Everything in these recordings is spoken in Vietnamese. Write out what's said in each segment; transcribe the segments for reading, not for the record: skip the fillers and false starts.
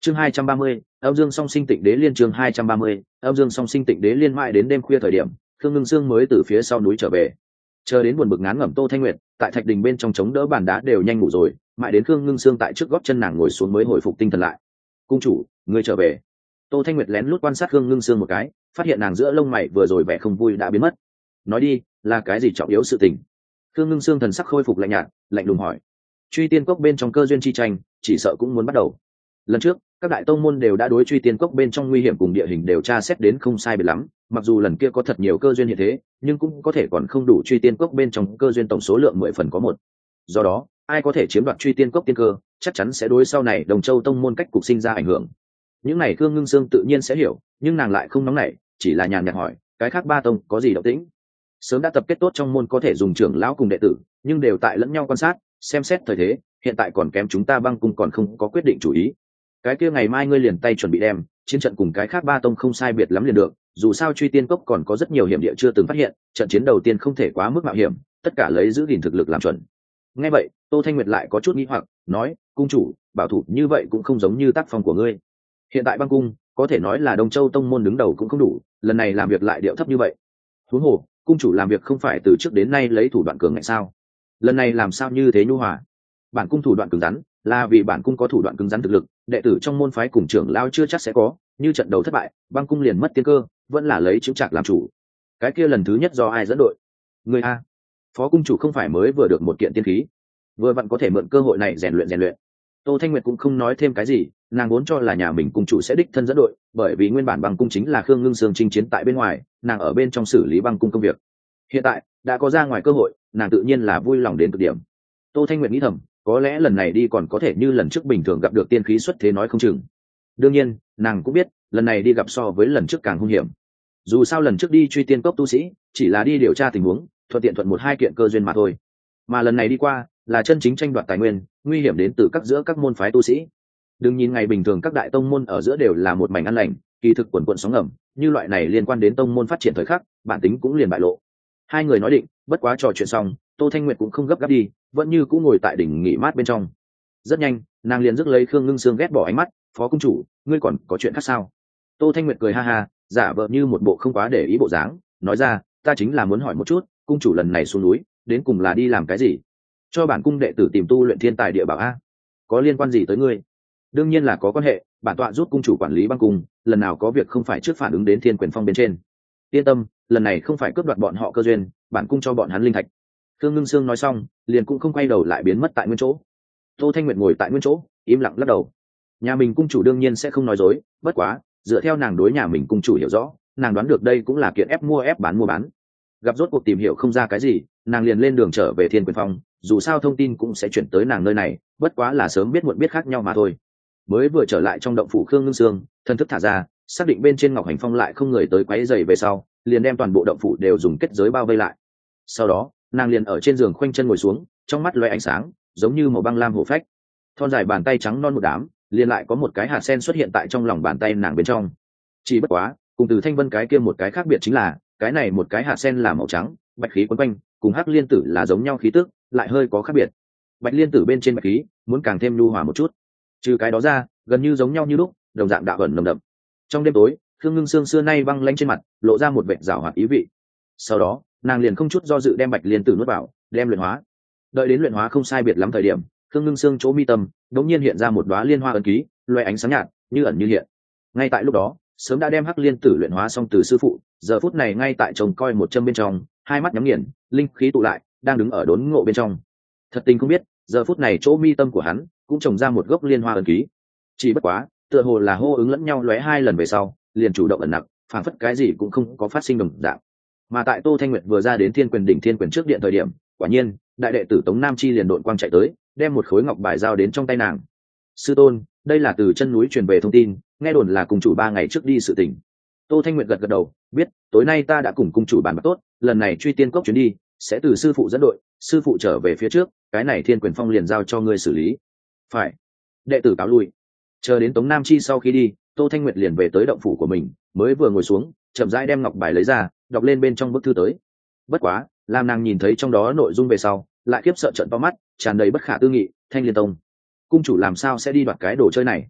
Chương 230, Âm Dương Song Sinh Tịnh Đế Liên. Chương 230, Âm Dương Song Sinh Tịnh Đế Liên. Mãi đến đêm khuya thời điểm, Khương Ngưng Sương mới từ phía sau núi trở về. Chờ đến buồn bực ngán ngẩm Tô Thanh Nguyệt, tại thạch đình bên trong chống đỡ bàn đá đều nhanh ngủ rồi, mãi đến Khương Ngưng Sương tại trước gót chân nàng ngồi xuống mới hồi phục tinh thần lại. "Cung chủ, ngươi trở về." Tô Thanh Nguyệt lén lút quan sát Khương Ngưng Sương một cái, phát hiện nàng giữa lông mày vừa rồi vẻ không vui đã biến mất. "Nói đi, là cái gì trọng yếu sự tình?" Khương Ngưng Sương thần sắc khôi phục lạnh nhạt, lạnh lùng hỏi. "Truy Tiên Cốc bên trong cơ duyên chi tranh, chỉ sợ cũng muốn bắt đầu. Lần trước các đại tông môn đều đã đối Truy Tiên Cốc bên trong nguy hiểm cùng địa hình đều tra xét đến không sai biệt lắm, mặc dù lần kia có thật nhiều cơ duyên hiện thế, nhưng cũng có thể còn không đủ Truy Tiên Cốc bên trong cơ duyên tổng số lượng 10 phần có một. Do đó, ai có thể chiếm đoạt Truy Tiên Cốc tiên cơ, chắc chắn sẽ đối sau này Đồng Châu tông môn cách cục sinh ra ảnh hưởng." Những này Khương Ngưng Sương tự nhiên sẽ hiểu, nhưng nàng lại không nóng nảy, chỉ là nhàn nhạt hỏi, "Cái khác ba tông có gì động tĩnh?" Sớm đã tập kết tốt trong môn có thể dùng trưởng lão cùng đệ tử, nhưng đều tại lẫn nhau quan sát, xem xét thời thế, hiện tại còn kém chúng ta Băng cung còn không có quyết định chủ ý. Cái kia ngày mai ngươi liền tay chuẩn bị đem chiến trận cùng cái khác ba tông không sai biệt lắm liền được, dù sao Truy Tiên Cốc còn có rất nhiều hiểm địa chưa từng phát hiện, trận chiến đầu tiên không thể quá mức mạo hiểm, tất cả lấy giữ gìn thực lực làm chuẩn. Nghe vậy, Tô Thanh Nguyệt lại có chút nghi hoặc, nói, "Cung chủ, bảo thủ như vậy cũng không giống như tác phong của ngươi. Hiện tại Băng cung có thể nói là Đông Châu tông môn đứng đầu cũng không đủ, lần này làm việc lại điệu thấp như vậy. Huống hồ, cung chủ làm việc không phải từ trước đến nay lấy thủ đoạn cường ngạnh sao? Lần này làm sao như thế nhu hòa? Bản cung thủ đoạn cứng rắn, là vì bản cung có thủ đoạn cứng rắn thực lực, đệ tử trong môn phái cùng trưởng lao chưa chắc sẽ có, như trận đấu thất bại, Băng cung liền mất tiên cơ, vẫn là lấy chữ trạc làm chủ. Cái kia lần thứ nhất do ai dẫn đội? Người a. Phó cung chủ không phải mới vừa được một kiện tiên khí, vừa vặn có thể mượn cơ hội này rèn luyện. Tô Thanh Nguyệt cũng không nói thêm cái gì, nàng vốn cho là nhà mình cung chủ sẽ đích thân dẫn đội, bởi vì nguyên bản Băng cung chính là Khương Ngưng Sương chinh chiến tại bên ngoài, nàng ở bên trong xử lý Băng cung công việc. Hiện tại đã có ra ngoài cơ hội, nàng tự nhiên là vui lòng đến cực điểm. Tô Thanh Nguyệt nghĩ thầm, có lẽ lần này đi còn có thể như lần trước bình thường gặp được tiên khí xuất thế nói không chừng. Đương nhiên, nàng cũng biết, lần này đi gặp so với lần trước càng hung hiểm. Dù sao lần trước đi Truy Tiên Cốc tu sĩ, chỉ là đi điều tra tình huống, thuận tiện thuận một hai kiện cơ duyên mà thôi. Mà lần này đi qua, là chân chính tranh đoạt tài nguyên, nguy hiểm đến từ giữa các môn phái tu sĩ. Đừng nhìn ngày bình thường các đại tông môn ở giữa đều là một mảnh an lành, kỳ thực quần quần sóng ngầm, như loại này liên quan đến tông môn phát triển thời khắc, bản tính cũng liền bại lộ. Hai người nói định, bất quá trò chuyện xong, Tô Thanh Nguyệt cũng không gấp gáp đi, vẫn như cũng ngồi tại đỉnh nghỉ mát bên trong. Rất nhanh, nàng liền rước lấy Khương Ngưng Sương ghét bỏ ánh mắt, "Phó cung chủ, ngươi còn có chuyện khác sao?" Tô Thanh Nguyệt cười ha ha, giả vờ như một bộ không quá để ý bộ dáng, nói ra, "Ta chính là muốn hỏi một chút, cung chủ lần này xuống núi, đến cùng là đi làm cái gì? Cho bản cung đệ tử tìm tu luyện thiên tài địa bảo a? Có liên quan gì tới ngươi?" "Đương nhiên là có quan hệ, bản tọa giúp cung chủ quản lý Băng cung, lần nào có việc không phải trước phản ứng đến Thiên Quyền Phong bên trên. Yên tâm, lần này không phải cướp đoạt bọn họ cơ duyên, bản cung cho bọn hắn linh thạch." Khương Ngưng Sương nói xong, liền cũng không quay đầu lại biến mất tại nguyên chỗ. Tô Thanh Nguyệt ngồi tại nguyên chỗ, im lặng lắc đầu. Nhà mình cung chủ đương nhiên sẽ không nói dối, bất quá, dựa theo nàng đối nhà mình cung chủ hiểu rõ, nàng đoán được đây cũng là kiện ép mua ép bán mua bán. Gặp rốt cuộc tìm hiểu không ra cái gì, nàng liền lên đường trở về Thiên Quyền Phong, dù sao thông tin cũng sẽ chuyển tới nàng nơi này, bất quá là sớm biết muộn biết khác nhau mà thôi. Mới vừa trở lại trong động phủ Khương Ngưng Sương, thân thức thả ra, xác định bên trên Ngọc Hành Phong lại không người tới quấy rầy về sau, liền đem toàn bộ động phủ đều dùng kết giới bao vây lại. Sau đó, nàng liền ở trên giường khoanh chân ngồi xuống, trong mắt lóe ánh sáng, giống như màu băng lam hổ phách. Thon dài bàn tay trắng non một đám, liền lại có một cái hạt sen xuất hiện tại trong lòng bàn tay nàng bên trong. Chỉ bất quá, cùng Từ Thanh Vân cái kia một cái khác biệt chính là, cái này một cái hạt sen là màu trắng, bạch khí quấn quanh, cùng hắc liên tử là giống nhau khí tức, lại hơi có khác biệt. Bạch liên tử bên trên bạch khí, muốn càng thêm nhu hòa một chút. Trừ cái đó ra, gần như giống nhau như lúc, đồng dạng đạo ẩn nồng đậm. Trong đêm tối, Khương Ngưng Sương xưa nay băng lãnh trên mặt, lộ ra một vẻ giảo hoạt ý vị. Sau đó, nàng liền không chút do dự đem bạch liên tử nuốt vào, đem luyện hóa. Đợi đến luyện hóa không sai biệt lắm thời điểm, Khương Ngưng Sương chỗ mi tâm đột nhiên hiện ra một đóa liên hoa ấn ký, loé ánh sáng nhạt, như ẩn như hiện. Ngay tại lúc đó, sớm đã đem hắc liên tử luyện hóa xong Từ sư phụ, giờ phút này ngay tại trông coi một châm bên trong, hai mắt nhắm nghiền, linh khí tụ lại, đang đứng ở đốn ngộ bên trong. Thật tình không biết, giờ phút này chỗ mi tâm của hắn cũng trồng ra một gốc liên hoa ấn ký. Chỉ bất quá, tựa hồ là hô ứng lẫn nhau lóe hai lần về sau, liền chủ động ẩn nặc, phản phất cái gì cũng không có phát sinh đồng dạng. Mà tại Tô Thanh Nguyệt vừa ra đến Thiên Quyền đỉnh Thiên Quyền trước điện thời điểm, quả nhiên, đại đệ tử Tống Nam Chi liền độn quang chạy tới, đem một khối ngọc bài giao đến trong tay nàng. "Sư tôn, đây là từ chân núi truyền về thông tin, nghe đồn là cùng chủ 3 ngày trước đi sự tình." Tô Thanh Nguyệt gật gật đầu, biết, tối nay ta đã cùng cung chủ bàn bạc tốt, lần này Truy Tiên Cốc chuyến đi, sẽ từ sư phụ dẫn đội, sư phụ trở về phía trước, cái này Thiên Quyền Phong liền giao cho ngươi xử lý. Phải. Đệ tử cáo lui. Chờ đến Tống Nam Chi sau khi đi, Tô Thanh Nguyệt liền về tới động phủ của mình, mới vừa ngồi xuống, chậm rãi đem ngọc bài lấy ra, đọc lên bên trong bức thư tới. Bất quá, làm nàng nhìn thấy trong đó nội dung về sau, lại khiếp sợ trợn to mắt, tràn đầy bất khả tư nghị. Thanh Liên Tông, cung chủ làm sao sẽ đi đoạt cái đồ chơi này?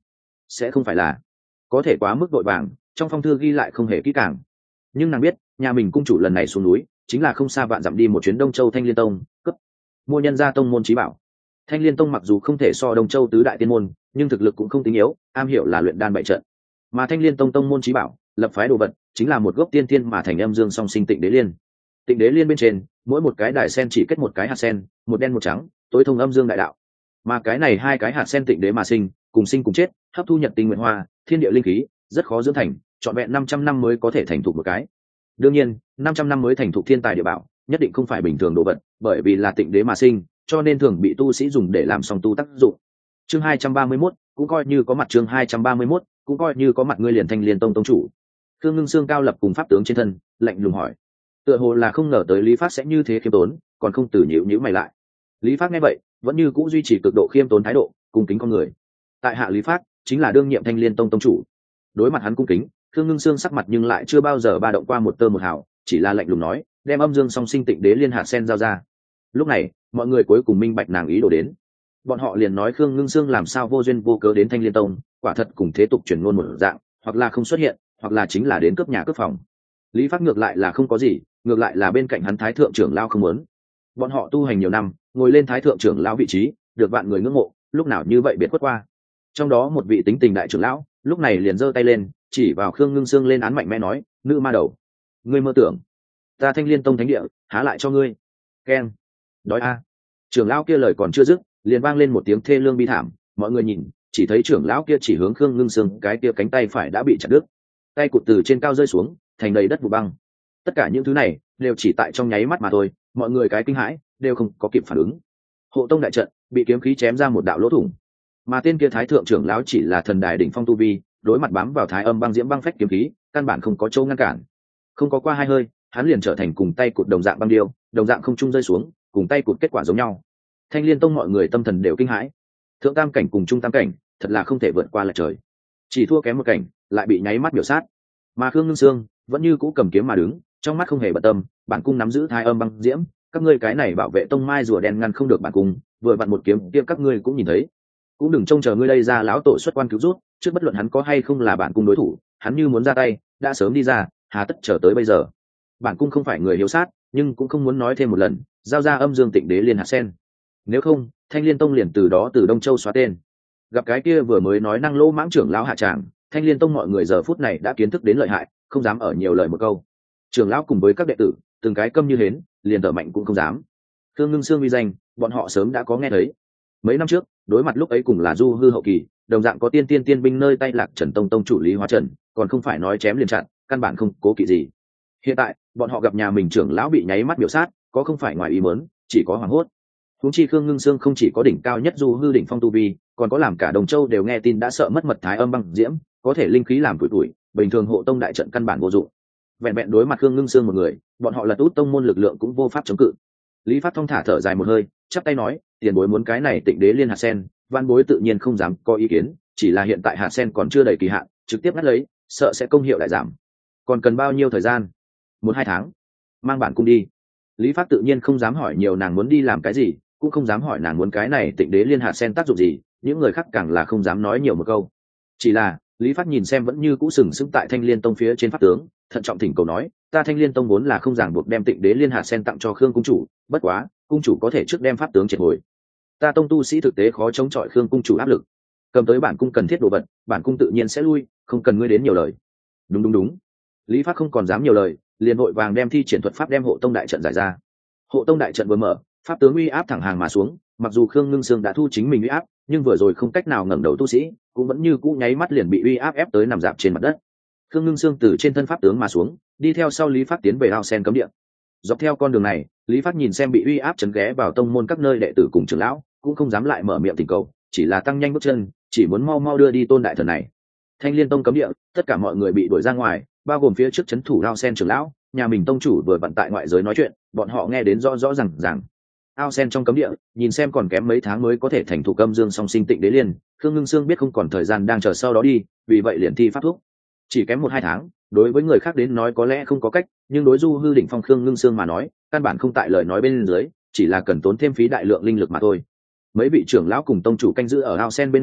sẽ không phải là có thể quá mức vội vàng, trong phong thư ghi lại không hề kỹ càng. Nhưng nàng biết nhà mình cung chủ lần này xuống núi chính là không xa vạn dặm đi một chuyến Đông Châu Thanh Liên Tông cấp mua nhân gia tông môn chí bảo. Thanh Liên Tông mặc dù không thể so Đông Châu tứ đại tiên môn, nhưng thực lực cũng không tính yếu, am hiểu là luyện đan bại trận. Mà Thanh Liên Tông tông môn chí bảo, lập phái đồ vật, chính là một gốc tiên tiên mà thành âm dương song sinh tịnh đế liên. Tịnh đế liên bên trên, mỗi một cái đài sen chỉ kết một cái hạt sen, một đen một trắng, tối thông âm dương đại đạo. Mà cái này hai cái hạt sen tịnh đế mà sinh cùng chết, hấp thu nhật tinh nguyện hoa, thiên địa linh khí, rất khó dưỡng thành, trọn vẹn 500 năm mới có thể thành thục một cái. Đương nhiên, 500 năm mới thành thục thiên tài địa bảo, nhất định không phải bình thường đồ vật, bởi vì là tịnh đế mà sinh, cho nên thường bị tu sĩ dùng để làm song tu tác dụng. Chương 231, cũng coi như có mặt chương 231, cũng coi như có mặt ngươi liền Thanh Liên Tông tông chủ. Thương Ngưng Xương cao lập cùng pháp tướng trên thân, lạnh lùng hỏi. Tựa hồ là không ngờ tới Lý Phát sẽ như thế khiêm tốn, còn không từ nhíu mày lại. Lý Phát nghe vậy, vẫn như cũ duy trì cực độ khiêm tốn thái độ, cung kính con người. Tại hạ Lý Phát, chính là đương nhiệm Thanh Liên Tông tông chủ. Đối mặt hắn cung kính, Thương Ngưng Xương sắc mặt nhưng lại chưa bao giờ ba động qua một tơ một hào, chỉ là lạnh lùng nói, đem âm dương song sinh tịnh đế liên hạt sen giao ra. Lúc này, mọi người cuối cùng minh bạch nàng ý đồ đến. Bọn họ liền nói Khương Ngưng Xương làm sao vô duyên vô cớ đến Thanh Liên Tông, quả thật cùng thế tục truyền ngôn một dạng, hoặc là không xuất hiện, hoặc là chính là đến cướp nhà cướp phòng. Lý Phát ngược lại là không có gì, ngược lại là bên cạnh hắn Thái thượng trưởng lão không muốn. Bọn họ tu hành nhiều năm, ngồi lên Thái thượng trưởng lão vị trí, được vạn người ngưỡng mộ, lúc nào như vậy biệt khuất qua. Trong đó một vị tính tình đại trưởng lão, lúc này liền giơ tay lên, chỉ vào Khương Ngưng Xương lên án mạnh mẽ nói, nữ ma đầu, ngươi mơ tưởng, ta Thanh Liên Tông thánh địa, há lại cho ngươi. Keng. Đói a. Trưởng lão kia lời còn chưa dứt, liền vang lên một tiếng thê lương bi thảm, mọi người nhìn, chỉ thấy trưởng lão kia chỉ hướng Khương Ngưng Xương, cái kia cánh tay phải đã bị chặt đứt, tay cụt từ trên cao rơi xuống, thành đầy đất vụ băng. Tất cả những thứ này đều chỉ tại trong nháy mắt mà thôi, mọi người cái kinh hãi đều không có kịp phản ứng. Hộ tông đại trận bị kiếm khí chém ra một đạo lỗ thủng, mà tên kia Thái thượng trưởng lão chỉ là thần đài đỉnh phong tu vi, đối mặt bám vào Thái âm băng diễm băng phách kiếm khí, căn bản không có chỗ ngăn cản. Không có qua hai hơi, hắn liền trở thành cùng tay cụt đồng dạng băng điêu, đồng dạng không trung rơi xuống, cùng tay cụt kết quả giống nhau. Thanh Liên Tông mọi người tâm thần đều kinh hãi. Thượng tam cảnh cùng trung tam cảnh, thật là không thể vượt qua lệch trời. Chỉ thua kém một cảnh, lại bị nháy mắt biểu sát. Mà Khương Ngưng Xương vẫn như cũ cầm kiếm mà đứng, trong mắt không hề bận tâm, bản cung nắm giữ Thái âm băng diễm, các ngươi cái này bảo vệ tông mai rùa đen ngăn không được bản cung, vừa vặn một kiếm kia các ngươi cũng nhìn thấy. Cũng đừng trông chờ ngươi đây ra lão tổ xuất quan cứu rút, trước bất luận hắn có hay không là bản cung đối thủ, hắn như muốn ra tay, đã sớm đi ra, hà tất chờ tới bây giờ. Bản cung không phải người hiếu sát, nhưng cũng không muốn nói thêm một lần, giao ra âm dương tịnh đế liên hạt sen. Nếu không, Thanh Liên Tông liền từ đó từ Đông Châu xóa tên. Gặp cái kia vừa mới nói năng lỗ mãng trưởng lão hạ tràng, Thanh Liên Tông mọi người giờ phút này đã kiến thức đến lợi hại, không dám ở nhiều lời một câu. Trưởng lão cùng với các đệ tử, từng cái câm như hến, liền thở mạnh cũng không dám. Khương Ngưng Xương uy danh, bọn họ sớm đã có nghe thấy. Mấy năm trước, đối mặt lúc ấy cùng là du hư hậu kỳ, đồng dạng có tiên binh nơi tay Lạc Trần Tông tông chủ Lý Hóa Trần, còn không phải nói chém liền chặn, căn bản không cố kỵ gì. Hiện tại, bọn họ gặp nhà mình trưởng lão bị nháy mắt biểu sát, có không phải ngoài ý muốn, chỉ có hoảng hốt. Huống chi Khương Ngưng Xương không chỉ có đỉnh cao nhất du hư đỉnh phong tu vi, còn có làm cả Đồng Châu đều nghe tin đã sợ mất mật Thái âm băng diễm, có thể linh khí làm tuổi, bình thường hộ tông đại trận căn bản vô dụng. Vẹn vẹn đối mặt Khương Ngưng Xương một người, bọn họ lật út tông môn lực lượng cũng vô pháp chống cự. Lý Phát thong thả thở dài một hơi, chắp tay nói, tiền bối muốn cái này tịnh đế liên hạt sen, văn bối tự nhiên không dám có ý kiến, chỉ là hiện tại hạt sen còn chưa đầy kỳ hạn, trực tiếp ngắt lấy, sợ sẽ công hiệu đại giảm. Còn cần bao nhiêu thời gian? 1-2 tháng. Mang bản cung đi. Lý Phát tự nhiên không dám hỏi nhiều nàng muốn đi làm cái gì, cũng không dám hỏi nàng muốn cái này tịnh đế liên hạt sen tác dụng gì, những người khác càng là không dám nói nhiều một câu. Chỉ là Lý Phát nhìn xem vẫn như cũ sừng sững tại Thanh Liên Tông phía trên pháp tướng, thận trọng thỉnh cầu nói, ta Thanh Liên Tông vốn là không ràng buộc đem tịnh đế liên hạt sen tặng cho Khương cung chủ, bất quá cung chủ có thể trước đem pháp tướng triệt hồi. Ta tông tu sĩ thực tế khó chống chọi Khương cung chủ áp lực, cầm tới bản cung cần thiết đồ vật, bản cung tự nhiên sẽ lui, không cần ngươi đến nhiều lời. Đúng. Lý Phát không còn dám nhiều lời, liền vội vàng đem thi triển thuật pháp đem hộ tông đại trận giải ra. Hộ tông đại trận vừa mở, pháp tướng uy áp thẳng hàng mà xuống, mặc dù Khương Ngưng Xương đã thu chính mình uy áp, nhưng vừa rồi không cách nào ngẩng đầu tu sĩ, cũng vẫn như cũ nháy mắt liền bị uy áp ép tới nằm dạp trên mặt đất. Khương Ngưng Xương từ trên thân pháp tướng mà xuống, đi theo sau Lý Phát tiến về ao sen cấm địa. Dọc theo con đường này, Lý Phát nhìn xem bị uy áp chấn ghé vào tông môn các nơi đệ tử cùng trưởng lão, cũng không dám lại mở miệng thỉnh cầu, chỉ là tăng nhanh bước chân, chỉ muốn mau đưa đi tôn đại thần này. Thanh Liên Tông cấm địa, tất cả mọi người bị đuổi ra ngoài, bao gồm phía trước trấn thủ ao sen trưởng lão, nhà mình tông chủ vừa vận tại ngoại giới nói chuyện, bọn họ nghe đến rõ ràng. Ao sen trong cấm địa, nhìn xem còn kém mấy tháng mới có thể thành thủ âm dương song sinh tịnh đế liên, Khương Ngưng Xương biết không còn thời gian đang chờ sau đó đi, vì vậy liền thi pháp thuốc. Chỉ kém 1-2 tháng, đối với người khác đến nói có lẽ không có cách, nhưng đối du hư đỉnh phong Khương Ngưng Xương mà nói, căn bản không tại lời nói bên dưới, chỉ là cần tốn thêm phí đại lượng linh lực mà thôi. Mấy vị trưởng lão cùng tông chủ canh giữ ở ao sen bên ngoài,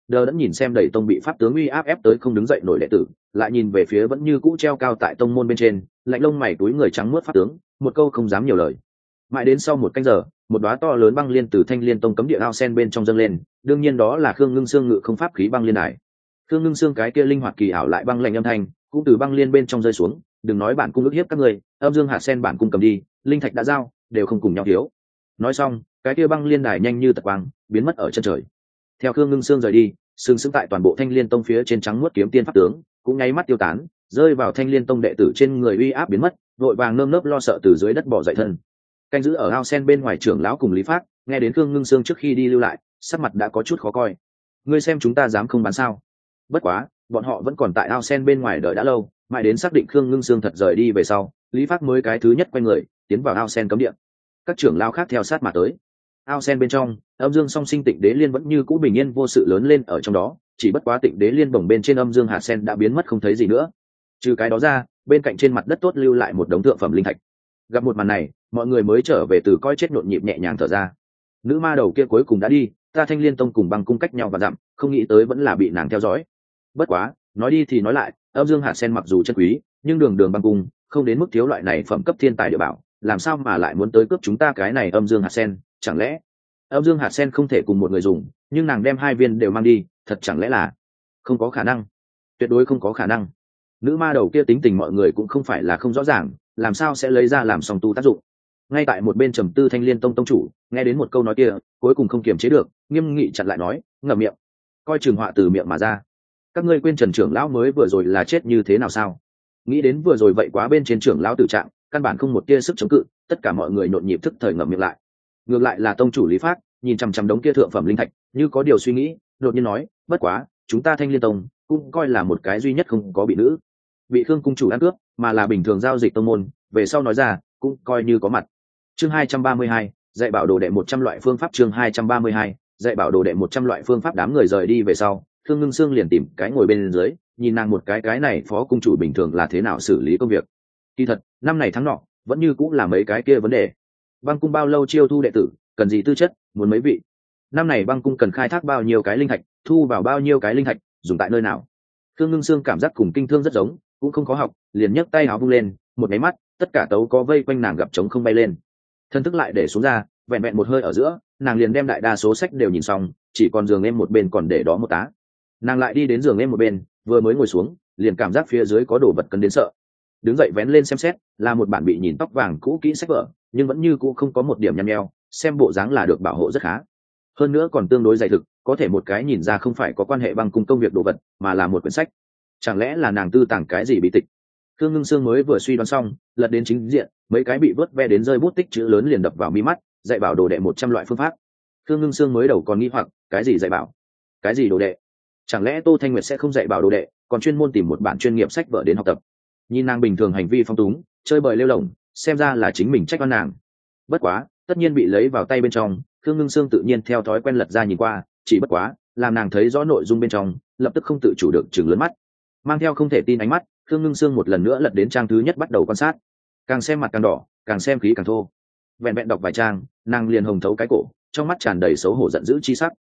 đờ đẫn nhìn xem đầy tông bị pháp tướng uy áp ép tới không đứng dậy nổi đệ tử, lại nhìn về phía vẫn như cũ treo cao tại tông môn bên trên lạnh lông mày túi người trắng mướt pháp tướng, một câu không dám nhiều lời. Mãi đến sau một canh giờ, một đóa to lớn băng liên từ Thanh Liên Tông cấm địa ao sen bên trong dâng lên, đương nhiên đó là Khương Ngưng Sương ngự không pháp khí băng liên đài. Khương Ngưng Sương cái kia linh hoạt kỳ ảo lại băng lạnh âm thanh cũng từ băng liên bên trong rơi xuống, đừng nói bản cung ức hiếp các người, âm dương hạt sen bản cung cầm đi, linh thạch đã giao, đều không cùng nhau thiếu. Nói xong, cái kia băng liên đài nhanh như tật quang biến mất ở chân trời. Theo Khương Ngưng Sương rời đi, sừng sững tại toàn bộ Thanh Liên Tông phía trên trắng muốt kiếm tiên pháp tướng cũng nháy mắt tiêu tán, rơi vào Thanh Liên Tông đệ tử trên người uy áp biến mất, vội vàng nơm nớp lo sợ từ dưới đất bò dậy thân. Canh giữ ở ao sen bên ngoài trưởng lão cùng Lý Phác nghe đến Khương Ngưng Sương trước khi đi lưu lại, sắc mặt đã có chút khó coi. Ngươi xem chúng ta dám không bán sao? Bất quá, bọn họ vẫn còn tại ao sen bên ngoài đợi đã lâu, mãi đến xác định Khương Ngưng Sương thật rời đi về sau, Lý Phác mới cái thứ nhất quay người tiến vào ao sen cấm địa. Các trưởng lão khác theo sát mà tới. Ao sen bên trong, âm dương song sinh Tịnh Đế Liên vẫn như cũ bình yên vô sự lớn lên ở trong đó, chỉ bất quá Tịnh Đế Liên bồng bên trên âm dương hạt sen đã biến mất không thấy gì nữa. Trừ cái đó ra, bên cạnh trên mặt đất tốt lưu lại một đống thượng phẩm linh thạch. Gặp một màn này, mọi người mới trở về từ coi chết nhộn nhịp nhẹ nhàng thở ra. Nữ ma đầu kia cuối cùng đã đi, ta Thanh Liên Tông cùng băng cung cách nhau và dặm, không nghĩ tới vẫn là bị nàng theo dõi. Bất quá, nói đi thì nói lại, âm dương hạt sen mặc dù chân quý, nhưng đường đường băng cung không đến mức thiếu loại này phẩm cấp thiên tài địa bảo, làm sao mà lại muốn tới cướp chúng ta cái này âm dương hạt sen? Chẳng lẽ âm dương hạt sen không thể cùng một người dùng, nhưng nàng đem hai viên đều mang đi, thật chẳng lẽ là? Không có khả năng, tuyệt đối không có khả năng. Nữ ma đầu kia tính tình mọi người cũng không phải là không rõ ràng, làm sao sẽ lấy ra làm song tu tác dụng. Ngay tại một bên trầm tư Thanh Liên Tông tông chủ nghe đến một câu nói kia, cuối cùng không kiềm chế được, nghiêm nghị chặn lại nói, ngậm miệng, coi trường họa từ miệng mà ra. Các ngươi quên Trần trưởng lão mới vừa rồi là chết như thế nào sao? Nghĩ đến vừa rồi vậy quá bên trên trưởng lão tử trạng, căn bản không một tia sức chống cự, tất cả mọi người nhộn nhịp thức thời ngậm miệng lại. Ngược lại là tông chủ Lý Phác nhìn chằm chằm đống kia thượng phẩm linh thạch, như có điều suy nghĩ, đột nhiên nói, bất quá, chúng ta Thanh Liên Tông cũng coi là một cái duy nhất không có bị nữ bị Khương cung chủ ăn cướp, mà là bình thường giao dịch tông môn, về sau nói ra cũng coi như có mặt. Chương 232, dạy bảo đồ đệ 100 loại phương pháp. Chương 232, dạy bảo đồ đệ 100 loại phương pháp. Đám người rời đi về sau, Khương Ngưng Sương liền tìm cái ngồi bên dưới, nhìn nàng một cái này phó cung chủ bình thường là thế nào xử lý công việc. Kỳ thật, năm này tháng nọ, vẫn như cũng là mấy cái kia vấn đề. Băng cung bao lâu chiêu thu đệ tử, cần gì tư chất, muốn mấy vị. Năm này băng cung cần khai thác bao nhiêu cái linh thạch, thu vào bao nhiêu cái linh thạch, dùng tại nơi nào. Khương Ngưng Sương cảm giác cùng kinh thương rất giống, cũng không khó học, liền nhấc tay áo vung lên, một máy mắt, tất cả tấu có vây quanh nàng gặp trống không bay lên. Thân thức lại để xuống ra, vẹn vẹn một hơi ở giữa, nàng liền đem đại đa số sách đều nhìn xong, chỉ còn giường em một bên còn để đó một tá. Nàng lại đi đến giường em một bên, vừa mới ngồi xuống, liền cảm giác phía dưới có đồ vật cần đến sợ. Đứng dậy vén lên xem xét, là một bản bị nhìn tóc vàng cũ kỹ sách vở, nhưng vẫn như cũ không có một điểm nhăn nheo, xem bộ dáng là được bảo hộ rất khá. Hơn nữa còn tương đối dày thực, có thể một cái nhìn ra không phải có quan hệ băng cung công việc đồ vật, mà là một quyển sách. Chẳng lẽ là nàng tư tàng cái gì bí tịch? Khương Ngưng Sương mới vừa suy đoán xong, lật đến chính diện, mấy cái bị vớt ve đến rơi bút tích chữ lớn liền đập vào mi mắt, dạy bảo đồ đệ 100 loại phương pháp. Khương Ngưng Sương mới đầu còn nghi hoặc, cái gì dạy bảo? Cái gì đồ đệ? Chẳng lẽ Tô Thanh Nguyệt sẽ không dạy bảo đồ đệ, còn chuyên môn tìm một bản chuyên nghiệp sách vở đến học tập? Nhìn nàng bình thường hành vi phong túng, chơi bời lêu lổng, xem ra là chính mình trách oan nàng. Bất quá, tất nhiên bị lấy vào tay bên trong, Khương Ngưng Sương tự nhiên theo thói quen lật ra nhìn qua, chỉ bất quá, làm nàng thấy rõ nội dung bên trong, lập tức không tự chủ được trừng lớn mắt. Mang theo không thể tin ánh mắt, Khương Ngưng Sương một lần nữa lật đến trang thứ nhất bắt đầu quan sát. Càng xem mặt càng đỏ, càng xem khí càng thô. Vẹn vẹn đọc vài trang, nàng liền hồng thấu cái cổ, trong mắt tràn đầy xấu hổ giận dữ chi sắc.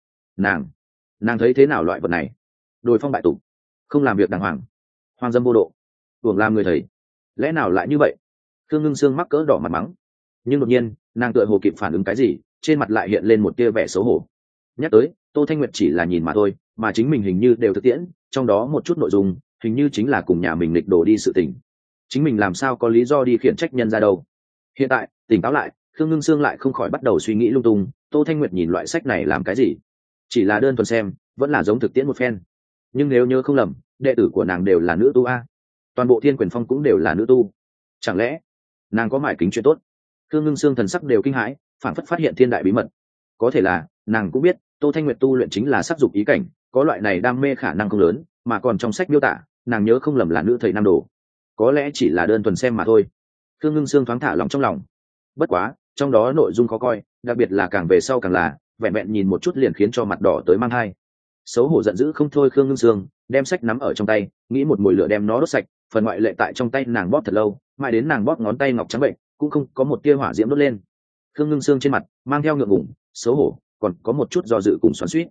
Nàng thấy thế nào loại vật này? Đồi phong bại tục, không làm việc đàng hoàng, hoang dâm vô độ, uổng làm người thầy. Lẽ nào lại như vậy? Khương Ngưng Sương mắc cỡ đỏ mặt mắng. Nhưng đột nhiên, nàng tựa hồ kịp phản ứng cái gì, trên mặt lại hiện lên một tia vẻ xấu hổ. Nhắc tới, Tô Thanh Nguyệt chỉ là nhìn mà thôi, mà chính mình hình như đều thực tiễn, trong đó một chút nội dung hình như chính là cùng nhà mình nghịch đổ đi sự tình. Chính mình làm sao có lý do đi khiển trách nhân ra đâu? Hiện tại tỉnh táo lại, Khương Ngưng Sương lại không khỏi bắt đầu suy nghĩ lung tung. Tô Thanh Nguyệt nhìn loại sách này làm cái gì? Chỉ là đơn thuần xem, vẫn là giống thực tiễn một phen. Nhưng nếu nhớ không lầm, đệ tử của nàng đều là nữ tu a, toàn bộ Thiên Quyền Phong cũng đều là nữ tu. Chẳng lẽ nàng có mải kính chuyện tốt? Khương Ngưng Sương thần sắc đều kinh hãi, phảng phất phát hiện thiên đại bí mật. Có thể là nàng cũng biết Tô Thanh Nguyệt tu luyện chính là sắc dục ý cảnh, có loại này đam mê khả năng không lớn, mà còn trong sách miêu tả nàng nhớ không lầm là nữ thầy nam đồ, có lẽ chỉ là đơn thuần xem mà thôi. Khương Ngưng Sương thoáng thả lòng trong lòng. Bất quá trong đó nội dung khó coi, đặc biệt là càng về sau càng là vẹn vẹn nhìn một chút liền khiến cho mặt đỏ tới mang hai. Xấu hổ giận dữ không thôi, Khương Ngưng Sương đem sách nắm ở trong tay, nghĩ một mùi lửa đem nó đốt sạch. Phần ngoại lệ tại trong tay nàng bóp thật lâu, mãi đến nàng bóp ngón tay ngọc trắng bệnh cũng không có một tia hỏa diễm đốt lên. Khương Ngưng Sương trên mặt mang theo ngượng ngùng, xấu hổ, còn có một chút do dự cùng xoắn xuýt.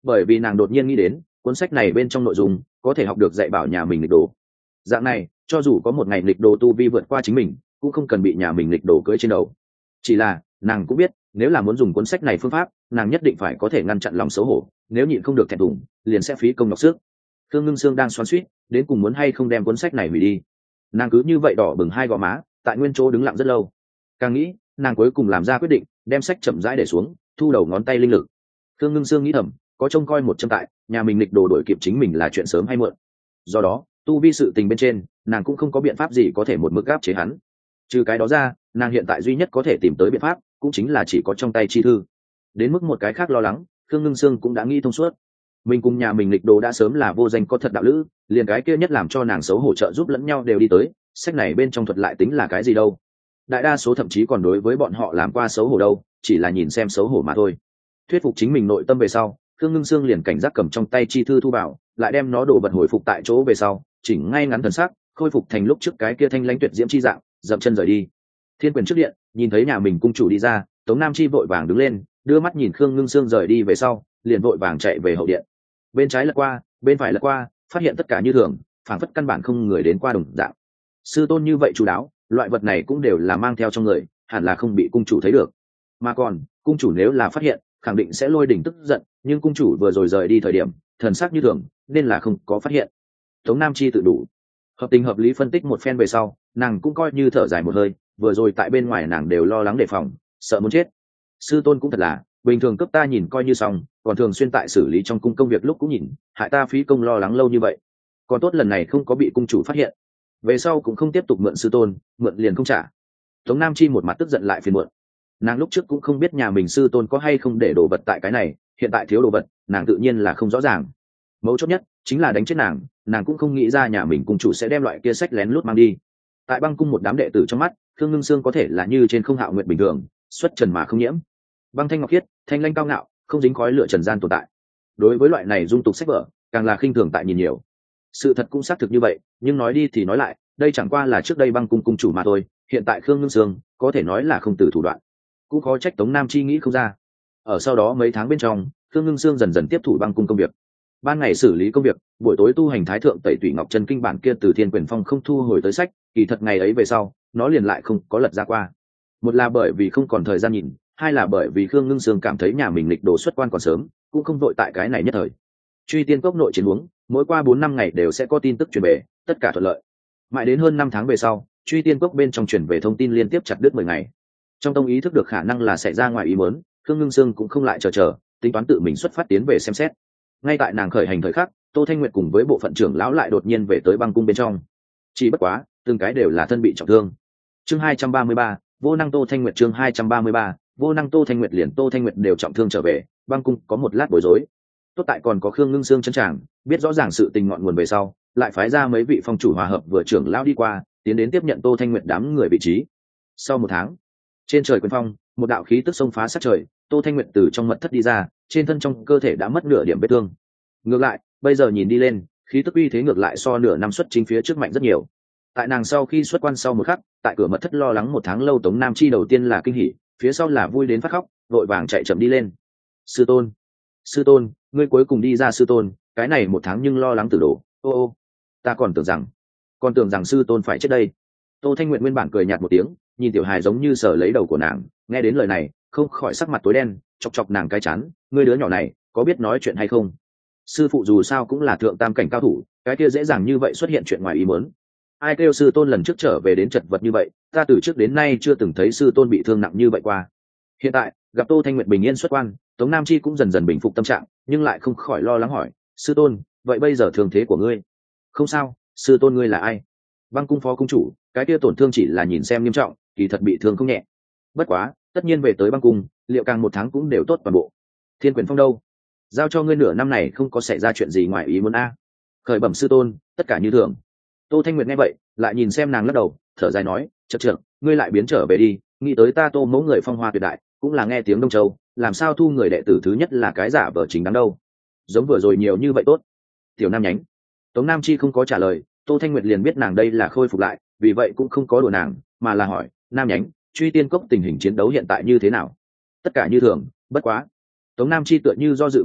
bởi vì nàng đột nhiên nghĩ đến cuốn sách này bên trong nội dung có thể học được dạy bảo nhà mình nghịch đồ. Dạng này cho dù có một ngày nghịch đồ tu vi vượt qua chính mình cũng không cần bị nhà mình nghịch đồ cưỡi trên đầu. Chỉ là nàng cũng biết nếu là muốn dùng cuốn sách này phương pháp nàng nhất định phải có thể ngăn chặn lòng xấu hổ, nếu nhịn không được thẹn thùng liền sẽ phí công nhọc sức. Khương Ngưng Sương đang xoắn xuýt đến cùng muốn hay không đem cuốn sách này hủy đi. Nàng cứ như vậy đỏ bừng hai gò má tại nguyên chỗ đứng lặng rất lâu, càng nghĩ nàng cuối cùng làm ra quyết định đem sách chậm rãi để xuống, thu đầu ngón tay linh lực. Khương Ngưng Sương nghĩ thầm có trông coi một châm tại nhà mình nghịch đồ đổi kịp chính mình là chuyện sớm hay muộn, do đó tu vi sự tình bên trên nàng cũng không có biện pháp gì có thể một mực áp chế hắn. Trừ cái đó ra nàng hiện tại duy nhất có thể tìm tới biện pháp cũng chính là chỉ có trong tay chi thư. Đến mức một cái khác lo lắng Khương Ngưng Sương cũng đã nghĩ thông suốt. Mình cùng nhà mình nghịch đồ đã sớm là vô danh có thật đạo lữ, liền cái kia nhất làm cho nàng xấu hổ trợ giúp lẫn nhau đều đi tới, sách này bên trong thuật lại tính là cái gì đâu. Đại đa số thậm chí còn đối với bọn họ làm qua xấu hổ đâu, chỉ là nhìn xem xấu hổ mà thôi. Thuyết phục chính mình nội tâm về sau, Khương Ngưng Sương liền cảnh giác cầm trong tay chi thư thu vào, lại đem nó đổ bật hồi phục tại chỗ về sau, chỉnh ngay ngắn thần sắc, khôi phục thành lúc trước cái kia thanh lãnh tuyệt diễm chi dạng, dậm chân rời đi. Thiên Quyền trước điện, nhìn thấy nhà mình cung chủ đi ra, Tống Nam Chi vội vàng đứng lên, đưa mắt nhìn Khương Ngưng Sương rời đi về sau, liền vội vàng chạy về hậu điện. Bên trái lật qua, bên phải lật qua, phát hiện tất cả như thường, phảng phất căn bản không người đến qua đồng dạng. Sư tôn như vậy chú đáo, loại vật này cũng đều là mang theo trong người, hẳn là không bị cung chủ thấy được. Mà còn, cung chủ nếu là phát hiện, khẳng định sẽ lôi đỉnh tức giận, nhưng cung chủ vừa rồi rời đi thời điểm, thần sắc như thường, nên là không có phát hiện. Tống Nam Chi tự đủ, hợp tình hợp lý phân tích một phen về sau, nàng cũng coi như thở dài một hơi, vừa rồi tại bên ngoài nàng đều lo lắng đề phòng, sợ muốn chết. Sư tôn cũng thật là, bình thường cấp ta nhìn coi như xong, còn thường xuyên tại xử lý trong cung công việc lúc cũng nhìn, hại ta phí công lo lắng lâu như vậy. Còn tốt lần này không có bị cung chủ phát hiện, về sau cũng không tiếp tục mượn sư tôn, mượn liền không trả. Tống Nam Chi một mặt tức giận lại phiền muộn. Nàng lúc trước cũng không biết nhà mình sư tôn có hay không để đồ vật tại cái này, hiện tại thiếu đồ vật, nàng tự nhiên là không rõ ràng. Mấu chốt nhất chính là đánh chết nàng cũng không nghĩ ra nhà mình cung chủ sẽ đem loại kia sách lén lút mang đi. Tại băng cung một đám đệ tử trong mắt, Khương Ngưng Sương có thể là như trên không hạo nguyệt bình thường, xuất trần mà không nhiễm. Băng thanh ngọc khiết, thanh lanh cao ngạo, không dính khói lửa trần gian tồn tại. Đối với loại này dung tục sách vở, càng là khinh thường tại nhìn nhiều. Sự thật cũng xác thực như vậy, nhưng nói đi thì nói lại, đây chẳng qua là trước đây băng cung cung chủ mà thôi, hiện tại Khương Ngưng Sương có thể nói là không từ thủ đoạn. Cũng khó trách Tống Nam Chi nghĩ không ra. Ở sau đó mấy tháng bên trong, Khương Ngưng Sương dần dần tiếp thủ băng cung công việc. Ban ngày xử lý công việc, buổi tối tu hành thái thượng tẩy tủy ngọc chân kinh bản kia từ Thiên Quyền Phong không thu hồi tới sách, kỳ thật ngày ấy về sau, nó liền lại không có lật ra qua. Một là bởi vì không còn thời gian nhìn, hai là bởi vì Khương Ngưng Sương cảm thấy nhà mình lịch đồ xuất quan còn sớm, cũng không vội tại cái này nhất thời. Truy Tiên Cốc nội chiến huống, mỗi qua 4-5 ngày đều sẽ có tin tức truyền về, tất cả thuận lợi. Mãi đến hơn 5 tháng về sau, Truy Tiên Cốc bên trong truyền về thông tin liên tiếp chặt đứt 10 ngày. Trong tông ý thức được khả năng là xảy ra ngoài ý muốn, Khương Ngưng Sương cũng không lại chờ, tính toán tự mình xuất phát tiến về xem xét. Ngay tại nàng khởi hành thời khắc, Tô Thanh Nguyệt cùng với bộ phận trưởng lão lại đột nhiên về tới băng cung bên trong. Chỉ bất quá, từng cái đều là thân bị trọng thương. Chương 233, vô năng Tô Thanh Nguyệt. Chương 233, vô năng Tô Thanh Nguyệt. Liền Tô Thanh Nguyệt đều trọng thương trở về, băng cung có một lát bối rối. Tốt tại còn có Khương Ngưng Sương chân tràng, biết rõ ràng sự tình ngọn nguồn về sau, lại phái ra mấy vị phong chủ hòa hợp vừa trưởng lão đi qua, tiến đến tiếp nhận Tô Thanh Nguyệt đám người vị trí. Sau 1 tháng, trên trời quyền phong, một đạo khí tức xông phá sát trời, Tô Thanh Nguyệt từ trong mật thất đi ra, trên thân trong cơ thể đã mất nửa điểm vết thương. Ngược lại, bây giờ nhìn đi lên, khí tức uy thế ngược lại so nửa năm xuất chính phía trước mạnh rất nhiều. Tại nàng sau khi xuất quan sau một khắc, tại cửa mật thất lo lắng 1 tháng lâu Tống Nam Chi đầu tiên là kinh hỉ, phía sau là vui đến phát khóc, vội vàng chạy chậm đi lên. Sư tôn, ngươi cuối cùng đi ra sư tôn, cái này 1 tháng nhưng lo lắng tử đồ. Ô, ta còn tưởng rằng sư tôn phải chết đây. Tô Thanh Nguyệt nguyên bản cười nhạt một tiếng, nhìn tiểu hài giống như sờ lấy đầu của nàng, nghe đến lời này, không khỏi sắc mặt tối đen, chọc nàng cái chán, ngươi đứa nhỏ này, có biết nói chuyện hay không? Sư phụ dù sao cũng là thượng tam cảnh cao thủ, cái kia dễ dàng như vậy xuất hiện chuyện ngoài ý muốn. Ai kêu sư tôn lần trước trở về đến chật vật như vậy, ta từ trước đến nay chưa từng thấy sư tôn bị thương nặng như vậy qua. Hiện tại, gặp Tô Thanh Nguyệt bình yên xuất quan, Tống Nam Chi cũng dần dần bình phục tâm trạng, nhưng lại không khỏi lo lắng hỏi, sư tôn, vậy bây giờ thương thế của ngươi? Không sao, sư tôn ngươi là ai? Băng cung phó cung chủ, cái kia tổn thương chỉ là nhìn xem nghiêm trọng, kỳ thật bị thương không nhẹ. Bất quá, tất nhiên về tới băng cung, liệu càng 1 tháng cũng đều tốt toàn bộ. Thiên Quyền Phong đâu? Giao cho ngươi nửa năm này không có xảy ra chuyện gì ngoài ý muốn a? Khởi bẩm sư tôn, tất cả như thường. Tô Thanh Nguyệt nghe vậy, lại nhìn xem nàng lắc đầu, thở dài nói, chậc, ngươi lại biến trở về đi, nghĩ tới ta Tô mẫu người phong hoa tuyệt đại, cũng là nghe tiếng Đông Châu, làm sao thu người đệ tử thứ nhất là cái giả vờ chính đáng đâu? Giống vừa rồi nhiều như vậy tốt. Tiểu Nam nhánh. Tống Nam Chi không có trả lời, Tô Thanh Nguyệt liền biết nàng đây là khôi phục lại, vì vậy cũng không có đùa nàng, mà là hỏi, Nam nhánh, Truy Tiên Cốc tình hình chiến đấu hiện tại như thế nào? Tất cả như thường, bất quá. Tống Nam Chi tựa như do dự một lát,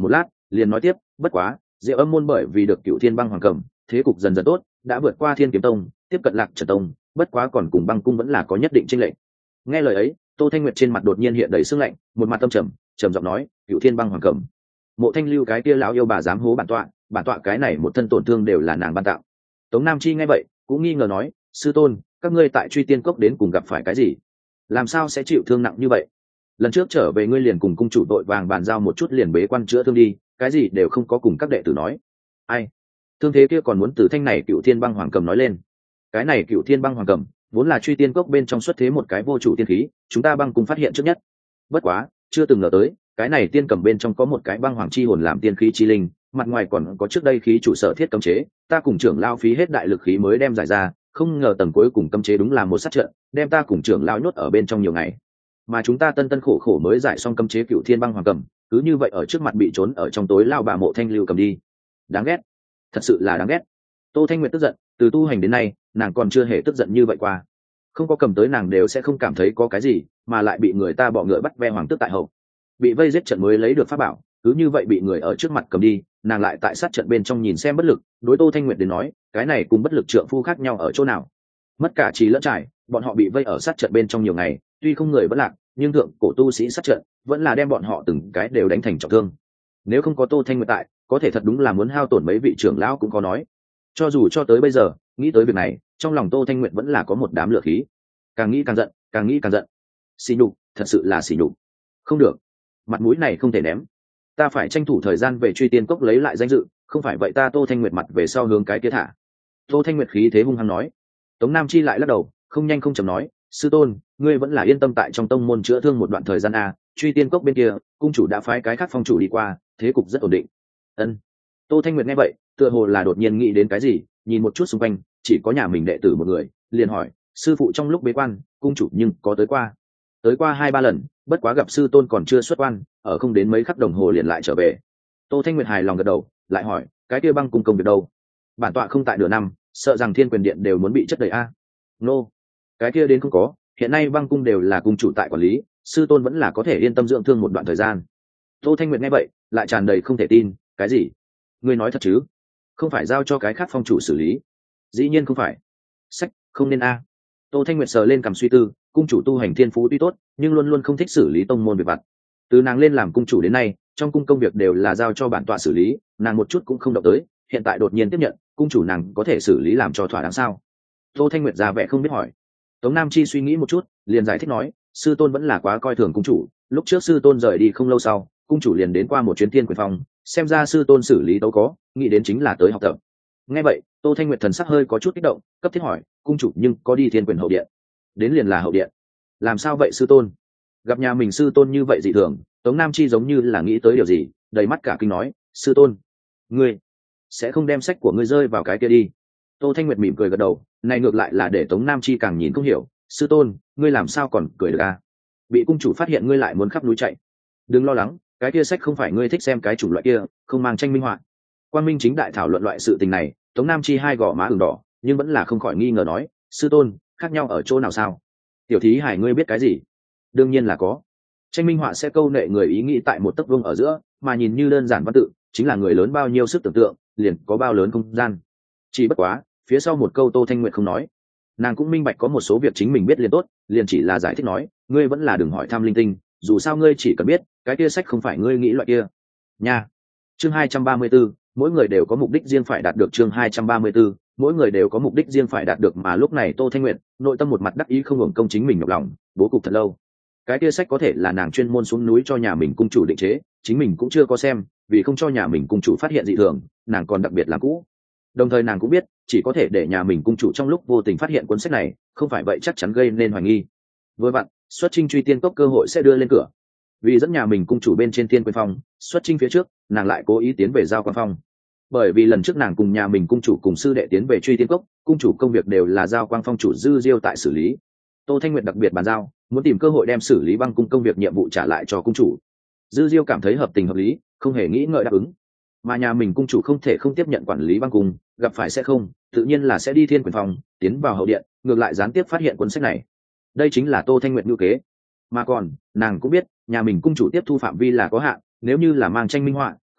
liền nói tiếp, bất quá Diệu Âm môn bởi vì được Cựu Thiên Băng Hoàng cầm, thế cục dần dần tốt, đã vượt qua Thiên Kiếm Tông, tiếp cận Lạc Trần Tông, bất quá còn cùng Băng cung vẫn là có nhất định chênh lệch. Nghe lời ấy, Tô Thanh Nguyệt trên mặt đột nhiên hiện đầy sương lạnh, một mặt tâm trầm, trầm giọng nói, Cựu Thiên Băng Hoàng cầm, Mộ Thanh Lưu cái kia lão yêu bà dám hố bản tọa cái này một thân tổn thương đều là nàng ban tạo. Tống Nam Chi nghe vậy cũng nghi ngờ nói, sư tôn, các ngươi tại Truy Tiên Cốc đến cùng gặp phải cái gì, làm sao sẽ chịu thương nặng như vậy? Lần trước trở về ngươi liền cùng cung chủ đội vàng bàn giao một chút liền bế quan chữa thương đi, cái gì đều không có cùng các đệ tử nói. Ai? Thương thế kia còn muốn từ thanh này Cựu Thiên Băng Hoàng cầm nói lên. Cái này Cựu Thiên Băng Hoàng cầm vốn là Truy Tiên Cốc bên trong xuất thế một cái vô chủ tiên khí, chúng ta băng cùng phát hiện trước nhất. Bất quá chưa từng ngờ tới cái này tiên cầm bên trong có một cái băng hoàng chi hồn làm tiên khí chi linh, mặt ngoài còn có trước đây khí chủ sở thiết cấm chế, ta cùng trưởng lao phí hết đại lực khí mới đem giải ra, không ngờ tầng cuối cùng cấm chế đúng là một sát trận, đem ta cùng trưởng lao nhốt ở bên trong nhiều ngày, mà chúng ta tân tân khổ khổ mới giải xong cấm chế Cựu Thiên Băng Hoàng cầm, cứ như vậy ở trước mặt bị trốn ở trong tối lao bà Mộ Thanh Lưu cầm đi. Đáng ghét, thật sự là đáng ghét. Tô Thanh Nguyệt tức giận, từ tu hành đến nay nàng còn chưa hề tức giận như vậy qua, không có cầm tới nàng đều sẽ không cảm thấy có cái gì, mà lại bị người ta bọ ngựa bắt ve hoàng tước tại hậu, bị vây giết trận mới lấy được pháp bảo, cứ như vậy bị người ở trước mặt cầm đi, nàng lại tại sát trận bên trong nhìn xem bất lực. Đối Tô Thanh Nguyệt đến nói, cái này cùng bất lực trượng phu khác nhau ở chỗ nào? Mất cả trí lẫn trải, bọn họ bị vây ở sát trận bên trong nhiều ngày, tuy không người vẫn lạc, nhưng thượng cổ tu sĩ sát trận vẫn là đem bọn họ từng cái đều đánh thành trọng thương. Nếu không có Tô Thanh Nguyệt tại, có thể thật đúng là muốn hao tổn mấy vị trưởng lão cũng có nói. Cho dù cho tới bây giờ nghĩ tới việc này, trong lòng Tô Thanh Nguyệt vẫn là có một đám lửa khí, càng nghĩ càng giận, càng nghĩ càng giận. Xỉ nhục, thật sự là xỉ nhục. Không được, mặt mũi này không thể ném, ta phải tranh thủ thời gian về Truy Tiên Cốc lấy lại danh dự, không phải vậy ta Tô Thanh Nguyệt mặt về sau hướng cái kia thả. Tô Thanh Nguyệt khí thế hung hăng nói. Tống Nam Chi lại lắc đầu, không nhanh không chậm nói, sư tôn, ngươi vẫn là yên tâm tại trong tông môn chữa thương một đoạn thời gian a, Truy Tiên Cốc bên kia cung chủ đã phái cái khác phong chủ đi qua, thế cục rất ổn định. Ân. Tô Thanh Nguyệt nghe vậy tựa hồ là đột nhiên nghĩ đến cái gì, nhìn một chút xung quanh chỉ có nhà mình đệ tử một người, liền hỏi, sư phụ trong lúc bế quan cung chủ nhưng có tới qua? Tới qua 2-3 lần, bất quá gặp sư tôn còn chưa xuất quan, ở không đến mấy khắc đồng hồ liền lại trở về. Tô Thanh Nguyệt hài lòng gật đầu, lại hỏi, cái kia băng cung công việc đâu? Bản tọa không tại nửa năm, sợ rằng Thiên Quyền Điện đều muốn bị chất đầy a. Nô, cái kia đến không có, hiện nay băng cung đều là cung chủ tại quản lý, sư tôn vẫn là có thể yên tâm dưỡng thương một đoạn thời gian. Tô Thanh Nguyệt nghe vậy lại tràn đầy không thể tin, cái gì? Ngươi nói thật chứ? Không phải giao cho cái khác phong chủ xử lý? Dĩ nhiên không phải. Sách, không nên a. Tô Thanh Nguyệt sờ lên cằm suy tư, cung chủ tu hành thiên phú tuy tốt, nhưng luôn luôn không thích xử lý tông môn việc vặt. Từ nàng lên làm cung chủ đến nay, trong cung công việc đều là giao cho bản tọa xử lý, nàng một chút cũng không động tới, hiện tại đột nhiên tiếp nhận, cung chủ nàng có thể xử lý làm cho thỏa đáng sao? Tô Thanh Nguyệt ra vẻ không biết hỏi. Tống Nam Chi suy nghĩ một chút, liền giải thích nói, sư tôn vẫn là quá coi thường cung chủ, lúc trước sư tôn rời đi không lâu sau, cung chủ liền đến qua một chuyến Thiên Quyền Phong, xem ra sư tôn xử lý tấu có, nghĩ đến chính là tới học tập. Nghe vậy, Tô Thanh Nguyệt thần sắc hơi có chút kích động, cấp thiết hỏi, cung chủ nhưng có đi Thiên Quyền hậu điện? Đến liền là hậu điện. Làm sao vậy sư tôn? Gặp nhà mình sư tôn như vậy dị thường, Tống Nam Chi giống như là nghĩ tới điều gì, đầy mắt cả kinh nói, sư tôn, ngươi sẽ không đem sách của ngươi rơi vào cái kia đi? Tô Thanh Nguyệt mỉm cười gật đầu, này ngược lại là để Tống Nam Chi càng nhìn không hiểu, sư tôn, ngươi làm sao còn cười được à? Bị cung chủ phát hiện ngươi lại muốn khắp núi chạy. Đừng lo lắng, cái kia sách không phải ngươi thích xem cái chủng loại kia, không mang tranh minh họa. Quang Minh chính đại thảo luận loại sự tình này, Tống Nam Chi hai gò má ửng đỏ, nhưng vẫn là không khỏi nghi ngờ nói, sư tôn, khác nhau ở chỗ nào sao? Tiểu thí hải ngươi biết cái gì? Đương nhiên là có. Tranh minh họa sẽ câu nệ người ý nghĩ tại một tấc vuông ở giữa, mà nhìn như đơn giản văn tự, chính là người lớn bao nhiêu sức tưởng tượng, liền có bao lớn không gian. Chỉ bất quá, phía sau một câu Tô Thanh Nguyệt không nói. Nàng cũng minh bạch có một số việc chính mình biết liền tốt, liền chỉ là giải thích nói, ngươi vẫn là đừng hỏi thăm linh tinh, dù sao ngươi chỉ cần biết, cái kia sách không phải ngươi nghĩ loại kia. Nha. Chương 234, mỗi người đều có mục đích riêng phải đạt được. Chương 234, mỗi người đều có mục đích riêng phải đạt được, mà lúc này Tô Thanh Nguyệt, nội tâm một mặt đắc ý không hưởng công chính mình nhọc lòng, bố cục thật lâu. Cái kia sách có thể là nàng chuyên môn xuống núi cho nhà mình cung chủ định chế, chính mình cũng chưa có xem, vì không cho nhà mình cung chủ phát hiện dị thường, nàng còn đặc biệt làm cũ. Đồng thời nàng cũng biết, chỉ có thể để nhà mình cung chủ trong lúc vô tình phát hiện cuốn sách này, không phải vậy chắc chắn gây nên hoài nghi. Với bạn, xuất chinh Truy Tiên Cốc cơ hội sẽ đưa lên cửa. Vì dẫn nhà mình cung chủ bên trên Thiên Quyền Phong, xuất chinh phía trước, nàng lại cố ý tiến về Giao Quang Phong. Bởi vì lần trước nàng cùng nhà mình cung chủ cùng sư đệ tiến về Truy Tiên Cốc, cung chủ công việc đều là Giao Quang Phong chủ Dư Diêu tại xử lý. Tô Thanh Nguyệt đặc biệt bàn giao, muốn tìm cơ hội đem xử lý băng cung công việc nhiệm vụ trả lại cho cung chủ. Dư Diêu cảm thấy hợp tình hợp lý, không hề nghĩ ngợi đáp ứng. Mà nhà mình cung chủ không thể không tiếp nhận quản lý băng cung, gặp phải sẽ không, tự nhiên là sẽ đi Thiên Quyền Phong, tiến vào hậu điện, ngược lại gián tiếp phát hiện cuốn sách này. Đây chính là Tô Thanh Nguyệt ngữ kế. Mà còn, nàng cũng biết, nhà mình cung chủ tiếp thu phạm vi là có hạn, nếu như là mang tranh minh họa,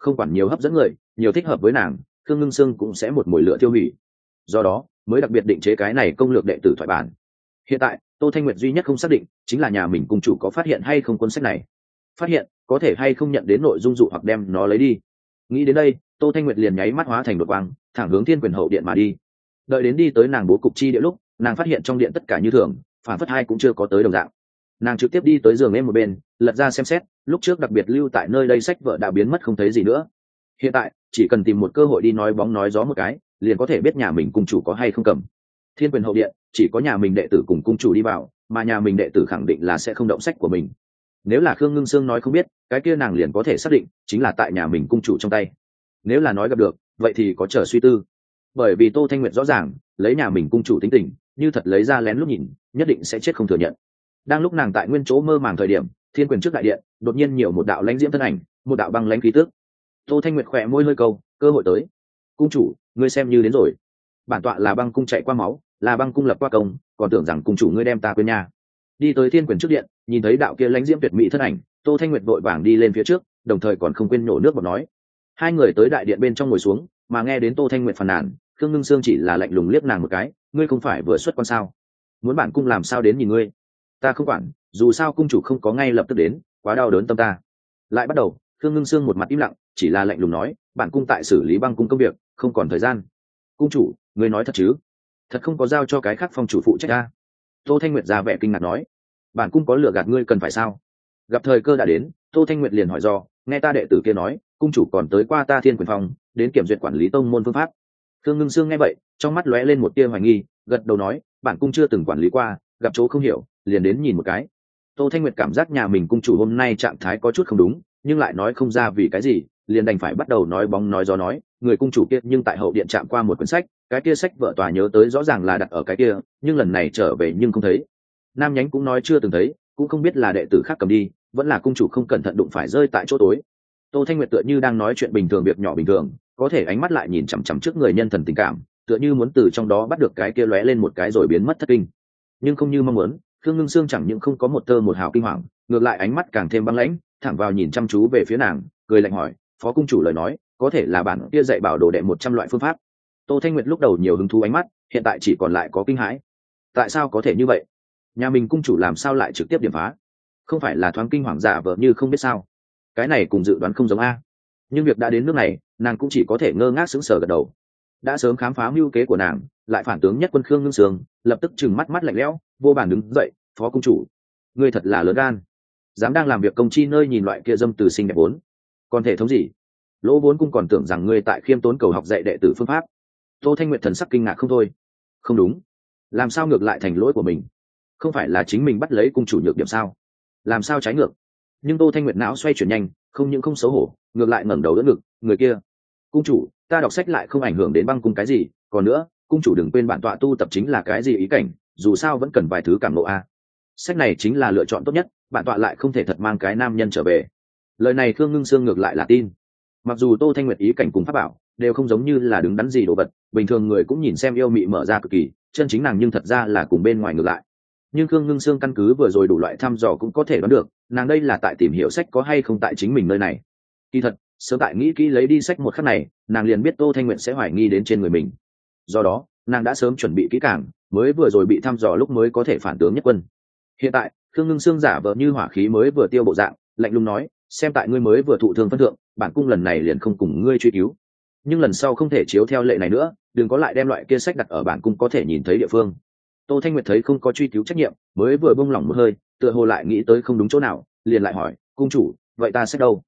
không quản nhiều hấp dẫn người, nhiều thích hợp với nàng, Khương Ngưng Sương cũng sẽ một mồi lửa tiêu hủy. Do đó mới đặc biệt định chế cái này công lược đệ tử thoại bản. Hiện tại Tô Thanh Nguyệt duy nhất không xác định chính là nhà mình cung chủ có phát hiện hay không cuốn sách này, phát hiện có thể hay không nhận đến nội dung dụ hoặc đem nó lấy đi. Nghĩ đến đây, Tô Thanh Nguyệt liền nháy mắt hóa thành đột quang, thẳng hướng Thiên Quyền hậu điện mà đi. Đợi đến đi tới nàng bố cục chi địa lúc, nàng phát hiện trong điện tất cả như thường, phản phất hai cũng chưa có tới đồng dạng. Nàng trực tiếp đi tới giường em một bên, lật ra xem xét, lúc trước đặc biệt lưu tại nơi đây sách vở đã biến mất không thấy gì nữa. Hiện tại chỉ cần tìm một cơ hội đi nói bóng nói gió một cái, liền có thể biết nhà mình cung chủ có hay không cầm. Thiên Quyền hậu điện chỉ có nhà mình đệ tử cùng cung chủ đi vào, mà nhà mình đệ tử khẳng định là sẽ không động sách của mình. Nếu là Khương Ngưng Sương nói không biết, cái kia nàng liền có thể xác định chính là tại nhà mình cung chủ trong tay. Nếu là nói gặp được, vậy thì có chờ suy tư. Bởi vì Tô Thanh Nguyệt rõ ràng lấy nhà mình cung chủ tính tình, như thật lấy ra lén lúc nhìn, nhất định sẽ chết không thừa nhận. Đang lúc nàng tại nguyên chỗ mơ màng thời điểm, Thiên Quyền trước đại điện đột nhiên nhiều một đạo lãnh diễm thân ảnh, một đạo băng lãnh khí tức. Tô Thanh Nguyệt khỏe môi hơi câu, cơ hội tới. Cung chủ, ngươi xem như đến rồi. Bản tọa là băng cung chạy qua máu, là băng cung lập qua công, còn tưởng rằng cung chủ ngươi đem ta quên nhà. Đi tới Thiên Quyền trước điện, nhìn thấy đạo kia lãnh diễm tuyệt mỹ thân ảnh, Tô Thanh Nguyệt vội vàng đi lên phía trước, đồng thời còn không quên nhổ nước bọt nói. Hai người tới đại điện bên trong ngồi xuống, mà nghe đến Tô Thanh Nguyệt phàn nàn, Khương Ngưng Sương chỉ là lạnh lùng liếc nàng một cái, ngươi không phải vừa xuất quan sao? Muốn bản cung làm sao đến nhìn ngươi? Ta không quản, dù sao cung chủ không có ngay lập tức đến, quá đau đớn tâm ta. Lại bắt đầu, Khương Ngưng Sương một mặt im lặng, chỉ là lạnh lùng nói, bản cung tại xử lý băng cung công việc, không còn thời gian. Cung chủ, ngươi nói thật chứ? Thật không có giao cho cái khác phong chủ phụ trách ta? Tô Thanh Nguyệt ra vẻ kinh ngạc nói, bản cung có lừa gạt ngươi cần phải sao? Gặp thời cơ đã đến, Tô Thanh Nguyệt liền hỏi do, nghe ta đệ tử kia nói, cung chủ còn tới qua ta Thiên Quyền phòng, đến kiểm duyệt quản lý tông môn phương pháp. Khương Ngưng Sương nghe vậy, trong mắt lóe lên một tia hoài nghi, gật đầu nói, bản cung chưa từng quản lý qua, gặp chỗ không hiểu, liền đến nhìn một cái. Tô Thanh Nguyệt cảm giác nhà mình cung chủ hôm nay trạng thái có chút không đúng, nhưng lại nói không ra vì cái gì, liền đành phải bắt đầu nói bóng nói gió nói, người cung chủ kia nhưng tại hậu điện chạm qua một quyển sách, cái kia sách vợ tòa nhớ tới rõ ràng là đặt ở cái kia, nhưng lần này trở về nhưng không thấy. Nam nhánh cũng nói chưa từng thấy, cũng không biết là đệ tử khác cầm đi, vẫn là cung chủ không cẩn thận đụng phải rơi tại chỗ tối. Tô Thanh Nguyệt tựa như đang nói chuyện bình thường, việc nhỏ bình thường, có thể ánh mắt lại nhìn chằm chằm trước người nhân thần tình cảm, tựa như muốn từ trong đó bắt được cái kia lóe lên một cái rồi biến mất thất kinh. Nhưng không như mong muốn, Khương Ngưng Sương chẳng những không có một tơ một hào kinh hoàng, ngược lại ánh mắt càng thêm băng lãnh, thẳng vào nhìn chăm chú về phía nàng, cười lạnh hỏi, phó cung chủ lời nói, có thể là bản kia dạy bảo đồ đệ 100 loại phương pháp. Tô Thanh Nguyệt lúc đầu nhiều hứng thú ánh mắt, hiện tại chỉ còn lại có kinh hãi. Tại sao có thể như vậy? Nhà mình cung chủ làm sao lại trực tiếp điểm phá? Không phải là thoáng kinh hoàng giả vờ như không biết sao? Cái này cùng dự đoán không giống a. Nhưng việc đã đến nước này, nàng cũng chỉ có thể ngơ ngác sững sờ gật đầu. Đã sớm khám phá mưu kế của nàng, lại phản tướng nhất quân Khương Ngưng Sương lập tức trừng mắt mắt lạnh lẽo, vô bản đứng dậy, phó cung chủ, ngươi thật là lớn gan, dám đang làm việc công chi nơi nhìn loại kia dâm từ xinh đẹp vốn, còn thể thống gì? Lỗ Vốn cung còn tưởng rằng ngươi tại khiêm tốn cầu học dạy đệ tử phương pháp. Tô Thanh Nguyệt thần sắc kinh ngạc không thôi. Không đúng, làm sao ngược lại thành lỗi của mình? Không phải là chính mình bắt lấy cung chủ nhược điểm sao? Làm sao trái ngược? Nhưng Tô Thanh Nguyệt não xoay chuyển nhanh, không những không xấu hổ, ngược lại ngẩng đầu đỡ ngực, người kia, cung chủ, ta đọc sách lại không ảnh hưởng đến băng cung cái gì, còn nữa, cung chủ đừng quên bản tọa tu tập chính là cái gì ý cảnh, dù sao vẫn cần vài thứ cảm ngộ a. Sách này chính là lựa chọn tốt nhất, bản tọa lại không thể thật mang cái nam nhân trở về. Lời này Khương Ngưng Sương ngược lại là tin. Mặc dù Tô Thanh Nguyệt ý cảnh cùng pháp bảo đều không giống như là đứng đắn gì đồ vật, bình thường người cũng nhìn xem yêu mị mở ra cực kỳ, chân chính nàng nhưng thật ra là cùng bên ngoài ngược lại. Nhưng Khương Ngưng Sương căn cứ vừa rồi đủ loại thăm dò cũng có thể đoán được, nàng đây là tại tìm hiểu sách có hay không tại chính mình nơi này. Kỳ thật, sớm tại nghĩ kỹ lấy đi sách một khắc này, nàng liền biết Tô Thanh Nguyệt sẽ hoài nghi đến trên người mình. Do đó, nàng đã sớm chuẩn bị kỹ càng, mới vừa rồi bị thăm dò lúc mới có thể phản tướng nhất quân. Hiện tại, Khương Ngưng Sương giả vờ như hỏa khí mới vừa tiêu bộ dạng, lạnh lùng nói, xem tại ngươi mới vừa thụ thương phân thượng, bản cung lần này liền không cùng ngươi truy cứu. Nhưng lần sau không thể chiếu theo lệ này nữa, đừng có lại đem loại kia sách đặt ở bản cung có thể nhìn thấy địa phương. Tô Thanh Nguyệt thấy không có truy cứu trách nhiệm, mới vừa buông lỏng một hơi, tựa hồ lại nghĩ tới không đúng chỗ nào, liền lại hỏi, cung chủ, vậy ta sách đâu?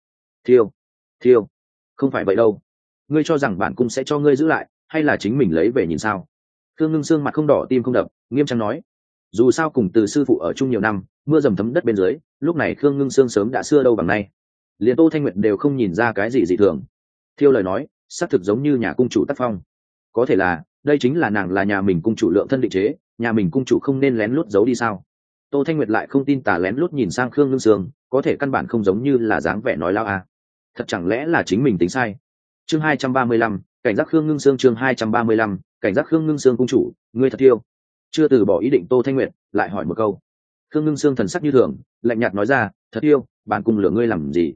Thiêu, không phải vậy đâu. Ngươi cho rằng bản cung sẽ cho ngươi giữ lại, hay là chính mình lấy về nhìn sao? Khương Ngưng Sương mặt không đỏ tim không đập, nghiêm trang nói, dù sao cùng từ sư phụ ở chung nhiều năm, mưa dầm thấm đất bên dưới, lúc này Khương Ngưng Sương sớm đã xưa đâu bằng nay, liền Tô Thanh Nguyệt đều không nhìn ra cái gì dị thường. Thiêu lời nói, xác thực giống như nhà cung chủ tác phong. Có thể là, đây chính là nàng là nhà mình cung chủ lượng thân định chế, nhà mình cung chủ không nên lén lút giấu đi sao? Tô Thanh Nguyệt lại không tin tà lén lút nhìn sang Khương Ngưng Sương, có thể căn bản không giống như là dáng vẻ nói lao à. Thật chẳng lẽ là chính mình tính sai? Chương 235, cảnh giác Khương Ngưng Sương. Chương 235, cảnh giác Khương Ngưng Sương. Cung chủ, ngươi thật thiêu. Chưa từ bỏ ý định Tô Thanh Nguyệt lại hỏi một câu. Khương Ngưng Sương thần sắc như thường, lạnh nhạt nói ra, thật thiêu, bản cung lửa ngươi làm gì?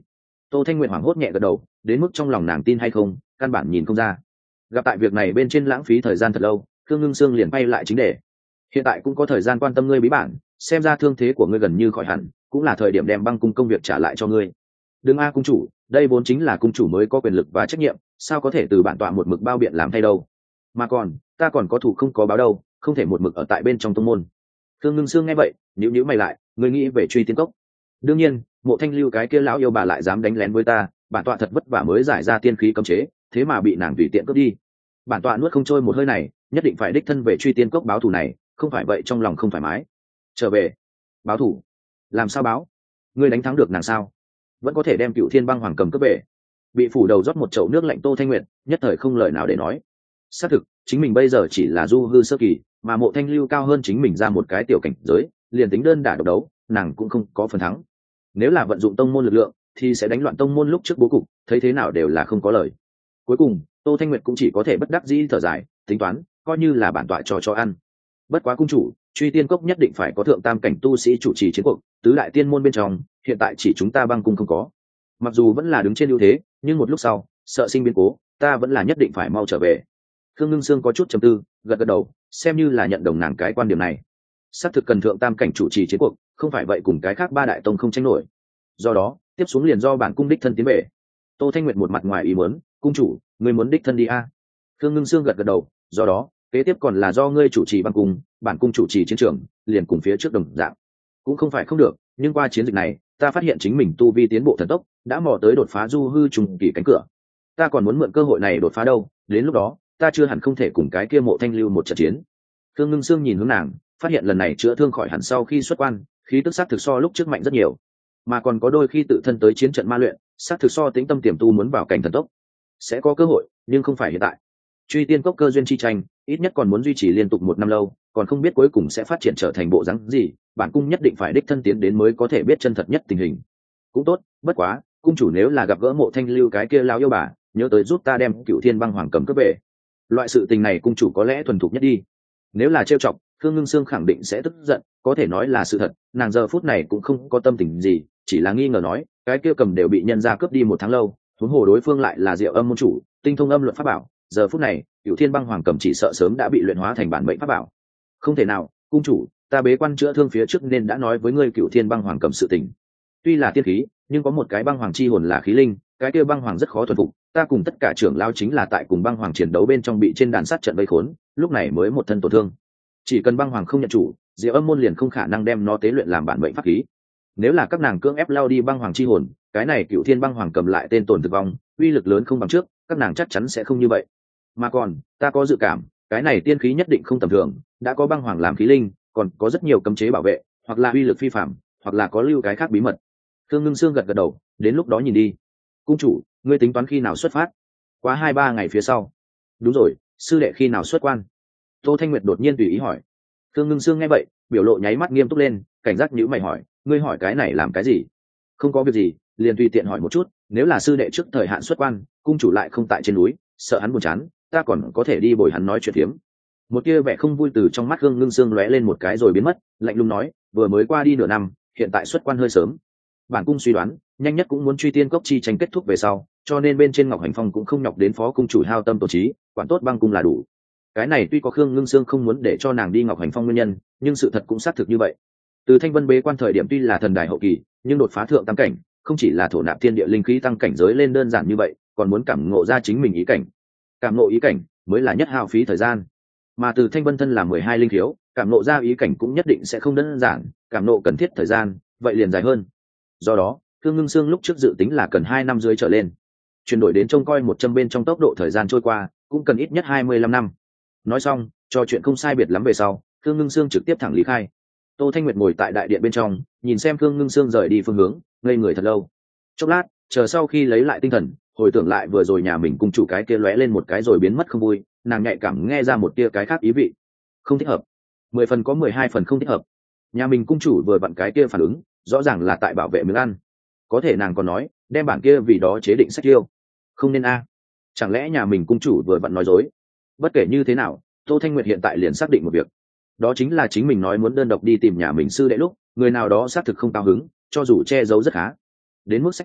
Tô Thanh Nguyệt hoảng hốt nhẹ gật đầu, đến mức trong lòng nàng tin hay không căn bản nhìn không ra. Gặp tại việc này bên trên lãng phí thời gian thật lâu, Khương Ngưng Sương liền bay lại chính đề. Hiện tại cũng có thời gian quan tâm ngươi bí bản, xem ra thương thế của ngươi gần như khỏi hẳn, cũng là thời điểm đem băng cung công việc trả lại cho ngươi. Đừng a cung chủ, đây vốn chính là cung chủ mới có quyền lực và trách nhiệm, sao có thể từ bản tọa một mực bao biện làm thay đâu. Mà còn ta còn có thủ không có báo đâu, không thể một mực ở tại bên trong tông môn. Khương Ngưng Sương nghe vậy nhíu nhíu mày lại, ngươi nghĩ về Truy Tiên Cốc. Đương nhiên, Mộ Thanh Lưu cái kia lão yêu bà lại dám đánh lén với ta, bản tọa thật vất vả mới giải ra tiên khí cấm chế, thế mà bị nàng tùy tiện cướp đi. Bản tọa nuốt không trôi một hơi này, nhất định phải đích thân về Truy Tiên Cốc báo thù này, không phải vậy trong lòng không thoải mái. Trở về báo thù? Làm sao báo? Ngươi đánh thắng được nàng sao? Vẫn có thể đem Cựu Thiên Băng Hoàng cầm cướp về? Bị phủ đầu rót một chậu nước lạnh Tô Thanh Nguyệt nhất thời không lời nào để nói. Xác thực chính mình bây giờ chỉ là du hư sơ kỳ, mà Mộ Thanh Lưu cao hơn chính mình ra một cái tiểu cảnh giới, liền tính đơn đả độc đấu nàng cũng không có phần thắng. Nếu là vận dụng tông môn lực lượng thì sẽ đánh loạn tông môn lúc trước bố cục, thấy thế nào đều là không có lời. Cuối cùng Tô Thanh Nguyệt cũng chỉ có thể bất đắc dĩ thở dài, tính toán coi như là bản tọa cho ăn. Bất quá cung chủ, Truy Tiên Cốc nhất định phải có thượng tam cảnh tu sĩ chủ trì chiến cuộc, tứ đại tiên môn bên trong hiện tại chỉ chúng ta băng cung không có. Mặc dù vẫn là đứng trên ưu thế, nhưng một lúc sau sợ sinh biến cố, ta vẫn là nhất định phải mau trở về. Khương Ngưng Sương có chút trầm tư, gật gật đầu, xem như là nhận đồng nàng cái quan điểm này. Xác thực cần thượng tam cảnh chủ trì chiến cuộc, không phải vậy cùng cái khác ba đại tông không tranh nổi. Do đó tiếp xuống liền do bản cung đích thân tiến về. Tô Thanh Nguyệt một mặt ngoài ý muốn, cung chủ ngươi muốn đích thân đi a? Khương Ngưng Sương gật gật đầu, do đó kế tiếp còn là do ngươi chủ trì băng cung, bản cung chủ trì chiến trường, liền cùng phía trước đồng dạng. Cũng không phải không được, nhưng qua chiến dịch này ta phát hiện chính mình tu vi tiến bộ thần tốc, đã mò tới đột phá du hư trùng kỳ cánh cửa. Ta còn muốn mượn cơ hội này đột phá đâu, đến lúc đó ta chưa hẳn không thể cùng cái kia Mộ Thanh Lưu một trận chiến. Khương Ngưng Sương nhìn hướng nàng, phát hiện lần này chữa thương khỏi hẳn sau khi xuất quan, khí tức sắc thực so lúc trước mạnh rất nhiều, mà còn có đôi khi tự thân tới chiến trận ma luyện, sắc thực so tĩnh tâm tiềm tu muốn vào cảnh thần tốc. Sẽ có cơ hội, nhưng không phải hiện tại. Truy Tiên Cốc cơ duyên chi tranh, ít nhất còn muốn duy trì liên tục 1 năm lâu, còn không biết cuối cùng sẽ phát triển trở thành bộ dáng gì, bản cung nhất định phải đích thân tiến đến mới có thể biết chân thật nhất tình hình. Cũng tốt, bất quá, cung chủ nếu là gặp gỡ Mộ Thanh Lưu cái kia lão yêu bà, nhớ tới giúp ta đem Cựu Thiên Băng Hoàng cầm cướp về. Loại sự tình này cung chủ có lẽ thuần thục nhất đi. Nếu là trêu chọc, Khương Ngưng Sương khẳng định sẽ tức giận, có thể nói là sự thật, nàng giờ phút này cũng không có tâm tình gì, chỉ là nghi ngờ nói, cái kia cầm đều bị nhân gia cướp đi 1 tháng lâu, huống hồ đối phương lại là Diệu Âm môn chủ, tinh thông âm luật pháp bảo, giờ phút này Cựu Thiên Băng Hoàng cầm chỉ sợ sớm đã bị luyện hóa thành bản mệnh pháp bảo. Không thể nào, cung chủ, ta bế quan chữa thương phía trước nên đã nói với ngươi Cựu Thiên Băng Hoàng cầm sự tình. Tuy là tiên khí, nhưng có một cái băng hoàng chi hồn là khí linh, cái kia băng hoàng rất khó thuần phục, ta cùng tất cả trưởng lao chính là tại cùng băng hoàng chiến đấu bên trong bị trên đàn sát trận vây khốn, lúc này mới một thân tổn thương. Chỉ cần băng hoàng không nhận chủ, Diệu Âm môn liền không khả năng đem nó tế luyện làm bản mệnh pháp khí. Nếu là các nàng cưỡng ép lao đi băng hoàng chi hồn, cái này Cựu Thiên Băng Hoàng cầm lại tên tổn thực vong, uy lực lớn không bằng trước, các nàng chắc chắn sẽ không như vậy. Mà còn ta có dự cảm, cái này tiên khí nhất định không tầm thường, đã có băng hoàng làm khí linh, còn có rất nhiều cấm chế bảo vệ, hoặc là uy lực phi phạm, hoặc là có lưu cái khác bí mật. Khương Ngưng Sương gật gật đầu, đến lúc đó nhìn đi. Cung chủ, ngươi tính toán khi nào xuất phát? Quá 2-3 ngày phía sau. Đúng rồi, sư đệ khi nào xuất quan? Tô Thanh Nguyệt đột nhiên tùy ý hỏi. Khương Ngưng Sương nghe vậy, biểu lộ nháy mắt nghiêm túc lên, cảnh giác nhíu mày hỏi, ngươi hỏi cái này làm cái gì? Không có việc gì, liền tùy tiện hỏi một chút, nếu là sư đệ trước thời hạn xuất quan, cung chủ lại không tại trên núi, sợ hắn buồn chán, ta còn có thể đi bồi hắn nói chuyện phiếm. Một tia vẻ không vui từ trong mắt Khương Ngưng Sương lóe lên một cái rồi biến mất, lạnh lùng nói, vừa mới qua đi nửa năm, hiện tại xuất quan hơi sớm. Bản cung suy đoán, nhanh nhất cũng muốn Truy Tiên Cốc chi tranh kết thúc về sau, cho nên bên trên Ngọc Hành Phong cũng không nhọc đến phó cung chủ hao tâm tổn trí, quản tốt băng cung là đủ. Cái này tuy có Khương Ngưng Sương không muốn để cho nàng đi Ngọc Hành Phong nguyên nhân, nhưng sự thật cũng xác thực như vậy. Từ Thanh Vân bế quan thời điểm tuy là thần đài hậu kỳ, nhưng đột phá thượng tam cảnh, không chỉ là thổ nạp thiên địa linh khí tăng cảnh giới lên đơn giản như vậy, còn muốn cảm ngộ ra chính mình ý cảnh. Cảm ngộ ý cảnh mới là nhất hao phí thời gian. Mà từ Thanh Vân thân là 12 linh thiếu, cảm ngộ ra ý cảnh cũng nhất định sẽ không đơn giản, cảm ngộ cần thiết thời gian, vậy liền dài hơn. Do đó, Khương Ngưng Sương lúc trước dự tính là cần 2 năm dưới trở lên. Chuyển đổi đến trông coi 100 bên trong tốc độ thời gian trôi qua, cũng cần ít nhất 25 năm. Nói xong, trò chuyện không sai biệt lắm về sau, Khương Ngưng Sương trực tiếp thẳng lý khai. Tô Thanh Nguyệt ngồi tại đại điện bên trong, nhìn xem Khương Ngưng Sương rời đi phương hướng, ngây người thật lâu. Chốc lát, chờ sau khi lấy lại tinh thần, hồi tưởng lại vừa rồi nhà mình cùng chủ cái kia lóe lên một cái rồi biến mất không vui, nàng nhạy cảm nghe ra một tia cái khác ý vị. Không thích hợp. 10 phần có 12 phần không thích hợp. Nhà mình cung chủ vừa vặn cái kia phản ứng, rõ ràng là tại bảo vệ miếng ăn. Có thể nàng còn nói, đem bản kia vì đó chế định sách yêu. Không nên a. Chẳng lẽ nhà mình cung chủ vừa vặn nói dối? Bất kể như thế nào, Tô Thanh Nguyệt hiện tại liền xác định một việc. Đó chính là chính mình nói muốn đơn độc đi tìm nhà mình sư đệ lúc, người nào đó xác thực không cao hứng, cho dù che giấu rất khá. Đến mức sách chỗ,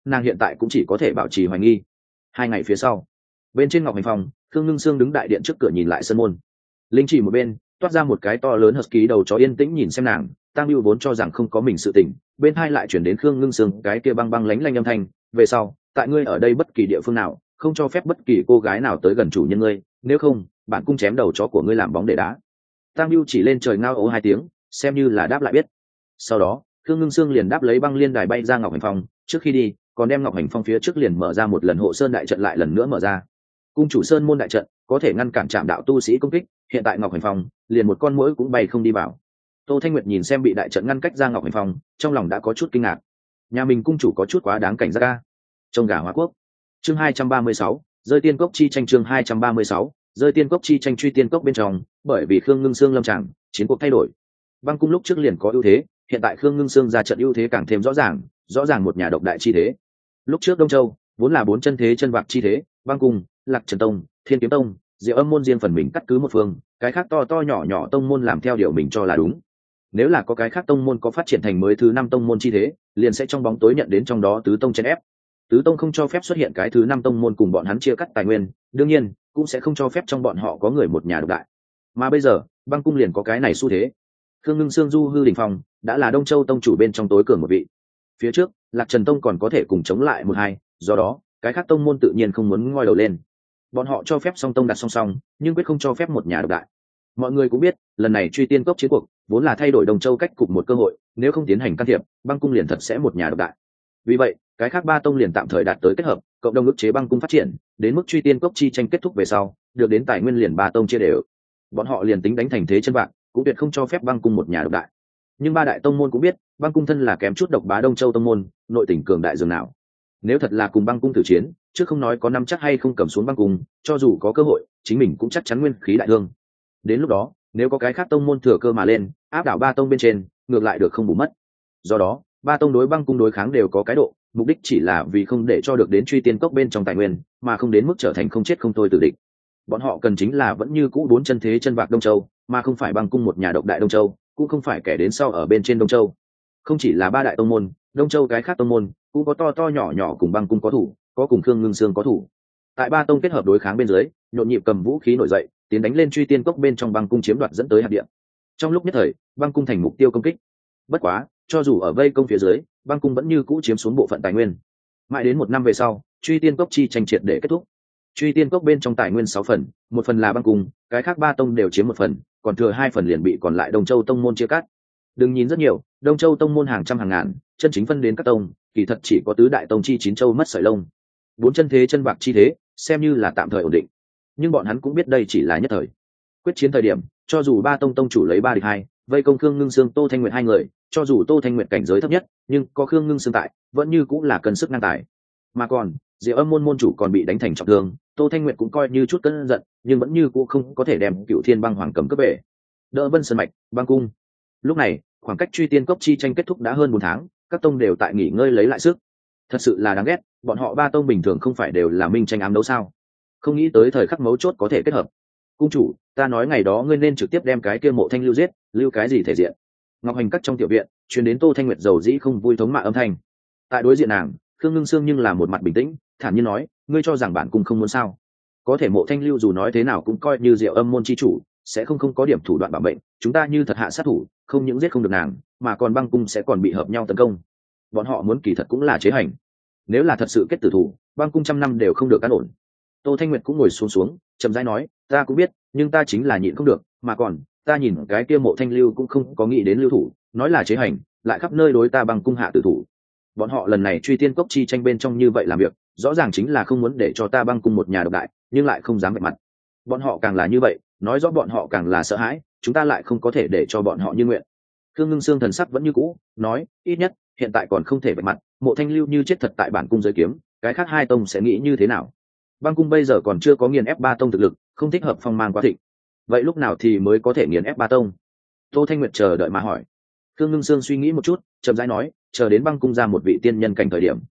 nàng hiện tại cũng chỉ có thể bảo trì hoài nghi. 2 ngày phía sau, bên trên ngọc hành phòng, Khương Ngưng Sương đứng đại điện trước cửa nhìn lại sân môn. Linh chỉ một bên toát ra một cái to lớn husky đầu chó yên tĩnh nhìn xem nàng. Tăng Lưu vốn cho rằng không có mình sự tình, bên hai lại chuyển đến Khương Ngưng Sương cái kia băng băng lánh lanh âm thanh, về sau, tại ngươi ở đây bất kỳ địa phương nào, không cho phép bất kỳ cô gái nào tới gần chủ nhân ngươi, nếu không, bản cung chém đầu chó của ngươi làm bóng để đá. Tăng Lưu chỉ lên trời ngao ố 2 tiếng, xem như là đáp lại biết. Sau đó, Khương Ngưng Sương liền đáp lấy băng liên đài bay ra ngọc hành phong, trước khi đi, còn đem ngọc hành phong phía trước liền mở ra một lần hộ sơn đại trận lại lần nữa mở ra. Cung chủ sơn môn đại trận có thể ngăn cản trạm đạo tu sĩ công kích, hiện tại ngọc hành phong liền một con muỗi cũng bay không đi vào. Tô Thanh Nguyệt nhìn xem bị đại trận ngăn cách ra ngọc hành phong, trong lòng đã có chút kinh ngạc. Nhà mình cung chủ có chút quá đáng cảnh giác ca. Trông gà hóa quốc. Chương 236, rơi tiên cốc chi tranh. Chương 236, rơi tiên cốc chi tranh. Truy tiên cốc bên trong, bởi vì Khương Ngưng Sương lâm tràng, chiến cuộc thay đổi. Băng cung lúc trước liền có ưu thế, hiện tại Khương Ngưng Sương ra trận ưu thế càng thêm rõ ràng một nhà độc đại chi thế. Lúc trước Đông Châu vốn là 4 chân thế chân bạc chi thế, Băng cung, Lạc Trần tông, Thiên Kiếm tông, Diệu Âm môn riêng phần mình cắt cứ một phương, cái khác to nhỏ tông môn làm theo điều mình cho là đúng. Nếu là có cái khác tông môn có phát triển thành mới thứ 5 tông môn chi thế, liền sẽ trong bóng tối nhận đến trong đó tứ tông chèn ép. Tứ tông không cho phép xuất hiện cái thứ 5 tông môn cùng bọn hắn chia cắt tài nguyên, đương nhiên cũng sẽ không cho phép trong bọn họ có người một nhà độc đại. Mà bây giờ, Băng cung liền có cái này xu thế. Khương Ngưng Sương du hư đỉnh phong, đã là Đông Châu tông chủ bên trong tối cường một vị. Phía trước, Lạc Trần tông còn có thể cùng chống lại 1-2, do đó, cái khác tông môn tự nhiên không muốn ngoi đầu lên. Bọn họ cho phép song tông đặt song song, nhưng quyết không cho phép một nhà độc đại. Mọi người cũng biết, lần này truy tiên cốc chiến cuộc vốn là thay đổi Đông Châu cách cục một cơ hội, nếu không tiến hành can thiệp, Băng cung liền thật sẽ một nhà độc đại. Vì vậy, cái khác 3 tông liền tạm thời đạt tới kết hợp, cộng đồng ức chế Băng cung phát triển, đến mức truy tiên cốc chi tranh kết thúc về sau, được đến tài nguyên liền 3 tông chia đều. Bọn họ liền tính đánh thành thế chân vạc, cũng tuyệt không cho phép Băng cung một nhà độc đại. Nhưng 3 đại tông môn cũng biết, Băng cung thân là kém chút độc bá Đông Châu tông môn, nội tình cường đại dường nào. Nếu thật là cùng Băng cung tử chiến, chứ không nói có nắm chắc hay không cầm xuống Băng cung, cho dù có cơ hội, chính mình cũng chắc chắn nguyên khí đại thương. Đến lúc đó, nếu có cái khác tông môn thừa cơ mà lên, áp đảo 3 tông bên trên, ngược lại được không bù mất. Do đó, 3 tông đối Băng cung đối kháng đều có cái độ, mục đích chỉ là vì không để cho được đến truy tiên cốc bên trong tài nguyên, mà không đến mức trở thành không chết không thôi tử địch. Bọn họ cần chính là vẫn như cũ 4 chân thế chân bạc Đông Châu, mà không phải Băng cung một nhà độc đại Đông Châu, cũng không phải kẻ đến sau ở bên trên Đông Châu. Không chỉ là 3 đại tông môn, Đông Châu cái khác tông môn cũng có to nhỏ cùng Băng cung có thủ, có cùng Khương Ngưng Sương có thủ. Tại 3 tông kết hợp đối kháng bên dưới, nhộn nhịp cầm vũ khí nổi dậy, tiến đánh lên truy tiên cốc bên trong Băng cung chiếm đoạt dẫn tới hạt địa. Trong lúc nhất thời, Băng cung thành mục tiêu công kích. Bất quá, cho dù ở vây công phía dưới, Băng cung vẫn như cũ chiếm xuống bộ phận tài nguyên. Mãi đến 1 năm về sau, truy tiên cốc chi tranh triệt để kết thúc. Truy tiên cốc bên trong tài nguyên 6 phần, 1 phần là Băng cung, cái khác 3 tông đều chiếm 1 phần, còn thừa 2 phần liền bị còn lại Đông Châu tông môn chia cắt. Đừng nhìn rất nhiều, Đông Châu tông môn hàng trăm hàng ngàn, chân chính phân đến các tông, kỳ thật chỉ có tứ đại tông chi 9 châu mất sợi lông. 4 chân thế chân bạc chi thế, xem như là tạm thời ổn định. Nhưng bọn hắn cũng biết đây chỉ là nhất thời. Quyết chiến thời điểm, cho dù 3 tông tông chủ lấy 3 địch 2, vây công Khương Ngưng Sương, Tô Thanh Nguyệt 2 người, cho dù Tô Thanh Nguyệt cảnh giới thấp nhất, nhưng có Khương Ngưng Sương tại, vẫn như cũng là cân sức ngang tài. Mà còn, Diệu Âm môn môn chủ còn bị đánh thành trọng thương, Tô Thanh Nguyệt cũng coi như chút cơn giận, nhưng vẫn như cũng không có thể đem Cựu Thiên Băng Hoàng cầm cướp về. Đỡ Vân Sơn mạch, Băng cung. Lúc này, khoảng cách truy tiên cốc chi tranh kết thúc đã hơn 4 tháng, các tông đều tại nghỉ ngơi lấy lại sức. Thật sự là đáng ghét, bọn họ 3 tông bình thường không phải đều là minh tranh ám đấu sao? Không nghĩ tới thời khắc mấu chốt có thể kết hợp. Cung chủ, ta nói ngày đó ngươi nên trực tiếp đem cái kia Mộ Thanh Lưu giết, lưu cái gì thể diện? Ngọc Hành Các trong tiểu viện, truyền đến Tô Thanh Nguyệt dầu dĩ không vui thống mạ âm thanh. Tại đối diện nàng, Khương Ngưng Sương nhưng là một mặt bình tĩnh, thản nhiên nói, ngươi cho rằng bản cung không muốn sao? Có thể Mộ Thanh Lưu dù nói thế nào cũng coi như Diệu Âm môn chi chủ, sẽ không có điểm thủ đoạn bảo mệnh, chúng ta như thật hạ sát thủ, không những giết không được nàng, mà còn Băng cung sẽ còn bị hợp nhau tấn công. Bọn họ muốn kỳ thật cũng là chế hành. Nếu là thật sự kết tử thủ, Băng cung trăm năm đều không được an ổn. Tô Thanh Nguyệt cũng ngồi xuống, chậm rãi nói, ta cũng biết, nhưng ta chính là nhịn không được, mà còn, ta nhìn cái kia Mộ Thanh Lưu cũng không có nghĩ đến lưu thủ, nói là chế hành, lại khắp nơi đối ta Băng cung hạ tử thủ. Bọn họ lần này truy tiên cốc chi tranh bên trong như vậy làm việc, rõ ràng chính là không muốn để cho ta Băng cung một nhà độc đại, nhưng lại không dám vạch mặt. Bọn họ càng là như vậy, nói rõ bọn họ càng là sợ hãi, chúng ta lại không có thể để cho bọn họ như nguyện. Khương Ngưng Sương thần sắc vẫn như cũ, nói, ít nhất hiện tại còn không thể vạch mặt, Mộ Thanh Lưu như chết thật tại bản cung giới kiếm, cái khác 2 tông sẽ nghĩ như thế nào? Băng cung bây giờ còn chưa có nghiền ép 3 tông thực lực, không thích hợp phong mang quá thịnh. Vậy lúc nào thì mới có thể nghiền ép 3 tông? Tô Thanh Nguyệt chờ đợi mà hỏi. Khương Ngưng Sương suy nghĩ một chút, chậm rãi nói, chờ đến Băng cung ra một vị tiên nhân cảnh thời điểm.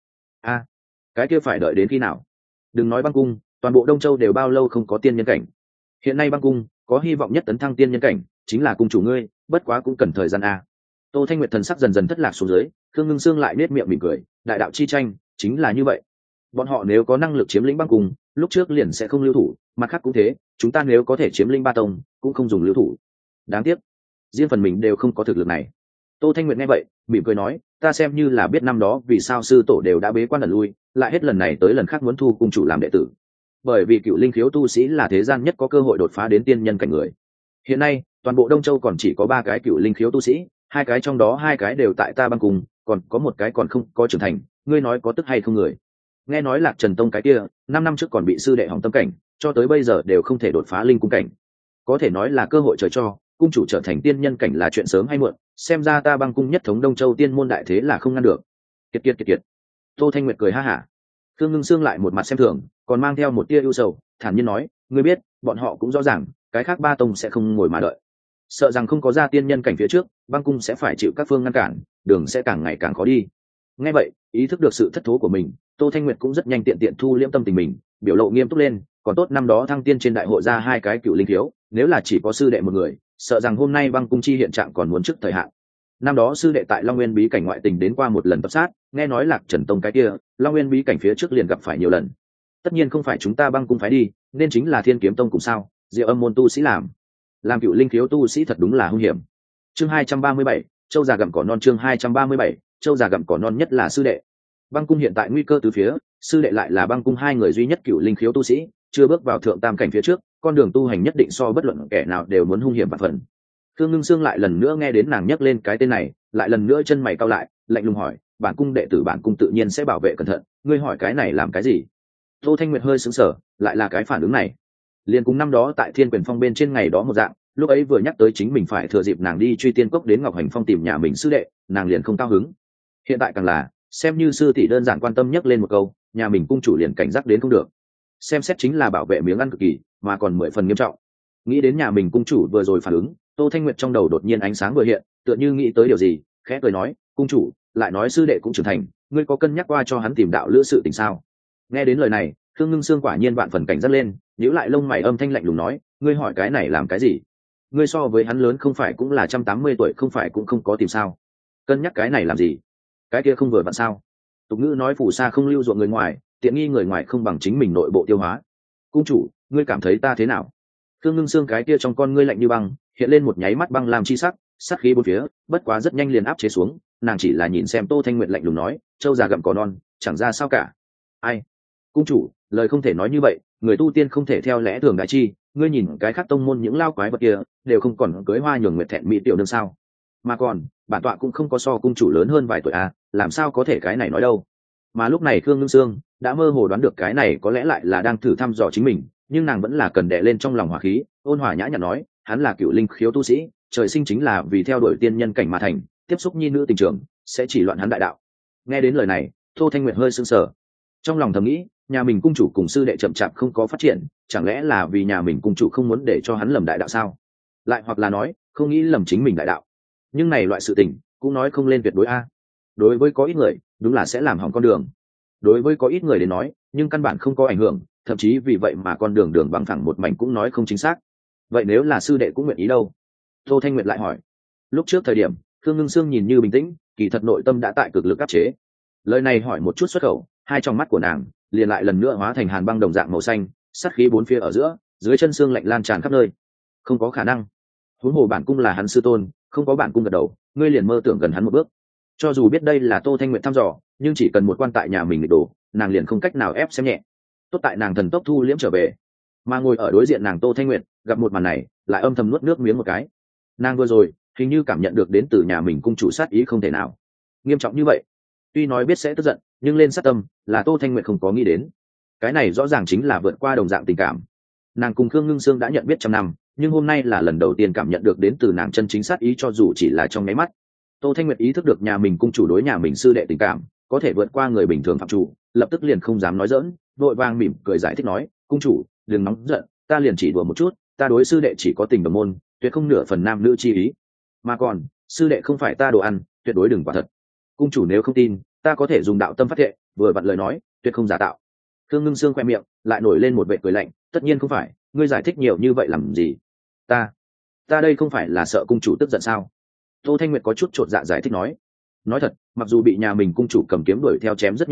Cái kia phải đợi đến khi nào? Đừng nói Băng cung, toàn bộ Đông Châu đều bao lâu không có tiên nhân cảnh. Hiện nay Băng cung có hy vọng nhất tấn thăng tiên nhân cảnh, chính là cung chủ ngươi, bất quá cũng cần thời gian a. Tô Thanh Nguyệt thần sắc dần dần thất lạc xuống dưới, Khương Ngưng Sương lại nết miệng mỉm cười, đại đạo chi tranh, chính là như vậy. Bọn họ nếu có năng lực chiếm lĩnh băng cung, lúc trước liền sẽ không lưu thủ, mặt khác cũng thế, chúng ta nếu có thể chiếm lĩnh ba tông cũng không dùng lưu thủ. Đáng tiếc riêng phần mình đều không có thực lực này. Tô Thanh Nguyệt nghe vậy mỉm cười nói, ta xem như là biết năm đó vì sao sư tổ đều đã bế quan lần lui, lại hết lần này tới lần khác muốn thu cung chủ làm đệ tử. Bởi vì cựu linh khiếu tu sĩ là thế gian nhất có cơ hội đột phá đến tiên nhân cảnh người. Hiện nay toàn bộ Đông Châu còn chỉ có 3 cái cựu linh khiếu tu sĩ, 2 cái trong đó 2 cái đều tại ta băng cùng, còn có 1 cái còn không có trưởng thành, ngươi nói có tức hay không người? Nghe nói Lạc Trần Tông cái kia 5 năm trước còn bị sư đệ hỏng tâm cảnh, cho tới bây giờ đều không thể đột phá linh cung cảnh. Có thể nói là cơ hội trời cho, cung chủ trở thành tiên nhân cảnh là chuyện sớm hay muộn, xem ra ta băng cung nhất thống Đông Châu tiên môn đại thế là không ngăn được. Kiệt. Tô Thanh Nguyệt cười ha hả. Thương Ngưng Sương lại một mặt xem thường, còn mang theo một tia ưu sầu, thản nhiên nói, ngươi biết, bọn họ cũng rõ ràng, cái khác 3 tông sẽ không ngồi mà đợi. Sợ rằng không có ra tiên nhân cảnh phía trước, băng cung sẽ phải chịu các phương ngăn cản, đường sẽ càng ngày càng khó đi. Nghe vậy, ý thức được sự thất thố của mình, Tô Thanh Nguyệt cũng rất nhanh tiện thu liễm tâm tình mình, biểu lộ nghiêm túc lên, còn tốt năm đó thăng tiên trên đại hội ra 2 cái cựu linh thiếu, nếu là chỉ có sư đệ một người, sợ rằng hôm nay băng cung chi hiện trạng còn muốn trước thời hạn. Năm đó sư đệ tại Long Nguyên bí cảnh ngoại tình đến qua một lần tập sát, nghe nói Lạc Trần Tông cái kia, Long Nguyên bí cảnh phía trước liền gặp phải nhiều lần. Tất nhiên không phải chúng ta băng cung phái đi, nên chính là Thiên Kiếm Tông cùng sao? Diệu Âm môn tu sĩ làm cựu linh thiếu tu sĩ thật đúng là hung hiểm. Chương 237, Châu già gặm cỏ non. Chương 237, Châu già gặm cỏ non, nhất là sư đệ. Băng cung hiện tại nguy cơ từ phía, sư đệ lại là băng cung 2 người duy nhất cựu linh khiếu tu sĩ, chưa bước vào thượng tam cảnh phía trước, con đường tu hành nhất định so bất luận kẻ nào đều muốn hung hiểm và phần. Thương Ngưng Sương lại lần nữa nghe đến nàng nhắc lên cái tên này, lại lần nữa chân mày cau lại, lạnh lùng hỏi, bản cung đệ tử bản cung tự nhiên sẽ bảo vệ cẩn thận, ngươi hỏi cái này làm cái gì? Tô Thanh Nguyệt hơi sững sờ, lại là cái phản ứng này. Liên cùng năm đó tại Thiên Quyền Phong bên trên ngày đó một dạng, lúc ấy vừa nhắc tới chính mình phải thừa dịp nàng đi truy tiên cốc đến Ngọc Hành Phong tìm nhà mình sư đệ, nàng liền không cao hứng. Hiện tại càng là, xem như sư tỷ đơn giản quan tâm nhắc lên một câu, nhà mình cung chủ liền cảnh giác đến không được. Xem xét chính là bảo vệ miếng ăn cực kỳ, mà còn 10 phần nghiêm trọng. Nghĩ đến nhà mình cung chủ vừa rồi phản ứng, Tô Thanh Nguyệt trong đầu đột nhiên ánh sáng vừa hiện, tựa như nghĩ tới điều gì, khẽ cười nói, cung chủ, lại nói sư đệ cũng trưởng thành, ngươi có cân nhắc qua cho hắn tìm đạo lữ sự tình sao? Nghe đến lời này, Thương Ngưng Sương quả nhiên vạn phần cảnh giác lên, nhíu lại lông mày âm thanh lạnh lùng nói, ngươi hỏi cái này làm cái gì? Ngươi so với hắn lớn không phải cũng là 180 tuổi, không phải cũng không có tìm sao? Cân nhắc cái này làm gì? Cái kia không vừa vặn sao? Tục ngữ nói phù sa không lưu ruộng người ngoài, tiện nghi người ngoài không bằng chính mình nội bộ tiêu hóa. Cung chủ, ngươi cảm thấy ta thế nào? Thương Ngưng Sương cái kia trong con ngươi lạnh như băng, hiện lên một nháy mắt băng làm chi sắc, sát khí bốn phía, bất quá rất nhanh liền áp chế xuống, nàng chỉ là nhìn xem Tô Thanh Nguyệt lạnh lùng nói, châu già gặm cỏ non, chẳng ra sao cả. Ai? Cung chủ, lời không thể nói như vậy, người tu tiên không thể theo lẽ thường đại chi, ngươi nhìn cái khác tông môn những lao quái vật kia, đều không còn cưới hoa nhường nguyệt thẹn mỹ tiểu đương sao? Mà còn, bản tọa cũng không có so cung chủ lớn hơn vài tuổi à, làm sao có thể cái này nói đâu. Mà lúc này Thương Ngưng Sương đã mơ hồ đoán được cái này có lẽ lại là đang thử thăm dò chính mình, nhưng nàng vẫn là cần đè lên trong lòng hỏa khí, ôn hòa nhã nhặn nói, hắn là cựu linh khiếu tu sĩ, trời sinh chính là vì theo đuổi tiên nhân cảnh mà thành, tiếp xúc nhi nữ tình trường sẽ chỉ loạn hắn đại đạo. Nghe đến lời này, Tô Thanh Nguyệt hơi sững sờ, trong lòng thầm nghĩ, nhà mình cung chủ cùng sư đệ chậm chạp không có phát triển, chẳng lẽ là vì nhà mình cung chủ không muốn để cho hắn lầm đại đạo sao? Lại hoặc là nói, không nghĩ lầm chính mình đại đạo. Nhưng này loại sự tình cũng nói không lên tuyệt đối a. Đối với có ít người, đúng là sẽ làm hỏng con đường. Đối với có ít người đến nói, nhưng căn bản không có ảnh hưởng, thậm chí vì vậy mà con đường đường bằng phẳng một mảnh cũng nói không chính xác. Vậy nếu là sư đệ cũng nguyện ý đâu? Tô Thanh Nguyệt lại hỏi. Lúc trước thời điểm, Thương Ngưng Sương nhìn như bình tĩnh, kỳ thật nội tâm đã tại cực lực áp chế. Lời này hỏi một chút xuất khẩu, hai trong mắt của nàng liền lại lần nữa hóa thành hàn băng đồng dạng màu xanh, sát khí bốn phía ở giữa, dưới chân xương lạnh lan tràn khắp nơi. Không có khả năng. Huống hồ bản cung là hắn sư tôn, không có bản cung gật đầu, ngươi liền mơ tưởng gần hắn một bước. Cho dù biết đây là Tô Thanh Nguyệt thăm dò, nhưng chỉ cần một quan tại nhà mình nghịch đổ, nàng liền không cách nào ép xem nhẹ. Tốt tại nàng thần tốc thu liễm trở về, mà ngồi ở đối diện nàng Tô Thanh Nguyệt gặp một màn này, lại âm thầm nuốt nước miếng một cái. Nàng vừa rồi hình như cảm nhận được đến từ nhà mình cung chủ sát ý không thể nào nghiêm trọng như vậy. Tuy nói biết sẽ tức giận, nhưng lên sát tâm là Tô Thanh Nguyệt không có nghĩ đến. Cái này rõ ràng chính là vượt qua đồng dạng tình cảm. Nàng cùng Khương Ngưng Sương đã nhận biết trăm năm, nhưng hôm nay là lần đầu tiên cảm nhận được đến từ nàng chân chính sát ý, cho dù chỉ là trong nháy mắt. Tô Thanh Nguyệt ý thức được nhà mình cung chủ đối nhà mình sư đệ tình cảm có thể vượt qua người bình thường phạm chủ, lập tức liền không dám nói dỡn, vội vàng mỉm cười giải thích nói, cung chủ đừng nóng giận, ta liền chỉ đùa một chút, ta đối sư đệ chỉ có tình đồng môn, tuyệt không nửa phần nam nữ chi ý. Mà còn sư đệ không phải ta đồ ăn, tuyệt đối đừng quả thật. Cung chủ nếu không tin, ta có thể dùng đạo tâm phát thệ, vừa vặn lời nói tuyệt không giả tạo. Khương Ngưng Sương khoe miệng lại nổi lên một vệt cười lạnh, tất nhiên không phải, ngươi giải thích nhiều như vậy làm gì? Ta đây không phải là sợ cung chủ tức giận sao? Tô Thanh Nguyệt có chút chột dạ giải thích nói thật, mặc dù bị nhà mình cung chủ cầm kiếm đuổi theo chém rất nhiều năm,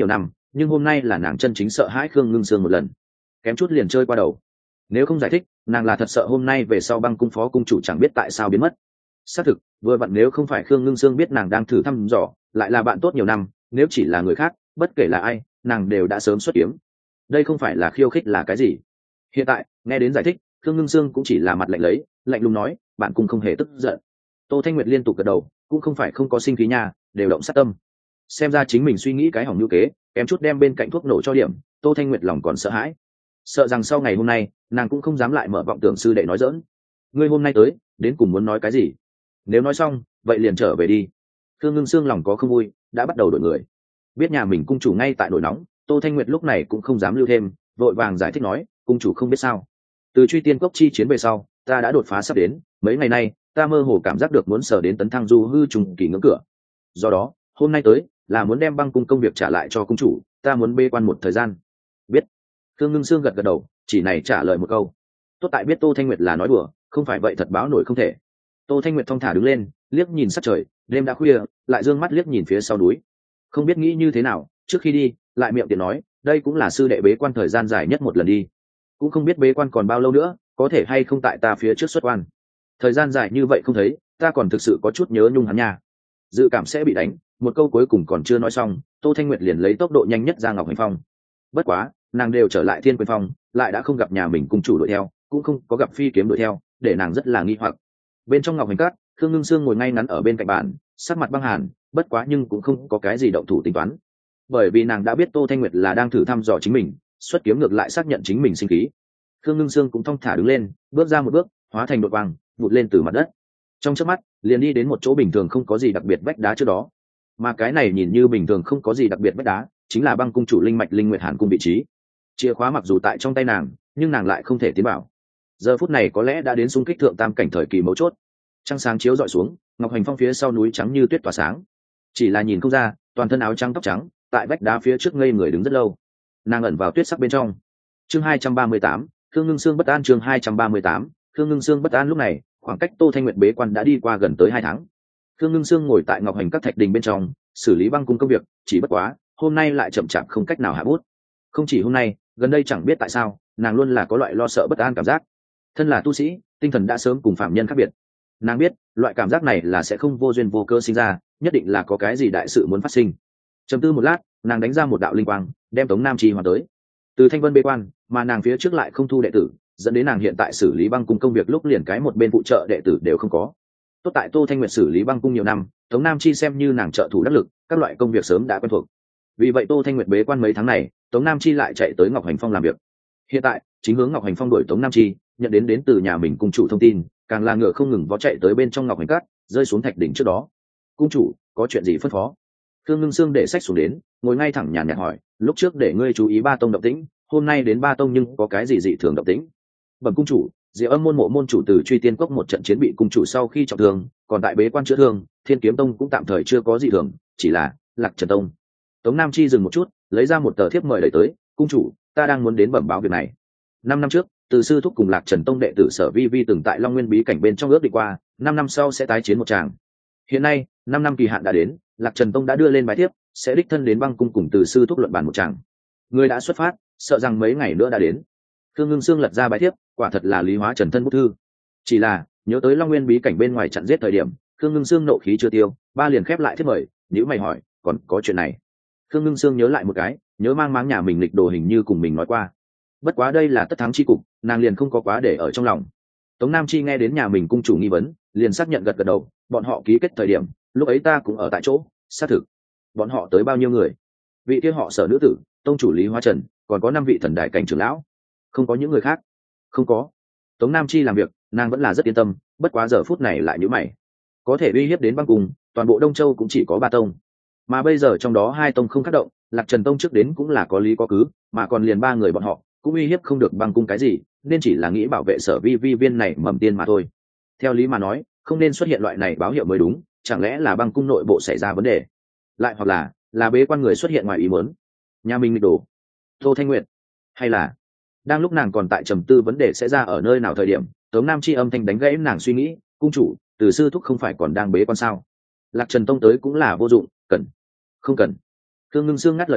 nhưng hôm nay là nàng chân chính sợ hãi Khương Ngưng Sương một lần, kém chút liền chơi qua đầu. Nếu không giải thích, nàng là thật sợ hôm nay về sau băng cung phó cung chủ chẳng biết tại sao biến mất. Xác thực, vừa vặn nếu không phải Khương Ngưng Sương biết nàng đang thử thăm dò, lại là bạn tốt nhiều năm, nếu chỉ là người khác, bất kể là ai, nàng đều đã sớm xuất kiếm. Đây không phải là khiêu khích là cái gì? Hiện tại, nghe đến giải thích, Khương Ngưng Sương cũng chỉ là mặt lạnh lấy, lạnh lùng nói, bạn cùng không hề tức giận. Tô Thanh Nguyệt liên tục gật đầu, cũng không phải không có sinh khí nha, đều động sát tâm. Xem ra chính mình suy nghĩ cái hỏng như kế, kém chút đem bên cạnh thuốc nổ cho điểm. Tô Thanh Nguyệt lòng còn sợ hãi, sợ rằng sau ngày hôm nay nàng cũng không dám lại mở vọng tưởng sư đệ nói dỡn. Ngươi hôm nay tới đến cùng muốn nói cái gì? Nếu nói xong vậy liền trở về đi. Khương Ngưng Sương lòng có không vui, đã bắt đầu đổi người. Biết nhà mình cung chủ ngay tại nổi nóng, Tô Thanh Nguyệt lúc này cũng không dám lưu thêm, vội vàng giải thích nói, cung chủ không biết sao, từ truy tiên cốc chi chiến về sau ta đã đột phá sắp đến, mấy ngày nay ta mơ hồ cảm giác được muốn sở đến tấn thăng du hư trùng kỳ ngưỡng cửa, do đó hôm nay tới là muốn đem băng cung công việc trả lại cho cung chủ, ta muốn bê quan một thời gian. Biết. Khương Ngưng Sương gật gật đầu, chỉ này trả lời một câu. Tốt tại biết Tô Thanh Nguyệt là nói đùa, không phải vậy thật báo nổi không thể. Tô Thanh Nguyệt thong thả đứng lên, liếc nhìn sát trời, đêm đã khuya, lại dương mắt liếc nhìn phía sau núi. Không biết nghĩ như thế nào, trước khi đi, lại miệng tiện nói, đây cũng là sư đệ bế quan thời gian dài nhất một lần đi. Cũng không biết bế quan còn bao lâu nữa, có thể hay không tại ta phía trước xuất quan. Thời gian dài như vậy không thấy, ta còn thực sự có chút nhớ nhung hắn nha. Dự cảm sẽ bị đánh, một câu cuối cùng còn chưa nói xong, Tô Thanh Nguyệt liền lấy tốc độ nhanh nhất ra Ngọc Hành Phong. Bất quá, nàng đều trở lại Thiên Quyền Phong, lại đã không gặp nhà mình cung chủ đuổi theo, cũng không có gặp phi kiếm đuổi theo, để nàng rất là nghi hoặc. Bên trong Ngọc Hành Cát, Khương Ngưng Sương ngồi ngay ngắn ở bên cạnh bàn, sắc mặt băng hàn, bất quá nhưng cũng không có cái gì động thủ tính toán, bởi vì nàng đã biết Tô Thanh Nguyệt là đang thử thăm dò chính mình, xuất kiếm ngược lại xác nhận chính mình sinh khí. Khương Ngưng Sương cũng thong thả đứng lên, bước ra một bước, hóa thành đột vàng, vụt lên từ mặt đất. Trong chớp mắt, liền đi đến một chỗ bình thường không có gì đặc biệt vách đá trước đó, mà cái này nhìn như bình thường không có gì đặc biệt vách đá, chính là băng cung chủ linh mạch linh nguyệt hàn cung vị trí. Chìa khóa mặc dù tại trong tay nàng, nhưng nàng lại không thể tiến vào. Giờ phút này có lẽ đã đến xung kích thượng tam cảnh thời kỳ mấu chốt. Trăng sáng chiếu rọi xuống, Ngọc Hành Phong phía sau núi trắng như tuyết tỏa sáng. Chỉ là nhìn không ra, toàn thân áo trắng tóc trắng, tại vách đá phía trước ngây người đứng rất lâu. Nàng ẩn vào tuyết sắc bên trong. Chương 238, Khương Ngưng Sương bất an. Chương 238, Khương Ngưng Sương bất an. Lúc này, khoảng cách Tô Thanh Nguyệt bế quan đã đi qua gần tới 2 tháng. Khương Ngưng Sương ngồi tại Ngọc Hành các thạch đình bên trong, xử lý băng cung công việc, chỉ bất quá, hôm nay lại chậm chạp không cách nào hạ bút. Không chỉ hôm nay, gần đây chẳng biết tại sao, nàng luôn là có loại lo sợ bất an cảm giác. Thân là tu sĩ, tinh thần đã sớm cùng phạm nhân khác biệt. Nàng biết, loại cảm giác này là sẽ không vô duyên vô cớ sinh ra, nhất định là có cái gì đại sự muốn phát sinh. Trầm tư một lát, nàng đánh ra một đạo linh quang, đem Tống Nam Chi hoàn tới. Từ Thanh Vân bế quan, mà nàng phía trước lại không thu đệ tử, dẫn đến nàng hiện tại xử lý băng cung công việc lúc liền cái một bên phụ trợ đệ tử đều không có. Tốt tại Tô Thanh Nguyệt xử lý băng cung nhiều năm, Tống Nam Chi xem như nàng trợ thủ đắc lực, các loại công việc sớm đã quen thuộc. Vì vậy Tô Thanh Nguyệt bế quan mấy tháng này, Tống Nam Chi lại chạy tới Ngọc Hành Phong làm việc. Hiện tại, chính hướng Ngọc Hành Phong đuổi Tống Nam Chi, nhận đến từ nhà mình cung chủ thông tin, càng là ngựa không ngừng vó chạy tới bên trong Ngọc Hành Cát, rơi xuống thạch đỉnh trước đó. Cung chủ, có chuyện gì phân phó? Khương Ngưng Sương để sách xuống đến, ngồi ngay thẳng nhàn nhạt hỏi, lúc trước để ngươi chú ý Ba Tông động tĩnh, hôm nay đến Ba Tông nhưng có cái gì dị thường động tĩnh? Bẩm cung chủ, Diệu Âm môn mộ môn chủ từ truy tiên cốc một trận chiến bị cung chủ sau khi trọng thương, còn tại bế quan chữa thương, Thiên Kiếm Tông cũng tạm thời chưa có dị thường, chỉ là Lạc Trần Tông. Tống Nam Chi dừng một chút, lấy ra một tờ thiếp mời đẩy tới, cung chủ, ta đang muốn đến bẩm báo việc này. 5 năm trước, từ sư thúc cùng Lạc Trần Tông đệ tử Sở Vi Vi từng tại Long Nguyên bí cảnh bên trong ước định qua, 5 năm sau sẽ tái chiến một tràng. Hiện nay, 5 năm kỳ hạn đã đến, Lạc Trần Tông đã đưa lên bài thiếp, sẽ đích thân đến băng cung cùng từ sư thúc luận bàn một tràng. Người đã xuất phát, sợ rằng mấy ngày nữa đã đến. Khương Ngưng Sương lật ra bài thiếp, quả thật là Lý Hóa Trần thân bút thư. Chỉ là, nhớ tới Long Nguyên bí cảnh bên ngoài chặn giết thời điểm, Khương Ngưng Sương nộ khí chưa tiêu, ba liền khép lại thiếp mời, nếu mày hỏi, còn có chuyện này. Khương Ngưng Sương nhớ lại một cái, nhớ mang máng nhà mình lịch đồ hình như cùng mình nói qua. Bất quá đây là tất thắng chi cục, nàng liền không có quá để ở trong lòng. Tống Nam Chi nghe đến nhà mình cung chủ nghi vấn, liền xác nhận gật gật đầu, bọn họ ký kết thời điểm, lúc ấy ta cũng ở tại chỗ, xác thực. Bọn họ tới bao nhiêu người? Vị kia họ Sở nữ tử, tông chủ Lý Hóa Trần, còn có 5 vị thần đại cảnh trưởng lão. Không có những người khác. Không có. Tống Nam Chi làm việc, nàng vẫn là rất yên tâm, bất quá giờ phút này lại nhíu mày. Có thể uy hiếp đến băng cung, toàn bộ Đông Châu cũng chỉ có 3 tông. Mà bây giờ trong đó 2 tông không tác động, Lạc Trần Tông trước đến cũng là có lý có cứ, mà còn liền 3 người bọn họ, cũng uy hiếp không được băng cung cái gì, nên chỉ là nghĩ bảo vệ Sở Vi Vi viên này mầm tiên mà thôi. Theo lý mà nói, không nên xuất hiện loại này báo hiệu mới đúng, chẳng lẽ là băng cung nội bộ xảy ra vấn đề? Lại hoặc là bế quan người xuất hiện ngoài ý muốn. Nhà mình nghịch đổ. Tô Thanh Nguyệt, hay là đang lúc nàng còn tại trầm tư vấn đề sẽ ra ở nơi nào thời điểm, Tống Nam Chi âm thanh đánh gãy nàng suy nghĩ, cung chủ, từ sư thúc không phải còn đang bế quan sao? Lạc Trần Tông tới cũng là vô dụng, không cần. Khương Ngưng Sương ngắt lời nói,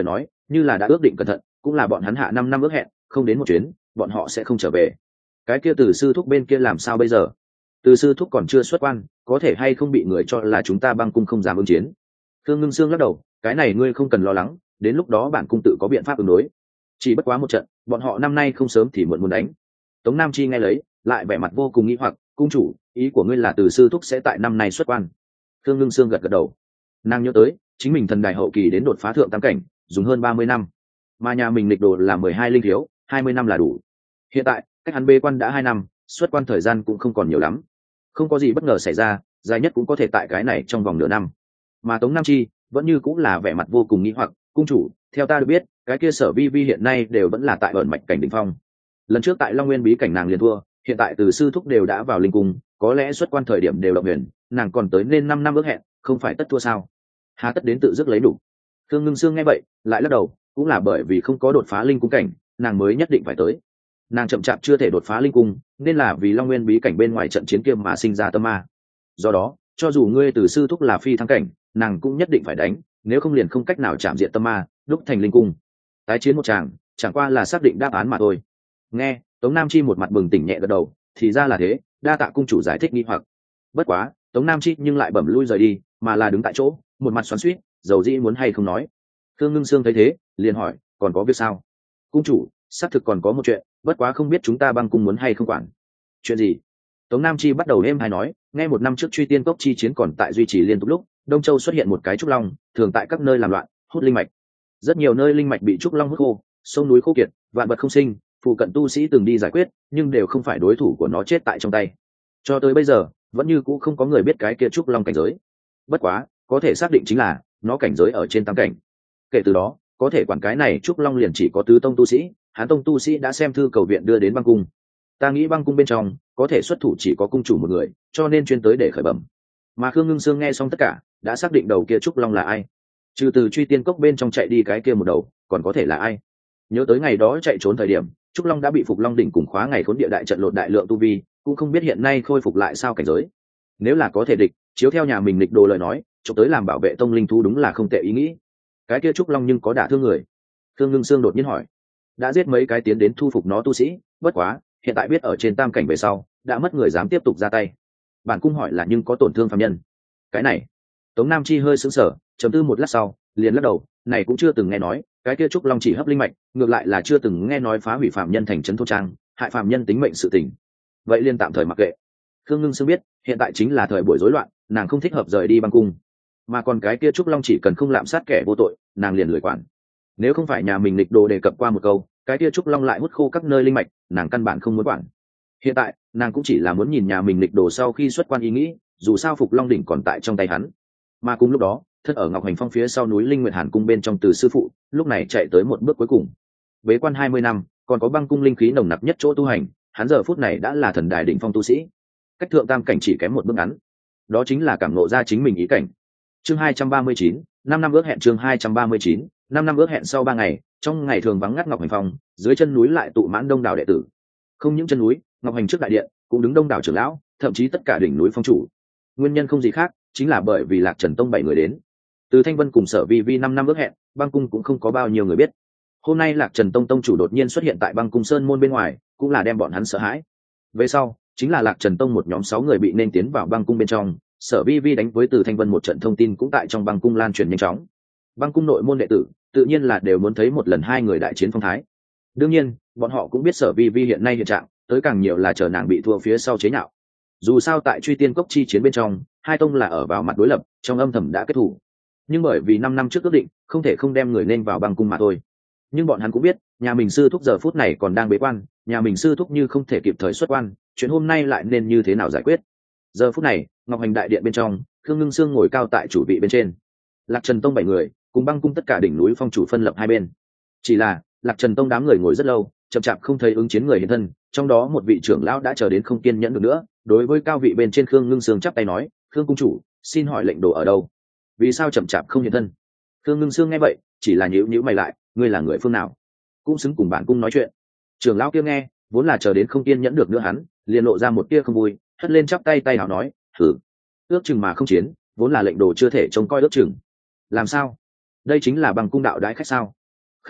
như là đã ước định cẩn thận, cũng là bọn hắn hạ 5 năm ước hẹn, không đến một chuyến bọn họ sẽ không trở về. Cái kia Từ sư thúc bên kia làm sao bây giờ? Từ sư thúc còn chưa xuất quan, có thể hay không bị người cho là chúng ta băng cung không dám ứng chiến? Thương Ngưng Sương lắc đầu, cái này ngươi không cần lo lắng, đến lúc đó bản cung tự có biện pháp ứng đối. Chỉ bất quá một trận, bọn họ năm nay không sớm thì muộn muốn đánh. Tống Nam Chi nghe lấy, lại vẻ mặt vô cùng nghi hoặc, cung chủ, ý của ngươi là Từ sư thúc sẽ tại năm nay xuất quan? Thương Ngưng Sương gật gật đầu. Nàng nhớ tới, chính mình thần đài hậu kỳ đến đột phá thượng tam cảnh, dùng hơn 30 năm, mà nhà mình lịch đồ là 12 linh thiếu, 20 năm là đủ. Hiện tại, cách hắn bế quan đã 2 năm, xuất quan thời gian cũng không còn nhiều lắm. Không có gì bất ngờ xảy ra, dài nhất cũng có thể tại cái này trong vòng nửa năm. Mà Tống Nam Chi vẫn như cũng là vẻ mặt vô cùng nghi hoặc, cung chủ, theo ta được biết, cái kia Sở Vi Vi hiện nay đều vẫn là tại ẩn mạch cảnh đỉnh phong. Lần trước tại Long Nguyên bí cảnh nàng liền thua, hiện tại Từ sư thúc đều đã vào linh cung, có lẽ xuất quan thời điểm đều động huyền, nàng còn tới nên 5 năm ước hẹn, không phải tất thua sao? Hà tất đến tự dứt lấy đủ. Thương Ngưng Sương nghe vậy, lại lắc đầu, cũng là bởi vì không có đột phá linh cung cảnh, nàng mới nhất định phải tới. Nàng chậm chạp chưa thể đột phá linh cung, nên là vì Long Nguyên bí cảnh bên ngoài trận chiến kia mà sinh ra tâm ma. Do đó, cho dù ngươi Từ sư thúc là phi thăng cảnh, nàng cũng nhất định phải đánh, nếu không liền không cách nào chạm diện tâm ma, đúc thành linh cung. Tái chiến một tràng, chẳng qua là xác định đáp án mà thôi. Nghe, Tống Nam Chi một mặt bừng tỉnh nhẹ gật đầu, thì ra là thế, đa tạ cung chủ giải thích nghi hoặc. Bất quá, Tống Nam Chi nhưng lại bẩm lui rời đi, mà là đứng tại chỗ, một mặt xoắn xuýt, dầu dĩ muốn hay không nói. Thương Ngưng Sương thấy thế, liền hỏi, còn có việc sao? Cung chủ, xác thực còn có một chuyện, bất quá không biết chúng ta băng cung muốn hay không quản. Chuyện gì? Tống Nam Chi bắt đầu êm hay nói, nghe một năm trước Truy Tiên Cốc chi chiến còn tại duy trì liên tục lúc, Đông Châu xuất hiện một cái trúc long, thường tại các nơi làm loạn, hút linh mạch. Rất nhiều nơi linh mạch bị trúc long hút khô, sông núi khô kiệt, vạn vật không sinh, phụ cận tu sĩ từng đi giải quyết, nhưng đều không phải đối thủ của nó, chết tại trong tay. Cho tới bây giờ, vẫn như cũ không có người biết cái kia trúc long cảnh giới. Bất quá, có thể xác định chính là nó cảnh giới ở trên tam cảnh. Kể từ đó, có thể quản cái này trúc long liền chỉ có tứ tông tu sĩ, Hán tông tu sĩ đã xem thư cầu viện đưa đến băng cung. Ta nghĩ băng cung bên trong có thể xuất thủ chỉ có cung chủ một người, cho nên chuyên tới để khởi bẩm. Mà Khương Ngưng Sương nghe xong tất cả, đã xác định đầu kia trúc long là ai. Trừ từ Truy Tiên Cốc bên trong chạy đi cái kia một đầu, còn có thể là ai? Nhớ tới ngày đó chạy trốn thời điểm, trúc long đã bị Phục Long đỉnh cùng khóa ngày khốn địa đại trận lột đại lượng tu vi, cũng không biết hiện nay khôi phục lại sao cảnh giới. Nếu là có thể địch, chiếu theo nhà mình lịch đồ lời nói, chụp tới làm bảo vệ tông linh thú đúng là không tệ ý nghĩ. Cái kia trúc long nhưng có đả thương người? Khương Ngưng Sương đột nhiên hỏi. Đã giết mấy cái tiến đến thu phục nó tu sĩ, bất quá hiện tại biết ở trên tam cảnh về sau, đã mất người dám tiếp tục ra tay. Bản cung hỏi là nhưng có tổn thương phàm nhân? Cái này, Tống Nam Chi hơi sững sờ, trầm tư một lát sau, liền lắc đầu, này cũng chưa từng nghe nói, cái kia trúc long chỉ hấp linh mạch, ngược lại là chưa từng nghe nói phá hủy phàm nhân thành trấn thôn trang, hại phàm nhân tính mệnh sự tình. Vậy liên tạm thời mặc kệ. Khương Ngưng Sương biết, hiện tại chính là thời buổi rối loạn, nàng không thích hợp rời đi băng cung. Mà còn cái kia trúc long chỉ cần không lạm sát kẻ vô tội, nàng liền lười quản. Nếu không phải nhà mình lịch đồ đề cập qua một câu, cái kia trúc long lại hút khô các nơi linh mạch, nàng căn bản không muốn quản. Hiện tại, nàng cũng chỉ là muốn nhìn nhà mình lịch đồ sau khi xuất quan ý nghĩ, dù sao Phục Long đỉnh còn tại trong tay hắn. Mà cùng lúc đó, thân ở Ngọc Hành Phong phía sau núi Linh Nguyệt Hàn cung bên trong Từ sư phụ, lúc này chạy tới một bước cuối cùng. Bế quan 20 năm, còn có băng cung linh khí nồng nặc nhất chỗ tu hành, hắn giờ phút này đã là thần đài đỉnh phong tu sĩ. Cách thượng tam cảnh chỉ kém một bước ngắn. Đó chính là cảm ngộ ra chính mình ý cảnh. Chương 239, 5 năm ước hẹn. Chương 239, 5 năm ước hẹn. Sau 3 ngày, trong ngày thường vắng ngắt Ngọc Hành Phong, dưới chân núi lại tụ mãn đông đảo đệ tử. Không những chân núi, Ngọc Hành trước đại điện cũng đứng đông đảo trưởng lão, thậm chí tất cả đỉnh núi phong chủ. Nguyên nhân không gì khác, chính là bởi vì Lạc Trần Tông 7 người đến. Từ Thanh Vân cùng Sở Vi Vi 5 năm ước hẹn, băng cung cũng không có bao nhiêu người biết. Hôm nay Lạc Trần Tông tông chủ đột nhiên xuất hiện tại băng cung sơn môn bên ngoài, cũng là đem bọn hắn sợ hãi. Về sau, chính là Lạc Trần Tông một nhóm 6 người bị nên tiến vào băng cung bên trong, Sở Vi Vi đánh với Từ Thanh Vân một trận thông tin cũng tại trong băng cung lan truyền nhanh chóng. Băng cung nội môn đệ tử, tự nhiên là đều muốn thấy một lần hai người đại chiến phong thái. Đương nhiên, bọn họ cũng biết Sở Vi Vi hiện nay hiện trạng, tới càng nhiều là chờ nàng bị thua phía sau chế nhạo. Dù sao tại Truy Tiên Cốc chi chiến bên trong, hai tông là ở vào mặt đối lập, trong âm thầm đã kết thủ. Nhưng bởi vì 5 năm trước ước định, không thể không đem người nên vào băng cung mà thôi. Nhưng bọn hắn cũng biết, nhà mình sư thúc giờ phút này còn đang bế quan, nhà mình sư thúc như không thể kịp thời xuất quan, chuyện hôm nay lại nên như thế nào giải quyết. Giờ phút này, Ngọc Hành đại điện bên trong, Khương Ngưng Sương ngồi cao tại chủ vị bên trên. Lạc Trần Tông 7 người, cùng băng cung tất cả đỉnh núi phong chủ phân lập hai bên. Chỉ là, Lạc Trần Tông đám người ngồi rất lâu, chậm chạp không thấy ứng chiến người hiện thân, trong đó một vị trưởng lão đã chờ đến không kiên nhẫn được nữa, đối với cao vị bên trên Khương Ngưng Sương chắp tay nói, "Khương cung chủ, xin hỏi lệnh đồ ở đâu? Vì sao chậm chạp không hiện thân?" Khương Ngưng Sương nghe vậy, chỉ là nhíu nhíu mày lại, "Ngươi là người phương nào? Cũng xứng cùng bản cung nói chuyện?" Trưởng lão kia nghe, vốn là chờ đến không kiên nhẫn được nữa hắn, liền lộ ra một tia không vui, hất lên chắp tay tay hào nói, "Thử, ước chừng mà không chiến, vốn là lệnh đồ chưa thể trông coi ước chừng. Làm sao? Đây chính là bằng cung đạo đãi khách sao?"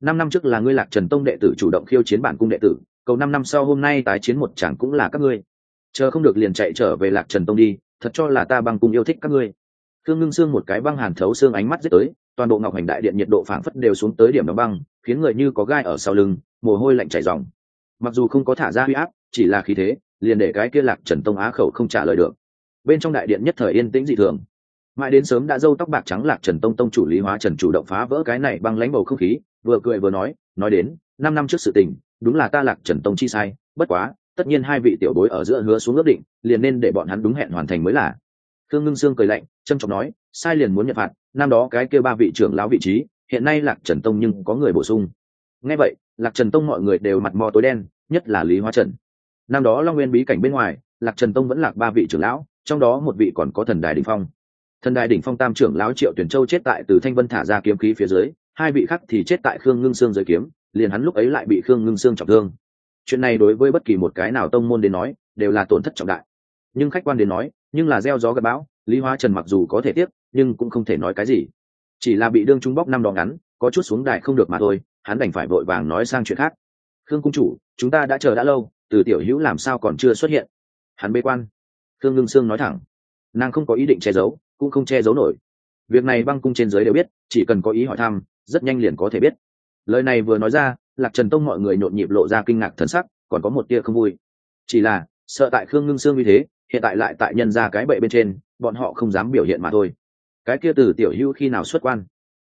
5 năm trước là ngươi Lạc Trần Tông đệ tử chủ động khiêu chiến bản cung đệ tử, cầu 5 năm sau hôm nay tái chiến một chẳng cũng là các ngươi. Chờ không được liền chạy trở về Lạc Trần Tông đi, thật cho là ta băng cung yêu thích các ngươi. Thương Ngưng Sương một cái băng hàn thấu xương ánh mắt giết tới, toàn bộ Ngọc Hành Đại Điện nhiệt độ phảng phất đều xuống tới điểm đóng băng, khiến người như có gai ở sau lưng, mồ hôi lạnh chảy ròng. Mặc dù không có thả ra uy áp, chỉ là khí thế, liền để cái kia Lạc Trần Tông á khẩu không trả lời được. Bên trong đại điện nhất thời yên tĩnh dị thường. Mãi đến sớm đã râu tóc bạc trắng Lạc Trần Tông tông chủ Lý Hóa Trần chủ động phá vỡ cái này băng lãnh bầu không khí, vừa cười vừa nói đến 5 năm trước sự tình, đúng là ta Lạc Trần Tông chi sai, bất quá, tất nhiên hai vị tiểu bối ở giữa hứa xuống ước định, liền nên để bọn hắn đúng hẹn hoàn thành mới là. Thương Ngưng Sương cười lạnh, trâm trọng nói, sai liền muốn nhận phạt, năm đó cái kia 3 vị trưởng lão vị trí, hiện nay Lạc Trần Tông nhưng có người bổ sung. Nghe vậy, Lạc Trần Tông mọi người đều mặt mò tối đen, nhất là Lý Hóa Trần. Năm đó Long Nguyên bí cảnh bên ngoài, Lạc Trần Tông vẫn lạc 3 vị trưởng lão, trong đó một vị còn có Thần Đài đỉnh phong. Thần Đài đỉnh phong tam trưởng lão Triệu Tuyển Châu chết tại Từ Thanh Vân thả ra kiếm khí phía dưới, 2 vị khác thì chết tại Khương Ngưng Sương dưới kiếm, liền hắn lúc ấy lại bị Khương Ngưng Sương trọng thương. Chuyện này đối với bất kỳ một cái nào tông môn đến nói, đều là tổn thất trọng đại. Nhưng khách quan đến nói, nhưng là gieo gió gặt bão, Lý Hóa Trần mặc dù có thể tiếc, nhưng cũng không thể nói cái gì. Chỉ là bị đương trung bóc 5 đòn ngắn, có chút xuống đài không được mà thôi, hắn đành phải vội vàng nói sang chuyện khác. Khương cung chủ, chúng ta đã chờ đã lâu, Từ tiểu hữu làm sao còn chưa xuất hiện? Hắn bế quan. Khương Ngưng Sương nói thẳng, nàng không có ý định che giấu, cũng không che giấu nổi. Việc này băng cung trên dưới đều biết, chỉ cần có ý hỏi thăm, rất nhanh liền có thể biết. Lời này vừa nói ra, Lạc Trần Tông mọi người nhộn nhịp lộ ra kinh ngạc thần sắc, còn có một tia không vui. Chỉ là sợ tại Khương Ngưng Sương như thế, hiện tại lại tại nhân ra cái bệ bên trên, bọn họ không dám biểu hiện mà thôi. Cái kia Từ tiểu hữu khi nào xuất quan?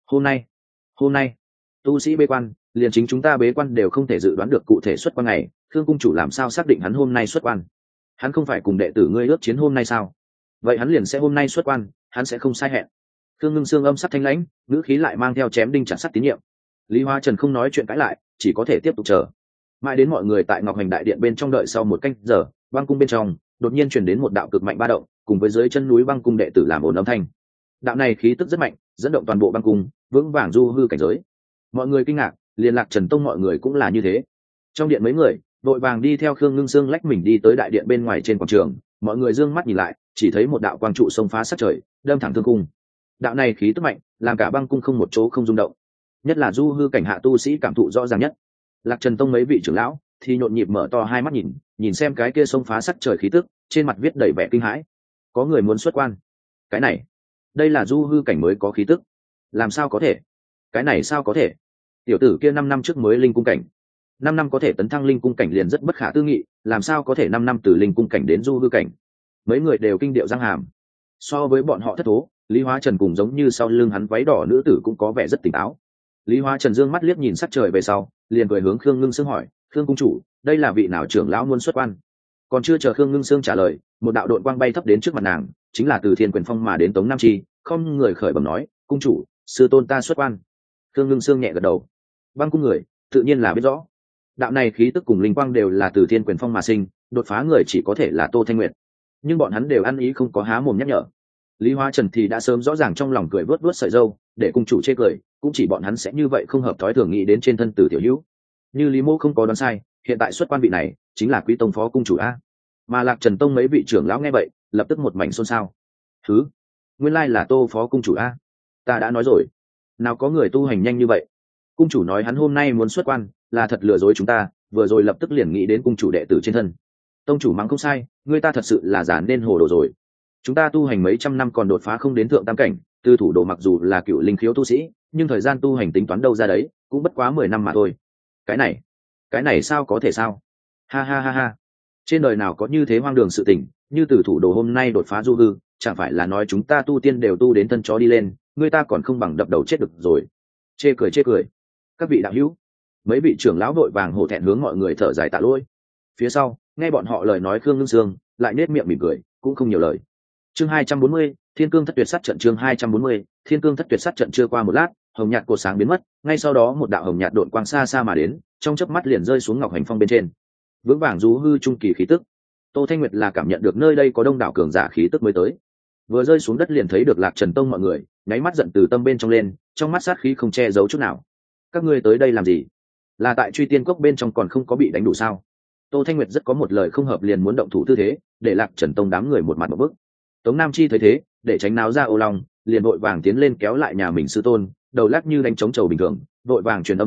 Hôm nay, tu sĩ bế quan, liền chính chúng ta bế quan đều không thể dự đoán được cụ thể xuất quan ngày, Khương cung chủ làm sao xác định hắn hôm nay xuất quan? Hắn không phải cùng đệ tử ngươi ước chiến hôm nay sao? Vậy hắn liền sẽ hôm nay xuất quan, hắn sẽ không sai hẹn. Khương Ngưng Sương âm sắc thanh lãnh, ngữ khí lại mang theo chém đinh chặt sắt tín nhiệm. Lý Hóa Trần không nói chuyện cãi lại, chỉ có thể tiếp tục chờ. Mãi đến mọi người tại Ngọc Hành Đại Điện bên trong đợi sau 1 canh giờ, băng cung bên trong đột nhiên truyền đến một đạo cực mạnh ba động, cùng với dưới chân núi băng cung đệ tử làm ồn âm thanh. Đạo này khí tức rất mạnh, dẫn động toàn bộ băng cung, vững vàng du hư cảnh giới. Mọi người kinh ngạc, liên Lạc Trần Tông mọi người cũng là như thế. Trong điện mấy người đội vàng đi theo Khương Ngưng Sương lách mình đi tới đại điện bên ngoài trên quảng trường, mọi người dương mắt nhìn lại, chỉ thấy một đạo quang trụ xông phá sát trời, đâm thẳng thương cung. Đạo này khí tức mạnh, làm cả băng cung không một chỗ không rung động. Nhất là du hư cảnh hạ tu sĩ cảm thụ rõ ràng nhất. Lạc Trần Tông mấy vị trưởng lão thì nhộn nhịp mở to hai mắt nhìn xem cái kia xông phá sắc trời khí tức, trên mặt viết đầy vẻ kinh hãi. Có người muốn xuất quan. Cái này, đây là du hư cảnh mới có khí tức. Làm sao có thể? Cái này sao có thể? Tiểu tử kia 5 năm trước mới linh cung cảnh. 5 năm có thể tấn thăng linh cung cảnh liền rất bất khả tư nghị, làm sao có thể 5 năm từ linh cung cảnh đến du hư cảnh? Mấy người đều kinh điệu răng hàm. So với bọn họ thất thố, Lý Hóa Trần cùng giống như sau lưng hắn váy đỏ nữ tử cũng có vẻ rất tỉnh táo. Lý Hóa Trần dương mắt liếc nhìn sắc trời về sau, liền cười hướng Khương Ngưng Sương hỏi, Khương cung chủ, đây là vị nào trưởng lão muốn xuất quan? Còn chưa chờ Khương Ngưng Sương trả lời, một đạo đội quang bay thấp đến trước mặt nàng, chính là từ Thiên Quyền Phong mà đến Tống Nam Chi, không người khởi bẩm nói, cung chủ, sư tôn ta xuất quan. Khương Ngưng Sương nhẹ gật đầu. Băng cung người, tự nhiên là biết rõ. Đạo này khí tức cùng linh quang đều là từ Thiên Quyền Phong mà sinh, đột phá người chỉ có thể là Tô Thanh Nguyệt. Nhưng bọn hắn đều ăn ý không có há mồm nhắc nhở. Lý Hóa Trần thì đã sớm rõ ràng trong lòng cười vớt vớt sợi râu, để cung chủ chê cười, cũng chỉ bọn hắn sẽ như vậy không hợp thói thường nghĩ đến trên thân Từ tiểu hữu. Như Lý Mô không có đoán sai, hiện tại xuất quan vị này chính là Quý Tông phó cung chủ a. Mà Lạc Trần Tông mấy vị trưởng lão nghe vậy, lập tức một mảnh xôn xao. Thứ, nguyên lai là Tô phó cung chủ a. Ta đã nói rồi, nào có người tu hành nhanh như vậy. Cung chủ nói hắn hôm nay muốn xuất quan, là thật lừa dối chúng ta, vừa rồi lập tức liền nghĩ đến cung chủ đệ tử trên thân. Tông chủ mắng không sai, người ta thật sự là giả nên hồ đồ rồi. Chúng ta tu hành mấy trăm năm còn đột phá không đến thượng tam cảnh, tư thủ đồ mặc dù là cựu linh khiếu tu sĩ, nhưng thời gian tu hành tính toán đâu ra đấy, cũng bất quá 10 năm mà thôi. Cái này sao có thể sao? Ha ha ha ha. Trên đời nào có như thế hoang đường sự tình, như từ thủ đồ hôm nay đột phá du hư, chẳng phải là nói chúng ta tu tiên đều tu đến thân chó đi lên, người ta còn không bằng đập đầu chết được rồi. Chê cười. Các vị đạo hữu, mấy vị trưởng lão vội vàng hổ thẹn hướng mọi người thở dài tạ lỗi. Phía sau, nghe bọn họ lời nói Khương Ngưng Sương lại nết miệng mỉm cười, cũng không nhiều lời. Chương 240, Thiên Cương Thất Tuyệt Sát Trận. Chương 240, Thiên Cương Thất Tuyệt Sát Trận. Chưa qua một lát, hồng nhạt cột sáng biến mất, ngay sau đó một đạo hồng nhạt độn quang xa xa mà đến, trong chớp mắt liền rơi xuống Ngọc Hành Phong bên trên. Vững vàng rú hư trung kỳ khí tức. Tô Thanh Nguyệt là cảm nhận được nơi đây có đông đảo cường giả khí tức mới tới. Vừa rơi xuống đất liền thấy được Lạc Trần Tông mọi người, nháy mắt giận từ tâm bên trong lên, trong mắt sát khí không che giấu chút nào. Các ngươi tới đây làm gì? Là tại Truy Tiên Cốc bên trong còn không có bị đánh đủ sao? Tô Thanh Nguyệt rất có một lời không hợp liền muốn động thủ tư thế, để Lạc Trần Tông đám người một mặt một bức. Tống Nam Chi thấy thế, để tránh náo ra ô long, liền vội vàng tiến lên kéo lại nhà mình sư tôn, đầu lắc như đánh trống trầu bình thường, vội vàng truyền âm nói,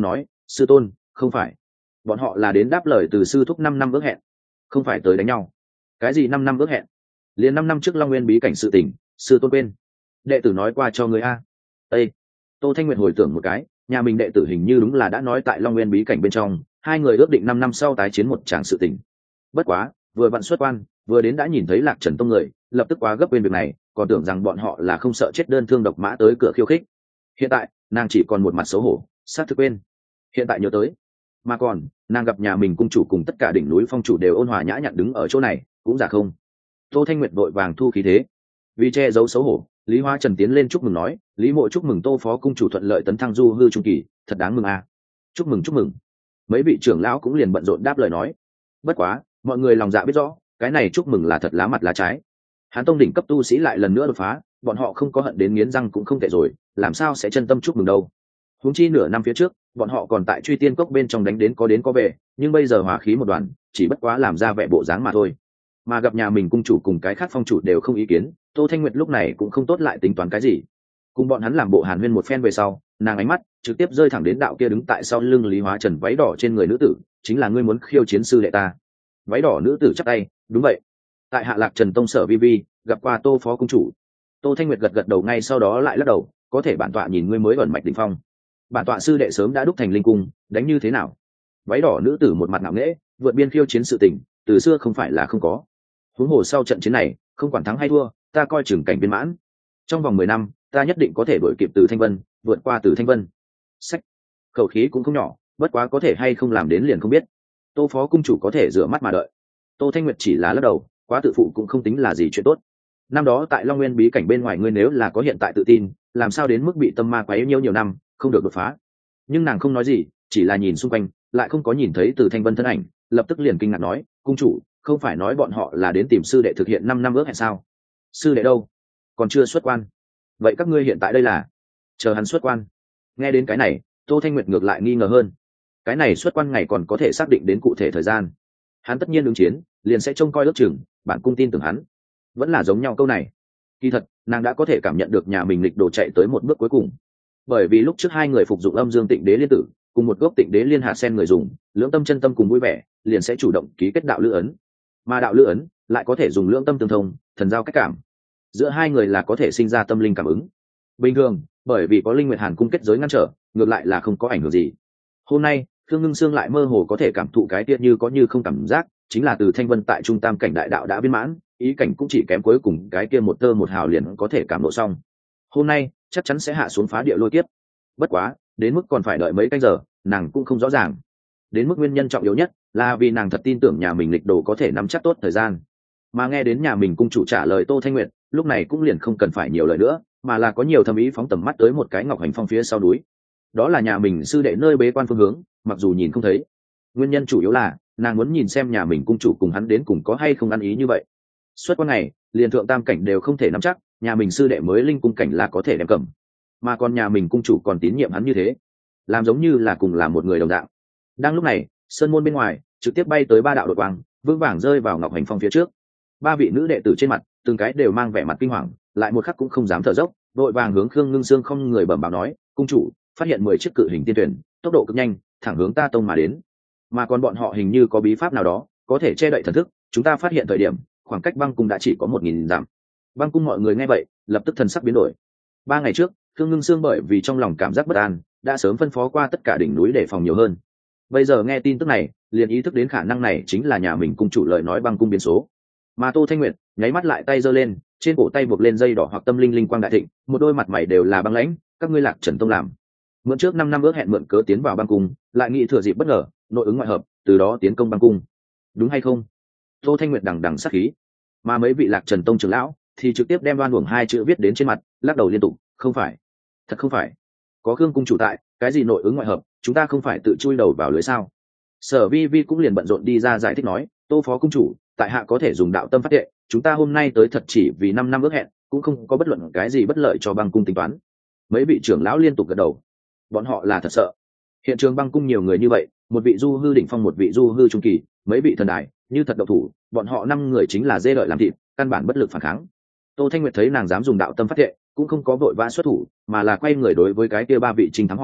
sư tôn, không phải, bọn họ là đến đáp lời từ sư thúc 5 năm ước hẹn, không phải tới đánh nhau. Cái gì 5 năm ước hẹn? Liền 5 năm trước Long Nguyên bí cảnh sự tình, sư tôn quên. Đệ tử nói qua cho người a. Ê, Tô Thanh Nguyệt hồi tưởng một cái, nhà mình đệ tử hình như đúng là đã nói tại Long Nguyên bí cảnh bên trong, hai người ước định 5 năm sau tái chiến một tràng sự tình. Bất quá, vừa vặn xuất quan, vừa đến đã nhìn thấy Lạc Trần Tông người, lập tức quá gấp quên việc này, còn tưởng rằng bọn họ là không sợ chết đơn thương độc mã tới cửa khiêu khích. Hiện tại, nàng chỉ còn một mặt xấu hổ, sát thực quên. Hiện tại nhớ tới, mà còn, nàng gặp nhà mình cung chủ cùng tất cả đỉnh núi phong chủ đều ôn hòa nhã nhặn đứng ở chỗ này, cũng giả không. Tô Thanh Nguyệt vội vàng thu khí thế, vì che giấu xấu hổ, Lý Hoa Trần tiến lên chúc mừng nói, Lý Mộ chúc mừng Tô phó cung chủ thuận lợi tấn thăng du hư trung kỳ, thật đáng mừng a. Chúc mừng chúc mừng. Mấy vị trưởng lão cũng liền bận rộn đáp lời nói. Bất quá, mọi người lòng dạ biết rõ, cái này chúc mừng là thật lá mặt lá trái. Hán tông đỉnh cấp tu sĩ lại lần nữa đột phá, bọn họ không có hận đến nghiến răng cũng không tệ rồi, làm sao sẽ chân tâm chúc mừng đâu. Huống chi nửa năm phía trước, bọn họ còn tại Truy Tiên Cốc bên trong đánh đến có về, nhưng bây giờ hòa khí một đoàn, chỉ bất quá làm ra vẻ bộ dáng mà thôi. Mà gặp nhà mình cung chủ cùng cái khác phong chủ đều không ý kiến, Tô Thanh Nguyệt lúc này cũng không tốt lại tính toán cái gì. Cùng bọn hắn làm bộ hàn huyên một phen về sau, nàng ánh mắt trực tiếp rơi thẳng đến đạo kia đứng tại sau lưng Lý Hóa Trần váy đỏ trên người nữ tử, chính là ngươi muốn khiêu chiến sư đệ ta. Váy đỏ nữ tử chắp tay, đúng vậy. Tại Hạ Lạc Trần Tông sở vi gặp qua Tô phó cung chủ. Tô Thanh Nguyệt gật gật đầu, ngay sau đó lại lắc đầu, có thể bản tọa nhìn ngươi mới ẩn mạch đỉnh phong. Bản tọa sư đệ sớm đã đúc thành linh cung, đánh như thế nào? Váy đỏ nữ tử một mặt ngạo nghễ, vượt biên khiêu chiến sự tình, từ xưa không phải là không có. Huống hồ sau trận chiến này, không quản thắng hay thua, ta coi chừng cảnh viên mãn. Trong vòng 10 năm, ta nhất định có thể đuổi kịp Từ Thanh Vân, vượt qua Từ Thanh Vân. Sách, khẩu khí cũng không nhỏ, bất quá có thể hay không làm đến liền không biết. Tô phó cung chủ có thể rửa mắt mà đợi. Tô Thanh Nguyệt chỉ là lắc đầu, quá tự phụ cũng không tính là gì chuyện tốt. Năm đó tại Long Nguyên bí cảnh bên ngoài, ngươi nếu là có hiện tại tự tin, làm sao đến mức bị tâm ma quấy nhiễu nhiều năm, không được đột phá. Nhưng nàng không nói gì, chỉ là nhìn xung quanh, lại không có nhìn thấy Từ Thanh Vân thân ảnh, lập tức liền kinh ngạc nói, cung chủ, không phải nói bọn họ là đến tìm sư đệ thực hiện 5 năm ước hẹn sao? Sư đệ đâu? Còn chưa xuất quan. Vậy các ngươi hiện tại đây là chờ hắn xuất quan? Nghe đến cái này, Tô Thanh Nguyệt ngược lại nghi ngờ hơn. Cái này xuất quan ngày còn có thể xác định đến cụ thể thời gian. Hắn tất nhiên ứng chiến, liền sẽ trông coi ước chừng, bản cung tin tưởng hắn. Vẫn là giống nhau câu này. Kỳ thật, nàng đã có thể cảm nhận được nhà mình lịch đồ chạy tới một bước cuối cùng. Bởi vì lúc trước hai người phục dụng âm dương tịnh đế liên tử, cùng một gốc tịnh đế liên hạt sen người dùng, lưỡng tâm chân tâm cùng vui vẻ, liền sẽ chủ động ký kết đạo lữ ấn. Mà đạo lữ ấn lại có thể dùng lưỡng tâm tương thông, thần giao cách cảm. Giữa hai người là có thể sinh ra tâm linh cảm ứng. Bình thường, bởi vì có Linh Nguyệt Hàn cung kết giới ngăn trở, ngược lại là không có ảnh hưởng gì. Hôm nay, Khương Ngưng Sương lại mơ hồ có thể cảm thụ cái tiết như có như không cảm giác, chính là Từ Thanh Vân tại trung tam cảnh đại đạo đã viên mãn, ý cảnh cũng chỉ kém cuối cùng cái kia một tơ một hào liền có thể cảm ngộ xong. Hôm nay, chắc chắn sẽ hạ xuống phá địa lôi kiếp. Bất quá, đến mức còn phải đợi mấy canh giờ, nàng cũng không rõ ràng. Đến mức nguyên nhân trọng yếu nhất là vì nàng thật tin tưởng nhà mình lịch đồ có thể nắm chắc tốt thời gian. Mà nghe đến nhà mình cung chủ trả lời Tô Thanh Nguyệt, lúc này cũng liền không cần phải nhiều lời nữa, mà là có nhiều thâm ý phóng tầm mắt tới một cái ngọc hành phong phía sau núi. Đó là nhà mình sư đệ nơi bế quan phương hướng, mặc dù nhìn không thấy. Nguyên nhân chủ yếu là nàng muốn nhìn xem nhà mình cung chủ cùng hắn đến cùng có hay không ăn ý như vậy. Xuất quan này, liền thượng tam cảnh đều không thể nắm chắc, nhà mình sư đệ mới linh cung cảnh là có thể đem cầm. Mà còn nhà mình cung chủ còn tín nhiệm hắn như thế, làm giống như là cùng là một người đồng dạng. Đang lúc này, sơn môn bên ngoài trực tiếp bay tới 3 đạo đột quang, vững vàng rơi vào ngọc hành phong phía trước. 3 vị nữ đệ tử trên mặt, từng cái đều mang vẻ mặt kinh hoàng, lại một khắc cũng không dám thở dốc, vội vàng hướng Khương Ngưng Sương không người bẩm báo nói, cung chủ, phát hiện 10 chiếc cự hình tiên tuyển, tốc độ cực nhanh, thẳng hướng ta tông mà đến. Mà còn bọn họ hình như có bí pháp nào đó, có thể che đậy thần thức, chúng ta phát hiện thời điểm, khoảng cách băng cung đã chỉ có 1000 dặm. Băng cung mọi người nghe vậy, lập tức thần sắc biến đổi. 3 ngày trước, Khương Ngưng Sương bởi vì trong lòng cảm giác bất an, đã sớm phân phó qua tất cả đỉnh núi để phòng nhiều hơn. Bây giờ nghe tin tức này, liền ý thức đến khả năng này chính là nhà mình cung chủ lời nói băng cung biến số. Mà Tô Thanh Nguyệt nháy mắt lại tay giơ lên, trên cổ tay buộc lên dây đỏ hoặc tâm linh linh quang đại thịnh, một đôi mặt mày đều là băng lãnh, các ngươi Lạc Trần Tông làm. Mượn trước 5 năm ước hẹn mượn cớ tiến vào băng cung, lại nghĩ thừa dịp bất ngờ, nội ứng ngoại hợp, từ đó tiến công băng cung. Đúng hay không? Tô Thanh Nguyệt đằng đằng sát khí. Mà mấy vị Lạc Trần Tông trưởng lão thì trực tiếp đem đoan uổng 2 chữ viết đến trên mặt, lắc đầu liên tục, không phải, thật không phải. Có Khương cung chủ tại, cái gì nội ứng ngoại hợp, chúng ta không phải tự chui đầu vào lưới sao? Sở Vi Vi cũng liền bận rộn đi ra giải thích nói, Tô phó cung chủ, tại hạ có thể dùng đạo tâm phát tệ, chúng ta hôm nay tới thật chỉ vì 5 năm ước hẹn, cũng không có bất luận cái gì bất lợi cho băng cung tính toán. Mấy vị trưởng lão liên tục gật đầu, bọn họ là thật sợ. Hiện trường băng cung nhiều người như vậy, một vị du hư đỉnh phong, một vị du hư trung kỳ, mấy vị thần đài, như thật độc thủ, bọn họ 5 người chính là dê đợi làm thịt, căn bản bất lực phản kháng. Tô Thanh Nguyệt thấy nàng dám dùng đạo tâm phát tệ, cũng không có vội vã xuất thủ, mà là quay người đối với cái kia 3 vị trinh thắng hỏi,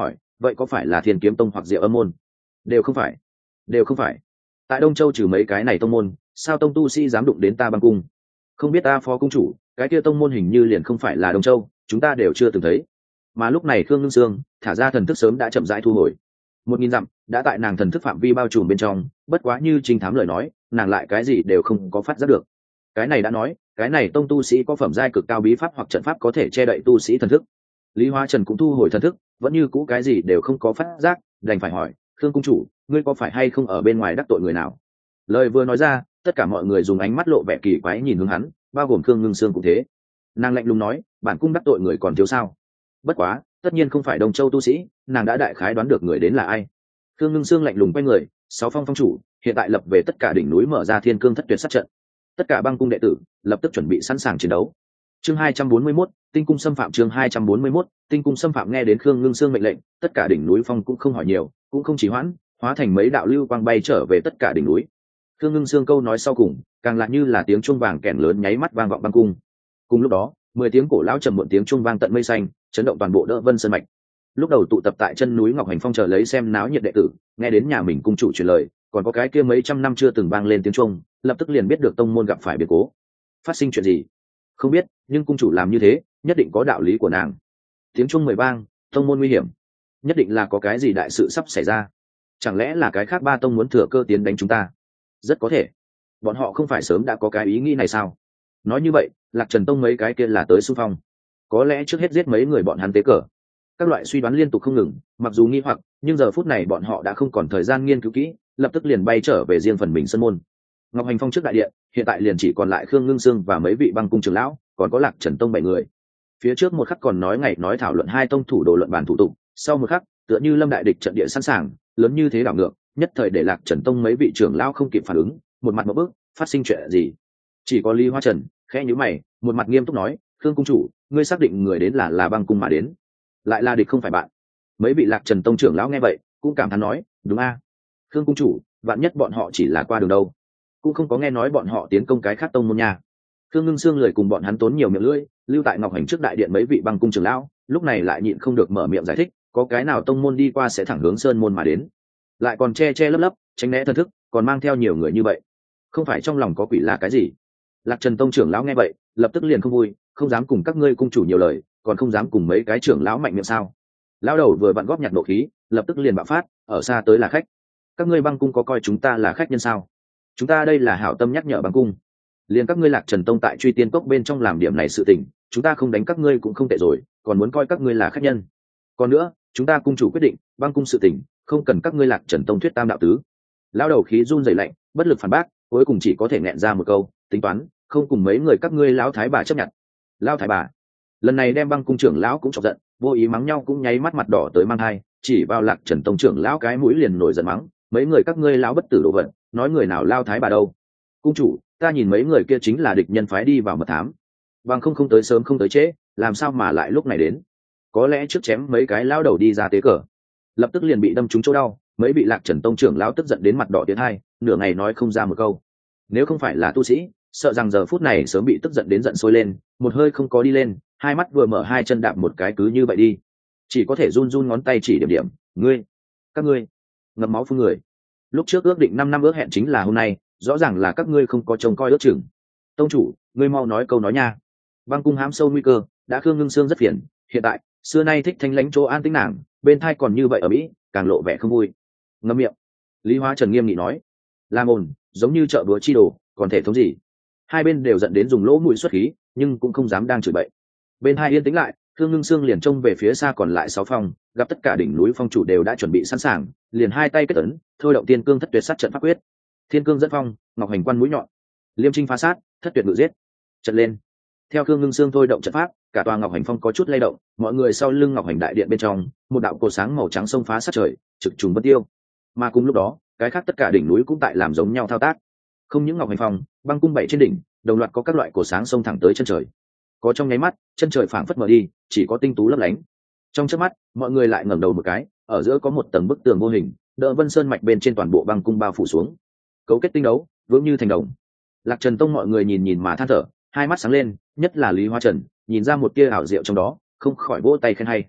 vậy có phải là Thiên Kiếm Tông hoặc Diệu Âm môn? Đều không phải, đều không phải. Tại Đông Châu trừ mấy cái này tông môn, sao tông tu sĩ dám đụng đến ta băng cung? Không biết ta phó cung chủ, cái kia tông môn hình như liền không phải là Đông Châu, chúng ta đều chưa từng thấy. Mà lúc này Khương Ngưng Sương thả ra thần thức sớm đã chậm rãi thu hồi. 1000 dặm đã tại nàng thần thức phạm vi bao trùm bên trong, bất quá như trinh thám lời nói, nàng lại cái gì đều không có phát giác được. Cái này đã nói, cái này tông tu sĩ có phẩm giai cực cao bí pháp hoặc trận pháp có thể che đậy tu sĩ thần thức. Lý Hoa Trần cũng thu hồi thần thức, vẫn như cũ cái gì đều không có phát giác, đành phải hỏi, Khương cung chủ, ngươi có phải hay không ở bên ngoài đắc tội người nào? Lời vừa nói ra, tất cả mọi người dùng ánh mắt lộ vẻ kỳ quái nhìn hướng hắn, bao gồm Khương Ngưng Sương cũng thế. Nàng lạnh lùng nói, bản cung đắc tội người còn thiếu sao? Bất quá, tất nhiên không phải Đông Châu tu sĩ, nàng đã đại khái đoán được người đến là ai. Khương Ngưng Sương lạnh lùng quay người, 6 phong phong chủ hiện tại lập về tất cả đỉnh núi, mở ra Thiên Cương Thất Tuyệt sát trận. Tất cả băng cung đệ tử lập tức chuẩn bị sẵn sàng chiến đấu. Chương 241, tinh cung xâm phạm. Chương 241, tinh cung xâm phạm. Nghe đến Khương Ngưng Sương mệnh lệnh, tất cả đỉnh núi phong cũng không hỏi nhiều, cũng không trì hoãn, hóa thành mấy đạo lưu quang bay trở về tất cả đỉnh núi. Khương Ngưng Sương câu nói sau cùng, càng lại như là tiếng chuông vàng kèn lớn nháy mắt vang vọng băng cung. Cùng lúc đó, 10 tiếng cổ lão trầm muộn tiếng chuông vang tận mây xanh, chấn động toàn bộ Đỡ Vân Sơn mạch. Lúc đầu tụ tập tại chân núi Ngọc Hành Phong chờ lấy xem náo nhiệt đệ tử, nghe đến nhà mình cung chủ truyền lời, còn có cái kia mấy trăm năm chưa từng vang lên tiếng chuông, lập tức liền biết được tông môn gặp phải biến cố. Phát sinh chuyện gì? Không biết, nhưng cung chủ làm như thế, nhất định có đạo lý của nàng. Tiếng chuông 10 vang, tông môn nguy hiểm, nhất định là có cái gì đại sự sắp xảy ra. Chẳng lẽ là cái khác ba tông muốn thừa cơ tiến đánh chúng ta? Rất có thể. Bọn họ không phải sớm đã có cái ý nghĩ này sao? Nói như vậy, Lạc Trần Tông mấy cái kia là tới xung phong. Có lẽ trước hết giết mấy người bọn hắn tế cờ. Các loại suy đoán liên tục không ngừng, mặc dù nghi hoặc, nhưng giờ phút này bọn họ đã không còn thời gian nghiên cứu kỹ, lập tức liền bay trở về riêng phần mình sân môn. Ngọc Hành Phong trước đại điện, hiện tại liền chỉ còn lại Khương Ngưng Sương và mấy vị băng cung trưởng lão, còn có Lạc Trần Tông 7 người. Phía trước một khắc còn nói ngày nói thảo luận hai tông thủ đồ luận bàn thủ tục, sau một khắc, tựa như lâm đại địch trận địa sẵn sàng, lớn như thế đảo ngược, nhất thời để Lạc Trần Tông mấy vị trưởng lão không kịp phản ứng, một mặt một bước, phát sinh chuyện gì? Chỉ có Lý Hoa Trần khẽ nhíu mày, một mặt nghiêm túc nói, Khương cung chủ, ngươi xác định người đến là băng cung mà đến, lại là địch không phải bạn? Mấy vị Lạc Trần Tông trưởng lão nghe vậy cũng cảm thán nói, đúng a, Khương cung chủ, vạn nhất bọn họ chỉ là qua đường đâu, cũng không có nghe nói bọn họ tiến công cái khác tông môn nha. Khương Ngưng Sương lười cùng bọn hắn tốn nhiều miệng lưỡi, lưu tại Ngọc Hành trước đại điện mấy vị băng cung trưởng lão lúc này lại nhịn không được mở miệng giải thích, có cái nào tông môn đi qua sẽ thẳng hướng sơn môn mà đến, lại còn che che lấp lấp tránh né thân thức, còn mang theo nhiều người như vậy, không phải trong lòng có quỷ là cái gì? Lạc Trần Tông trưởng lão nghe vậy lập tức liền không vui, không dám cùng các ngươi cung chủ nhiều lời, còn không dám cùng mấy cái trưởng lão mạnh miệng sao? Lão đầu vừa vặn góp nhặt nộ khí, lập tức liền bạo phát, ở xa tới là khách, các ngươi băng cung có coi chúng ta là khách nhân sao? Chúng ta đây là hảo tâm nhắc nhở băng cung, liền các ngươi Lạc Trần Tông tại Truy Tiên Cốc bên trong làm điểm này sự tình, chúng ta không đánh các ngươi cũng không tệ rồi, còn muốn coi các ngươi là khách nhân. Còn nữa, chúng ta cung chủ quyết định, băng cung sự tình không cần các ngươi Lạc Trần Tông thuyết tam đạo tứ. Lão đầu khí run rẩy lạnh, bất lực phản bác, cuối cùng chỉ có thể nghẹn ra một câu, tính toán, không cùng mấy người các ngươi lão thái bà chấp nhận. Lão thái bà, lần này đem băng cung trưởng lão cũng chọc giận, vô ý mắng nhau cũng nháy mắt mặt đỏ tới mang hai, chỉ vào Lạc Trần Tông trưởng lão cái mũi liền nổi giận mắng, mấy người các ngươi lão bất tử đồ vật, nói người nào lao thái bà đâu? Cung chủ, ta nhìn mấy người kia chính là địch nhân phái đi vào mật thám, bằng không tới sớm không tới trễ, làm sao mà lại lúc này đến? Có lẽ trước chém mấy cái lão đầu đi ra tế cờ, lập tức liền bị đâm trúng chỗ đau, mấy bị Lạc Trần Tông trưởng lão tức giận đến mặt đỏ tiến hai, nửa ngày nói không ra một câu. Nếu không phải là tu sĩ, sợ rằng giờ phút này sớm bị tức giận đến giận sôi lên, một hơi không có đi lên, hai mắt vừa mở hai chân đạp một cái cứ như vậy đi, chỉ có thể run run ngón tay chỉ điểm điểm, ngươi, các ngươi, ngậm máu phun người. Lúc trước ước định 5 năm ước hẹn chính là hôm nay, rõ ràng là các ngươi không có trông coi ước chừng. Tông chủ, ngươi mau nói câu nói nha. Băng cung hám sâu nguy cơ, đã Khương Ngưng Sương rất phiền, hiện tại xưa nay thích thanh lãnh chỗ an tĩnh nàng, bên thai còn như vậy ở mỹ, càng lộ vẻ không vui. Ngậm miệng. Lý Hóa Trần nghiêm nghị nói, làm ồn, giống như chợ búa chi đồ, còn thể thống gì? Hai bên đều giận đến dùng lỗ mũi xuất khí, nhưng cũng không dám đang chửi bậy. Bên hai yên tĩnh lại, Khương Ngưng Sương liền trông về phía xa còn lại 6 phong, gặp tất cả đỉnh núi phong chủ đều đã chuẩn bị sẵn sàng, liền hai tay kết ấn, thôi động Tiên Cương Thất Tuyệt sát trận pháp quyết. Thiên Cương dẫn phong, Ngọc Hành Quan mũi nhọn, Liêm Trinh phá sát, Thất Tuyệt ngự giết. Trận lên. Theo Khương Ngưng Sương thôi động trận pháp, cả tòa Ngọc Hành Phong có chút lay động, mọi người sau lưng Ngọc Hành đại điện bên trong, một đạo cột sáng màu trắng xông phá sát trời, trực trùng bất tiêu. Mà cùng lúc đó, cái khác tất cả đỉnh núi cũng tại làm giống nhau thao tác. Không những Ngọc Hành Phong, băng cung 7 trên đỉnh, đồng loạt có các loại cột sáng xông thẳng tới chân trời. Có trong nháy mắt, chân trời phảng phất mở đi, chỉ có tinh tú lấp lánh. Trong chớp mắt, mọi người lại ngẩng đầu một cái, ở giữa có một tầng bức tường vô hình, Đỡ Vân Sơn mạch bên trên toàn bộ băng cung bao phủ xuống. Cấu kết tinh đấu, vững như thành đồng. Lạc Trần Tông mọi người nhìn nhìn mà than thở, hai mắt sáng lên, nhất là Lý Hoa Trần, nhìn ra một tia ảo diệu trong đó, không khỏi vỗ tay khen hay.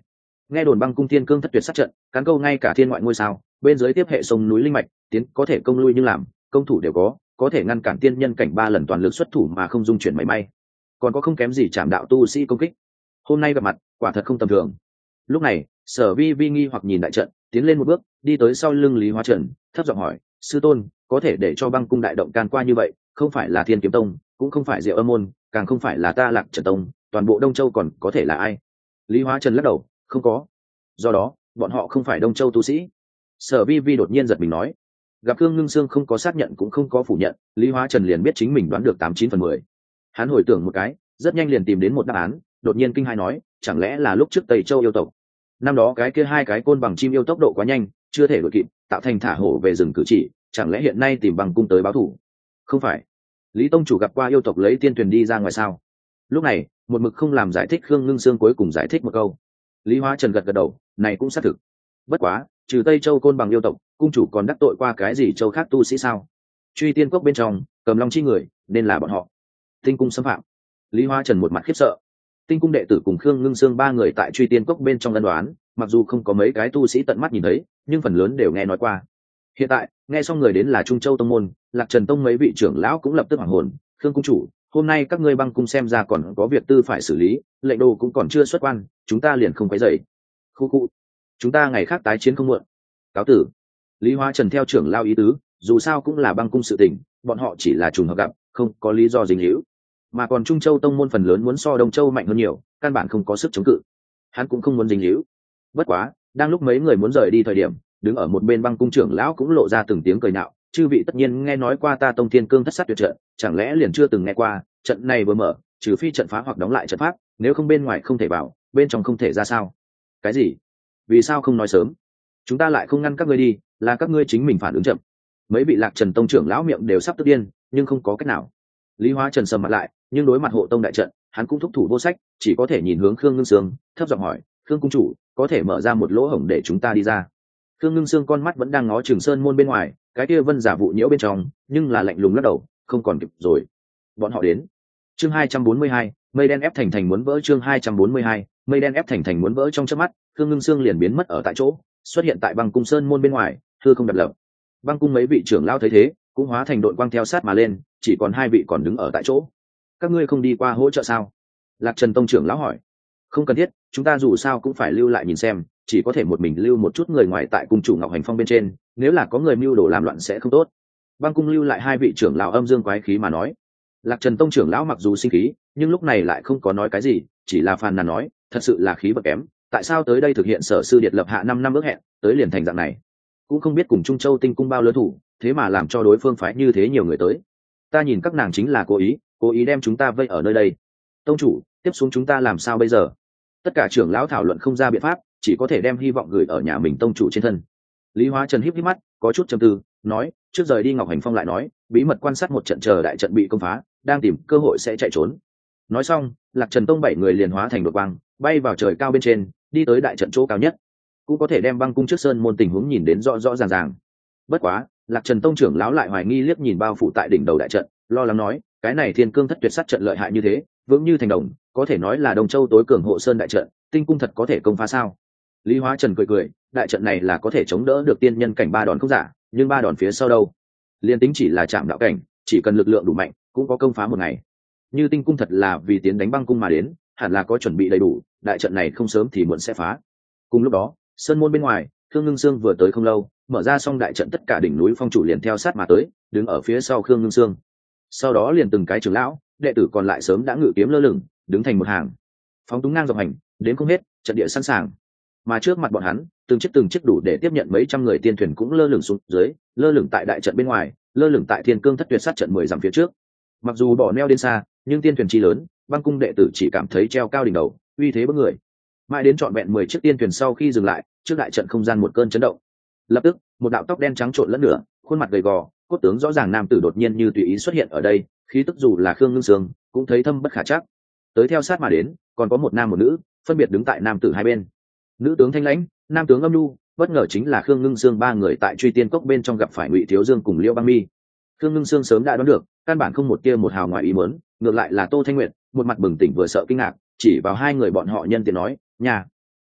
nghe đồn băng cung thiên cương thất tuyệt sát trận cán câu ngay cả thiên ngoại ngôi sao, bên dưới tiếp hệ sông núi linh mạch tiến có thể công lui nhưng làm công thủ đều có thể ngăn cản tiên nhân cảnh 3 lần toàn lực xuất thủ mà không dung chuyển mảy may, còn có không kém gì chạm đạo tu sĩ công kích. Hôm nay gặp mặt quả thật không tầm thường. Lúc này Sở Vi Vi nghi hoặc nhìn đại trận, tiến lên một bước đi tới sau lưng Lý Hóa Trần, thấp giọng hỏi: sư tôn, có thể để cho băng cung đại động can qua như vậy, không phải là Thiên Kiếm Tông, cũng không phải Diệu Âm môn, càng không phải là ta Lạc Trần Tông, toàn bộ Đông Châu còn có thể là ai? Lý Hóa Trần lắc đầu: không có, do đó bọn họ không phải Đông Châu tu sĩ. Sở Vi Vi đột nhiên giật mình nói. Gặp Khương Ngưng Sương không có xác nhận cũng không có phủ nhận, Lý Hóa Trần liền biết chính mình đoán được 89/10. Hắn hồi tưởng một cái, rất nhanh liền tìm đến một đáp án, đột nhiên kinh hai nói: chẳng lẽ là lúc trước Tây Châu yêu tộc? Năm đó cái kia 2 cái côn bằng chim yêu tốc độ quá nhanh, chưa thể đuổi kịp, tạo thành thả hổ về rừng cử chỉ, chẳng lẽ hiện nay tìm bằng cung tới báo thù? Không phải. Lý tông chủ gặp qua yêu tộc lấy tiên thuyền đi ra ngoài sao? Lúc này, một mực không làm giải thích Khương Ngưng Sương cuối cùng giải thích một câu. Lý Hóa Trần gật gật đầu, này cũng xác thực. Bất quá, trừ Tây Châu côn bằng yêu tộc, cung chủ còn đắc tội qua cái gì châu khác tu sĩ sao? Truy Tiên Cốc bên trong, cầm long chi người, nên là bọn họ. Tinh cung xâm phạm. Lý Hóa Trần một mặt khiếp sợ. Tinh cung đệ tử cùng Khương Ngưng Sương 3 người tại Truy Tiên Cốc bên trong ân đoán, mặc dù không có mấy cái tu sĩ tận mắt nhìn thấy, nhưng phần lớn đều nghe nói qua. Hiện tại, nghe xong người đến là Trung Châu tông môn, Lạc Trần tông mấy vị trưởng lão cũng lập tức hoảng hồn. Khương cung chủ, hôm nay các ngươi băng cung xem ra còn có việc tư phải xử lý, lệnh đồ cũng còn chưa xuất quan, chúng ta liền không quấy rầy. Khu, chúng ta ngày khác tái chiến không muộn. Cáo tử. Lý Hóa Trần theo trưởng lão ý tứ, dù sao cũng là băng cung sự tình, bọn họ chỉ là trùng hợp gặp, không có lý do dính líu. Mà còn Trung Châu tông môn phần lớn muốn so Đông Châu mạnh hơn nhiều, căn bản không có sức chống cự. Hắn cũng không muốn dính líu. Bất quá, đang lúc mấy người muốn rời đi thời điểm, đứng ở một bên băng cung trưởng lão cũng lộ ra từng tiếng cười nhạo: chư vị tất nhiên nghe nói qua ta Tông Thiên Cương thất sát tuyệt trận, chẳng lẽ liền chưa từng nghe qua? Trận này vừa mở, trừ phi trận phá hoặc đóng lại trận pháp, nếu không bên ngoài không thể vào, bên trong không thể ra sao? Cái gì? Vì sao không nói sớm? Chúng ta lại không ngăn các ngươi đi, là các ngươi chính mình phản ứng chậm. Mấy vị Lạc Trần tông trưởng lão miệng đều sắp tức điên, nhưng không có cách nào. Lý Hóa Trần sầm mặt lại, nhưng đối mặt hộ tông đại trận, hắn cũng thúc thủ vô sách, chỉ có thể nhìn hướng Khương Ngưng Sương, thấp giọng hỏi: Khương cung chủ, có thể mở ra một lỗ hổng để chúng ta đi ra? Khương Ngưng Sương con mắt vẫn đang ngó Trường Sơn môn bên ngoài, cái kia vân giả vụ nhiễu bên trong, nhưng là lạnh lùng lắc đầu, không còn kịp rồi. Bọn họ đến. Chương 242, mây đen ép thành thành muốn vỡ. Chương 242, mây đen ép thành thành muốn vỡ. Trong chớp mắt, Khương Ngưng Sương liền biến mất ở tại chỗ, xuất hiện tại băng cung sơn môn bên ngoài, hư không đập lập. Băng cung mấy vị trưởng lão thấy thế, cũng hóa thành đội quang theo sát mà lên, chỉ còn 2 vị còn đứng ở tại chỗ. Các ngươi không đi qua hỗ trợ sao? Lạc Trần tông trưởng lão hỏi. Không cần thiết, chúng ta dù sao cũng phải lưu lại nhìn xem, chỉ có thể một mình lưu một chút người ngoài tại cung chủ Ngọc Hành Phong bên trên, nếu là có người mưu đồ làm loạn sẽ không tốt. Băng cung lưu lại 2 vị trưởng lão âm dương quái khí mà nói. Lạc Trần tông trưởng lão mặc dù sinh khí, nhưng lúc này lại không có nói cái gì, chỉ là phàn nàn nói: thật sự là khí bậc kém, tại sao tới đây thực hiện Sở sư điệt lập hạ 5 năm ước hẹn, tới liền thành dạng này. Cũng không biết cùng Trung Châu tinh cung bao lớn thủ, thế mà làm cho đối phương phái như thế nhiều người tới. Ta nhìn các nàng chính là cố ý đem chúng ta vây ở nơi đây. Tông chủ, tiếp xuống chúng ta làm sao bây giờ? Tất cả trưởng lão thảo luận không ra biện pháp, chỉ có thể đem hy vọng gửi ở nhà mình tông chủ trên thân. Lý Hóa Trần híp híp mắt, có chút trầm tư, nói: trước rời đi Ngọc Hành Phong lại nói, bí mật quan sát một trận, chờ đại trận bị công phá, đang tìm cơ hội sẽ chạy trốn. Nói xong, Lạc Trần tông 7 người liền hóa thành đột quang, bay vào trời cao bên trên, đi tới đại trận chỗ cao nhất, cũng có thể đem băng cung trước sơn môn tình huống nhìn đến rõ rõ ràng ràng. Bất quá, Lạc Trần tông trưởng lão lại hoài nghi liếc nhìn bao phủ tại đỉnh đầu đại trận, lo lắng nói: cái này Thiên Cương thất tuyệt sát trận lợi hại như thế, vững như thành đồng, có thể nói là Đông Châu tối cường hộ sơn đại trận, tinh cung thật có thể công phá sao? Lý Hóa Trần cười cười, đại trận này là có thể chống đỡ được tiên nhân cảnh 3 đòn không giả, nhưng 3 đòn phía sau đâu? Liên tính chỉ là chạm đạo cảnh, chỉ cần lực lượng đủ mạnh, cũng có công phá một ngày. Như tinh cung thật là vì tiến đánh băng cung mà đến, hẳn là có chuẩn bị đầy đủ, đại trận này không sớm thì muộn sẽ phá. Cùng lúc đó, sơn môn bên ngoài, Khương Ngưng Sương vừa tới không lâu, mở ra xong đại trận, tất cả đỉnh núi phong chủ liền theo sát mà tới, đứng ở phía sau Khương Ngưng Sương. Sau đó liền từng cái trưởng lão, đệ tử còn lại sớm đã ngự kiếm lơ lửng, đứng thành một hàng, phóng túng ngang dọc hành, đến không hết, trận địa sẵn sàng. Mà trước mặt bọn hắn, từng chiếc đủ để tiếp nhận mấy trăm người tiên thuyền cũng lơ lửng xuống dưới, lơ lửng tại đại trận bên ngoài, lơ lửng tại Thiên Cương thất tuyệt sát trận 10 dặm phía trước. Mặc dù bỏ neo đến xa, nhưng tiên thuyền chi lớn, băng cung đệ tử chỉ cảm thấy treo cao đỉnh đầu, uy thế bức người. Mãi đến trọn vẹn 10 chiếc tiên thuyền sau khi dừng lại, trước đại trận không gian một cơn chấn động. Lập tức, một đạo tóc đen trắng trộn lẫn lửa, khuôn mặt gầy gò, cốt tướng rõ ràng nam tử đột nhiên như tùy ý xuất hiện ở đây, khí tức dù là Khương Ngưng Sương cũng thấy thâm bất khả trắc. Tới theo sát mà đến, còn có một nam một nữ, phân biệt đứng tại nam tử hai bên. Nữ tướng thanh lãnh, nam tướng âm nhu, bất ngờ chính là Khương Ngưng Sương 3 người tại Truy Tiên Cốc bên trong gặp phải Ngụy Thiếu Dương cùng Liễu Băng Mi. Khương Ngưng Sương sớm đã đoán được, căn bản không một tia một hào ngoài ý muốn, ngược lại là Tô Thanh Nguyệt, một mặt bừng tỉnh vừa sợ kinh ngạc, chỉ vào 2 người bọn họ nhân tiện nói: "Nhà,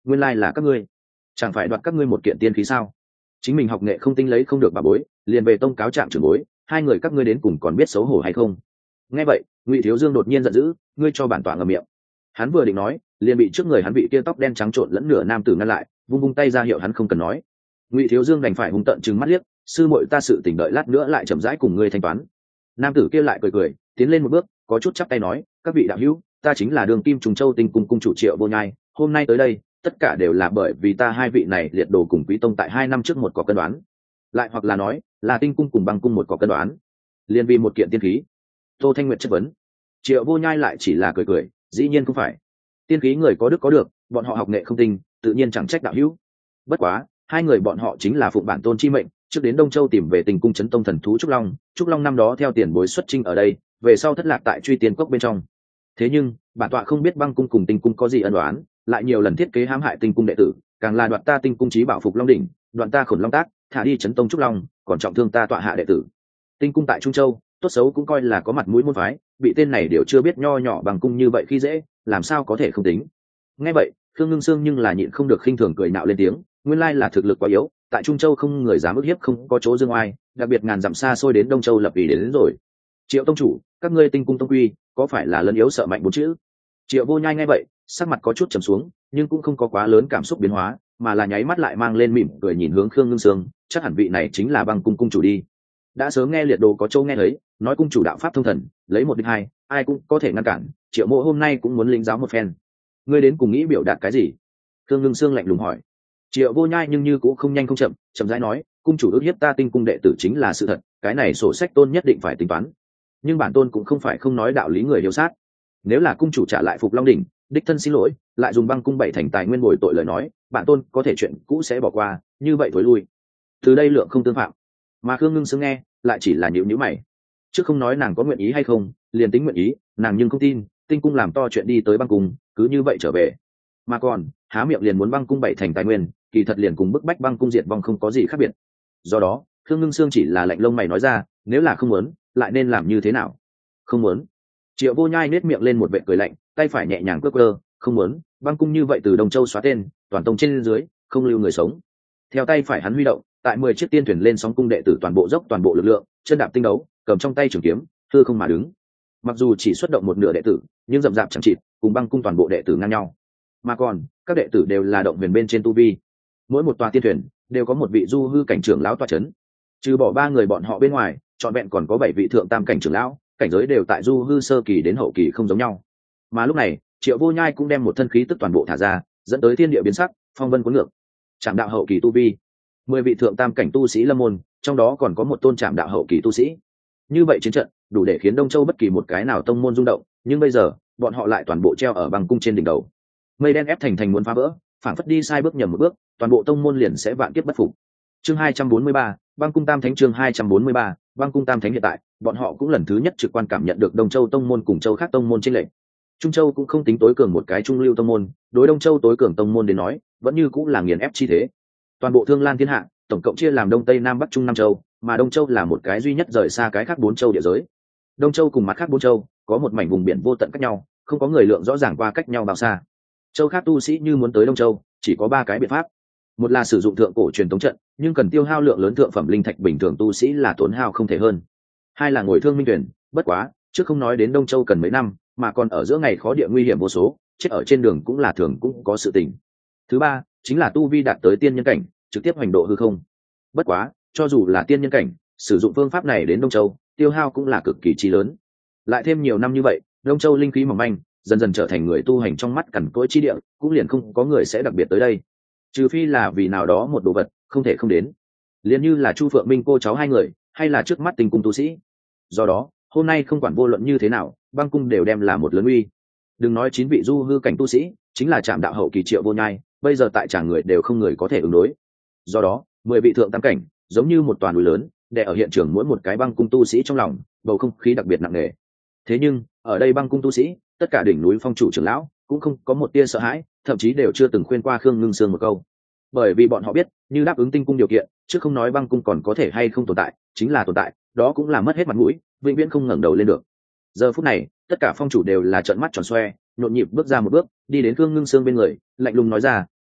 nguyên lai là các ngươi, chẳng phải đoạt các ngươi một kiện tiên khí sao? Chính mình học nghệ không tinh lấy không được bà bối, liền về tông cáo trạng trưởng bối, hai người các ngươi đến cùng còn biết xấu hổ hay không? Nghe vậy, Ngụy Thiếu Dương đột nhiên giận dữ, ngươi cho bản tọa ngậm miệng. Hắn vừa định nói, liền bị trước người hắn vị kia tóc đen trắng trộn lẫn nửa nam tử ngăn lại, vung vung tay ra hiệu hắn không cần nói. Ngụy Thiếu Dương đành phải hung tợn trừng mắt liếc, sư muội ta sự tỉnh đợi lát nữa lại chậm rãi cùng ngươi thanh toán. Nam tử kia lại cười cười, tiến lên một bước, có chút chắp tay nói, các vị đạo hữu, ta chính là Đường Kim Trùng Châu Tinh Cung cung chủ Triệu Vô Nhai, hôm nay tới đây, tất cả đều là bởi vì ta hai vị này liệt đồ cùng Quý tông tại 2 năm trước một có cân đoán, lại hoặc là nói là Tinh Cung cùng Băng Cung một có cân đoán, liên vì một kiện tiên khí. Tô Thanh Nguyệt chất vấn. Triệu Vô Nhai lại chỉ là cười cười, dĩ nhiên không phải. Tiên khí người có đức có được, bọn họ học nghệ không tinh, tự nhiên chẳng trách đạo hữu. Bất quá, hai người bọn họ chính là phụng bản tôn chi mệnh, trước đến Đông Châu tìm về Tình Cung chấn tông thần thú Trúc Long năm đó theo tiền bối xuất chinh ở đây, về sau thất lạc tại Truy Tiên Cốc bên trong. Thế nhưng, bản tọa không biết Băng Cung cùng Tinh Cung có gì ân oán, lại nhiều lần thiết kế hãm hại Tinh Cung đệ tử, càng là đoạt ta Tinh Cung chí bảo Phục Long đỉnh, đoạn ta Khổn Long tác, thả đi chấn tông Trúc Long, còn trọng thương ta tọa hạ đệ tử. Tinh Cung tại Trung Châu, tốt xấu cũng coi là có mặt mũi môn phái, bị tên này đều chưa biết nho nhỏ Bằng Cung như vậy khi dễ, làm sao có thể không tính. Nghe vậy, Khương Ngưng Sương nhưng là nhịn không được khinh thường cười nạo lên tiếng, nguyên lai là thực lực quá yếu, tại Trung Châu không người dám ức hiếp, không có chỗ dương oai, đặc biệt ngàn dặm xa xôi đến Đông Châu lập vì đến rồi. Triệu tông chủ, các ngươi Tinh Cung tông quy, có phải là lấn yếu sợ mạnh bốn chữ? Triệu Vô Nhai nghe vậy, sắc mặt có chút trầm xuống, nhưng cũng không có quá lớn cảm xúc biến hóa, mà là nháy mắt lại mang lên mỉm cười nhìn hướng Khương Ngưng Sương, chắc hẳn vị này chính là Băng Cung cung chủ đi. Đã sớm nghe liệt đồ có châu nghe thấy, nói cung chủ đạo pháp thông thần, lấy một địch hai, ai cũng có thể ngăn cản, Triệu Mộ hôm nay cũng muốn lĩnh giáo một phen. Ngươi đến cùng nghĩ biểu đạt cái gì? Khương Ngưng Sương lạnh lùng hỏi. Triệu Vô Nhai nhưng như cũng không nhanh không chậm, chậm rãi nói, cung chủ ước hiếp ta Tinh Cung đệ tử chính là sự thật, cái này sổ sách tôn nhất định phải tính toán. Nhưng bản tôn cũng không phải không nói đạo lý người hiếu sát. Nếu là cung chủ trả lại Phục Long đỉnh, đích thân xin lỗi, lại dùng Băng Cung 7 thành tài nguyên bồi tội lời nói, bản tôn có thể chuyện cũ sẽ bỏ qua, như vậy thối lui. Từ đây lượng không tương phạm. Mà Khương Ngưng Sương nghe, lại chỉ là nhíu nhíu mày. Chứ không nói nàng có nguyện ý hay không, liền tính nguyện ý, nàng nhưng không tin, Tinh Cung làm to chuyện đi tới Băng Cung, cứ như vậy trở về. Mà còn, há miệng liền muốn Băng Cung 7 thành tài nguyên, kỳ thật liền cùng bức bách Băng Cung diệt vong không có gì khác biệt. Do đó, Khương Ngưng Sương chỉ là lạnh lông mày nói ra, nếu là không muốn, lại nên làm như thế nào? Không muốn. Triệu Vô Nhai nết miệng lên một vệt cười lạnh, tay phải nhẹ nhàng quơ, không muốn, Băng Cung như vậy từ Đông Châu xóa tên, toàn tông trên dưới, không lưu người sống. Theo tay phải hắn huy động, tại 10 chiếc tiên thuyền lên sóng cung đệ tử toàn bộ dốc toàn bộ lực lượng, chân đạp tinh đấu, cầm trong tay trường kiếm, hư không mà đứng. Mặc dù chỉ xuất động một nửa đệ tử, nhưng rậm rạp chẳng chịt, cùng Băng Cung toàn bộ đệ tử ngang nhau. Mà còn, các đệ tử đều là động huyền bên trên tu vi. Mỗi một tòa tiên thuyền đều có một vị du hư cảnh trưởng lão tọa chấn. Trừ bỏ 3 người bọn họ bên ngoài, trọn vẹn còn có 7 vị thượng tam cảnh trưởng lão, cảnh giới đều tại du hư sơ kỳ đến hậu kỳ không giống nhau. Mà lúc này, Triệu Vô Nhai cũng đem một thân khí tức toàn bộ thả ra, dẫn tới thiên địa biến sắc, phong vân cuốn ngược. Trảm đạo hậu kỳ tu vi, 10 vị thượng tam cảnh tu sĩ lâm môn, trong đó còn có một tôn trảm đạo hậu kỳ tu sĩ. Như vậy chiến trận đủ để khiến Đông Châu bất kỳ một cái nào tông môn rung động, nhưng bây giờ, bọn họ lại toàn bộ treo ở Băng Cung trên đỉnh đầu. Mây đen ép thành muốn phá vỡ, phản phất đi sai bước nhầm một bước, toàn bộ tông môn liền sẽ vạn kiếp bất phục. Chương 243, Băng Cung Tam Thánh. Chương 243, Băng Cung Tam Thánh. Hiện tại, bọn họ cũng lần thứ nhất trực quan cảm nhận được Đông Châu tông môn cùng châu khác tông môn chênh lệch. Trung Châu cũng không tính tối cường một cái trung lưu tông môn, đối Đông Châu tối cường tông môn đến nói, vẫn như cũng là nghiền ép chi thế. Toàn bộ Thương Lan thiên hạ, tổng cộng chia làm Đông Tây Nam Bắc Trung 5 châu, mà Đông Châu là một cái duy nhất rời xa cái khác 4 châu địa giới. Đông Châu cùng mặt khác 4 châu, có một mảnh vùng biển vô tận cách nhau, không có người lượng rõ ràng qua cách nhau bao xa. Châu khác tu sĩ như muốn tới Đông Châu, chỉ có 3 cái biện pháp. Một là sử dụng thượng cổ truyền tống trận, nhưng cần tiêu hao lượng lớn thượng phẩm linh thạch, bình thường tu sĩ là tốn hao không thể hơn. Hai là ngồi thương minh thuyền, bất quá, trước không nói đến Đông Châu cần mấy năm, mà còn ở giữa ngày khó địa nguy hiểm vô số, chết ở trên đường cũng là thường cũng có sự tình. Thứ ba, chính là tu vi đạt tới tiên nhân cảnh, trực tiếp hành độ hư không. Bất quá, cho dù là tiên nhân cảnh, sử dụng phương pháp này đến Đông Châu, tiêu hao cũng là cực kỳ chi lớn. Lại thêm nhiều năm như vậy, Đông Châu linh khí mỏng manh, dần dần trở thành người tu hành trong mắt cằn cỗi chi địa, cũng liền không có người sẽ đặc biệt tới đây. Trừ phi là vì nào đó một đồ vật không thể không đến, liền như là Chu Phượng Minh cô cháu 2 người, hay là trước mắt Tinh Cung tu sĩ. Do đó, hôm nay không quản vô luận như thế nào, Băng Cung đều đem là một lớn uy. Đừng nói 9 vị du hư cảnh tu sĩ, chính là Trảm đạo hậu kỳ Triệu Vô Nhai, bây giờ tại tràng người đều không người có thể ứng đối. Do đó, 10 vị thượng tam cảnh, giống như một toàn núi lớn, đè ở hiện trường mỗi một cái Băng Cung tu sĩ trong lòng, bầu không khí đặc biệt nặng nề. Thế nhưng, ở đây Băng Cung tu sĩ, tất cả đỉnh núi phong chủ trưởng lão, cũng không có một tia sợ hãi, thậm chí đều chưa từng khuyên qua Khương Ngưng Sương một câu. Bởi vì bọn họ biết, như đáp ứng Tinh Cung điều kiện, chứ không nói Băng Cung còn có thể hay không tồn tại, chính là tồn tại, đó cũng là mất hết mặt mũi, vĩnh viễn không ngẩng đầu lên được. Giờ phút này, tất cả phong chủ đều là trợn mắt tròn xoe, nhộn nhịp bước ra một bước, đi đến Khương Ngưng Sương bên người, lạnh lùng nói ra,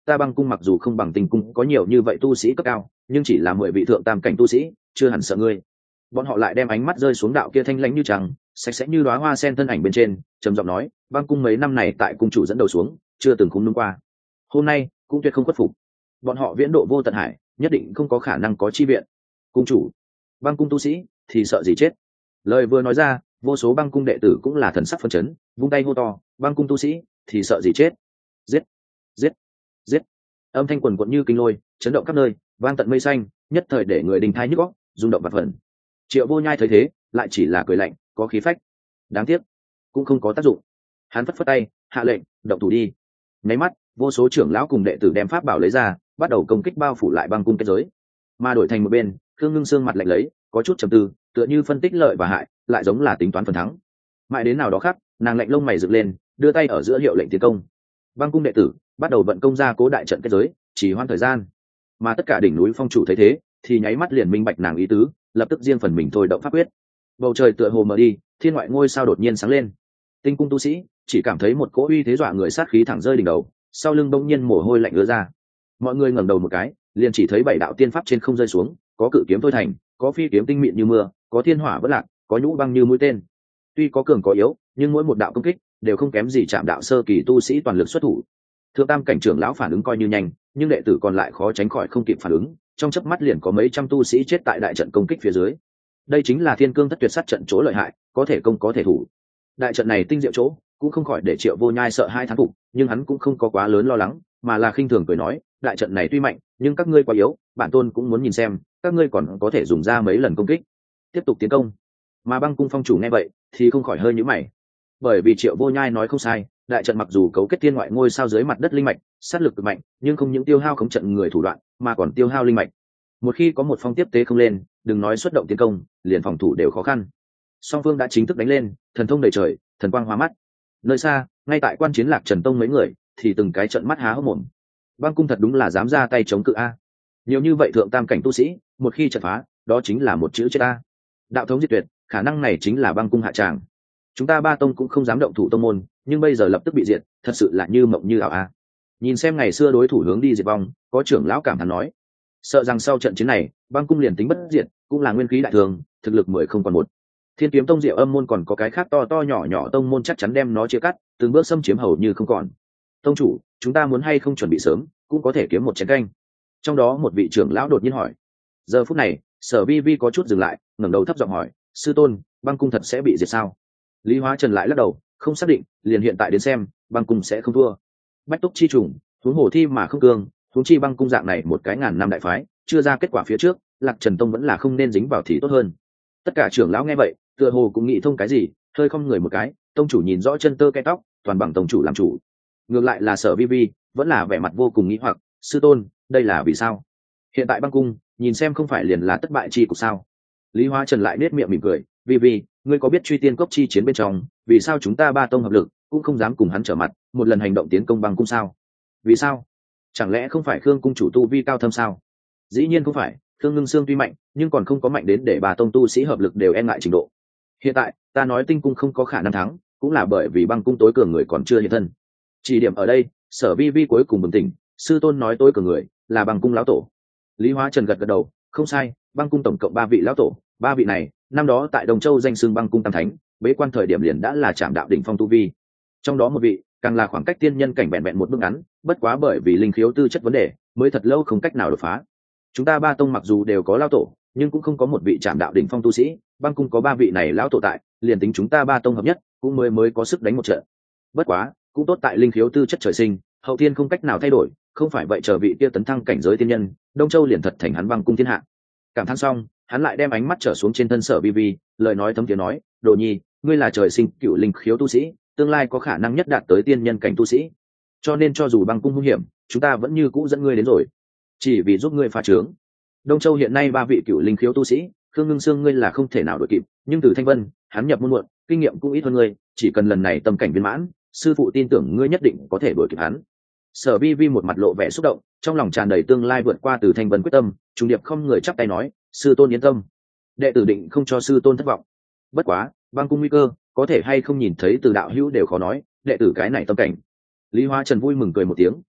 ta băng cung mặc dù không bằng tinh cung có nhiều như vậy tu sĩ cấp cao, nhưng chỉ là 10 vị thượng tam cảnh tu sĩ, chưa hẳn sợ ngươi. Bọn họ lại đem ánh mắt rơi xuống đạo kia thanh lãnh như trăng, sạch sẽ như đóa hoa sen thân ảnh bên trên, trầm giọng nói, băng cung mấy năm này tại cung chủ dẫn đầu xuống, chưa từng khung đúng qua. Hôm nay cũng tuyệt không khuất phục. Bọn họ viễn độ vô tận hải, nhất định không có khả năng có chi viện. Cung chủ, băng cung tu sĩ thì sợ gì chết. Lời vừa nói ra, vô số băng cung đệ tử cũng là thần sắc phấn chấn, vung tay hô to, băng cung tu sĩ thì sợ gì chết. Giết, giết, giết. Âm thanh quần quật như kinh lôi, chấn động khắp nơi, vang tận mây xanh, nhất thời để người đình thai nhức óc, rung động vạn phần. Triệu Vô Nhai thấy thế, lại chỉ là cười lạnh, có khí phách. Đáng tiếc, cũng không có tác dụng. Hắn phất phất tay, hạ lệnh, động thủ đi. Nháy mắt, vô số trưởng lão cùng đệ tử đem pháp bảo lấy ra, bắt đầu công kích bao phủ lại băng cung kết giới. Mà đổi thành một bên, Khương Ngưng Sương mặt lạnh lấy, có chút trầm tư, tựa như phân tích lợi và hại, lại giống là tính toán phần thắng. Mãi đến nào đó khác, nàng lạnh lông mày dựng lên, đưa tay ở giữa hiệu lệnh tiến công. Băng cung đệ tử bắt đầu vận công ra cố đại trận kết giới, chỉ hoãn thời gian. Mà tất cả đỉnh núi phong chủ thấy thế, thì nháy mắt liền minh bạch nàng ý tứ, lập tức riêng phần mình thôi động pháp quyết. Bầu trời tựa hồ mở đi, thiên ngoại ngôi sao đột nhiên sáng lên. Tinh cung tu sĩ chỉ cảm thấy một cỗ uy thế dọa người sát khí thẳng rơi đỉnh đầu, sau lưng bỗng nhiên mồ hôi lạnh ứa ra. Mọi người ngẩng đầu một cái, liền chỉ thấy 7 đạo tiên pháp trên không rơi xuống, có cự kiếm thôi thành, có phi kiếm tinh mịn như mưa, có thiên hỏa vỡ lạc, có nhũ băng như mũi tên. Tuy có cường có yếu, nhưng mỗi một đạo công kích đều không kém gì chạm đạo sơ kỳ tu sĩ toàn lực xuất thủ. Thượng tam cảnh trưởng lão phản ứng coi như nhanh, nhưng đệ tử còn lại khó tránh khỏi không kịp phản ứng, trong chớp mắt liền có mấy trăm tu sĩ chết tại đại trận công kích phía dưới. Đây chính là thiên cương thất tuyệt sát trận chỗ lợi hại, có thể công có thể thủ. Đại trận này tinh diệu chỗ cũng không khỏi để Triệu Vô Nhai sợ hai thán phục, nhưng hắn cũng không có quá lớn lo lắng, mà là khinh thường cười nói, đại trận này tuy mạnh, nhưng các ngươi quá yếu, bản tôn cũng muốn nhìn xem các ngươi còn có thể dùng ra mấy lần công kích. Tiếp tục tiến công. Mà băng cung phong chủ nghe vậy thì không khỏi hơi nhíu mày, bởi vì Triệu Vô Nhai nói không sai, đại trận mặc dù cấu kết thiên ngoại ngôi sao dưới mặt đất linh mạch, sát lực cực mạnh, nhưng không những tiêu hao khống trận người thủ đoạn, mà còn tiêu hao linh mạch. Một khi có một phong tiếp tế không lên, đừng nói xuất động tiến công, liền phòng thủ đều khó khăn. Song phương đã chính thức đánh lên, thần thông đầy trời, thần quang hóa mắt. Nơi xa, ngay tại quan chiến Lạc Trần Tông mấy người thì từng cái trận mắt há hốc mồm. Băng cung thật đúng là dám ra tay chống cự a. Nhiều như vậy thượng tam cảnh tu sĩ, một khi trận phá, đó chính là một chữ chết a. Đạo thống diệt tuyệt, khả năng này chính là băng cung hạ tràng. Chúng ta ba tông cũng không dám động thủ tông môn, nhưng bây giờ lập tức bị diệt, thật sự là như mộng như ảo a. Nhìn xem ngày xưa đối thủ hướng đi diệt vong, có trưởng lão cảm thán nói, sợ rằng sau trận chiến này, băng cung liền tính bất diệt, cũng là nguyên khí đại thường, thực lực 10 không còn một. Thiên Kiếm Tông Diệu Âm môn còn có cái khác to to nhỏ nhỏ tông môn chắc chắn đem nó chia cắt, từng bước xâm chiếm hầu như không còn. Tông chủ, chúng ta muốn hay không chuẩn bị sớm, cũng có thể kiếm một chén canh. Trong đó một vị trưởng lão đột nhiên hỏi. Giờ phút này, Sở Vi Vi có chút dừng lại, ngẩng đầu thấp giọng hỏi, sư tôn, băng cung thật sẽ bị diệt sao? Lý Hóa Trần lại lắc đầu, không xác định, liền hiện tại đến xem, băng cung sẽ không thua. Bách túc chi trùng, huống hồ thi mà không cương, huống chi băng cung dạng này một cái ngàn năm đại phái, chưa ra kết quả phía trước, Lạc Trần Tông vẫn là không nên dính vào thì tốt hơn. Tất cả trưởng lão nghe vậy, tựa hồ cũng nghĩ thông cái gì, hơi không người một cái, tông chủ nhìn rõ chân tơ cái tóc, toàn bằng tông chủ làm chủ. Ngược lại là Sở Vi Vi, vẫn là vẻ mặt vô cùng nghĩ hoặc, sư tôn, đây là vì sao? Hiện tại băng cung, nhìn xem không phải liền là thất bại chi của sao? Lý Hóa Trần lại nét miệng mỉm cười, Vi Vi, ngươi có biết truy tiên cốc chi chiến bên trong, vì sao chúng ta ba tông hợp lực, cũng không dám cùng hắn trở mặt, một lần hành động tiến công băng cung sao? Vì sao? Chẳng lẽ không phải Khương cung chủ tu vi cao thâm sao? Dĩ nhiên không phải, Khương Ngưng Sương tuy mạnh, nhưng còn không có mạnh đến để bà tông tu sĩ hợp lực đều e ngại trình độ. Hiện tại, ta nói tinh cung không có khả năng thắng, cũng là bởi vì băng cung tối cường người còn chưa hiện thân. Chỉ điểm ở đây, Sở Vi Vi cuối cùng bừng tỉnh, sư tôn nói tối cường người là băng cung lão tổ. Lý Hóa Trần gật gật đầu, không sai, băng cung tổng cộng 3 vị lão tổ, 3 vị này, năm đó tại Đồng Châu danh xưng băng cung tam thánh, bế quan thời điểm liền đã là trảm đạo đỉnh phong tu vi. Trong đó một vị, càng là khoảng cách tiên nhân cảnh bẹn bẹn một bước ngắn, bất quá bởi vì linh khiếu tư chất vấn đề, mới thật lâu không cách nào đột phá. Chúng ta ba tông mặc dù đều có lão tổ, nhưng cũng không có một vị trảm đạo đỉnh phong tu sĩ, băng cung có 3 vị này lão tổ tại, liền tính chúng ta ba tông hợp nhất, cũng mới có sức đánh một trận. Bất quá, cũng tốt tại linh khiếu tư chất trời sinh, hậu thiên không cách nào thay đổi, không phải vậy chờ vị kia tấn thăng cảnh giới tiên nhân, Đông Châu liền thật thành hắn băng cung thiên hạ. Cảm thán xong, hắn lại đem ánh mắt trở xuống trên thân Sở Vi Vi, lời nói thấm tiếng nói, Đồ Nhi, ngươi là trời sinh cựu linh khiếu tu sĩ, tương lai có khả năng nhất đạt tới tiên nhân cảnh tu sĩ, cho nên cho dù băng cung hung hiểm, chúng ta vẫn như cũ dẫn ngươi đến rồi, chỉ vì giúp ngươi phá trướng. Đông Châu hiện nay 3 vị cựu linh khiếu tu sĩ, Khương Ngưng Sương ngươi là không thể nào đội kịp, nhưng từ Thanh Vân, hắn nhập môn muộn, kinh nghiệm cũng ít hơn ngươi, chỉ cần lần này tâm cảnh viên mãn, sư phụ tin tưởng ngươi nhất định có thể đuổi kịp hắn. Sở Vi Vi một mặt lộ vẻ xúc động, trong lòng tràn đầy tương lai vượt qua từ Thanh Vân quyết tâm, trung điệp không người chắp tay nói, sư tôn yên tâm, đệ tử định không cho sư tôn thất vọng. Bất quá, băng cung nguy cơ, có thể hay không nhìn thấy từ đạo hữu đều khó nói, đệ tử cái này tâm cảnh. Lý Hóa Trần vui mừng cười một tiếng,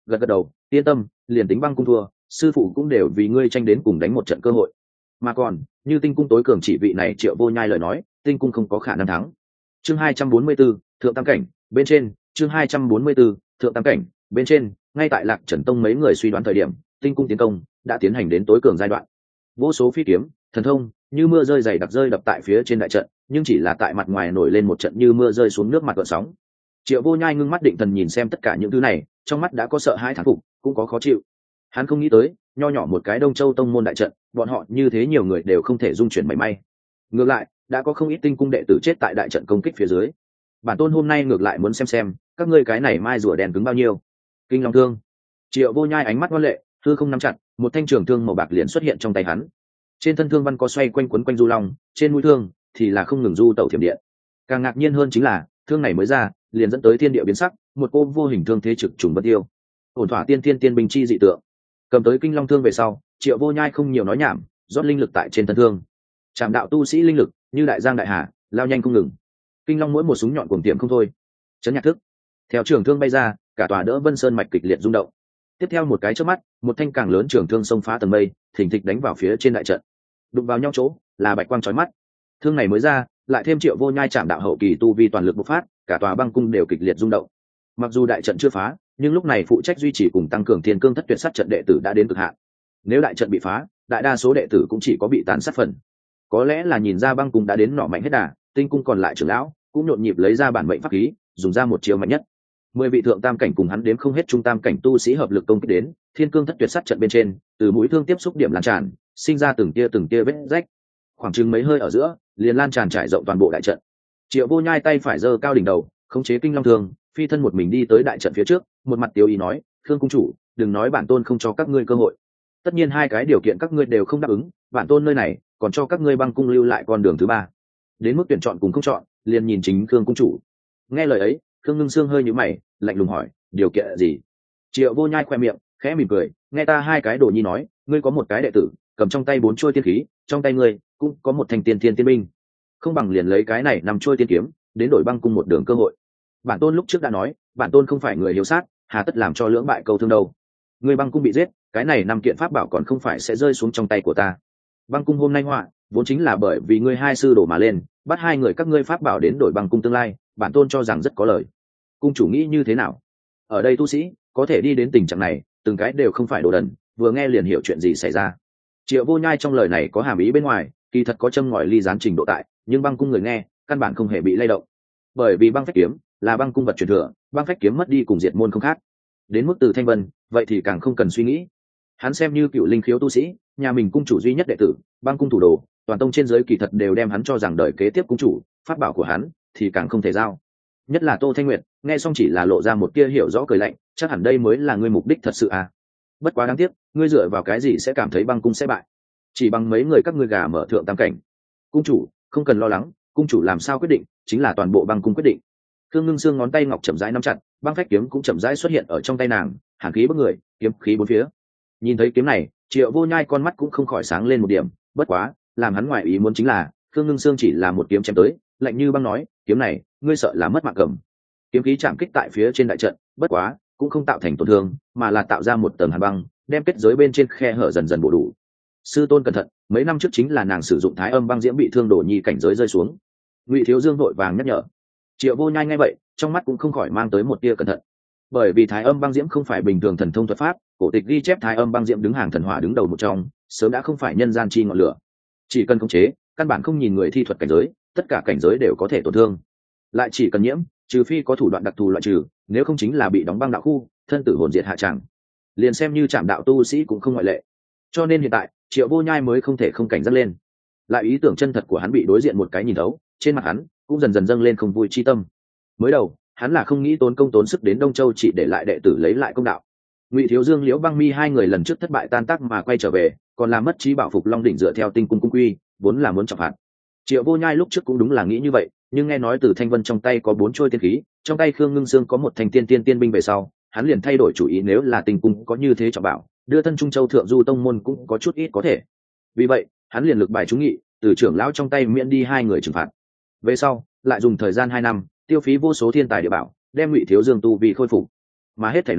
gật gật đầu, yên tâm, liền tính băng cung thua, sư phụ cũng đều vì ngươi tranh đến cùng đánh một trận cơ hội. Mà còn, như tinh cung tối cường chỉ vị này Triệu Vô Nhai lời nói, tinh cung không có khả năng thắng. Chương 244, thượng tam cảnh, bên trên, chương 244, thượng tam cảnh, bên trên, ngay tại Lạc Trần Tông mấy người suy đoán thời điểm, tinh cung tiến công đã tiến hành đến tối cường giai đoạn. Vô số phi kiếm, thần thông, như mưa rơi dày đặc rơi đập tại phía trên đại trận, nhưng chỉ là tại mặt ngoài nổi lên một trận như mưa rơi xuống nước mặt gợn sóng. Triệu Vô Nhai ngưng mắt định thần nhìn xem tất cả những thứ này, trong mắt đã có sợ hãi thán phục, cũng có khó chịu. Hắn không nghĩ tới, nho nhỏ một cái Đông Châu tông môn đại trận, bọn họ như thế nhiều người đều không thể dung chuyển mảy may. Ngược lại, đã có không ít tinh cung đệ tử chết tại đại trận công kích phía dưới. Bản tôn hôm nay ngược lại muốn xem các ngươi cái này mai rùa đèn cứng bao nhiêu. Kinh Long Thương. Triệu Vô Nhai ánh mắt ngoan lệ, hư không nắm chặt, một thanh trường thương màu bạc liền xuất hiện trong tay hắn. Trên thân thương văn có xoay quanh quấn quanh du long, trên mũi thương thì là không ngừng du tẩu thiểm điện. Càng ngạc nhiên hơn chính là, thương này mới ra, liền dẫn tới thiên địa biến sắc, một cô vô hình thương thế trực trùng bất tiêu. Ổn thỏa tiên binh chi dị tượng. Cầm tới Kinh Long Thương về sau, Triệu Vô Nhai không nhiều nói nhảm, rót linh lực tại trên thân thương. Trảm đạo tu sĩ linh lực như đại giang đại hà, lao nhanh không ngừng. Kinh Long mỗi một súng nhọn cuồng tiệm không thôi. Chấn nhạc thức. Theo trường thương bay ra, cả tòa đỡ Vân Sơn mạch kịch liệt rung động. Tiếp theo một cái chớp mắt, một thanh càng lớn trường thương xông phá tầng mây, thình thịch đánh vào phía trên đại trận. Đụng vào nhau chỗ, là bạch quang chói mắt. Thương này mới ra, lại thêm Triệu Vô Nhai Trảm đạo hậu kỳ tu vi toàn lực bộc phát, cả tòa băng cung đều kịch liệt rung động. Mặc dù đại trận chưa phá, nhưng lúc này phụ trách duy trì cùng tăng cường thiên cương thất tuyệt sát trận đệ tử đã đến cực hạn. Nếu đại trận bị phá, đại đa số đệ tử cũng chỉ có bị tàn sát phần. Có lẽ là nhìn ra băng cung đã đến nỏ mạnh hết đà, tinh cung còn lại trưởng lão cũng nhộn nhịp lấy ra bản mệnh pháp khí, dùng ra một chiêu mạnh nhất. 10 vị thượng tam cảnh cùng hắn đếm không hết trung tam cảnh tu sĩ hợp lực công kích đến thiên cương thất tuyệt sát trận bên trên, từ mũi thương tiếp xúc điểm lan tràn, sinh ra từng tia vết rách. Khoảng chừng mấy hơi ở giữa, liền lan tràn trải rộng toàn bộ đại trận. Triệu Vô Nhai tay phải giơ cao đỉnh đầu, khống chế Kinh Long Thương, phi thân một mình đi tới đại trận phía trước, một mặt tiêu ý nói: "Khương cung chủ, đừng nói bản tôn không cho các ngươi cơ hội. Tất nhiên hai cái điều kiện các ngươi đều không đáp ứng, bản tôn nơi này còn cho các ngươi băng cung lưu lại con đường thứ ba. Đến mức tuyển chọn cùng không chọn, liền nhìn chính Khương cung chủ." Nghe lời ấy, Khương Ngưng Sương hơi nhíu mày, lạnh lùng hỏi: "Điều kiện gì?" Triệu Vô Nhai khoe miệng, khẽ mỉm cười: "Nghe ta hai cái đồ nhi nói, ngươi có một cái đệ tử, cầm trong tay 4 chuôi tiên khí, trong tay ngươi cũng có một thanh tiên binh. Không bằng liền lấy cái này 5 chuôi tiên kiếm, đến đổi băng cung một đường cơ hội. Bản tôn lúc trước đã nói, bản tôn không phải người hiếu sát, hà tất làm cho lưỡng bại câu thương đâu. Ngươi băng cung bị giết, cái này 5 kiện pháp bảo còn không phải sẽ rơi xuống trong tay của ta. Băng cung hôm nay họa, vốn chính là bởi vì ngươi hai sư đổ mà lên, bắt hai người các ngươi pháp bảo đến đổi băng cung tương lai, bản tôn cho rằng rất có lời. Cung chủ nghĩ như thế nào?" Ở đây tu sĩ có thể đi đến tình trạng này, từng cái đều không phải đồ đần, vừa nghe liền hiểu chuyện gì xảy ra. Triệu Vô Nhai trong lời này có hàm ý bên ngoài, kỳ thật có châm ngòi ly gián trình độ tại, nhưng băng cung người nghe căn bản không hề bị lay động, bởi vì băng phách kiếm là băng cung vật truyền thừa, băng phách kiếm mất đi cùng diệt môn không khác. Đến mức Từ Thanh Vân, vậy thì càng không cần suy nghĩ. Hắn xem như cựu linh khiếu tu sĩ, nhà mình cung chủ duy nhất đệ tử, băng cung thủ đồ, toàn tông trên giới kỳ thật đều đem hắn cho rằng đời kế tiếp cung chủ, pháp bảo của hắn thì càng không thể giao. Nhất là Tô Thanh Nguyệt, nghe xong chỉ là lộ ra một tia hiểu rõ cười lạnh, chắc hẳn đây mới là ngươi mục đích thật sự à? Bất quá đáng tiếc, ngươi dựa vào cái gì sẽ cảm thấy băng cung sẽ bại? Chỉ bằng mấy người các ngươi gà mở thượng tam cảnh. Cung chủ không cần lo lắng, cung chủ làm sao quyết định chính là toàn bộ băng cung quyết định. Khương Ngưng Sương ngón tay ngọc chậm rãi nắm chặt, băng phách kiếm cũng chậm rãi xuất hiện ở trong tay nàng, hàn khí bức người, kiếm khí bốn phía. Nhìn thấy kiếm này, Triệu Vô Nhai con mắt cũng không khỏi sáng lên một điểm, bất quá làm hắn ngoại ý muốn chính là Khương Ngưng Sương chỉ là một kiếm chém tới, lạnh như băng nói: "Kiếm này ngươi sợ là mất mạng cầm." Kiếm khí chạm kích tại phía trên đại trận, bất quá cũng không tạo thành tổn thương, mà là tạo ra một tầng hàn băng, đem kết giới bên trên khe hở dần dần bổ đủ. Sư tôn cẩn thận, mấy năm trước chính là nàng sử dụng Thái Âm băng diễm bị thương đổ nhi cảnh giới rơi xuống. Ngụy Thiếu Dương vội vàng nhắc nhở. Triệu Vô Nhai nghe vậy, trong mắt cũng không khỏi mang tới một tia cẩn thận, bởi vì Thái Âm băng diễm không phải bình thường thần thông thuật pháp, cổ tịch ghi chép Thái Âm băng diễm đứng hàng thần hỏa đứng đầu một trong, sớm đã không phải nhân gian chi ngọn lửa. Chỉ cần khống chế, căn bản không nhìn người thi thuật cảnh giới, tất cả cảnh giới đều có thể tổn thương. Lại chỉ cần nhiễm, trừ phi có thủ đoạn đặc thù loại trừ, nếu không chính là bị đóng băng đạo khu, thân tử hồn diệt hạ tràng. Liền xem như Trảm đạo tu sĩ cũng không ngoại lệ. Cho nên hiện tại, Triệu Vô Nhai mới không thể không cảnh giác lên. Lại ý tưởng chân thật của hắn bị đối diện một cái nhìn thấu, trên mặt hắn cũng dần dần dâng lên không vui chi tâm. Mới đầu, hắn là không nghĩ tốn công tốn sức đến Đông Châu chỉ để lại đệ tử lấy lại công đạo. Ngụy Thiếu Dương, Liễu Băng Mi hai người lần trước thất bại tan tác mà quay trở về, còn làm mất trí bảo phục Long đỉnh dựa theo tinh cung cung quy, vốn là muốn trọng phạt. Triệu Vô Nhai lúc trước cũng đúng là nghĩ như vậy, nhưng nghe nói Từ Thanh Vân trong tay có 4 trôi tiên khí, trong tay Khương Ngưng Sương có một thành tiên binh về sau, hắn liền thay đổi chủ ý, nếu là tinh cung có như thế trọng bảo, đưa thân Trung Châu thượng du tông môn cũng có chút ít có thể. Vì vậy, hắn liền lực bài trúng nghị, từ trưởng lão trong tay miễn đi hai người trừng phạt. Về sau, lại dùng thời gian 2 năm, tiêu phí vô số thiên tài địa bảo, đem Ngụy Thiếu Dương tu vi khôi phục. Mà hết thảy này,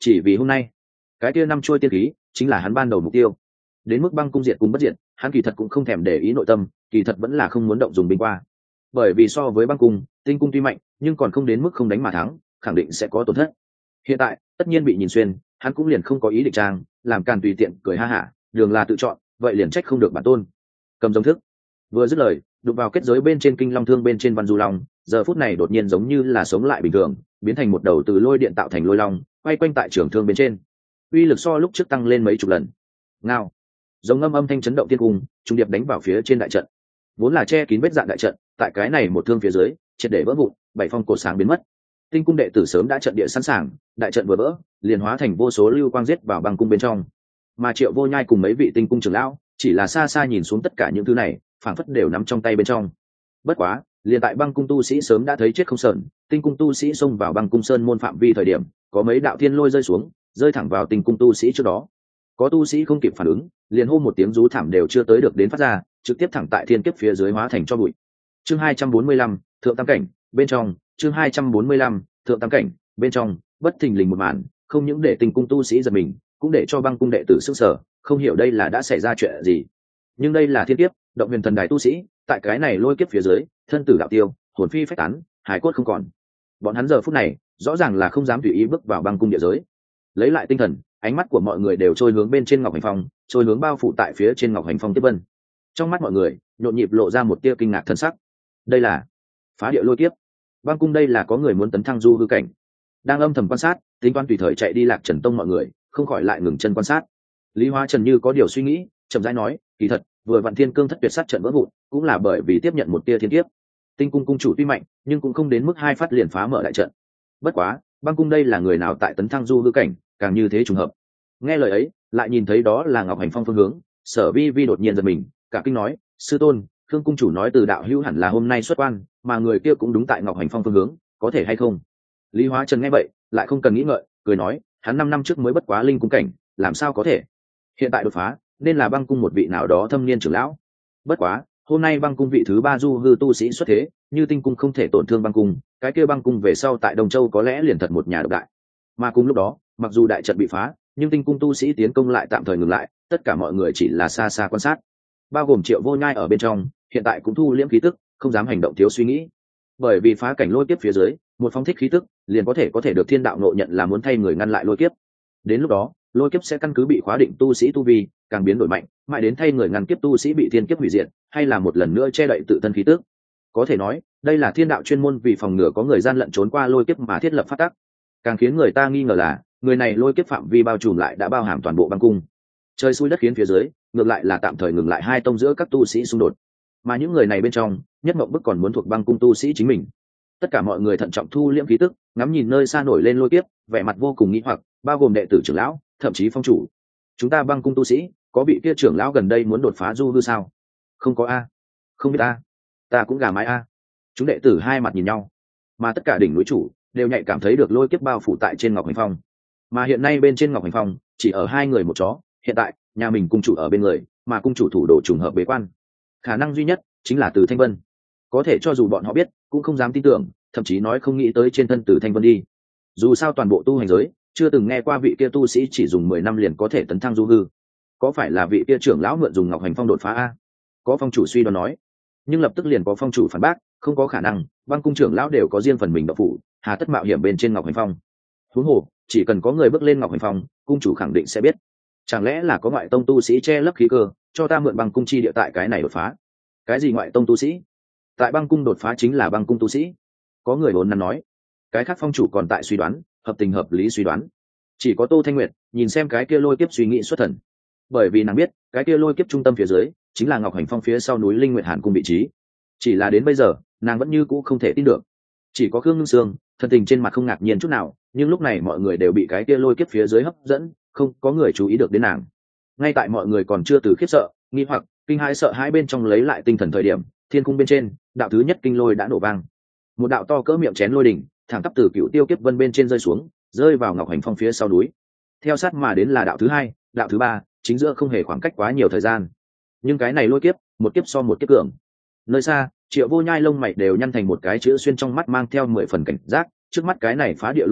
chỉ vì hôm nay cái kia năm trôi tiên khí chính là hắn ban đầu mục tiêu. Đến mức băng cung diệt cùng bất diệt, hắn kỳ thật cũng không thèm để ý nội tâm, kỳ thật vẫn là không muốn động dùng binh qua. Bởi vì so với băng cung, tinh cung tuy mạnh nhưng còn không đến mức không đánh mà thắng, khẳng định sẽ có tổn thất. Hiện tại tất nhiên bị nhìn xuyên, hắn cũng liền không có ý định trang làm càn tùy tiện cười ha hả, đường là tự chọn, vậy liền trách không được bản tôn. Cầm giống thức vừa dứt lời, đụng vào kết giới bên trên kinh long thương bên trên văn du long, giờ phút này đột nhiên giống như là sống lại bình thường, biến thành một đầu từ lôi điện tạo thành lôi long, quay quanh tại trường thương bên trên, uy lực so lúc trước tăng lên mấy chục lần. Ngao, giống ngâm âm thanh chấn động thiên cung, trung điệp đánh vào phía trên đại trận. Vốn là che kín vết dạn đại trận, tại cái này một thương phía dưới triệt để vỡ vụn, bảy phong cột sáng biến mất. Tinh cung đệ tử sớm đã trận địa sẵn sàng, đại trận vừa vỡ liền hóa thành vô số lưu quang giết vào băng cung bên trong. Mà Triệu Vô Nhai cùng mấy vị tinh cung trưởng lão chỉ là xa xa nhìn xuống tất cả những thứ này, phảng phất đều nắm trong tay bên trong. Bất quá liền tại băng cung tu sĩ sớm đã thấy chết không sờn, tinh cung tu sĩ xông vào băng cung sơn môn phạm vi thời điểm, có mấy đạo thiên lôi rơi xuống, rơi thẳng vào tinh cung tu sĩ trước đó. Có tu sĩ không kịp phản ứng, liền hô một tiếng rú thảm đều chưa tới được đến phát ra, trực tiếp thẳng tại thiên kiếp phía dưới hóa thành cho bụi. Chương 245, thượng tam cảnh bên trong. Chương 245, thượng tam cảnh bên trong. Bất thình lình một màn, không những để tinh cung tu sĩ giật mình, cũng để cho băng cung đệ tử sức sở, không hiểu đây là đã xảy ra chuyện gì. Nhưng đây là thiên kiếp, động huyền thần đài tu sĩ, tại cái này lôi kiếp phía dưới, thân tử đạo tiêu, hồn phi phách tán, hải cốt không còn. Bọn hắn giờ phút này rõ ràng là không dám tùy ý bước vào băng cung địa giới. Lấy lại tinh thần, ánh mắt của mọi người đều trôi hướng bên trên ngọc hành phong, trôi hướng bao phủ tại phía trên ngọc hành phong tiếp vân. Trong mắt mọi người nhộn nhịp lộ ra một tia kinh ngạc thần sắc. Đây là phá địa lôi kiếp. Băng cung đây là có người muốn tấn thăng du hư cảnh. Đang âm thầm quan sát, tính toán tùy thời chạy đi Lạc Trần tông mọi người không khỏi lại ngừng chân quan sát. Lý Hóa Trần như có điều suy nghĩ, chậm rãi nói, kỳ thật vừa vạn thiên cương thất tuyệt sát trận vỡ vụn cũng là bởi vì tiếp nhận một tia thiên kiếp. Tinh cung cung chủ tuy mạnh nhưng cũng không đến mức hai phát liền phá mở đại trận. Bất quá băng cung đây là người nào tại tấn thăng du hư cảnh, càng như thế trùng hợp. Nghe lời ấy, lại nhìn thấy đó là Ngọc Hành Phong phương hướng, Sở Vi Vi đột nhiên giật mình, cả kinh nói, sư tôn, Khương cung chủ nói từ đạo hữu hẳn là hôm nay xuất quan, mà người kia cũng đúng tại Ngọc Hành Phong phương hướng, có thể hay không? Lý Hóa Trần nghe vậy, lại không cần nghĩ ngợi, cười nói, hắn 5 năm trước mới bất quá linh cung cảnh, làm sao có thể? Hiện tại đột phá, nên là băng cung một vị nào đó thâm niên trưởng lão. Bất quá, hôm nay băng cung vị thứ 3 du hư tu sĩ xuất thế, như tinh cung không thể tổn thương băng cung, cái kia băng cung về sau tại Đông Châu có lẽ liền thật một nhà độc đại. Mà cùng lúc đó, mặc dù đại trận bị phá, nhưng tinh cung tu sĩ tiến công lại tạm thời ngừng lại, tất cả mọi người chỉ là xa xa quan sát, bao gồm Triệu Vô Nhai ở bên trong, hiện tại cũng thu liễm khí tức, không dám hành động thiếu suy nghĩ. Bởi vì phá cảnh lôi kiếp phía dưới, một phong thích khí tức liền có thể được thiên đạo ngộ nhận là muốn thay người ngăn lại lôi kiếp. Đến lúc đó, lôi kiếp sẽ căn cứ bị khóa định tu sĩ tu vi càng biến đổi mạnh, mãi đến thay người ngăn kiếp tu sĩ bị thiên kiếp hủy diệt, hay là một lần nữa che đậy tự thân khí tức. Có thể nói, đây là thiên đạo chuyên môn vì phòng ngừa có người gian lận trốn qua lôi kiếp mà thiết lập pháp tắc. Càng khiến người ta nghi ngờ là, người này lôi kiếp phạm vi bao trùm lại đã bao hàm toàn bộ băng cung. Trời xui đất khiến phía dưới, ngược lại là tạm thời ngừng lại hai tông giữa các tu sĩ xung đột. Mà những người này bên trong, nhất mộng bức còn muốn thuộc băng cung tu sĩ chính mình. Tất cả mọi người thận trọng thu liễm khí tức, ngắm nhìn nơi xa nổi lên lôi kiếp, vẻ mặt vô cùng nghi hoặc, bao gồm đệ tử trưởng lão, thậm chí phong chủ. Chúng ta băng cung tu sĩ, có vị kia trưởng lão gần đây muốn đột phá du hư sao? Không có a. Không biết a. Ta cũng gà mái a. Chúng đệ tử hai mặt nhìn nhau, mà tất cả đỉnh núi chủ đều nhạy cảm thấy được lôi kiếp bao phủ tại trên Ngọc Hành Phong. Mà hiện nay bên trên Ngọc Hành Phong chỉ ở hai người một chó, hiện tại nhà mình cung chủ ở bên người, mà cung chủ thủ đồ trùng hợp bế quan, khả năng duy nhất chính là Từ Thanh Vân. Có thể cho dù bọn họ biết cũng không dám tin tưởng, thậm chí nói không nghĩ tới trên thân Từ Thanh Vân đi. Dù sao toàn bộ tu hành giới chưa từng nghe qua vị kia tu sĩ chỉ dùng 10 năm liền có thể tấn thăng du hư. Có phải là vị kia trưởng lão mượn dùng Ngọc Hành Phong đột phá a? Có phong chủ suy đoán nói, nhưng lập tức liền có phong chủ phản bác, không có khả năng, băng cung trưởng lão đều có riêng phần mình độc phủ, hà tất mạo hiểm bên trên Ngọc Hành Phong. Huống hồ chỉ cần có người bước lên Ngọc Hành Phong, cung chủ khẳng định sẽ biết. Chẳng lẽ là có ngoại tông tu sĩ che lấp khí cơ, cho ta mượn băng cung chi địa tại cái này đột phá? Cái gì ngoại tông tu sĩ? Tại băng cung đột phá chính là băng cung tu sĩ. Có người vốn nắn nói. Cái khác phong chủ còn tại suy đoán, hợp tình hợp lý suy đoán. Chỉ có Tô Thanh Nguyệt nhìn xem cái kia lôi kiếp suy nghĩ xuất thần, bởi vì nàng biết cái kia lôi kiếp trung tâm phía dưới chính là Ngọc Hành Phong phía sau núi Linh Nguyệt Hàn cung vị trí. Chỉ là đến bây giờ nàng vẫn như cũ không thể tin được. Chỉ có Khương Ngưng Sương thân tình trên mặt không ngạc nhiên chút nào, nhưng lúc này mọi người đều bị cái kia lôi kiếp phía dưới hấp dẫn, không có người chú ý được đến nàng. Ngay tại mọi người còn chưa từ khiếp sợ, nghi hoặc, kinh hãi sợ hãi bên trong lấy lại tinh thần thời điểm, thiên cung bên trên đạo thứ nhất kinh lôi đã nổ vang. Một đạo to cỡ miệng chén lôi đỉnh thẳng tắp từ Cựu Tiêu Kiếp Vân bên trên rơi xuống, rơi vào Ngọc Hành Phong phía sau núi. Theo sát mà đến là đạo thứ hai, đạo thứ ba, chính giữa không hề khoảng cách quá nhiều thời gian. Nhưng cái này lôi kiếp, một kiếp so một kiếp cường. Nơi xa, Triệu Vô Nhai lông mày đều nhăn thành một cái chữ xuyên, trong mắt mang theo 10 phần cảnh giác, trước mắt cái này phá địa lôi kiếp,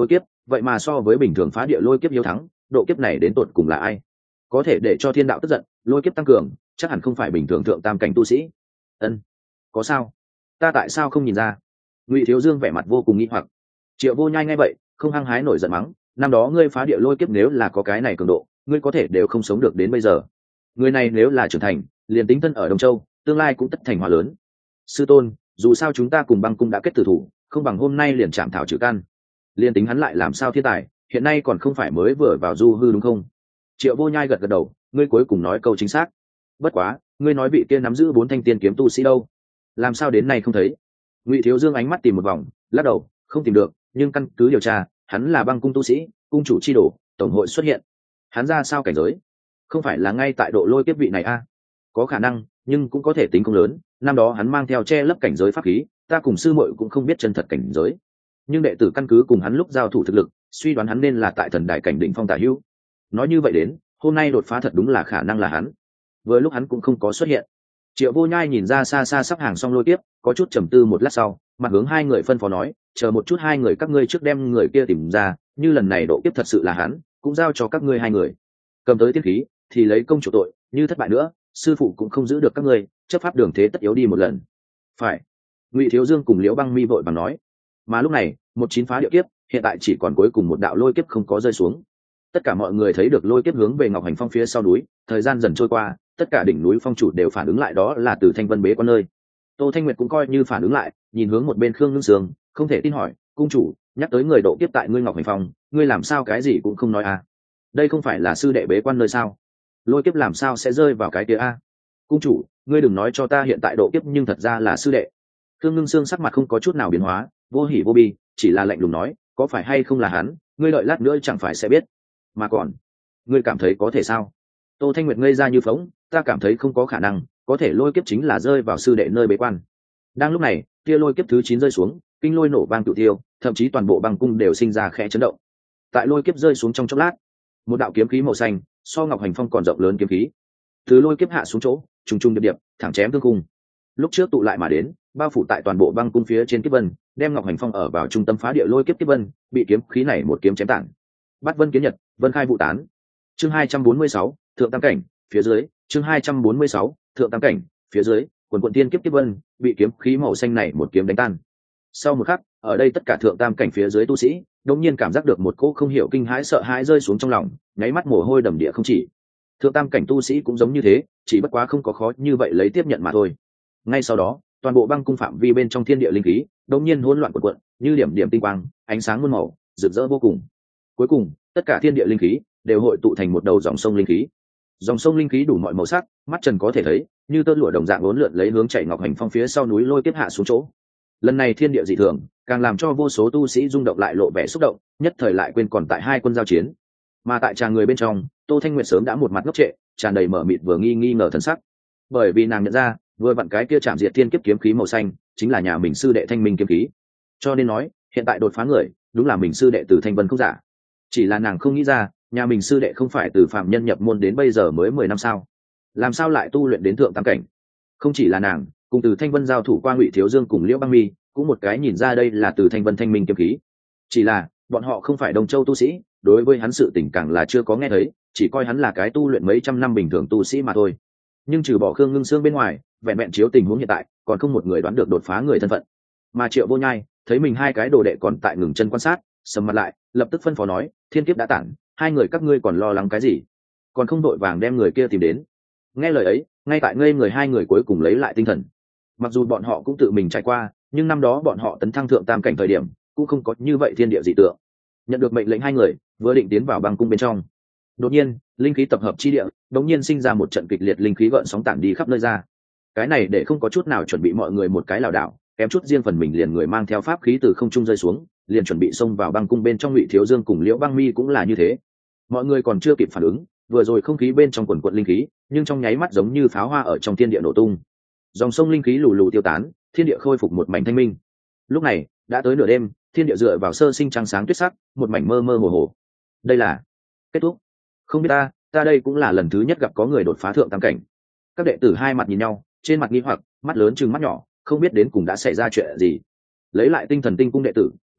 vậy mà so với bình thường phá địa lôi kiếp hiếu thắng, độ kiếp này đến tột cùng là ai? Có thể để cho thiên đạo tức giận, lôi kiếp tăng cường, chắc hẳn không phải bình thường thượng tam cảnh tu sĩ. Ân, có sao? Ta tại sao không nhìn ra? Ngụy Thiếu Dương vẻ mặt vô cùng nghi hoặc. Triệu Vô Nhai nghe vậy, không hăng hái nổi giận mắng, năm đó ngươi phá địa lôi kiếp nếu là có cái này cường độ, ngươi có thể đều không sống được đến bây giờ. Người này nếu là trưởng thành, liền tính thân ở Đông Châu, tương lai cũng tất thành hòa lớn. Sư tôn, dù sao chúng ta cùng băng cung đã kết tử thủ, không bằng hôm nay liền chạm thảo trừ căn. Liên tính hắn lại làm sao thiên tài, hiện nay còn không phải mới vừa vào du hư đúng không? Triệu Vô Nhai gật gật đầu, ngươi cuối cùng nói câu chính xác. Bất quá, ngươi nói vị kia nắm giữ 4 thanh tiên kiếm tu sĩ đâu? Làm sao đến nay không thấy? Ngụy Thiếu Dương ánh mắt tìm một vòng, lắc đầu, không tìm được, nhưng căn cứ điều tra, hắn là băng cung tu sĩ, cung chủ chi đồ, tổng hội xuất hiện. Hắn ra sao cảnh giới? Không phải là ngay tại độ lôi kiếp vị này a? Có khả năng, nhưng cũng có thể tính không lớn, năm đó hắn mang theo che lấp cảnh giới pháp khí, ta cùng sư muội cũng không biết chân thật cảnh giới. Nhưng đệ tử căn cứ cùng hắn lúc giao thủ thực lực, suy đoán hắn nên là tại thần đại cảnh đỉnh phong tả hữu. Nói như vậy đến, hôm nay đột phá thật đúng là khả năng là hắn. Vừa lúc hắn cũng không có xuất hiện. Triệu Vô Nhai nhìn ra xa xa sắp hàng xong lôi tiếp, có chút trầm tư một lát sau, mặt hướng hai người phân phó nói, chờ một chút hai người các ngươi trước đem người kia tìm ra, như lần này độ kiếp thật sự là hắn, cũng giao cho các ngươi hai người. Cầm tới tiên khí, thì lấy công chủ tội, như thất bại nữa, sư phụ cũng không giữ được các ngươi, chấp pháp đường thế tất yếu đi một lần. Phải. Ngụy Thiếu Dương cùng Liễu Băng Mi vội vàng nói. Mà lúc này, một chín phá địa kiếp, hiện tại chỉ còn cuối cùng một đạo lôi kiếp không có rơi xuống. Tất cả mọi người thấy được lôi kiếp hướng về Ngọc Hành Phong phía sau núi, thời gian dần trôi qua, tất cả đỉnh núi phong chủ đều phản ứng lại đó là từ Thanh Vân bế quan nơi. Tô Thanh Nguyệt cũng coi như phản ứng lại, nhìn hướng một bên Khương Ngưng Sương, không thể tin hỏi, cung chủ, nhắc tới người độ kiếp tại ngươi Ngọc Hành Phong, ngươi làm sao cái gì cũng không nói à? Đây không phải là sư đệ bế quan nơi sao? Lôi kiếp làm sao sẽ rơi vào cái kia a? Cung chủ, ngươi đừng nói cho ta hiện tại độ kiếp nhưng thật ra là sư đệ. Khương Ngưng Sương sắc mặt không có chút nào biến hóa, vô hỉ vô bi, chỉ là lạnh lùng nói, có phải hay không là hắn, ngươi đợi lát nữa chẳng phải sẽ biết. Mà còn, ngươi cảm thấy có thể sao? Tô Thanh Nguyệt ngây ra như phỗng, ta cảm thấy không có khả năng, có thể lôi kiếp chính là rơi vào sư đệ nơi bế quan. Đang lúc này, tia lôi kiếp thứ 9 rơi xuống, kinh lôi nổ vang cửu tiêu, thậm chí toàn bộ băng cung đều sinh ra khẽ chấn động. Tại lôi kiếp rơi xuống trong chốc lát, một đạo kiếm khí màu xanh, so Ngọc Hành Phong còn rộng lớn kiếm khí, từ lôi kiếp hạ xuống chỗ, trùng trùng điệp điệp, thẳng chém thương cung. Lúc trước tụ lại mà đến, bao phủ tại toàn bộ băng cung phía trên kiếp vân, đem Ngọc Hành Phong ở vào trung tâm phá địa lôi kiếp kiếp vân, bị kiếm khí này một kiếm chém tản. Bát vân kiến nhật, vân khai vụ tán. Chương 246, thượng tam cảnh, phía dưới, chương 246, thượng tam cảnh, phía dưới, quần quần tiên kiếp kiếp vân, bị kiếm khí màu xanh này một kiếm đánh tan. Sau một khắc, ở đây tất cả thượng tam cảnh phía dưới tu sĩ, đột nhiên cảm giác được một cỗ không hiểu kinh hãi sợ hãi rơi xuống trong lòng, nháy mắt mồ hôi đầm địa không chỉ. Thượng tam cảnh tu sĩ cũng giống như thế, chỉ bất quá không có khó như vậy lấy tiếp nhận mà thôi. Ngay sau đó, toàn bộ băng cung phạm vi bên trong thiên địa linh khí, đột nhiên hỗn loạn cuộn cuộn, như điểm điểm tinh quang, ánh sáng muôn màu, rực rỡ vô cùng. Cuối cùng, tất cả thiên địa linh khí đều hội tụ thành một đầu dòng sông linh khí. Dòng sông linh khí đủ mọi màu sắc, mắt trần có thể thấy, như tơ lụa đồng dạng uốn lượn lấy hướng chảy Ngọc Hành Phong phía sau núi lôi tiếp hạ xuống chỗ. Lần này thiên địa dị thường, càng làm cho vô số tu sĩ rung động lại lộ vẻ xúc động, nhất thời lại quên còn tại hai quân giao chiến. Mà tại tràng người bên trong, Tô Thanh Nguyệt sớm đã một mặt ngốc trệ, tràn đầy mở mịt vừa nghi ngờ thần sắc. Bởi vì nàng nhận ra, vừa vặn cái kia chạm diệt thiên kiếp kiếm khí màu xanh, chính là nhà mình sư đệ Thanh Minh kiếm khí. Cho nên nói, hiện tại đột phá người, đúng là mình sư đệ từ Thanh Vân không giả. Chỉ là nàng không nghĩ ra, nhà mình sư đệ không phải từ phạm nhân nhập môn đến bây giờ mới 10 năm sao? Làm sao lại tu luyện đến thượng tam cảnh? Không chỉ là nàng, cùng từ Thanh Vân giao thủ qua Ngụy Thiếu Dương cùng Liễu Băng Mi, cũng một cái nhìn ra đây là từ Thanh Vân Thanh Minh kiếm khí. Chỉ là, bọn họ không phải Đông Châu tu sĩ, đối với hắn sự tình càng là chưa có nghe thấy, chỉ coi hắn là cái tu luyện mấy trăm năm bình thường tu sĩ mà thôi. Nhưng trừ bỏ Khương Ngưng Sương bên ngoài, vẹn vẹn chiếu tình huống hiện tại, còn không một người đoán được đột phá người thân phận. Mà Triệu Vô Nhai thấy mình hai cái đồ đệ còn tại ngừng chân quan sát, sầm mặt lại, lập tức phân phó nói, thiên kiếp đã tản, hai người các ngươi còn lo lắng cái gì? Còn không đội vàng đem người kia tìm đến. Nghe lời ấy, ngay tại ngây người hai người cuối cùng lấy lại tinh thần. Mặc dù bọn họ cũng tự mình trải qua, nhưng năm đó bọn họ tấn thăng thượng tam cảnh thời điểm, cũng không có như vậy thiên địa dị tượng. Nhận được mệnh lệnh hai người vừa định tiến vào băng cung bên trong, đột nhiên linh khí tập hợp chi địa đột nhiên sinh ra một trận kịch liệt linh khí gợn sóng tản đi khắp nơi ra. Cái này để không có chút nào chuẩn bị mọi người một cái lảo đảo, kém chút riêng phần mình liền người mang theo pháp khí từ không trung rơi xuống, liền chuẩn bị xông vào băng cung bên trong. Ngụy Thiếu Dương cùng Liễu Băng Mi cũng là như thế. Mọi người còn chưa kịp phản ứng, vừa rồi không khí bên trong quần quận linh khí, nhưng trong nháy mắt giống như pháo hoa ở trong thiên địa nổ tung. Dòng sông linh khí lù lù tiêu tán, thiên địa khôi phục một mảnh thanh minh. Lúc này đã tới nửa đêm, thiên địa dựa vào sơ sinh trăng sáng tuyết sắc, một mảnh mơ mơ hồ hồ. Đây là kết thúc? Không biết ta đây cũng là lần thứ nhất gặp có người đột phá thượng tam cảnh. Các đệ tử hai mặt nhìn nhau, trên mặt nghi hoặc, mắt lớn trừng mắt nhỏ, không biết đến cùng đã xảy ra chuyện gì. Lấy lại tinh thần tinh cung đệ tử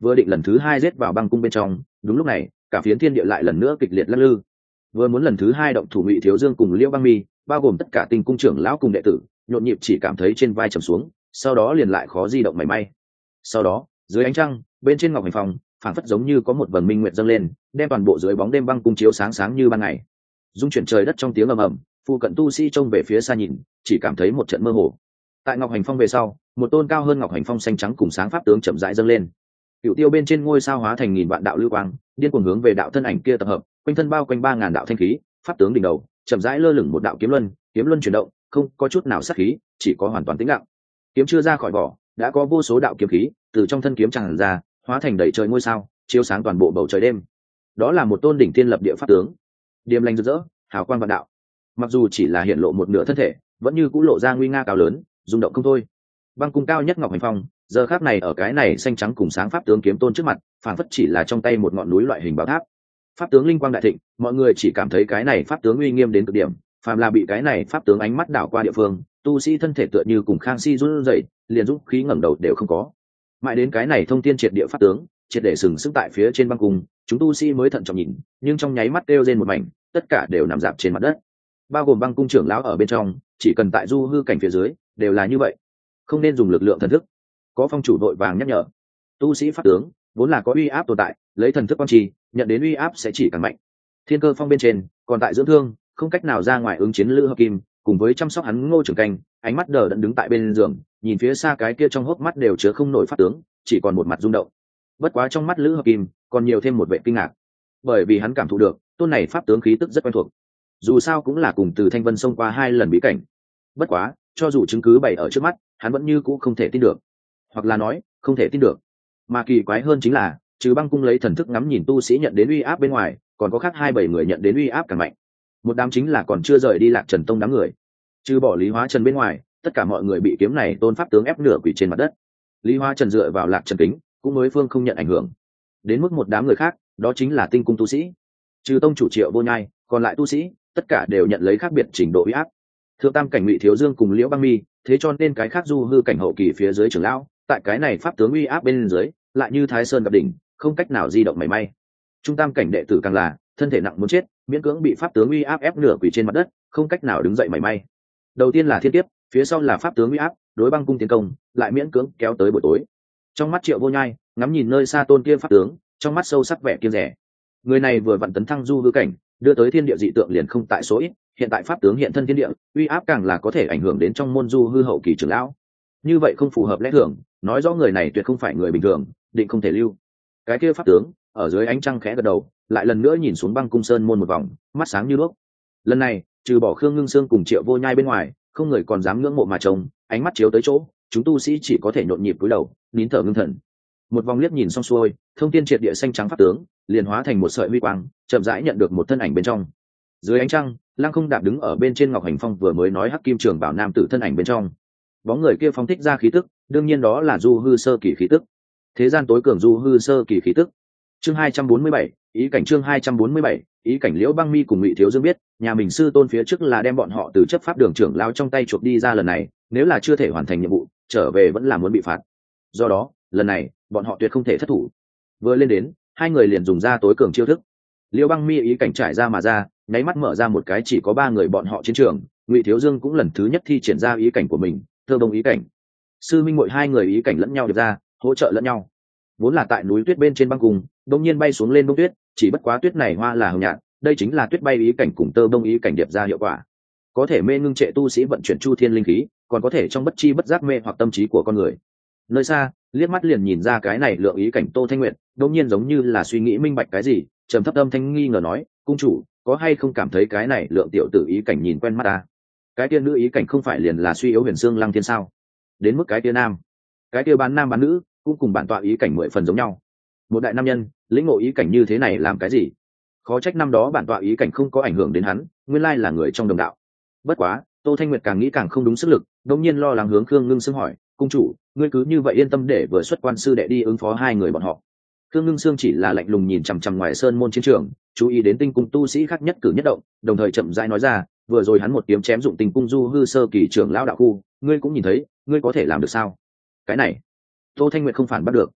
vừa định lần thứ hai giết vào băng cung bên trong. Đúng lúc này cả phiến thiên địa lại lần nữa kịch liệt lắc lư. Vừa muốn lần thứ hai động thủ, Ngụy Thiếu Dương cùng Liễu Băng Mi bao gồm tất cả Tinh cung trưởng lão cùng đệ tử nhộn nhịp chỉ cảm thấy trên vai trầm xuống, sau đó liền lại khó di động mảy may. Sau đó dưới ánh trăng bên trên ngọc hành phòng phảng phất giống như có một vầng minh nguyệt dâng lên, đem toàn bộ dưới bóng đêm băng cung chiếu sáng sáng như ban ngày. Dung chuyển trời đất trong tiếng ầm ầm, phụ cận tu sĩ trông về phía xa nhìn chỉ cảm thấy một trận mơ hồ. Tại ngọc hành phong về sau, một tôn cao hơn ngọc hành phong xanh trắng cùng sáng pháp tướng chậm rãi dâng lên. Cựu tiêu bên trên ngôi sao hóa thành nghìn vạn đạo lưu quang, điên cuồng hướng về đạo thân ảnh kia tập hợp, quanh thân bao quanh 3000 đạo thanh khí. Pháp tướng đỉnh đầu chậm rãi lơ lửng một đạo kiếm luân chuyển động, không có chút nào sát khí, chỉ có hoàn toàn tĩnh lặng. Kiếm chưa ra khỏi vỏ, đã có vô số đạo kiếm khí từ trong thân kiếm tràn ra, hóa thành đầy trời ngôi sao, chiếu sáng toàn bộ bầu trời đêm. Đó là một tôn đỉnh thiên lập địa pháp tướng, điềm lành rực rỡ, hào quang vạn đạo. Mặc dù chỉ là hiện lộ một nửa thân thể, vẫn như cũ lộ ra nguy nga cao lớn, rung động không thôi. Băng cung cao nhất ngọc hành phong, giờ khắc này ở cái này xanh trắng cùng sáng pháp tướng kiếm tôn trước mặt, phảng phất chỉ là trong tay một ngọn núi loại hình bảo tháp. Pháp tướng linh quang đại thịnh, mọi người chỉ cảm thấy cái này pháp tướng uy nghiêm đến cực điểm, phàm là bị cái này pháp tướng ánh mắt đảo qua địa phương, tu sĩ thân thể tựa như cùng khang si run rẩy, liền dũng khí ngẩng đầu đều không có. Mãi đến cái này thông thiên triệt địa pháp tướng, triệt để sừng sững tại phía trên băng cung, chúng tu sĩ mới thận trọng nhìn, nhưng trong nháy mắt kêu rên một mảnh, tất cả đều nằm rạp trên mặt đất. Bao gồm băng cung trưởng lão ở bên trong, chỉ cần tại du hư cảnh phía dưới, đều là như vậy, không nên dùng lực lượng thần thức. Có phong chủ đội vàng nhắc nhở, tu sĩ pháp tướng vốn là có uy áp tồn tại, lấy thần thức quan trì, nhận đến uy áp sẽ chỉ càng mạnh. Thiên Cơ Phong bên trên còn tại dưỡng thương, không cách nào ra ngoài ứng chiến Lữ Hợp Kim, cùng với chăm sóc hắn Ngô Trường Canh, ánh mắt đờ đẫn đứng tại bên giường, nhìn phía xa cái kia trong hốc mắt đều chứa không nổi pháp tướng, chỉ còn một mặt rung động. Bất quá trong mắt Lữ Hợp Kim còn nhiều thêm một vẻ kinh ngạc, bởi vì hắn cảm thụ được tôn này pháp tướng khí tức rất quen thuộc. Dù sao cũng là cùng từ Thanh Vân xông qua 2 lần bí cảnh. Bất quá, cho dù chứng cứ bày ở trước mắt, hắn vẫn như cũ không thể tin được, hoặc là nói không thể tin được. Mà kỳ quái hơn chính là, trừ băng cung lấy thần thức ngắm nhìn tu sĩ nhận đến uy áp bên ngoài, còn có khác 27 người nhận đến uy áp càng mạnh. Một đám chính là còn chưa rời đi Lạc Trần Tông đám người. Trừ bỏ Lý Hóa Trần bên ngoài, tất cả mọi người bị kiếm này tôn pháp tướng ép nửa quỳ trên mặt đất. Lý Hóa Trần dựa vào Lạc Trần kính, cũng mới phương không nhận ảnh hưởng. Đến mức một đám người khác, đó chính là tinh cung tu sĩ. Trừ tông chủ Triệu Vô Nhai, còn lại tu sĩ, tất cả đều nhận lấy khác biệt trình độ uy áp. Thượng tam cảnh Ngụy Thiếu Dương cùng Liễu Băng Mi, thế cho nên cái khác du hư cảnh hậu kỳ phía dưới trưởng lão, tại cái này pháp tướng uy áp bên dưới, lại như Thái Sơn gặp đỉnh, không cách nào di động mảy may. Trung tam cảnh đệ tử càng là thân thể nặng muốn chết, miễn cưỡng bị pháp tướng uy áp ép nửa quỳ trên mặt đất, không cách nào đứng dậy mảy may. Đầu tiên là thiên kiếp, phía sau là pháp tướng uy áp, đối băng cung tiến công, lại miễn cưỡng kéo tới buổi tối. Trong mắt Triệu Vô Nhai, ngắm nhìn nơi xa tôn kia pháp tướng, trong mắt sâu sắc vẻ kiêng rẻ. Người này vừa vặn tấn thăng du hư cảnh, đưa tới thiên địa dị tượng liền không tại số ít, hiện tại pháp tướng hiện thân thiên địa, uy áp càng là có thể ảnh hưởng đến trong môn du hư hậu kỳ trưởng lão. Như vậy không phù hợp lẽ thường, nói rõ người này tuyệt không phải người bình thường, định không thể lưu. Cái kia pháp tướng ở dưới ánh trăng khẽ gật đầu, lại lần nữa nhìn xuống băng cung sơn môn một vòng, mắt sáng như đuốc. Lần này trừ bỏ Khương Ngưng Sương cùng Triệu Vô Nhai bên ngoài, không người còn dám ngưỡng mộ mà trông, ánh mắt chiếu tới chỗ, chúng tu sĩ chỉ có thể nhộn nhịp cúi đầu, nín thở ngưng thần. Một vòng liếc nhìn xong xuôi, thông thiên triệt địa xanh trắng pháp tướng liền hóa thành một sợi huy quang, chậm rãi nhận được một thân ảnh bên trong. Dưới ánh trăng, Lăng Không Đạp đứng ở bên trên ngọc hành phong vừa mới nói hắc kim trường bảo nam tử thân ảnh bên trong. Bóng người kia phóng thích ra khí tức, đương nhiên đó là du hư sơ kỳ khí tức. Thế gian tối cường du hư sơ kỳ khí tức. Chương 247, ý cảnh chương 247, ý cảnh Liễu Băng Mi cùng Ngụy Thiếu Dương biết, nhà mình sư tôn phía trước là đem bọn họ từ chấp pháp đường trưởng lao trong tay chuộc đi ra, lần này, nếu là chưa thể hoàn thành nhiệm vụ, trở về vẫn là muốn bị phạt. Do đó, lần này, bọn họ tuyệt không thể thất thủ. Vừa lên đến, hai người liền dùng ra tối cường chiêu thức. Liễu Băng Mi ý cảnh trải ra mà ra, nháy mắt mở ra một cái chỉ có 3 người bọn họ chiến trường, Ngụy Thiếu Dương cũng lần thứ nhất thi triển ra ý cảnh của mình, Thơ Đông ý cảnh. Sư minh muội hai người ý cảnh lẫn nhau được ra, hỗ trợ lẫn nhau. Vốn là tại núi tuyết bên trên băng cùng, đông nhiên bay xuống lên bông tuyết, chỉ bất quá tuyết này hoa là hồng nhạt, đây chính là tuyết bay ý cảnh cùng tơ bông ý cảnh điệp ra hiệu quả. Có thể mê ngưng trệ tu sĩ vận chuyển chu thiên linh khí, còn có thể trong bất chi bất giác mê hoặc tâm trí của con người. Nơi xa, liếc mắt liền nhìn ra cái này lượng ý cảnh Tô Thanh Nguyệt, đông nhiên giống như là suy nghĩ minh bạch cái gì, trầm thấp âm thanh nghi ngờ nói, cung chủ, có hay không cảm thấy cái này lượng tiểu tử ý cảnh nhìn quen mắt ta? Cái kia nữ ý cảnh không phải liền là suy yếu Huyền Xương Lăng Thiên sao? Đến mức cái kia nam, cái kia bán nam bán nữ, cũng cùng bản tọa ý cảnh 10 phần giống nhau. Một đại nam nhân lĩnh ngộ ý cảnh như thế này làm cái gì? Khó trách năm đó bản tọa ý cảnh không có ảnh hưởng đến hắn, nguyên lai là người trong đồng đạo. Bất quá, Tô Thanh Nguyệt càng nghĩ càng không đúng sức lực, đống nhiên lo lắng hướng Khương Ngưng Sương hỏi, cung chủ, ngươi cứ như vậy yên tâm để vừa xuất quan sư đệ đi ứng phó hai người bọn họ? Khương Ngưng Sương chỉ là lạnh lùng nhìn chằm chằm ngoài sơn môn chiến trường, chú ý đến tinh cung tu sĩ khác nhất cử nhất động, đồng thời chậm rãi nói ra, vừa rồi hắn một kiếm chém dụng tinh cung du hư sơ kỳ trưởng lão đạo khu, ngươi cũng nhìn thấy, ngươi có thể làm được sao? Cái này, Tô Thanh Nguyệt không phản bắt được.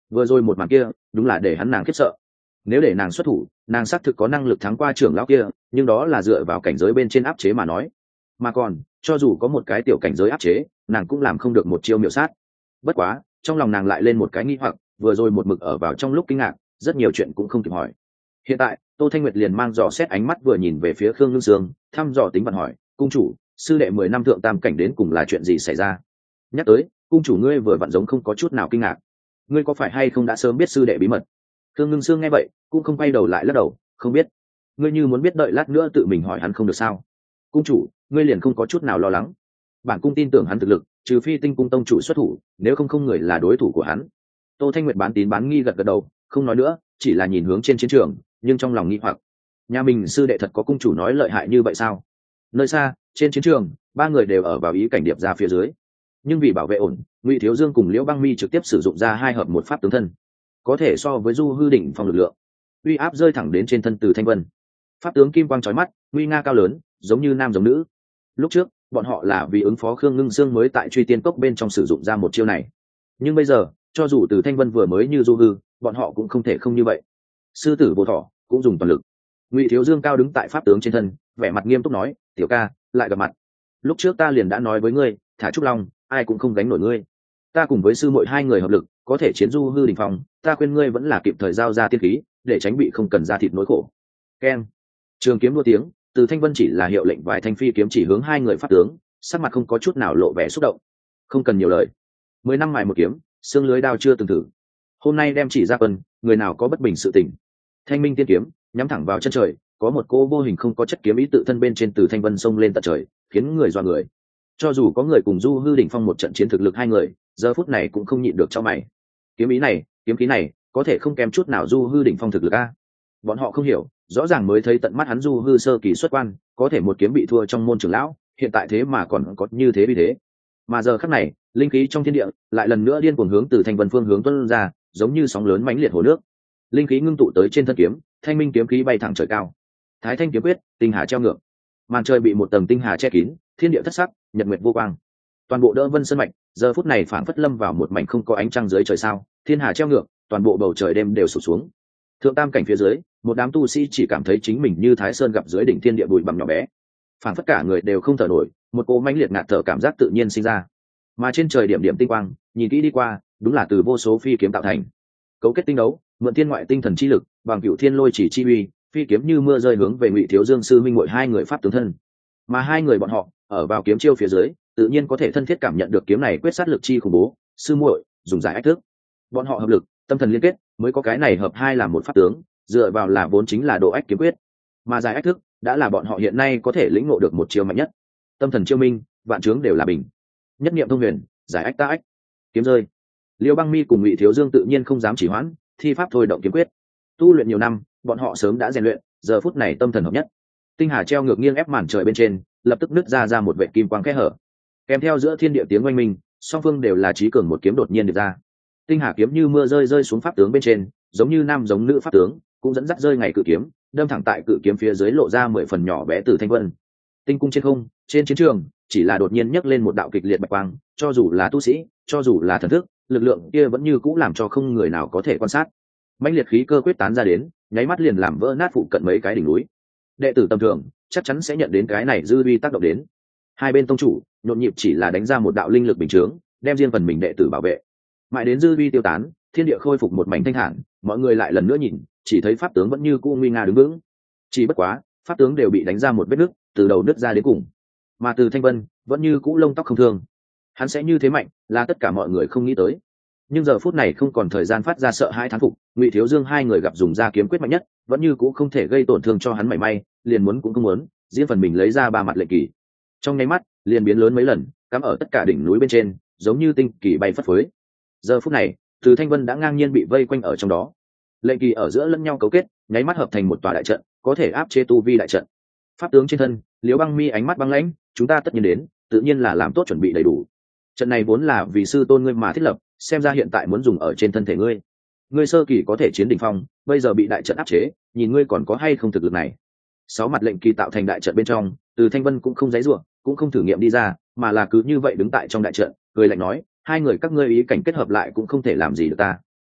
vừa rồi một màn kia đúng là để hắn nàng khiếp sợ. Nếu để nàng xuất thủ, nàng xác thực có năng lực thắng qua trưởng lão kia, nhưng đó là dựa vào cảnh giới bên trên áp chế mà nói. Mà còn cho dù có một cái tiểu cảnh giới áp chế, nàng cũng làm không được một chiêu miểu sát. Bất quá trong lòng nàng lại lên một cái nghi hoặc, vừa rồi một mực ở vào trong lúc kinh ngạc, rất nhiều chuyện cũng không kịp hỏi. Hiện tại Tô Thanh Nguyệt liền mang dò xét ánh mắt vừa nhìn về phía Khương Ngưng Sương, thăm dò tính vận hỏi: cung chủ, sư đệ 10 năm thượng tam cảnh đến cùng là chuyện gì xảy ra? Nhắc tới cung chủ, ngươi vừa vặn giống không có chút nào kinh ngạc, ngươi có phải hay không đã sớm biết sư đệ bí mật? Khương Ngưng Sương nghe vậy cũng không quay đầu lại, lắc đầu: không biết. Ngươi như muốn biết đợi lát nữa tự mình hỏi hắn không được sao? Cung chủ, ngươi liền không có chút nào lo lắng, bản cung tin tưởng hắn thực lực, trừ phi Tinh Cung tông chủ xuất thủ, nếu không không người là đối thủ của hắn. Tô Thanh Nguyệt bán tín bán nghi gật gật đầu, không nói nữa, chỉ là nhìn hướng trên chiến trường, nhưng trong lòng nghi hoặc, nhà mình sư đệ thật có cung chủ nói lợi hại như vậy sao? Nơi xa trên chiến trường, ba người đều ở vào ý cảnh điệp ra phía dưới, nhưng vì bảo vệ ổn, Ngụy Thiếu Dương cùng Liễu Băng Mi trực tiếp sử dụng ra 2 hợp 1 pháp tướng thân, có thể so với du hư đỉnh phong lực lượng, uy áp rơi thẳng đến trên thân Từ Thanh Vân. Pháp tướng kim quang chói mắt, nguy nga cao lớn, giống như nam giống nữ. Lúc trước bọn họ là vì ứng phó Khương Ngưng Sương mới tại Truy Tiên Cốc bên trong sử dụng ra một chiêu này, nhưng bây giờ cho dù Từ Thanh Vân vừa mới như du hư, bọn họ cũng không thể không như vậy. Sư tử vô thọ cũng dùng toàn lực. Ngụy Thiếu Dương cao đứng tại pháp tướng trên thân, vẻ mặt nghiêm túc nói: tiểu ca, lại gặp mặt. Lúc trước ta liền đã nói với ngươi, thả Trúc Long ai cũng không gánh nổi ngươi. Ta cùng với sư muội 2 người hợp lực có thể chiến du hư đỉnh phong, ta khuyên ngươi vẫn là kịp thời giao ra tiên khí, để tránh bị không cần ra thịt nỗi khổ. Keng. Trường kiếm đua tiếng, Từ Thanh Vân chỉ là hiệu lệnh vài thanh phi kiếm chỉ hướng 2 người pháp tướng, sắc mặt không có chút nào lộ vẻ xúc động. Không cần nhiều lời, 10 năm mài một kiếm, xương lưới đao chưa từng thử, hôm nay đem chỉ ra quân, người nào có bất bình sự tình. Thanh minh tiên kiếm nhắm thẳng vào chân trời, có một cô vô hình không có chất kiếm ý tự thân bên trên Từ Thanh Vân xông lên tận trời, khiến người dọa người. Cho dù có người cùng du hư đỉnh phong một trận chiến thực lực 2 người, giờ phút này cũng không nhịn được cho mày. Kiếm ý này, kiếm khí này, có thể không kém chút nào du hư đỉnh phong thực lực a. Bọn họ không hiểu, rõ ràng mới thấy tận mắt hắn du hư sơ kỳ xuất quan, có thể một kiếm bị thua trong môn trưởng lão, hiện tại thế mà còn có như thế vì thế. Mà giờ khắc này, linh khí trong thiên địa lại lần nữa điên cuồng hướng Từ Thanh Vân phương hướng tuôn ra, giống như sóng lớn mãnh liệt hồ nước. Linh khí ngưng tụ tới trên thân kiếm, thanh minh kiếm khí bay thẳng trời cao. Thái thanh kiếm quyết, tinh hà treo ngược. Màn trời bị một tầng tinh hà che kín, thiên địa thất sắc, nhật nguyệt vô quang. Toàn bộ Đỡ Vân Sơn mạch, giờ phút này phảng phất lâm vào một mảnh không có ánh trăng dưới trời sao, thiên hà treo ngược, toàn bộ bầu trời đêm đều sụp xuống. Thượng tam cảnh phía dưới, một đám tu sĩ chỉ cảm thấy chính mình như Thái Sơn gặp dưới đỉnh thiên địa bụi bặm nhỏ bé, phảng phất cả người đều không thở nổi, một cỗ mãnh liệt ngạt thở cảm giác tự nhiên sinh ra. Mà trên trời điểm điểm tinh quang, nhìn kỹ đi qua, đúng là từ vô số phi kiếm tạo thành. Cấu kết tinh đấu, mượn thiên ngoại tinh thần chi lực, bằng cửu thiên lôi chỉ chi uy, phi kiếm như mưa rơi hướng về Ngụy Thiếu Dương sư minh muội 2 người pháp tướng thân. Mà 2 người bọn họ ở vào kiếm chiêu phía dưới, tự nhiên có thể thân thiết cảm nhận được kiếm này quyết sát lực chi khủng bố. Sư muội dùng giải ách thức, bọn họ hợp lực, tâm thần liên kết, mới có cái này hợp 2 làm một pháp tướng, dựa vào là vốn chính là độ ách kiếm quyết, mà giải ách thức đã là bọn họ hiện nay có thể lĩnh ngộ được một chiêu mạnh nhất. Tâm thần chiêu minh, vạn chướng đều là bình, nhất niệm thông huyền, giải ách ta ách. Kiếm rơi, Liễu Băng Mi cùng Ngụy Thiếu Dương tự nhiên không dám chỉ hoãn, thi pháp thôi động kiếm quyết. Tu luyện nhiều năm, bọn họ sớm đã rèn luyện, giờ phút này tâm thần hợp nhất. Tinh hà treo ngược nghiêng ép màn trời bên trên, lập tức nứt ra một vệt kim quang kẽ hở. Kèm theo giữa thiên địa tiếng oanh minh, song phương đều là chí cường một kiếm đột nhiên được ra. Tinh hà kiếm như mưa rơi xuống pháp tướng bên trên, giống như nam giống nữ pháp tướng, cũng dẫn dắt rơi ngày cự kiếm, đâm thẳng tại cự kiếm phía dưới lộ ra 10 phần nhỏ bé Từ Thanh Vân. Tinh cung trên không, trên chiến trường, chỉ là đột nhiên nhấc lên một đạo kịch liệt bạch quang, cho dù là tu sĩ, cho dù là thần thức, lực lượng kia vẫn như cũ làm cho không người nào có thể quan sát. Mãnh liệt khí cơ quyết tán ra đến, nháy mắt liền làm vỡ nát phụ cận mấy cái đỉnh núi. Đệ tử tầm thường chắc chắn sẽ nhận đến cái này dư uy tác động đến. Hai bên tông chủ nhộn nhịp chỉ là đánh ra một đạo linh lực bình chướng, đem riêng phần mình đệ tử bảo vệ. Mãi đến dư uy tiêu tán, thiên địa khôi phục một mảnh thanh thản, mọi người lại lần nữa nhìn, chỉ thấy pháp tướng vẫn như cũ nguy nga đứng vững. Chỉ bất quá, pháp tướng đều bị đánh ra một vết nứt, từ đầu nứt ra đến cùng. Mà Từ Thanh Vân vẫn như cũ lông tóc không thương. Hắn sẽ như thế mạnh, là tất cả mọi người không nghĩ tới. Nhưng giờ phút này không còn thời gian phát ra sợ hãi thán phục, Ngụy Thiếu Dương 2 người gặp dùng ra kiếm quyết mạnh nhất, vẫn như cũ không thể gây tổn thương cho hắn mảy may, liền muốn cũng không muốn, riêng phần mình lấy ra 3 mặt lệnh kỳ. Trong nháy mắt, liền biến lớn mấy lần, cắm ở tất cả đỉnh núi bên trên, giống như tinh kỳ bay phất phới. Giờ phút này, Từ Thanh Vân đã ngang nhiên bị vây quanh ở trong đó. Lệnh kỳ ở giữa lẫn nhau cấu kết, nháy mắt hợp thành một tòa đại trận, có thể áp chế tu vi đại trận. Pháp tướng trên thân, Liễu Băng Mi ánh mắt băng lãnh, chúng ta tất nhiên đến, tự nhiên là làm tốt chuẩn bị đầy đủ. Trận này vốn là vì sư tôn ngươi mà thiết lập, xem ra hiện tại muốn dùng ở trên thân thể ngươi. Ngươi sơ kỳ có thể chiến đỉnh phong, bây giờ bị đại trận áp chế, nhìn ngươi còn có hay không thực lực này. 6 mặt lệnh kỳ tạo thành đại trận bên trong, Từ Thanh Vân cũng không giãy giụa, cũng không thử nghiệm đi ra, mà là cứ như vậy đứng tại trong đại trận, cười lạnh nói, 2 người các ngươi ý cảnh kết hợp lại cũng không thể làm gì được ta.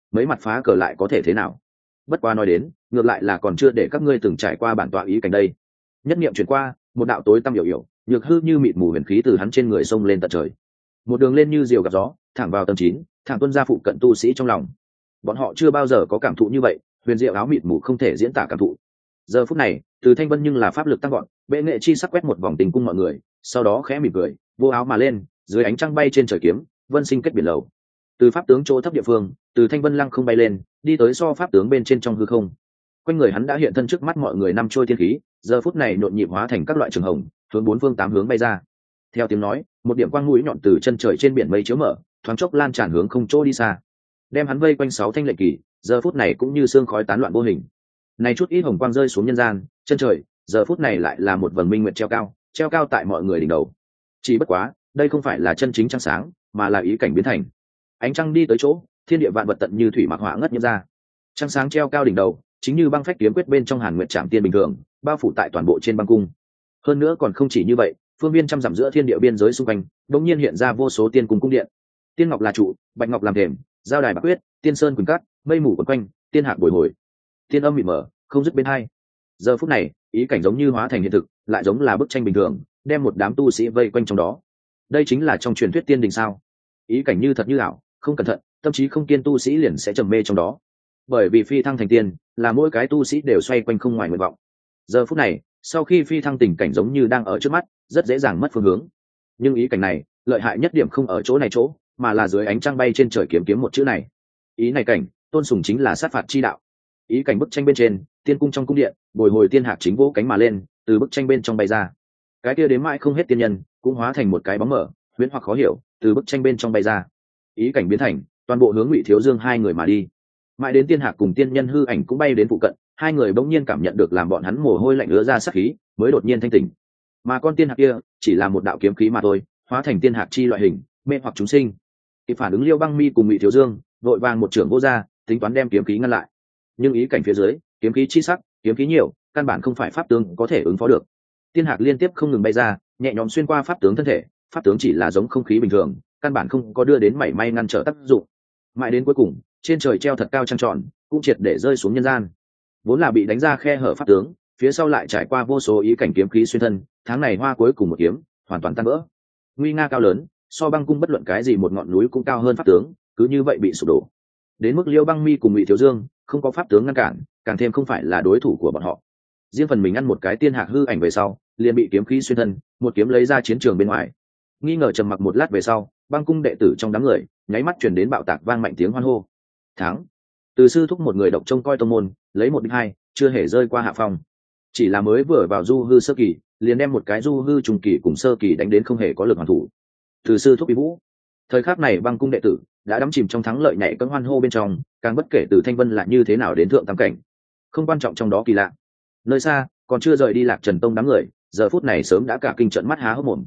mấy mặt phá cờ lại có thể thế nào? Bất quá nói đến, ngược lại là còn chưa để các ngươi từng trải qua bản tọa ý cảnh đây. Nhất niệm chuyển qua, một đạo tối tăm yểu, nhược hư như mịt mù huyền khí từ hắn trên người xông lên tận trời, một đường lên như diều gặp gió, thẳng vào tầng 9, thẳng tuân ra phụ cận tu sĩ trong lòng. Bọn họ chưa bao giờ có cảm thụ như vậy, huyền diệu áo mịt mù không thể diễn tả cảm thụ. Giờ phút này, từ Thanh Vân nhưng là pháp lực tăng gọn, bệ nghệ chi sắc quét một vòng tình cung mọi người, sau đó khẽ mỉm cười, vô áo mà lên, dưới ánh trăng bay trên trời kiếm, vân sinh kết biển lầu. Từ pháp tướng chỗ thấp địa phương, từ Thanh Vân lăng không bay lên, đi tới so pháp tướng bên trên trong hư không. Quanh người hắn đã hiện thân trước mắt mọi người năm trôi thiên khí, giờ phút này nhộn nhịp hóa thành các loại trường hồng, hướng bốn phương tám hướng bay ra. Theo tiếng nói, một điểm quang mũi nhọn từ chân trời trên biển mây chiếu mở, thoáng chốc lan tràn hướng không chỗ đi xa, đem hắn vây quanh 6 thanh lệnh kỳ, giờ phút này cũng như sương khói tán loạn vô hình. Này chút ít hồng quang rơi xuống nhân gian, chân trời, giờ phút này lại là một vầng minh nguyệt treo cao tại mọi người đỉnh đầu. Chỉ bất quá, đây không phải là chân chính trăng sáng, mà là ý cảnh biến thành. Ánh trăng đi tới chỗ, thiên địa vạn vật tận như thủy mặc hỏa ngất nhiễm ra. Trăng sáng treo cao đỉnh đầu, chính như băng phách kiếm quyết bên trong Hàn Nguyệt Trảm Tiên bình thường, bao phủ tại toàn bộ trên băng cung. Hơn nữa còn không chỉ như vậy, phương viên trăm dặm giữa thiên địa biên giới xung quanh, đột nhiên hiện ra vô số tiên cung cung điện. Tiên ngọc là trụ, bạch ngọc làm thềm, giao đài bạc quyết, tiên sơn quỳnh cát, mây mù quấn quanh, tiên hạc bồi hồi, tiên âm mịt mờ, không dứt bên hai. Giờ phút này, ý cảnh giống như hóa thành hiện thực, lại giống là bức tranh bình thường, đem một đám tu sĩ vây quanh trong đó. Đây chính là trong truyền thuyết tiên đình sao? Ý cảnh như thật như ảo, không cẩn thận, tâm trí không kiên tu sĩ liền sẽ trầm mê trong đó. Bởi vì phi thăng thành tiên, là mỗi cái tu sĩ đều xoay quanh không ngoài nguyện vọng. Giờ phút này, sau khi phi thăng tình cảnh giống như đang ở trước mắt, rất dễ dàng mất phương hướng. Nhưng ý cảnh này, lợi hại nhất điểm không ở chỗ này chỗ, mà là dưới ánh trăng bay trên trời kiếm kiếm một chữ này. Ý này cảnh, tôn sùng chính là sát phạt chi đạo. Ý cảnh bức tranh bên trên, tiên cung trong cung điện, bồi hồi tiên hạc chính vỗ cánh mà lên, từ bức tranh bên trong bay ra. Cái kia đến mãi không hết tiên nhân, cũng hóa thành một cái bóng mở, huyễn hoặc khó hiểu, từ bức tranh bên trong bay ra. Ý cảnh biến thành, toàn bộ hướng Ngụy Thiếu Dương hai người mà đi. Mãi đến tiên hạc cùng tiên nhân hư ảnh cũng bay đến phụ cận, hai người bỗng nhiên cảm nhận được làm bọn hắn mồ hôi lạnh ứa ra sát khí, mới đột nhiên thanh tỉnh. Mà con tiên hạc kia, chỉ là một đạo kiếm khí mà thôi, hóa thành tiên hạc chi loại hình, mê hoặc chúng sinh. Kịp phản ứng Liêu Băng Mi cùng Ngụy Thiếu Dương, vội vàng một trưởng vô ra, tính toán đem kiếm khí ngăn lại. Nhưng ý cảnh phía dưới, kiếm khí chi sắc, kiếm khí nhiều, căn bản không phải pháp tướng có thể ứng phó được. Tiên hạc liên tiếp không ngừng bay ra, nhẹ nhõm xuyên qua pháp tướng thân thể, pháp tướng chỉ là giống không khí bình thường, căn bản không có đưa đến mảy may ngăn trở tác dụng. Mãi đến cuối cùng, trên trời treo thật cao trăng tròn, cũng triệt để rơi xuống nhân gian. Vốn là bị đánh ra khe hở pháp tướng, phía sau lại trải qua vô số ý cảnh kiếm khí xuyên thân, tháng này hoa cuối cùng một kiếm, hoàn toàn tan vỡ. Nguy nga cao lớn, so băng cung bất luận cái gì một ngọn núi cũng cao hơn pháp tướng, cứ như vậy bị sụp đổ. Đến mức Liêu Băng Mi cùng Ngụy Thiếu Dương, không có pháp tướng ngăn cản, càng thêm không phải là đối thủ của bọn họ. Riêng phần mình ăn một cái tiên hạc hư ảnh về sau, liền bị kiếm khí xuyên thân, một kiếm lấy ra chiến trường bên ngoài. Nghi ngờ trầm mặc một lát về sau, băng cung đệ tử trong đám người, nháy mắt truyền đến bạo tạc vang mạnh tiếng hoan hô. Thắng! Từ sư thúc một người độc trông coi tông môn, lấy 1-2, chưa hề rơi qua hạ phong. Chỉ là mới vừa vào du hư sơ kỳ, liền đem một cái du hư trung kỳ cùng sơ kỳ đánh đến không hề có lực hoàn thủ. Từ sư thúc bị vũ. Thời khắc này băng cung đệ tử đã đắm chìm trong thắng lợi nhảy cẫng hoan hô bên trong, càng bất kể từ Thanh Vân là như thế nào đến thượng tam cảnh, không quan trọng trong đó kỳ lạ. Nơi xa, còn chưa rời đi Lạc Trần Tông đám người, giờ phút này sớm đã cả kinh trận mắt há hốc mồm.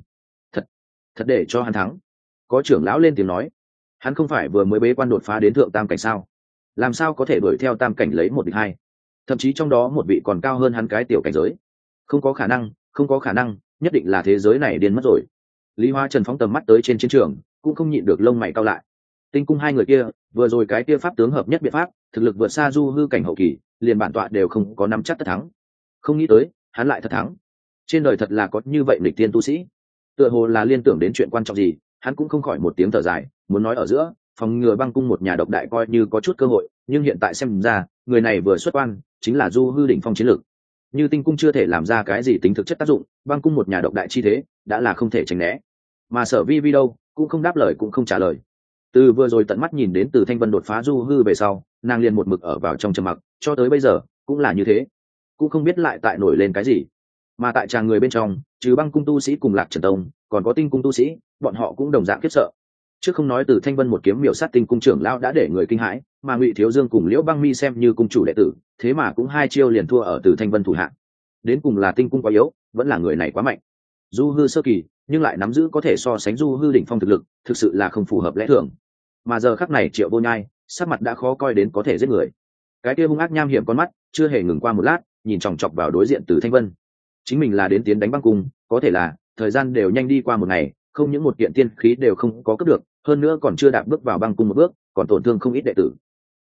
Thật để cho hắn thắng. Có trưởng lão lên tiếng nói, hắn không phải vừa mới bế quan đột phá đến thượng tam cảnh sao? Làm sao có thể đuổi theo tam cảnh lấy 1-2? Thậm chí trong đó một vị còn cao hơn hắn cái tiểu cảnh giới. Không có khả năng, không có khả năng, nhất định là thế giới này điên mất rồi. Lý Hoa Trần phóng tầm mắt tới trên chiến trường, cũng không nhịn được lông mày cau lại. Tinh cung hai người kia, vừa rồi cái kia pháp tướng hợp nhất biện pháp, thực lực vượt xa du hư cảnh hậu kỳ, liền bản tọa đều không có nắm chắc tất thắng. Không nghĩ tới, hắn lại thật thắng. Trên đời thật là có như vậy nghịch tiên tu sĩ. Tựa hồ là liên tưởng đến chuyện quan trọng gì, hắn cũng không khỏi một tiếng thở dài, muốn nói ở giữa, phòng ngừa băng cung một nhà độc đại coi như có chút cơ hội, nhưng hiện tại xem ra, người này vừa xuất quan, chính là du hư đỉnh phong chiến lược. Như tinh cung chưa thể làm ra cái gì tính thực chất tác dụng, băng cung một nhà độc đại chi thế, đã là không thể tránh né. Mà Sở Vi Vi đâu, cũng không đáp lời cũng không trả lời. Từ vừa rồi tận mắt nhìn đến Từ Thanh Vân đột phá du hư về sau, nàng liền một mực ở vào trong trầm mặc, cho tới bây giờ cũng là như thế, cũng không biết lại tại nổi lên cái gì. Mà tại tràng người bên trong, trừ băng cung tu sĩ cùng Lạc Trần Tông, còn có tinh cung tu sĩ, bọn họ cũng đồng dạng khiếp sợ. Chứ không nói Từ Thanh Vân một kiếm miểu sát tinh cung trưởng lão đã để người kinh hãi, mà Ngụy Thiếu Dương cùng Liễu Băng Mi xem như cung chủ đệ tử, thế mà cũng 2 chiêu liền thua ở Từ Thanh Vân thủ hạ. Đến cùng là tinh cung quá yếu, vẫn là người này quá mạnh. Du hư sơ kỳ, nhưng lại nắm giữ có thể so sánh du hư đỉnh phong thực lực, thực sự là không phù hợp lẽ thường. Mà giờ khắc này Triệu Vô Nhai, sắc mặt đã khó coi đến có thể giết người. Cái kia hung ác nham hiểm con mắt, chưa hề ngừng qua một lát, nhìn chòng chọc vào đối diện Từ Thanh Vân. Chính mình là đến tiến đánh băng cung, có thể là thời gian đều nhanh đi qua một ngày, không những một kiện tiên khí đều không có cướp được, hơn nữa còn chưa đạp bước vào băng cung một bước, còn tổn thương không ít đệ tử.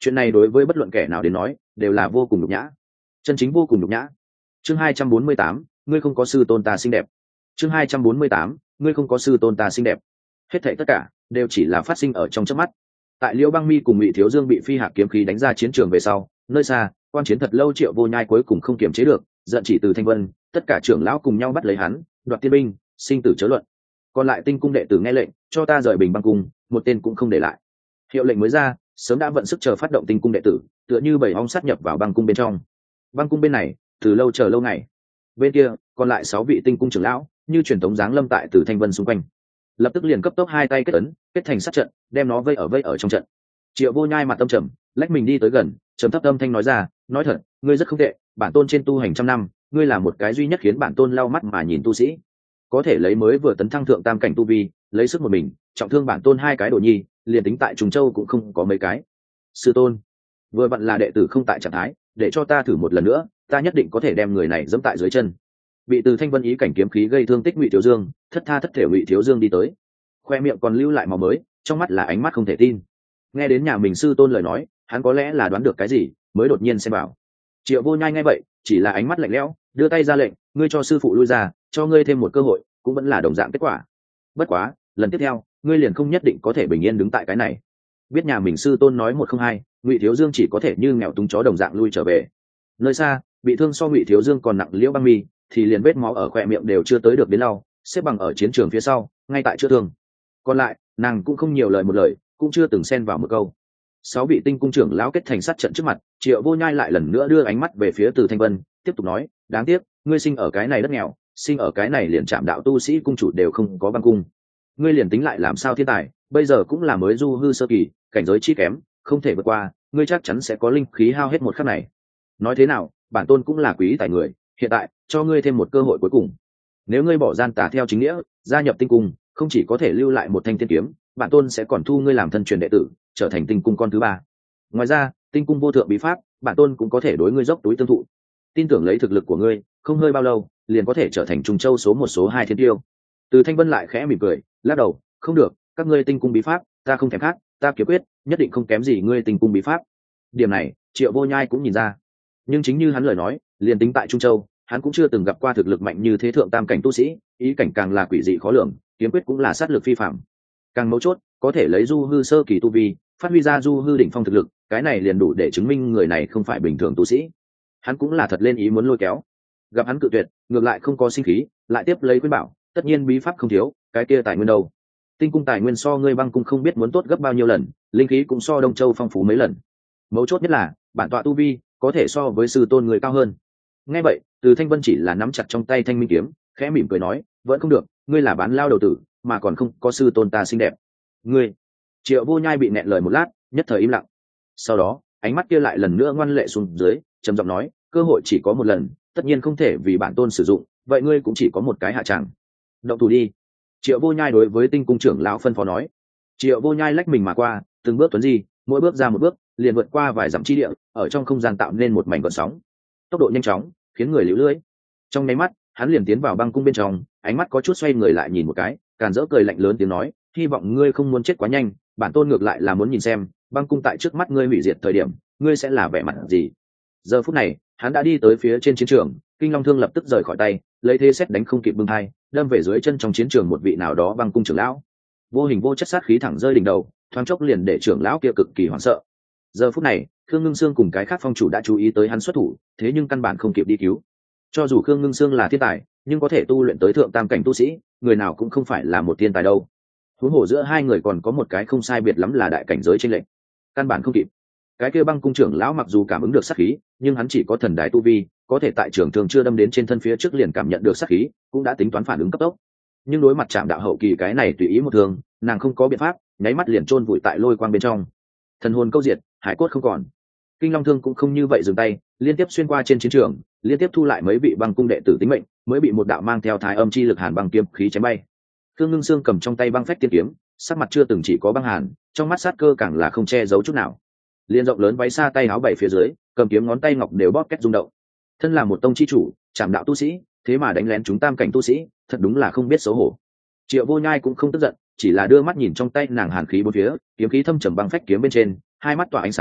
chuyện này đối với bất luận kẻ nào đến nói đều là vô cùng nhục nhã, chân chính vô cùng nhục nhã. Chương 248, ngươi không có sư tôn ta xinh đẹp. Chương 248, ngươi không có sư tôn ta xinh đẹp. Hết thảy tất cả đều chỉ là phát sinh ở trong chớp mắt. Tại Liễu Băng Mi cùng Ngụy Thiếu Dương bị phi hạc kiếm khí đánh ra chiến trường về sau, nơi xa, quan chiến thật lâu Triệu Vô Nhai cuối cùng không kiềm chế được, giận chỉ từ Thanh Vân, tất cả trưởng lão cùng nhau bắt lấy hắn, đoạt tiên binh, sinh tử chớ luận. Còn lại tinh cung đệ tử nghe lệnh, cho ta rời Bình Băng cung, một tên cũng không để lại. Hiệu lệnh mới ra, sớm đã vận sức chờ phát động tinh cung đệ tử, tựa như bầy ong sát nhập vào băng cung bên trong. Băng cung bên này, từ lâu chờ lâu ngày. Bên kia, còn lại 6 vị tinh cung trưởng lão, như truyền tống giáng lâm tại Từ Thanh Vân xung quanh, lập tức liền cấp tốc hai tay kết ấn, kết thành sát trận, đem nó vây ở trong trận. Triệu Vô Nhai mặt tâm trầm, lách mình đi tới gần, trầm thấp âm thanh nói ra, nói thật, ngươi rất không tệ, bản tôn trên tu hành trăm năm, ngươi là một cái duy nhất khiến bản tôn lau mắt mà nhìn tu sĩ, có thể lấy mới vừa tấn thăng thượng tam cảnh tu vi, lấy sức một mình trọng thương bản tôn 2 cái đồ nhi, liền tính tại Trùng Châu cũng không có mấy cái. Sư tôn, vừa vặn là đệ tử không tại trạng thái, để cho ta thử một lần nữa, ta nhất định có thể đem người này giẫm tại dưới chân. Bị Từ Thanh Vân ý cảnh kiếm khí gây thương tích Ngụy Thiếu Dương, thất tha thất thể Ngụy Thiếu Dương đi tới, khoe miệng còn lưu lại máu mới, trong mắt là ánh mắt không thể tin. Nghe đến nhà mình sư tôn lời nói, hắn có lẽ là đoán được cái gì, mới đột nhiên xem bảo. Triệu Vô Nhai nghe vậy, chỉ là ánh mắt lạnh lẽo, đưa tay ra lệnh, ngươi cho sư phụ lui ra, cho ngươi thêm một cơ hội, cũng vẫn là đồng dạng kết quả. Bất quá, lần tiếp theo, ngươi liền không nhất định có thể bình yên đứng tại cái này. Biết nhà mình sư tôn nói một không hai, Ngụy Thiếu Dương chỉ có thể như nghèo túng chó đồng dạng lui trở về. Nơi xa, bị thương so Ngụy Thiếu Dương còn nặng Liễu Băng Mi, thì liền vết máu ở khóe miệng đều chưa tới được đến lau, xếp bằng ở chiến trường phía sau, ngay tại chữa thương. Còn lại, nàng cũng không nhiều lời một lời, cũng chưa từng xen vào một câu. 6 vị tinh cung trưởng lão kết thành sát trận trước mặt, Triệu Vô Nhai lại lần nữa đưa ánh mắt về phía Từ Thanh Vân, tiếp tục nói, đáng tiếc, ngươi sinh ở cái này đất nghèo, sinh ở cái này liền chạm đạo tu sĩ cung chủ đều không có băng cung. Ngươi liền tính lại làm sao thiên tài, bây giờ cũng là mới du hư sơ kỳ, cảnh giới chi kém, không thể vượt qua, ngươi chắc chắn sẽ có linh khí hao hết một khắc này. Nói thế nào, bản tôn cũng là quý tài người, hiện tại, cho ngươi thêm một cơ hội cuối cùng. Nếu ngươi bỏ gian tà theo chính nghĩa, gia nhập tinh cung, không chỉ có thể lưu lại một thanh tiên kiếm, bản tôn sẽ còn thu ngươi làm thân truyền đệ tử, trở thành tinh cung con thứ 3. Ngoài ra, tinh cung vô thượng bí pháp, bản tôn cũng có thể đối ngươi dốc túi tương thụ. Tin tưởng lấy thực lực của ngươi, không hơi bao lâu, liền có thể trở thành Trùng Châu số 1 số 2 thiên tiêu. Từ Thanh Vân lại khẽ mỉm cười, lắc đầu, không được, các ngươi tinh cung bí pháp, ta không thèm khác, ta kiếm quyết, nhất định không kém gì ngươi tinh cung bí pháp. Điểm này, Triệu Vô Nhai cũng nhìn ra. Nhưng chính như hắn lời nói, liền tính tại Trung Châu, hắn cũng chưa từng gặp qua thực lực mạnh như thế thượng tam cảnh tu sĩ, ý cảnh càng là quỷ dị khó lường, kiếm quyết cũng là sát lực phi phàm. Càng mấu chốt, có thể lấy du hư sơ kỳ tu vi, phát huy ra du hư đỉnh phong thực lực, cái này liền đủ để chứng minh người này không phải bình thường tu sĩ. Hắn cũng là thật lên ý muốn lôi kéo. Gặp hắn cự tuyệt, ngược lại không có sinh khí, lại tiếp lấy khuyên bảo, tất nhiên bí pháp không thiếu, cái kia tài nguyên đâu? Tinh cung tài nguyên so ngươi băng cung không biết muốn tốt gấp bao nhiêu lần, linh khí cũng so Đông Châu phong phú mấy lần. Mấu chốt nhất là, bản tọa tu vi có thể so với sư tôn người cao hơn. Nghe vậy, Từ Thanh Vân chỉ là nắm chặt trong tay thanh minh kiếm, khẽ mỉm cười nói, vẫn không được, ngươi là bán lao đầu tử, mà còn không có sư tôn ta xinh đẹp. Ngươi. Triệu Vô Nhai bị nẹn lời một lát, nhất thời im lặng. Sau đó, ánh mắt kia lại lần nữa ngoan lệ xuống dưới, trầm giọng nói, cơ hội chỉ có một lần, tất nhiên không thể vì bản tôn sử dụng, vậy ngươi cũng chỉ có một cái hạ tràng. Động thủ đi. Triệu Vô Nhai đối với tinh cung trưởng lão phân phó nói. Triệu Vô Nhai lách mình mà qua, từng bước tuấn di, mỗi bước ra một bước, liền vượt qua vài dặm chi địa, ở trong không gian tạo nên một mảnh gợn sóng. Tốc độ nhanh chóng, khiến người liễu lưỡi. Trong nháy mắt, hắn liền tiến vào băng cung bên trong, ánh mắt có chút xoay người lại nhìn một cái, càn rỡ cười lạnh lớn tiếng nói, hy vọng ngươi không muốn chết quá nhanh, bản tôn ngược lại là muốn nhìn xem, băng cung tại trước mắt ngươi hủy diệt thời điểm, ngươi sẽ là vẻ mặt gì. Giờ phút này, hắn đã đi tới phía trên chiến trường, Kinh Long thương lập tức rời khỏi tay, lấy thế xét đánh không kịp bưng hai, đâm về dưới chân trong chiến trường một vị nào đó băng cung trưởng lão. Vô hình vô chất sát khí thẳng rơi đỉnh đầu, thoáng chốc liền để trưởng lão kia cực kỳ hoảng sợ. Giờ phút này, Khương Ngưng Sương cùng cái khác phong chủ đã chú ý tới hắn xuất thủ, thế nhưng căn bản không kịp đi cứu. Cho dù Khương Ngưng Sương là thiên tài, nhưng có thể tu luyện tới thượng tam cảnh tu sĩ, người nào cũng không phải là một thiên tài đâu. Huống hồ giữa hai người còn có một cái không sai biệt lắm là đại cảnh giới chênh lệch, căn bản không kịp. Cái kia băng cung trưởng lão mặc dù cảm ứng được sát khí, nhưng hắn chỉ có thần đái tu vi, có thể tại trường thường chưa đâm đến trên thân phía trước liền cảm nhận được sát khí, cũng đã tính toán phản ứng cấp tốc. Nhưng đối mặt Trạm đạo hậu kỳ cái này tùy ý một thường, nàng không có biện pháp, nháy mắt liền chôn vùi tại lôi quang bên trong. Thần hồn câu diệt, hải cốt không còn. Kinh Long thương cũng không như vậy dừng tay, liên tiếp xuyên qua trên chiến trường, liên tiếp thu lại mấy vị băng cung đệ tử tính mệnh, mới bị một đạo mang theo thái âm chi lực hàn băng kiếm khí chém bay. Khương Ngưng Sương cầm trong tay băng phách tiên kiếm, sắc mặt chưa từng chỉ có băng hàn, trong mắt sát cơ càng là không che giấu chút nào. Liên rộng lớn váy xa tay áo bảy phía dưới, cầm kiếm ngón tay ngọc đều bóp két rung động. Thân là một tông chi chủ, Trảm đạo tu sĩ, thế mà đánh lén chúng tam cảnh tu sĩ, thật đúng là không biết xấu hổ. Triệu Vô Nhai cũng không tức giận, chỉ là đưa mắt nhìn trong tay nàng hàn khí bốn phía, kiếm khí thâm trầm băng phách kiếm bên trên, hai mắt tỏa ánh sáng,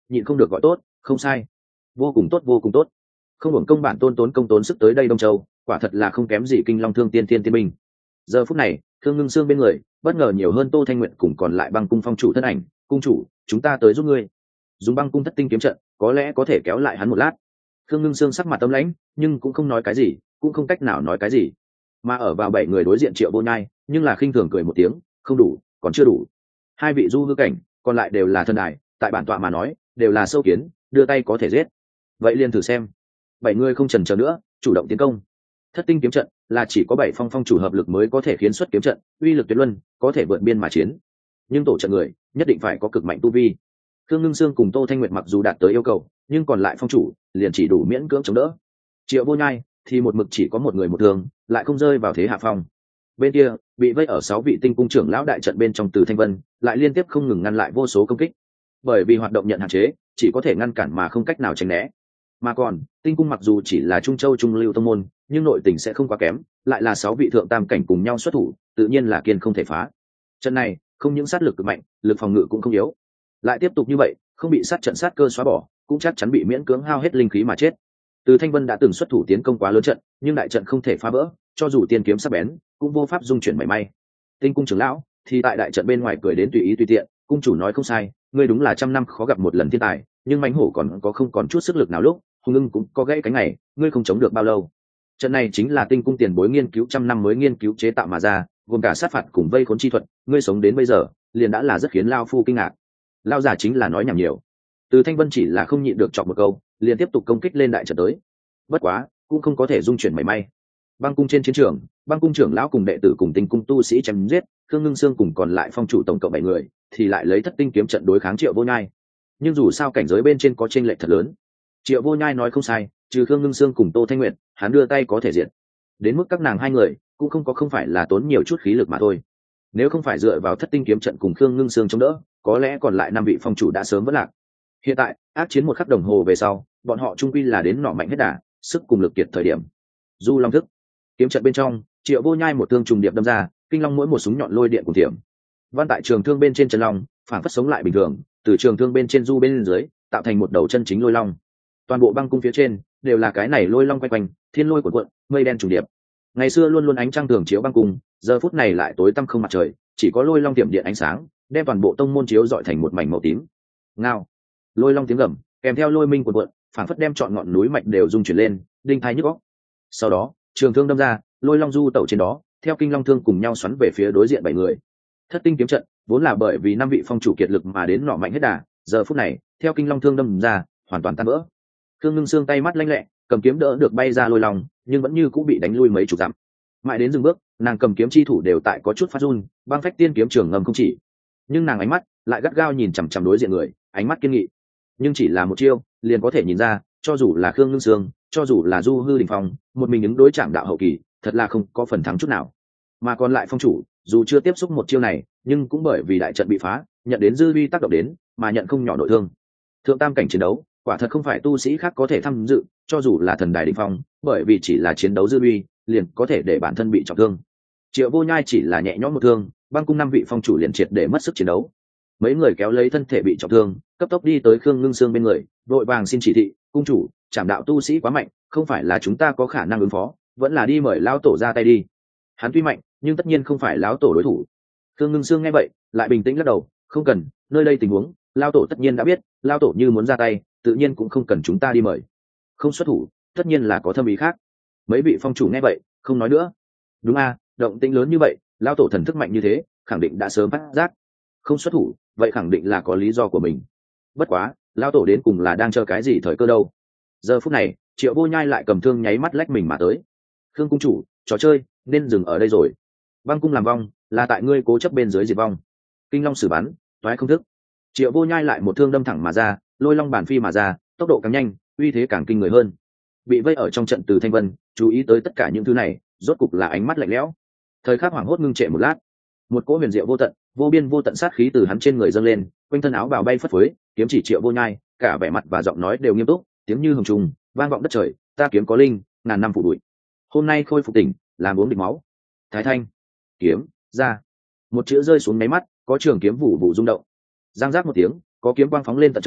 nhịn không được gọi tốt, không sai, vô cùng tốt, vô cùng tốt. Không hưởng công bản tôn tốn công tốn sức tới đây Đông Châu, quả thật là không kém gì Kinh Long Thương Tiên Tiên binh. Giờ phút này, Thương Ngưng Sương bên người bất ngờ nhiều hơn Tô Thanh Nguyệt cùng còn lại băng cung phong chủ thân ảnh. Cung chủ, chúng ta tới giúp ngươi. Dùng băng cung thất tinh kiếm trận, có lẽ có thể kéo lại hắn một lát. Thương Ngưng Sương sắc mặt tâm lãnh, nhưng cũng không nói cái gì, cũng không cách nào nói cái gì. Mà ở vào 7 người đối diện Triệu Vô Nhai, nhưng là khinh thường cười một tiếng, không đủ, còn chưa đủ. Hai vị du hư cảnh, còn lại đều là thân đài, tại bản tọa mà nói, đều là sâu kiến, đưa tay có thể giết. Vậy liền thử xem. 7 người không chần chờ nữa, chủ động tiến công. Thất tinh kiếm trận là chỉ có 7 phong phong chủ hợp lực mới có thể khiến xuất kiếm trận, uy lực tuyệt luân, có thể vượt biên mà chiến. Nhưng tổ trận người nhất định phải có cực mạnh tu vi. Thương Ngưng Sương cùng Tô Thanh Nguyệt mặc dù đạt tới yêu cầu, nhưng còn lại phong chủ liền chỉ đủ miễn cưỡng chống đỡ. Triệu Vô Nhai thì một mực chỉ có một người một thường, lại không rơi vào thế hạ phong. Bên kia bị vây ở 6 vị tinh cung trưởng lão đại trận bên trong Từ Thanh Vân, lại liên tiếp không ngừng ngăn lại vô số công kích. Bởi vì hoạt động nhận hạn chế, chỉ có thể ngăn cản mà không cách nào tránh né. Mà còn tinh cung mặc dù chỉ là Trung Châu trung lưu tông môn, nhưng nội tình sẽ không quá kém, lại là 6 vị thượng tam cảnh cùng nhau xuất thủ, tự nhiên là kiên không thể phá. Trận này không những sát lực cực mạnh, lực phòng ngự cũng không yếu. Lại tiếp tục như vậy, không bị sát trận sát cơ xóa bỏ, cũng chắc chắn bị miễn cưỡng hao hết linh khí mà chết. Từ Thanh Vân đã từng xuất thủ tiến công quá lớn trận, nhưng đại trận không thể phá vỡ, cho dù tiên kiếm sắc bén, cũng vô pháp dung chuyển mảy may. Tinh cung trưởng lão thì tại đại trận bên ngoài cười đến tùy ý tùy tiện, cung chủ nói không sai, ngươi đúng là trăm năm khó gặp một lần thiên tài, nhưng mãnh hổ còn không chút sức lực nào lúc, hùng ưng cũng có gãy cánh này, ngươi không chống được bao lâu. Trận này chính là tinh cung tiền bối nghiên cứu trăm năm mới nghiên cứu chế tạo mà ra, gồm cả sát phạt cùng vây khốn chi thuật, ngươi sống đến bây giờ liền đã là rất khiến lao phu kinh ngạc. Lao giả chính là nói nhảm nhiều. Từ Thanh Vân chỉ là không nhịn được chọc một câu, liền tiếp tục công kích lên đại trận tới. Bất quá cũng không có thể dung chuyển mảy may. Băng cung trên chiến trường, băng cung trưởng lão cùng đệ tử cùng tinh cung tu sĩ chém giết, Thương Ngưng Sương cùng còn lại phong chủ tổng cộng 7 người, thì lại lấy thất tinh kiếm trận đối kháng Triệu Vô Nhai. Nhưng dù sao cảnh giới bên trên có chênh lệch thật lớn. Triệu Vô Nhai nói không sai, trừ Thương Ngưng Sương cùng Tô Thanh Nguyệt, hắn đưa tay có thể diệt. Đến mức các nàng hai người, cũng không phải là tốn nhiều chút khí lực mà thôi. Nếu không phải dựa vào thất tinh kiếm trận cùng Thương Ngưng Sương chống đỡ, có lẽ còn lại 5 vị phong chủ đã sớm vỡ lạc. Hiện tại, ác chiến một khắc đồng hồ về sau, bọn họ trung quy là đến nọ mạnh hết đà, sức cùng lực kiệt thời điểm. Du Long thức, kiếm trận bên trong, Triệu Vô Nhai một thương trùng điệp đâm ra, kinh long mỗi một súng nhọn lôi điện cùng tiệm. Văn tại trường thương bên trên chân long, phản phất sống lại bình thường, từ trường thương bên trên du bên dưới, tạo thành một đầu chân chính lôi long. Toàn bộ băng cung phía trên đều là cái này lôi long quay quanh, thiên lôi cuộn cuộn, mây đen trùng điệp. Ngày xưa luôn luôn ánh trăng thường chiếu băng cung, giờ phút này lại tối tăm không mặt trời, chỉ có lôi long tiệm điện ánh sáng, đem toàn bộ tông môn chiếu rọi thành một mảnh màu tím. Ngao, lôi long tiếng gầm, kèm theo lôi minh cuộn cuộn, phản phất đem trọn ngọn núi mạch đều rung chuyển lên, đinh thái nhức óc. Sau đó, trường thương đâm ra, lôi long du tẩu trên đó, theo kinh long thương cùng nhau xoắn về phía đối diện 7 người. Thất tinh kiếm trận vốn là bởi vì 5 vị phong chủ kiệt lực mà đến nọ mạnh hết đà, giờ phút này, theo kinh long thương đâm ra, hoàn toàn tan vỡ. Thương Ngưng Sương tay mắt lanh lẹ, cầm kiếm đỡ được bay ra lôi long, nhưng vẫn như cũng bị đánh lui mấy chục dặm. Mãi đến dừng bước, nàng cầm kiếm chi thủ đều tại có chút phát run, băng phách tiên kiếm trường ngầm không chỉ. Nhưng nàng ánh mắt lại gắt gao nhìn chằm chằm đối diện người, ánh mắt kiên nghị. Nhưng chỉ là một chiêu, liền có thể nhìn ra, cho dù là Thương Ngưng Sương, cho dù là Du Hư Đình Phong, một mình ứng đối Trảm Đạo hậu kỳ, thật là không có phần thắng chút nào. Mà còn lại phong chủ, dù chưa tiếp xúc một chiêu này, nhưng cũng bởi vì đại trận bị phá, nhận đến dư uy tác động đến, mà nhận không nhỏ nội thương. Thượng tam cảnh chiến đấu, quả thật không phải tu sĩ khác có thể tham dự, cho dù là thần đài đỉnh phong, bởi vì chỉ là chiến đấu dư uy, liền có thể để bản thân bị trọng thương. Triệu Vô Nhai chỉ là nhẹ nhõm một thương, băng cung 5 vị phong chủ liền triệt để mất sức chiến đấu. Mấy người kéo lấy thân thể bị trọng thương, cấp tốc đi tới Khương Ngưng Sương bên người, vội vàng xin chỉ thị, cung chủ, Trảm Đạo tu sĩ quá mạnh, không phải là chúng ta có khả năng ứng phó, vẫn là đi mời lão tổ ra tay đi. Hắn tuy mạnh, nhưng tất nhiên không phải lão tổ đối thủ. Khương Ngưng Sương nghe vậy, lại bình tĩnh lắc đầu, không cần, nơi đây tình huống, lão tổ tất nhiên đã biết, lão tổ như muốn ra tay, tự nhiên cũng không cần chúng ta đi mời. Không xuất thủ, tất nhiên là có thâm ý khác. Mấy vị phong chủ nghe vậy, không nói nữa. Đúng a, động tĩnh lớn như vậy, lão tổ thần thức mạnh như thế, khẳng định đã sớm phát giác. Không xuất thủ, vậy khẳng định là có lý do của mình. Bất quá, lão tổ đến cùng là đang chờ cái gì thời cơ đâu. Giờ phút này, Triệu Vô Nhai lại cầm thương nháy mắt lách mình mà tới. Khương cung chủ, trò chơi nên dừng ở đây rồi. Băng cung làm vong, là tại ngươi cố chấp bên dưới diệt vong. Kinh long sử bắn, toái không thức. Triệu Vô Nhai lại một thương đâm thẳng mà ra, lôi long bản phi mà ra, tốc độ càng nhanh, uy thế càng kinh người hơn. Bị vây ở trong trận Từ Thanh Vân, chú ý tới tất cả những thứ này, rốt cục là ánh mắt lạnh lẽo. Thời khắc hoảng hốt ngưng trệ một lát, một cỗ huyền diệu vô tận, vô biên vô tận sát khí từ hắn trên người dâng lên, quanh thân áo bào bay phất phới, kiếm chỉ Triệu Vô Nhai, cả vẻ mặt và giọng nói đều nghiêm túc, tiếng như hồng trùng, vang vọng đất trời, ta kiếm có linh, ngàn năm phủ đuổi. Hôm nay khôi phục tỉnh, làm uống địch máu. Thái thanh, kiếm, ra. Một chữ rơi xuống mấy mắt, có trường kiếm vụ vụ rung động. Giang giác một tiếng, có kiếm quang phóng lên tận trời,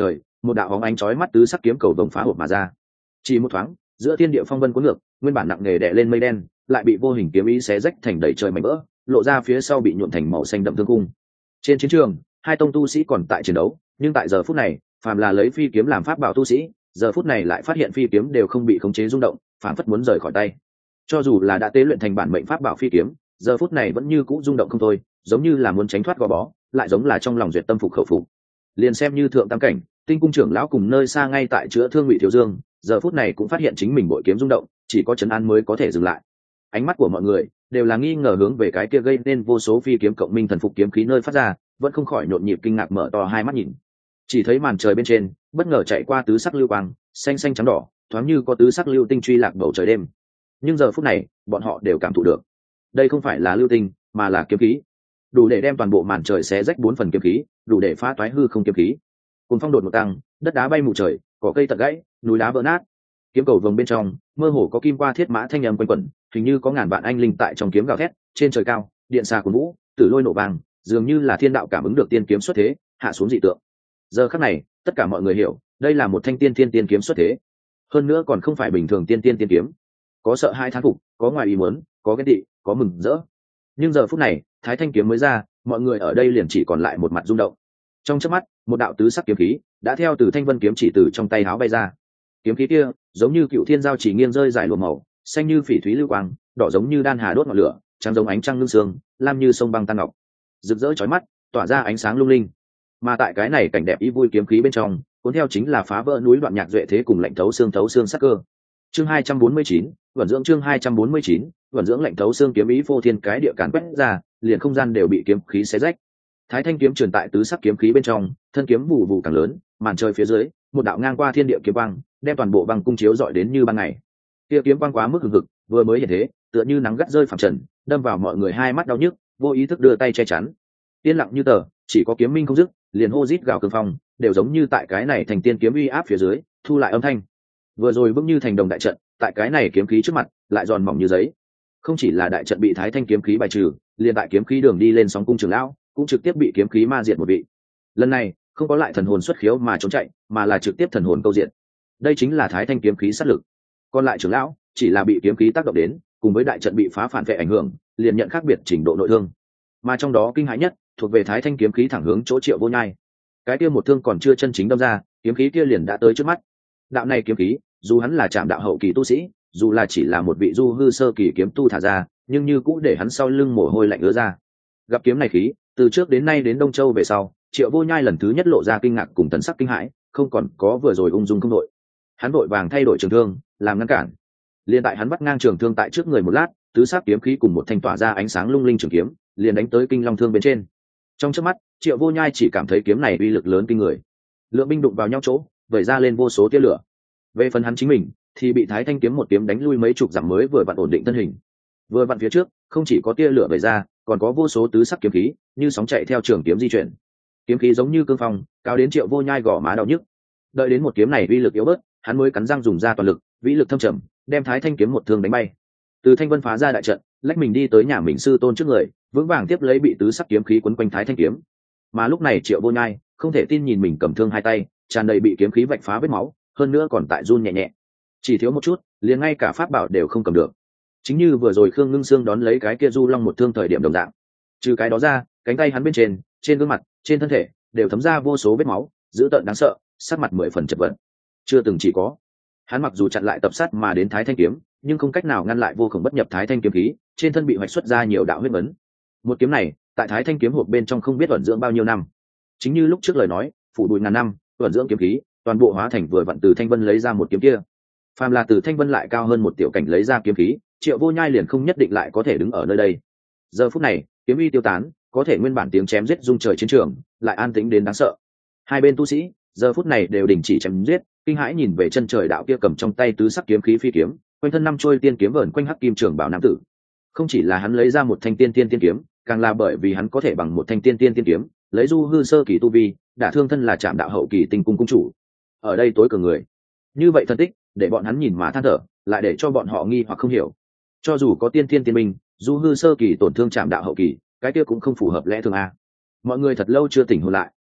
một đạo hóng ánh chói mắt tứ sắc kiếm cầu vồng phá hộp mà ra. Chỉ một thoáng, giữa thiên địa phong vân cuốn ngược, nguyên bản nặng nề đè lên mây đen, lại bị vô hình kiếm ý xé rách thành đầy trời mảnh vỡ, lộ ra phía sau bị nhuộm thành màu xanh đậm thương cung. Trên chiến trường, hai tông tu sĩ còn tại chiến đấu, nhưng tại giờ phút này, phàm là lấy phi kiếm làm pháp bảo tu sĩ, giờ phút này lại phát hiện phi kiếm đều không bị khống chế rung động, phản phất muốn rời khỏi tay. Cho dù là đã tế luyện thành bản mệnh pháp bảo phi kiếm, giờ phút này vẫn như cũ rung động không thôi, giống như là muốn tránh thoát gò bó, lại giống là trong lòng duyệt tâm phục khẩu phục. Liền xem như thượng tam cảnh, tinh cung trưởng lão cùng nơi xa ngay tại chữa thương Ngụy Thiếu Dương, giờ phút này cũng phát hiện chính mình bội kiếm rung động, chỉ có trấn an mới có thể dừng lại. Ánh mắt của mọi người đều là nghi ngờ hướng về cái kia gây nên vô số phi kiếm cộng minh thần phục kiếm khí nơi phát ra, vẫn không khỏi nhộn nhịp kinh ngạc mở to hai mắt nhìn. Chỉ thấy màn trời bên trên bất ngờ chạy qua tứ sắc lưu quang, xanh xanh trắng đỏ, thoáng như có tứ sắc lưu tinh truy lạc bầu trời đêm. Nhưng giờ phút này, bọn họ đều cảm thụ được, đây không phải là lưu tinh, mà là kiếm khí, đủ để đem toàn bộ màn trời xé rách 4 phần kiếm khí, đủ để phá toái hư không kiếm khí. Cùng phong đột một tăng, đất đá bay mù trời, cỏ cây tận gãy, núi đá vỡ nát. Kiếm cầu vồng bên trong mơ hồ có kim qua thiết mã thanh âm quanh quẩn, hình như có ngàn vạn anh linh tại trong kiếm gào thét. Trên trời cao, điện xà cuồn vũ, tử lôi nổ vàng, dường như là thiên đạo cảm ứng được tiên kiếm xuất thế, hạ xuống dị tượng. Giờ khắc này, tất cả mọi người hiểu, đây là một thanh tiên kiếm xuất thế. Hơn nữa còn không phải bình thường tiên kiếm, có sợ hai thán phục, có ngoài ý muốn, có ghen tị, có mừng rỡ. Nhưng giờ phút này, thái thanh kiếm mới ra, mọi người ở đây liền chỉ còn lại một mặt rung động. Trong chớp mắt, một đạo tứ sắc kiếm khí đã theo từ thanh vân kiếm chỉ từ trong tay háo bay ra. Kiếm khí kia giống như cựu thiên giao chỉ nghiêng rơi dài lụa màu, xanh như phỉ thúy lưu quang, đỏ giống như đan hà đốt ngọn lửa, trắng giống ánh trăng ngưng sương, lam như sông băng tan ngọc, rực rỡ chói mắt, tỏa ra ánh sáng lung linh. Mà tại cái này cảnh đẹp ý vui kiếm khí bên trong, cuốn theo chính là phá vỡ núi đoạn nhạc duệ thế cùng lạnh thấu xương sắc cơ. Chương 249, vận dưỡng chương 249, vận dưỡng lạnh thấu xương kiếm ý phô thiên cái địa càn quét ra, liền không gian đều bị kiếm khí xé rách. Thái thanh kiếm truyền tại tứ sắc kiếm khí bên trong, thân kiếm vù vù càng lớn, màn trời phía dưới, một đạo ngang qua thiên địa kiếm quang, đem toàn bộ băng cung chiếu rọi đến như ban ngày. Kia kiếm quang quá mức hừng hực, vừa mới hiện thế, tựa như nắng gắt rơi phẳng trần, đâm vào mọi người hai mắt đau nhức, vô ý thức đưa tay che chắn. Yên lặng như tờ, chỉ có kiếm minh không dứt, liền hô rít gào cương phong, đều giống như tại cái này thành tiên kiếm uy áp phía dưới, thu lại âm thanh. Vừa rồi vững như thành đồng đại trận, tại cái này kiếm khí trước mặt, lại giòn mỏng như giấy. Không chỉ là đại trận bị thái thanh kiếm khí bài trừ, liền tại kiếm khí đường đi lên sóng cung trưởng lão, cũng trực tiếp bị kiếm khí ma diệt một vị. Lần này, không có lại thần hồn xuất khiếu mà trốn chạy, mà là trực tiếp thần hồn câu diện. Đây chính là thái thanh kiếm khí sát lực. Còn lại trưởng lão, chỉ là bị kiếm khí tác động đến, cùng với đại trận bị phá phản vệ ảnh hưởng, liền nhận khác biệt trình độ nội thương. Mà trong đó kinh hãi nhất, thuộc về thái thanh kiếm khí thẳng hướng chỗ Triệu Vô Nhai. Cái kia một thương còn chưa chân chính đâm ra, kiếm khí kia liền đã tới trước mắt. Đạo này kiếm khí, dù hắn là trạm đạo hậu kỳ tu sĩ, dù là chỉ là một vị du hư sơ kỳ kiếm tu thả ra, nhưng như cũng để hắn sau lưng mồ hôi lạnh ứa ra. Gặp kiếm này khí, từ trước đến nay đến Đông Châu về sau, Triệu Vô Nhai lần thứ nhất lộ ra kinh ngạc cùng thần sắc kinh hãi, không còn có vừa rồi ung dung không đội. Hắn vội vàng thay đổi trường thương, làm ngăn cản. Liên tại hắn bắt ngang trường thương tại trước người một lát, tứ sắc kiếm khí cùng một thanh tỏa ra ánh sáng lung linh trường kiếm, liền đánh tới kinh long thương bên trên. Trong chớp mắt, Triệu Vô Nhai chỉ cảm thấy kiếm này uy lực lớn kinh người. Lượng binh đụng vào nhau chỗ, vẩy ra lên vô số tia lửa. Về phần hắn chính mình, thì bị Thái Thanh kiếm một kiếm đánh lui mấy chục dặm mới vừa vặn ổn định thân hình. Vừa vặn phía trước, không chỉ có tia lửa vẩy ra, còn có vô số tứ sắc kiếm khí, như sóng chạy theo trường kiếm di chuyển. Kiếm khí giống như cương phong, cao đến Triệu Vô Nhai gò má đau nhức. Đợi đến một kiếm này uy lực yếu bớt, hắn mới cắn răng dùng ra toàn lực, vĩ lực thâm trầm, đem Thái Thanh kiếm một thương đánh bay. Từ Thanh Vân phá ra đại trận, lách mình đi tới nhà mình sư tôn trước người, vững vàng tiếp lấy bị tứ sắc kiếm khí quấn quanh Thái Thanh kiếm. Mà lúc này Triệu Vô Nhai không thể tin nhìn mình cầm thương hai tay, tràn đầy bị kiếm khí vạch phá vết máu, hơn nữa còn tại run nhẹ nhẹ. Chỉ thiếu một chút, liền ngay cả pháp bảo đều không cầm được. Chính như vừa rồi Khương Ngưng Sương đón lấy cái kia du long một thương thời điểm đồng dạng. Trừ cái đó ra, cánh tay hắn bên trên gương mặt, trên thân thể đều thấm ra vô số vết máu, dữ tợn đáng sợ, sắc mặt 10 phần chật vật. Chưa từng chỉ có, hắn mặc dù chặn lại tập sát mà đến Thái Thanh kiếm, nhưng không cách nào ngăn lại vô cùng bất nhập Thái Thanh kiếm khí, trên thân bị hoạch xuất ra nhiều đạo huyết ấn. Một kiếm này, tại Thái Thanh kiếm hộp bên trong không biết ẩn dưỡng bao nhiêu năm. Chính như lúc trước lời nói, phủ đùi ngàn năm, ẩn dưỡng kiếm khí, toàn bộ hóa thành vừa vặn từ Thanh Vân lấy ra một kiếm kia. Phàm là từ Thanh Vân lại cao hơn một tiểu cảnh lấy ra kiếm khí, Triệu Vô Nhai liền không nhất định lại có thể đứng ở nơi đây. Giờ phút này, kiếm uy tiêu tán, có thể nguyên bản tiếng chém giết rung trời chiến trường, lại an tĩnh đến đáng sợ. Hai bên tu sĩ, giờ phút này đều đình chỉ chém giết, kinh hãi nhìn về chân trời đạo kia cầm trong tay tứ sắc kiếm khí phi kiếm, quanh thân năm trôi tiên kiếm vờn quanh hắc kim trường bảo nam tử. Không chỉ là hắn lấy ra một thanh tiên kiếm, càng là bởi vì hắn có thể bằng một thanh tiên kiếm, lấy du hư sơ kỳ tu vi, đả thương thân là trạm đạo hậu kỳ tinh cung cung chủ. Ở đây tối cường người. Như vậy thân tích, để bọn hắn nhìn mà than thở, lại để cho bọn họ nghi hoặc không hiểu. Cho dù có tiên minh, du hư sơ kỳ tổn thương trạm đạo hậu kỳ, cái kia cũng không phù hợp lẽ thường a. Mọi người thật lâu chưa tỉnh hồn lại.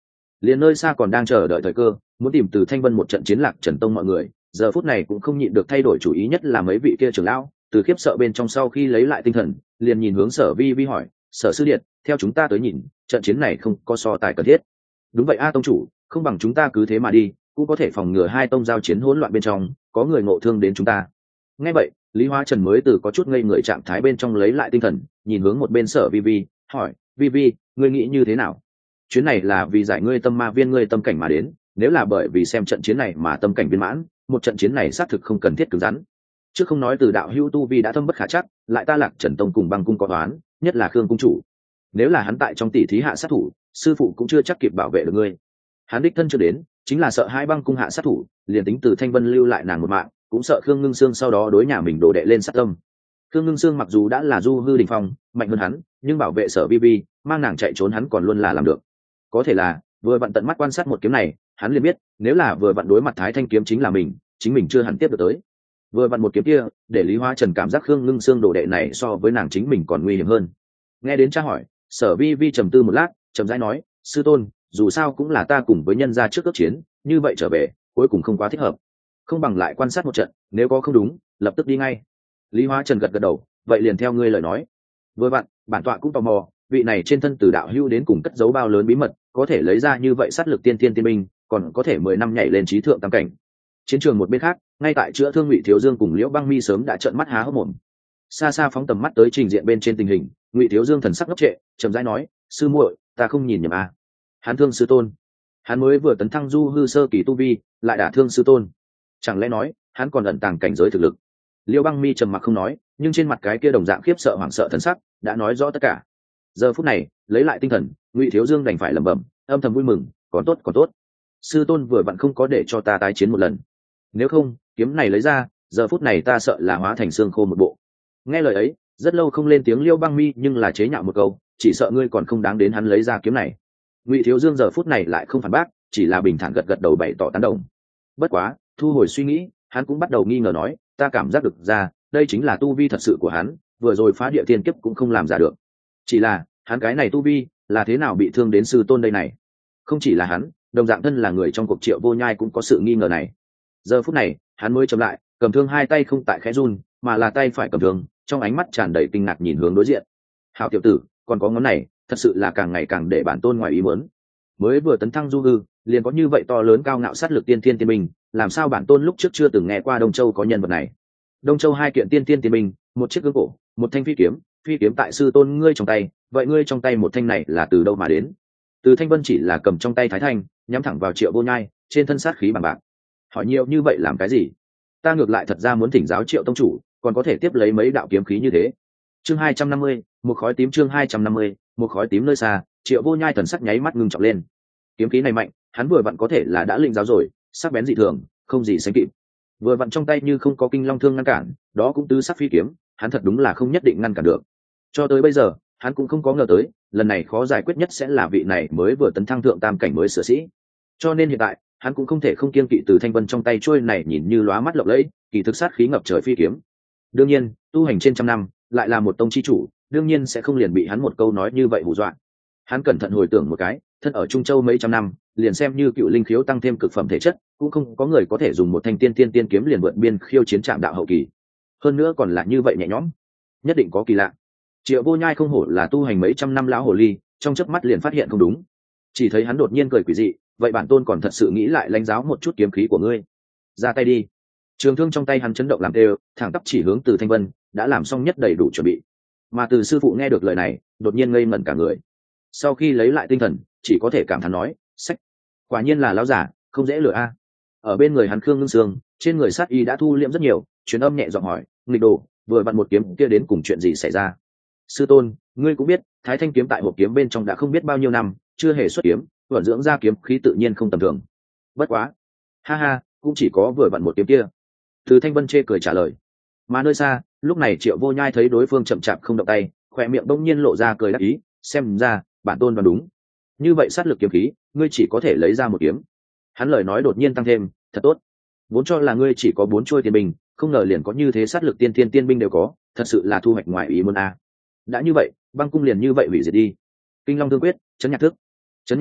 liền nơi xa còn đang chờ đợi thời cơ muốn tìm từ thanh vân một trận chiến lạc trần tông mọi người giờ phút này cũng không nhịn được thay đổi chủ ý, nhất là mấy vị kia trưởng lão từ khiếp sợ bên trong sau khi lấy lại tinh thần liền nhìn hướng Sở Vi Vi hỏi: Sở sư điện, theo chúng ta tới nhìn trận chiến này không có so tài cần thiết. Đúng vậy a tông chủ, không bằng chúng ta cứ thế mà đi, cũng có thể phòng ngừa hai tông giao chiến hỗn loạn bên trong có người ngộ thương đến chúng ta. Nghe vậy Lý Hóa Trần mới từ có chút ngây người trạng thái bên trong lấy lại tinh thần, nhìn hướng một bên Sở Vi Vi hỏi: Vi Vi, ngươi nghĩ như thế nào? Chuyến này là vì giải ngươi tâm ma viên ngươi tâm cảnh mà đến, nếu là bởi vì xem trận chiến này mà tâm cảnh viên mãn, một trận chiến này xác thực không cần thiết cứng rắn. Trước không nói từ đạo hữu tu vi đã thâm bất khả chắc, lại ta Lạc Trần tông cùng Băng cung có toán, nhất là Khương cung chủ, nếu là hắn tại trong tỷ thí hạ sát thủ, sư phụ cũng chưa chắc kịp bảo vệ được ngươi. Hắn đích thân chưa đến, chính là sợ hai Băng cung hạ sát thủ, liền tính từ Thanh Vân lưu lại nàng một mạng, cũng sợ Khương Ngưng Sương sau đó đối nhà mình đổ đệ lên sát tâm. Khương Ngưng Sương mặc dù đã là du hư đỉnh phong, mạnh hơn hắn, nhưng bảo vệ Sở Vi Vi, mang nàng chạy trốn hắn còn luôn là làm được. Có thể là vừa vặn tận mắt quan sát một kiếm này, hắn liền biết nếu là vừa vặn đối mặt Thái Thanh kiếm chính là mình, chính mình chưa hẳn tiếp được tới. Vừa vặn một kiếm kia để Lý Hóa Trần cảm giác Khương Ngưng Sương đồ đệ này so với nàng chính mình còn nguy hiểm hơn. Nghe đến tra hỏi, Sở Vi Vi trầm tư một lát, chậm rãi nói: sư tôn, dù sao cũng là ta cùng với nhân gia trước ước chiến, như vậy trở về cuối cùng không quá thích hợp, không bằng lại quan sát một trận, nếu có không đúng lập tức đi ngay. Lý Hóa Trần gật gật đầu: vậy liền theo ngươi lời nói. Vừa vặn bản tọa cũng tò mò, vị này trên thân từ đạo hưu đến cùng cất giấu bao lớn bí mật, có thể lấy ra như vậy sát lực tiên tiên tiên binh, còn có thể 10 năm nhảy lên trí thượng tam cảnh. Chiến trường một bên khác, ngay tại chữa thương Ngụy Thiếu Dương cùng Liễu Băng Mi sớm đã trợn mắt há hốc mồm. Xa xa phóng tầm mắt tới trình diện bên trên tình hình, Ngụy Thiếu Dương thần sắc ngốc trệ, chậm rãi nói: sư muội, ta không nhìn nhầm à? Hắn thương sư tôn, hắn mới vừa tấn thăng du hư sơ kỳ tu vi, lại đả thương sư tôn, chẳng lẽ nói hắn còn ẩn tàng cảnh giới thực lực? Liễu Băng Mi trầm mặc không nói, nhưng trên mặt cái kia đồng dạng khiếp sợ hoảng sợ thần sắc đã nói rõ tất cả. Giờ phút này lấy lại tinh thần, Ngụy Thiếu Dương đành phải lẩm bẩm, âm thầm vui mừng: còn tốt còn tốt, sư tôn vừa vặn không có để cho ta tái chiến một lần, nếu không kiếm này lấy ra, giờ phút này ta sợ là hóa thành xương khô một bộ. Nghe lời ấy, rất lâu không lên tiếng Liễu Băng Mi nhưng là chế nhạo một câu: chỉ sợ ngươi còn không đáng đến hắn lấy ra kiếm này. Ngụy Thiếu Dương giờ phút này lại không phản bác, chỉ là bình thản gật gật đầu bày tỏ tán đồng. Bất quá thu hồi suy nghĩ, hắn cũng bắt đầu nghi ngờ nói: ta cảm giác được ra đây chính là tu vi thật sự của hắn, vừa rồi phá địa thiên kiếp cũng không làm giả được. Chỉ là hắn cái này tu vi là thế nào bị thương đến sư tôn đây này? Không chỉ là hắn, đồng dạng thân là người trong cuộc Triệu Vô Nhai cũng có sự nghi ngờ này. Giờ phút này hắn mới chậm lại, cầm thương hai tay không tại khẽ run, mà là tay phải cầm thương, trong ánh mắt tràn đầy kinh ngạc nhìn hướng đối diện. Hảo tiểu tử, còn có ngón này, thật sự là càng ngày càng để bản tôn ngoài ý muốn. Mới vừa tấn thăng du hư, liền có như vậy to lớn cao ngạo sát lực tiên thiên tiên binh, làm sao bản tôn lúc trước chưa từng nghe qua Đông Châu có nhân vật này? Đông Châu hai kiện tiên thiên tiên binh, một chiếc gươm cổ, một thanh phi kiếm tại sư tôn ngươi trong tay, vậy ngươi trong tay một thanh này là từ đâu mà đến? Từ Thanh Vân chỉ là cầm trong tay Thái Thanh, nhắm thẳng vào Triệu Vô Nhai, trên thân sát khí bằng bạc. Hỏi nhiều như vậy làm cái gì? Ta ngược lại thật ra muốn thỉnh giáo Triệu tông chủ, còn có thể tiếp lấy mấy đạo kiếm khí như thế. Chương 250, một khói tím. Chương 250, một khói tím. Nơi xa, Triệu Vô Nhai thần sắc nháy mắt ngưng trọng lên. Kiếm khí này mạnh, hắn vừa vặn có thể là đã linh giáo rồi, sắc bén dị thường, không gì sánh kịp. Vừa vặn trong tay như không có kinh long thương ngăn cản, đó cũng tứ sắc phi kiếm, hắn thật đúng là không nhất định ngăn cản được. Cho tới bây giờ, hắn cũng không có ngờ tới, lần này khó giải quyết nhất sẽ là vị này mới vừa tấn thăng thượng tam cảnh mới sửa sĩ. Cho nên hiện tại, hắn cũng không thể không kiêng kỵ từ Thanh Vân trong tay trôi này nhìn như lóa mắt lộng lẫy, kỳ thực sát khí ngập trời phi kiếm. Đương nhiên, tu hành trên trăm năm, lại là một tông chi chủ, đương nhiên sẽ không liền bị hắn một câu nói như vậy hù dọa. Hắn cẩn thận hồi tưởng một cái, thân ở Trung Châu mấy trăm năm, liền xem như cựu linh khiếu tăng thêm cực phẩm thể chất, cũng không có người có thể dùng một thanh tiên kiếm liền vượt biên khiêu chiến trạm đạo hậu kỳ. Hơn nữa còn là như vậy nhẹ nhõm, nhất định có kỳ lạ. Triệu Vô Nhai không hổ là tu hành mấy trăm năm lão hồ ly, trong chớp mắt liền phát hiện không đúng. Chỉ thấy hắn đột nhiên cười quỷ dị: vậy bản tôn còn thật sự nghĩ lại lãnh giáo một chút kiếm khí của ngươi. Ra tay đi. Trường thương trong tay hắn chấn động làm đều, thẳng tắp chỉ hướng Từ Thanh Vân, đã làm xong nhất đầy đủ chuẩn bị. Mà Từ sư phụ nghe được lời này, đột nhiên ngây ngẩn cả người. Sau khi lấy lại tinh thần, chỉ có thể cảm thán nói: sách, quả nhiên là lão giả, không dễ lừa a. Ở bên người hắn Khương Ngưng Sương, trên người sát y đã thu liễm rất nhiều, truyền âm nhẹ giọng hỏi: nghịch đồ, vừa vặn một kiếm kia đến cùng chuyện gì xảy ra? Sư tôn, ngươi cũng biết, Thái Thanh kiếm tại hộp kiếm bên trong đã không biết bao nhiêu năm, chưa hề xuất kiếm, vận dưỡng ra kiếm khí tự nhiên không tầm thường. Bất quá, ha ha, cũng chỉ có vừa vặn một kiếm kia. Từ Thanh Vân chê cười trả lời. Mà nơi xa, lúc này Triệu Vô Nhai thấy đối phương chậm chạp không động tay, khỏe miệng bỗng nhiên lộ ra cười đắc ý, xem ra bản tôn đoán đúng. Như vậy sát lực kiếm khí, ngươi chỉ có thể lấy ra một kiếm. Hắn lời nói đột nhiên tăng thêm: thật tốt, vốn cho là ngươi chỉ có 4 chuôi tiên binh, không ngờ liền có như thế sát lực tiên thiên tiên binh đều có, thật sự là thu hoạch ngoài ý muốn a. Đã như vậy, Băng cung liền như vậy hủy diệt đi. Kinh Long Thương Quyết, chấn nhạc thức. Chấn nhạc thương,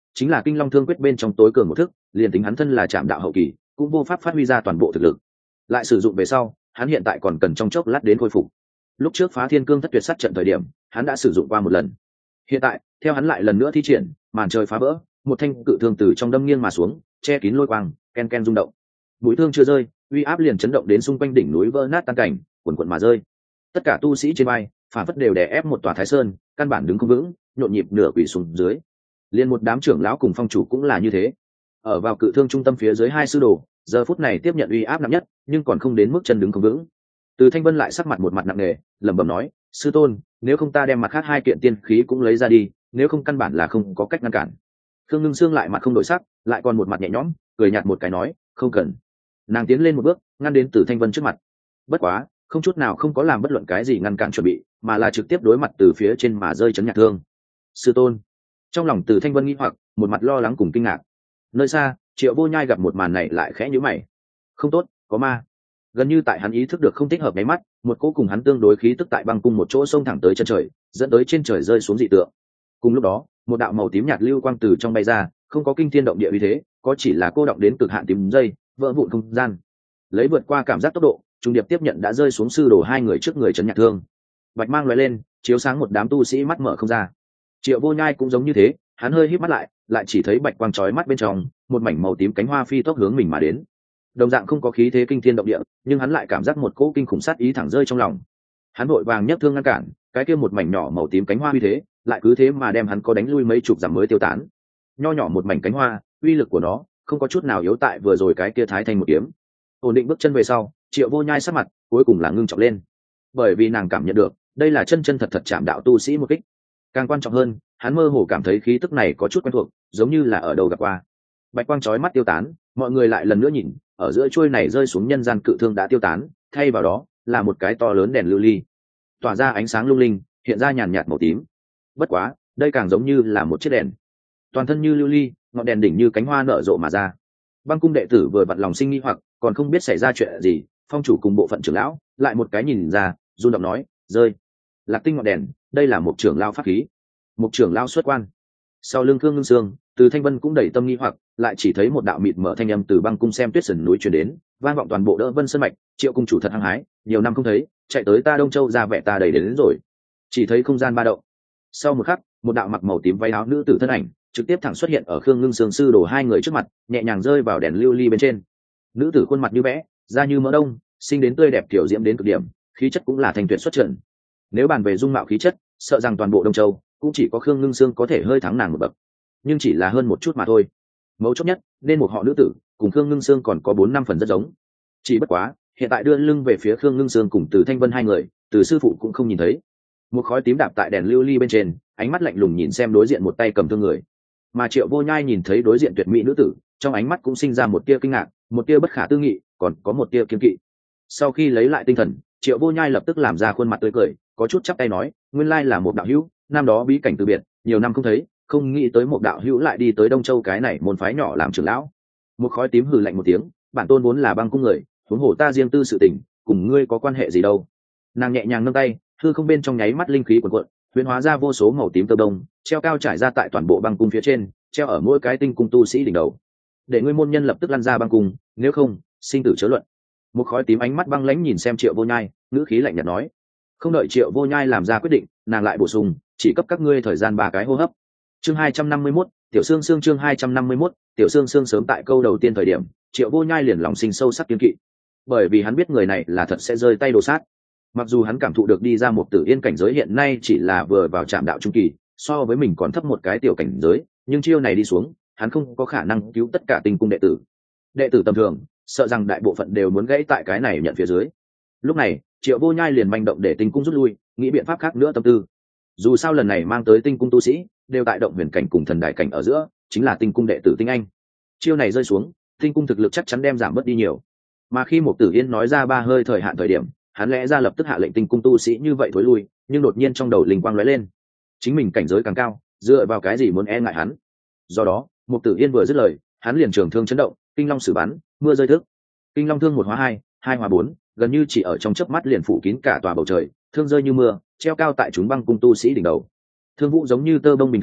chính là kinh long thương quyết bên trong tối cường một thức, liền tính hắn thân là trạm đạo hậu kỳ cũng vô pháp phát huy ra toàn bộ thực lực. Lại sử dụng về sau, hắn hiện tại còn cần trong chốc lát đến khôi phục. Lúc trước phá thiên cương thất tuyệt sát trận thời điểm hắn đã sử dụng qua một lần, hiện tại theo hắn lại lần nữa thi triển, màn trời phá vỡ, một thanh cự thương từ trong đâm nghiêng mà xuống, che kín lôi quang, ken ken rung động. Mũi thương chưa rơi, uy áp liền chấn động đến xung quanh đỉnh núi vỡ nát tan cảnh, quần quần mà rơi. Tất cả tu sĩ trên vai phản phất đều đè ép một tòa thái sơn, căn bản đứng không vững, nhộn nhịp nửa quỳ xuống dưới. Liên một đám trưởng lão cùng phong chủ cũng là như thế. Ở vào cự thương trung tâm phía dưới hai sư đồ, giờ phút này tiếp nhận uy áp nặng nhất, nhưng còn không đến mức chân đứng không vững. Từ Thanh Vân lại sắc mặt một mặt nặng nề, lẩm bẩm nói: sư tôn, nếu không ta đem mặt khác hai kiện tiên khí cũng lấy ra đi, nếu không căn bản là không có cách ngăn cản. Khương Ngưng Sương lại mặt không đổi sắc, lại còn một mặt nhẹ nhõm, cười nhạt một cái nói: không cần. Nàng tiến lên một bước, ngăn đến Từ Thanh Vân trước mặt. Bất quá, không chút nào không có làm bất luận cái gì ngăn cản chuẩn bị, mà là trực tiếp đối mặt từ phía trên mà rơi chấn nhạc thương. Sư tôn. Trong lòng Từ Thanh Vân nghi hoặc, một mặt lo lắng cùng kinh ngạc. Nơi xa, Triệu Vô Nhai gặp một màn này lại khẽ nhíu mày. Không tốt, có ma. Gần như tại hắn ý thức được không thích hợp nháy mắt, một cỗ cùng hắn tương đối khí tức tại băng cung một chỗ xông thẳng tới chân trời, dẫn tới trên trời rơi xuống dị tượng. Cùng lúc đó, một đạo màu tím nhạt lưu quang từ trong bay ra, không có kinh thiên động địa uy thế, có chỉ là cô động đến cực hạn tím dây, vỡ vụn không gian. Lấy vượt qua cảm giác tốc độ, trung điệp tiếp nhận đã rơi xuống sư đồ hai người trước người trấn nhạc thương. Bạch mang lóe lên, chiếu sáng một đám tu sĩ mắt mở không ra. Triệu Vô Nhai cũng giống như thế, hắn hơi híp mắt lại chỉ thấy bạch quang chói mắt bên trong, một mảnh màu tím cánh hoa phi tốc hướng mình mà đến. Đồng dạng không có khí thế kinh thiên động địa, nhưng hắn lại cảm giác một cỗ kinh khủng sát ý thẳng rơi trong lòng. Hắn vội vàng nhấc thương ngăn cản, cái kia một mảnh nhỏ màu tím cánh hoa uy thế, lại cứ thế mà đem hắn có đánh lui mấy chục dặm mới tiêu tán. Nho nhỏ một mảnh cánh hoa, uy lực của nó không có chút nào yếu tại vừa rồi cái kia thái thanh một kiếm. Ổn định bước chân về sau, Triệu Vô Nhai sắc mặt cuối cùng là ngưng trọng lên, bởi vì nàng cảm nhận được đây là chân chân thật thật chạm đạo tu sĩ một kích. Càng quan trọng hơn, hắn mơ hồ cảm thấy khí tức này có chút quen thuộc, giống như là ở đâu gặp qua. Bạch quang chói mắt tiêu tán, mọi người lại lần nữa nhìn, ở giữa chuôi này rơi xuống nhân gian cự thương đã tiêu tán, thay vào đó là một cái to lớn đèn lưu ly, tỏa ra ánh sáng lung linh, hiện ra nhàn nhạt màu tím. Bất quá, đây càng giống như là một chiếc đèn, toàn thân như lưu ly, ngọn đèn đỉnh như cánh hoa nở rộ mà ra. Băng cung đệ tử vừa vặn lòng sinh nghi hoặc, còn không biết xảy ra chuyện gì, phong chủ cùng bộ phận trưởng lão lại một cái nhìn ra, run động nói: rơi. Lạc tinh ngọn đèn, đây là một trưởng lão pháp khí. Một trưởng lão xuất quan. Sau lưng Khương Ngưng Sương, Từ Thanh Vân cũng đầy tâm nghi hoặc, lại chỉ thấy một đạo mịt mở thanh âm từ băng cung xem tuyết sườn núi truyền đến, vang vọng toàn bộ Đỡ Vân Sơn mạch. Triệu cung chủ thật hăng hái, nhiều năm không thấy, chạy tới ta Đông Châu ra vẻ ta đầy đến rồi. Chỉ thấy không gian ba động. Sau một khắc, một đạo mặc màu tím váy áo nữ tử thân ảnh trực tiếp thẳng xuất hiện ở Khương Ngưng Sương sư đồ hai người trước mặt, nhẹ nhàng rơi vào đèn lưu ly bên trên. Nữ tử khuôn mặt như vẽ, da như mỡ đông, sinh đến tươi đẹp kiểu diễm đến cực điểm, khí chất cũng là thành tuyệt xuất trần. Nếu bàn về dung mạo khí chất, sợ rằng toàn bộ Đông Châu cũng chỉ có Khương Ngưng Sương có thể hơi thắng nàng một bậc, nhưng chỉ là hơn một chút mà thôi. Mấu chốt nhất, nên một họ nữ tử cùng Khương Ngưng Sương còn có 4-5 phần rất giống. Chỉ bất quá, hiện tại đưa lưng về phía Khương Ngưng Sương cùng Từ Thanh Vân hai người, Từ sư phụ cũng không nhìn thấy. Một khói tím đạp tại đèn lưu ly bên trên, ánh mắt lạnh lùng nhìn xem đối diện một tay cầm thương người. Mà Triệu Vô Nhai nhìn thấy đối diện tuyệt mỹ nữ tử, trong ánh mắt cũng sinh ra một tia kinh ngạc, một tia bất khả tư nghị, còn có một tia kiêng kỵ. Sau khi lấy lại tinh thần, Triệu Vô Nhai lập tức làm ra khuôn mặt tươi cười, có chút chắp tay nói: nguyên lai là một đạo hữu, năm đó bí cảnh từ biệt, nhiều năm không thấy, không nghĩ tới một đạo hữu lại đi tới Đông Châu cái này môn phái nhỏ làm trưởng lão. Một khói tím hừ lạnh một tiếng: bản tôn vốn là băng cung người, huống hồ ta riêng tư sự tình, cùng ngươi có quan hệ gì đâu. Nàng nhẹ nhàng nâng tay, hư không bên trong nháy mắt linh khí cuộn cuộn, huyễn hóa ra vô số màu tím tơ đông, treo cao trải ra tại toàn bộ băng cung phía trên, treo ở mỗi cái tinh cung tu sĩ đỉnh đầu. Để ngươi môn nhân lập tức lăn ra băng cung, nếu không, sinh tử chớ luận. Một khói tím ánh mắt băng lãnh nhìn xem Triệu Vô Nhai, ngữ khí lạnh nhạt nói. Không đợi Triệu Vô Nhai làm ra quyết định, nàng lại bổ sung: chỉ cấp các ngươi thời gian 3 cái hô hấp. Chương 251, Tiểu Sương Sương. Chương 251, Tiểu Sương Sương. Sớm tại câu đầu tiên thời điểm, Triệu Vô Nhai liền lòng sinh sâu sắc kiêng kỵ, bởi vì hắn biết người này là thật sẽ rơi tay đồ sát. Mặc dù hắn cảm thụ được đi ra một Tử Yên cảnh giới hiện nay chỉ là vừa vào trạm đạo trung kỳ, so với mình còn thấp một cái tiểu cảnh giới, nhưng chiêu này đi xuống, hắn không có khả năng cứu tất cả tinh cung đệ tử. Đệ tử tầm thường, sợ rằng đại bộ phận đều muốn gãy tại cái này nhận phía dưới. Lúc này, Triệu Vô Nhai liền manh động để tinh cung rút lui, nghĩ biện pháp khác nữa tâm tư. Dù sao lần này mang tới tinh cung tu sĩ đều tại động huyền cảnh cùng thần đại cảnh ở giữa, chính là tinh cung đệ tử tinh anh. Chiêu này rơi xuống, tinh cung thực lực chắc chắn đem giảm bớt đi nhiều. Mà khi một Tử Yên nói ra 3 hơi thời hạn thời điểm, hắn lẽ ra lập tức hạ lệnh tinh cung tu sĩ như vậy thối lui, nhưng đột nhiên trong đầu linh quang lóe lên, chính mình cảnh giới càng cao, dựa vào cái gì muốn e ngại hắn. Do đó, một Tử Yên vừa dứt lời, hắn liền trường thương chấn động, kinh long sử bắn, mưa rơi thức. Kinh long thương 1 hóa 2, 2 hóa 4, gần như chỉ ở trong chớp mắt liền phủ kín cả tòa bầu trời, thương rơi như mưa, treo cao tại chúng băng cung tu sĩ đỉnh đầu. Thương vũ giống như tơ bông bình thường,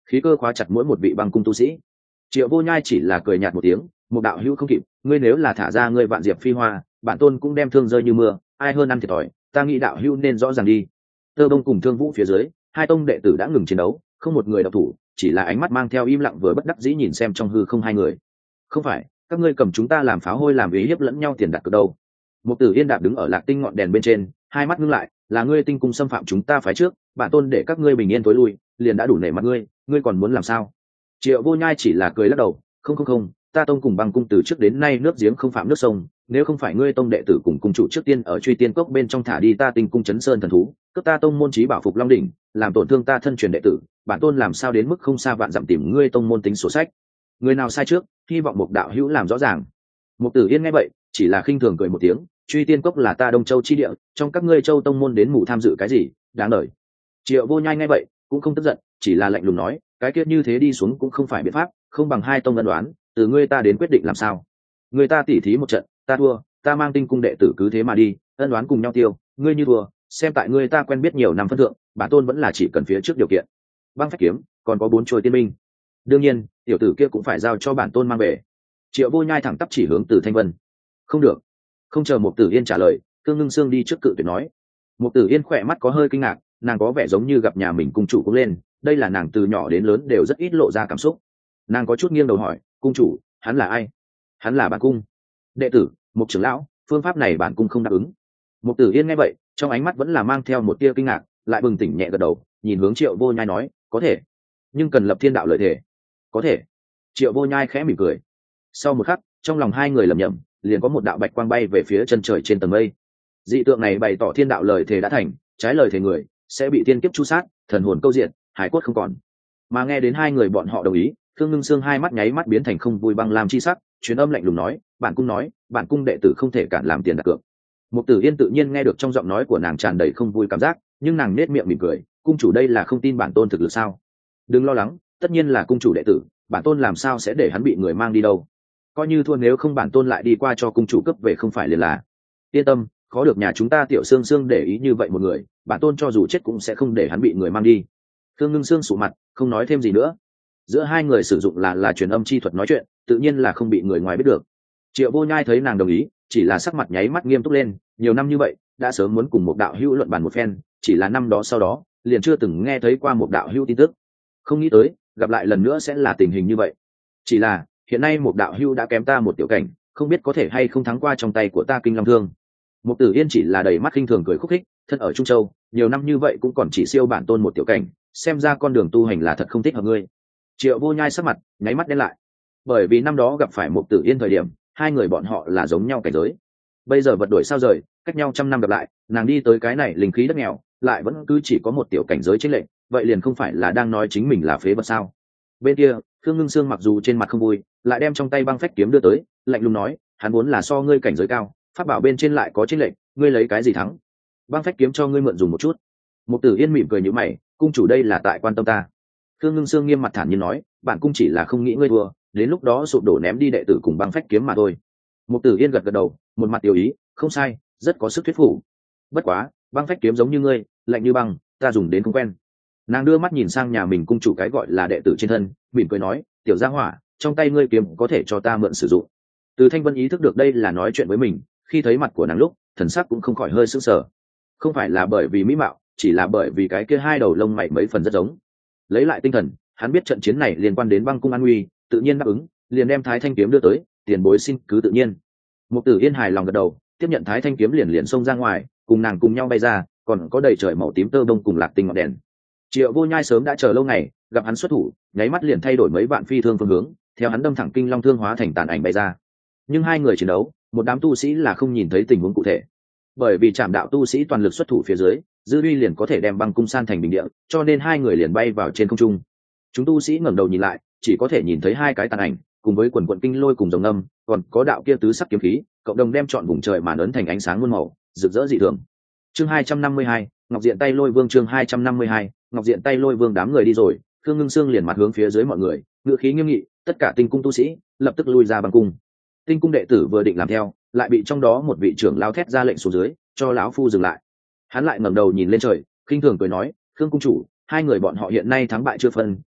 khí cơ khóa chặt mỗi một vị băng cung tu sĩ. Triệu Vô Nhai chỉ là cười nhạt một tiếng, một đạo hữu không kịp, ngươi nếu là thả ra ngươi vạn diệp phi hoa, bản tôn cũng đem thương rơi như mưa, ai hơn ăn thiệt thòi, ta nghĩ đạo hữu nên rõ ràng đi. Tơ Bông cùng Thương Vũ phía dưới, hai tông đệ tử đã ngừng chiến đấu, không một người độc thủ, chỉ là ánh mắt mang theo im lặng vừa bất đắc dĩ nhìn xem trong hư không hai người. Không phải, các ngươi cầm chúng ta làm pháo hôi làm ý hiếp lẫn nhau tiền đặt cược đâu. Mục Tử Yên đạp đứng ở Lạc Tinh ngọn đèn bên trên, hai mắt ngưng lại, là ngươi tinh cung xâm phạm chúng ta phái trước, bản tôn để các ngươi bình yên tối lui, liền đã đủ nể mặt ngươi, ngươi còn muốn làm sao? Triệu Vô Nhai chỉ là cười lắc đầu, không, ta tông cùng băng cung từ trước đến nay nước giếng không phạm nước sông, nếu không phải ngươi tông đệ tử cùng cung chủ trước tiên ở Truy Tiên Cốc bên trong thả đi ta tinh cung chấn sơn thần thú, cướp ta tông môn chí bảo Phục Long đỉnh, làm tổn thương ta thân truyền đệ tử, bản tôn làm sao đến mức không xa vạn dặm tìm ngươi tông môn tính sổ sách. Người nào sai trước, hy vọng một đạo hữu làm rõ ràng. Mục Tử Yên nghe vậy, chỉ là khinh thường cười một tiếng, Truy Tiên Cốc là ta Đông Châu chi địa, trong các ngươi Châu tông môn đến mù tham dự cái gì, đáng đời. Triệu Vô Nhai nghe vậy, cũng không tức giận, chỉ là lạnh lùng nói, cái kia như thế đi xuống cũng không phải biện pháp, không bằng hai tông ân đoán, từ ngươi ta đến quyết định làm sao. Người ta tỉ thí một trận, ta thua, ta mang tinh cung đệ tử cứ thế mà đi, ân đoán cùng nhau tiêu, ngươi như thua, xem tại ngươi ta quen biết nhiều năm phân thượng, bản tôn vẫn là chỉ cần phía trước điều kiện. Băng phách kiếm, còn có 4 trôi tiên minh. Đương nhiên, tiểu tử kia cũng phải giao cho bản tôn mang về. Triệu Vô Nhai thẳng tắp chỉ hướng Từ Thanh Vân. Không được. Không chờ Mục Tử Yên trả lời, Thương Ngưng Sương đi trước cự tuyệt nói. Mục Tử Yên khỏe mắt có hơi kinh ngạc, nàng có vẻ giống như gặp nhà mình cung chủ cũng lên, đây là nàng từ nhỏ đến lớn đều rất ít lộ ra cảm xúc. Nàng có chút nghiêng đầu hỏi, cung chủ, hắn là ai? Hắn là bản cung đệ tử, Mục trưởng lão, phương pháp này bản cung không đáp ứng. Mục Tử Yên nghe vậy, trong ánh mắt vẫn là mang theo một tia kinh ngạc, lại bừng tỉnh nhẹ gật đầu, nhìn hướng Triệu Vô Nhai nói, có thể, nhưng cần lập thiên đạo lợi thể. Có thể. Triệu Vô Nhai khẽ mỉm cười. Sau một khắc, trong lòng hai người lẩm nhẩm, liền có một đạo bạch quang bay về phía chân trời trên tầng mây. Dị tượng này bày tỏ thiên đạo lời thề đã thành, trái lời thề người sẽ bị thiên kiếp chu sát, thần hồn câu diện, hải cốt không còn. Mà nghe đến hai người bọn họ đồng ý, Thương Ngưng Sương hai mắt nháy mắt biến thành không vui băng lam chi sắc, truyền âm lạnh lùng nói, bản cung đệ tử không thể cản làm tiền đặt cược. Mục Tử Yên tự nhiên nghe được trong giọng nói của nàng tràn đầy không vui cảm giác, nhưng nàng nết miệng mỉm cười, cung chủ đây là không tin bản tôn thực lực sao? Đừng lo lắng, tất nhiên là cung chủ đệ tử, bản tôn làm sao sẽ để hắn bị người mang đi đâu? Coi như thua nếu không bản tôn lại đi qua cho cung chủ cấp về không phải liền là. Yên tâm, khó được nhà chúng ta Tiểu Sương Sương để ý như vậy một người, bản tôn cho dù chết cũng sẽ không để hắn bị người mang đi. Thương Ngưng Sương sụ mặt, không nói thêm gì nữa. Giữa hai người sử dụng là truyền âm chi thuật nói chuyện, tự nhiên là không bị người ngoài biết được. Triệu Vô Nhai thấy nàng đồng ý, chỉ là sắc mặt nháy mắt nghiêm túc lên, nhiều năm như vậy, đã sớm muốn cùng một đạo hữu luận bàn một phen, chỉ là năm đó sau đó, liền chưa từng nghe thấy qua một đạo hữu tin tức. Không nghĩ tới, gặp lại lần nữa sẽ là tình hình như vậy. Chỉ là, hiện nay một đạo hữu đã kém ta một tiểu cảnh, không biết có thể hay không thắng qua trong tay của ta Kinh Long Thương. Mục Tử Yên chỉ là đầy mắt khinh thường cười khúc khích, thân ở Trung Châu, nhiều năm như vậy cũng còn chỉ siêu bản tôn một tiểu cảnh, xem ra con đường tu hành là thật không thích hợp ngươi. Triệu Vô Nhai sắc mặt nháy mắt đen lại, bởi vì năm đó gặp phải Mục Tử Yên thời điểm, hai người bọn họ là giống nhau cảnh giới. Bây giờ vật đổi sao rời, cách nhau 100 năm gặp lại, nàng đi tới cái này linh khí đất nghèo, lại vẫn cứ chỉ có một tiểu cảnh giới chênh lệch, vậy liền không phải là đang nói chính mình là phế vật sao? Bên kia, Thương Ngưng Sương mặc dù trên mặt không vui, lại đem trong tay băng phách kiếm đưa tới, lạnh lùng nói, hắn muốn là so ngươi cảnh giới cao, pháp bảo bên trên lại có chênh lệch, ngươi lấy cái gì thắng? Băng phách kiếm cho ngươi mượn dùng một chút. Mục Tử Yên mỉm cười nhíu mày, cung chủ đây là tại quan tâm ta. Thương Ngưng Sương nghiêm mặt thản nhiên nói, bản cung chỉ là không nghĩ ngươi thua, đến lúc đó sụp đổ ném đi đệ tử cùng băng phách kiếm mà thôi. Mục Tử Yên gật gật đầu, một mặt tiểu ý, không sai, rất có sức thuyết phục. Bất quá, băng phách kiếm giống như ngươi, lạnh như băng, ta dùng đến không quen. Nàng đưa mắt nhìn sang nhà mình cung chủ cái gọi là đệ tử trên thân, mỉm cười nói, tiểu gia hỏa, trong tay ngươi kiếm có thể cho ta mượn sử dụng. Từ Thanh Vân ý thức được đây là nói chuyện với mình, khi thấy mặt của nàng lúc, thần sắc cũng không khỏi hơi sững sờ. Không phải là bởi vì mỹ mạo, chỉ là bởi vì cái kia hai đầu lông mày mấy phần rất giống. Lấy lại tinh thần, hắn biết trận chiến này liên quan đến băng cung an nguy, tự nhiên đáp ứng, liền đem Thái Thanh kiếm đưa tới, tiền bối xin cứ tự nhiên. Mục Tử Yên hài lòng gật đầu, tiếp nhận Thái Thanh kiếm liền xông ra ngoài, cùng nàng cùng nhau bay ra, còn có đầy trời màu tím tơ bông cùng Lạc Tinh ngọn đèn. Triệu Vô Nhai sớm đã chờ lâu ngày, gặp hắn xuất thủ, nháy mắt liền thay đổi mấy vạn phi thương phương hướng, theo hắn đâm thẳng Kinh Long Thương hóa thành tàn ảnh bay ra. Nhưng hai người chiến đấu, một đám tu sĩ là không nhìn thấy tình huống cụ thể, bởi vì Trảm Đạo tu sĩ toàn lực xuất thủ phía dưới, dư uy liền có thể đem băng cung san thành bình địa, cho nên hai người liền bay vào trên không trung. Chúng tu sĩ ngẩng đầu nhìn lại, chỉ có thể nhìn thấy hai cái tàn ảnh, cùng với quần quần kinh lôi cùng rồng âm, còn có đạo kia tứ sắc kiếm khí, cộng đồng đem trọn vùng trời màn ấn thành ánh sáng muôn màu, rực rỡ dị thường. Chương 252, Ngọc Diện Tay Lôi Vương. Chương 252, Ngọc Diện Tay Lôi Vương. Đám người đi rồi, Thương Ngưng Sương liền mặt hướng phía dưới mọi người, ngữ khí nghiêm nghị, tất cả tinh cung tu sĩ lập tức lui ra băng cung. Tinh cung đệ tử vừa định làm theo, lại bị trong đó một vị trưởng lão thét ra lệnh xuống dưới, cho lão phu dừng lại. Hắn lại ngẩng đầu nhìn lên trời, khinh thường cười nói, Thương cung chủ, hai người bọn họ hiện nay thắng bại chưa phân,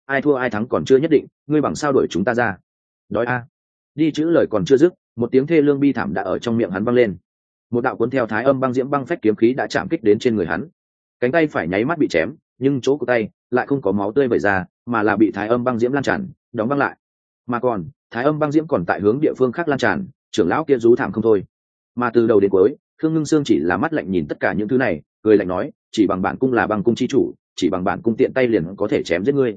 ai thua ai thắng còn chưa nhất định, ngươi bằng sao đuổi chúng ta ra? Đói a. Đi chữ lời còn chưa dứt, một tiếng thê lương bi thảm đã ở trong miệng hắn vang lên. Một đạo cuốn theo thái âm băng diễm băng phách kiếm khí đã chạm kích đến trên người hắn. Cánh tay phải nháy mắt bị chém, nhưng chỗ của tay lại không có máu tươi vẩy ra, mà là bị thái âm băng diễm lan tràn, đóng băng lại. Mà còn, thái âm băng diễm còn tại hướng địa phương khác lan tràn, trưởng lão kia rú thảm không thôi. Mà từ đầu đến cuối, Khương Ngưng Sương chỉ là mắt lạnh nhìn tất cả những thứ này, cười lạnh nói, chỉ bằng bản cung là băng cung chi chủ, chỉ bằng bản cung tiện tay liền có thể chém giết ngươi.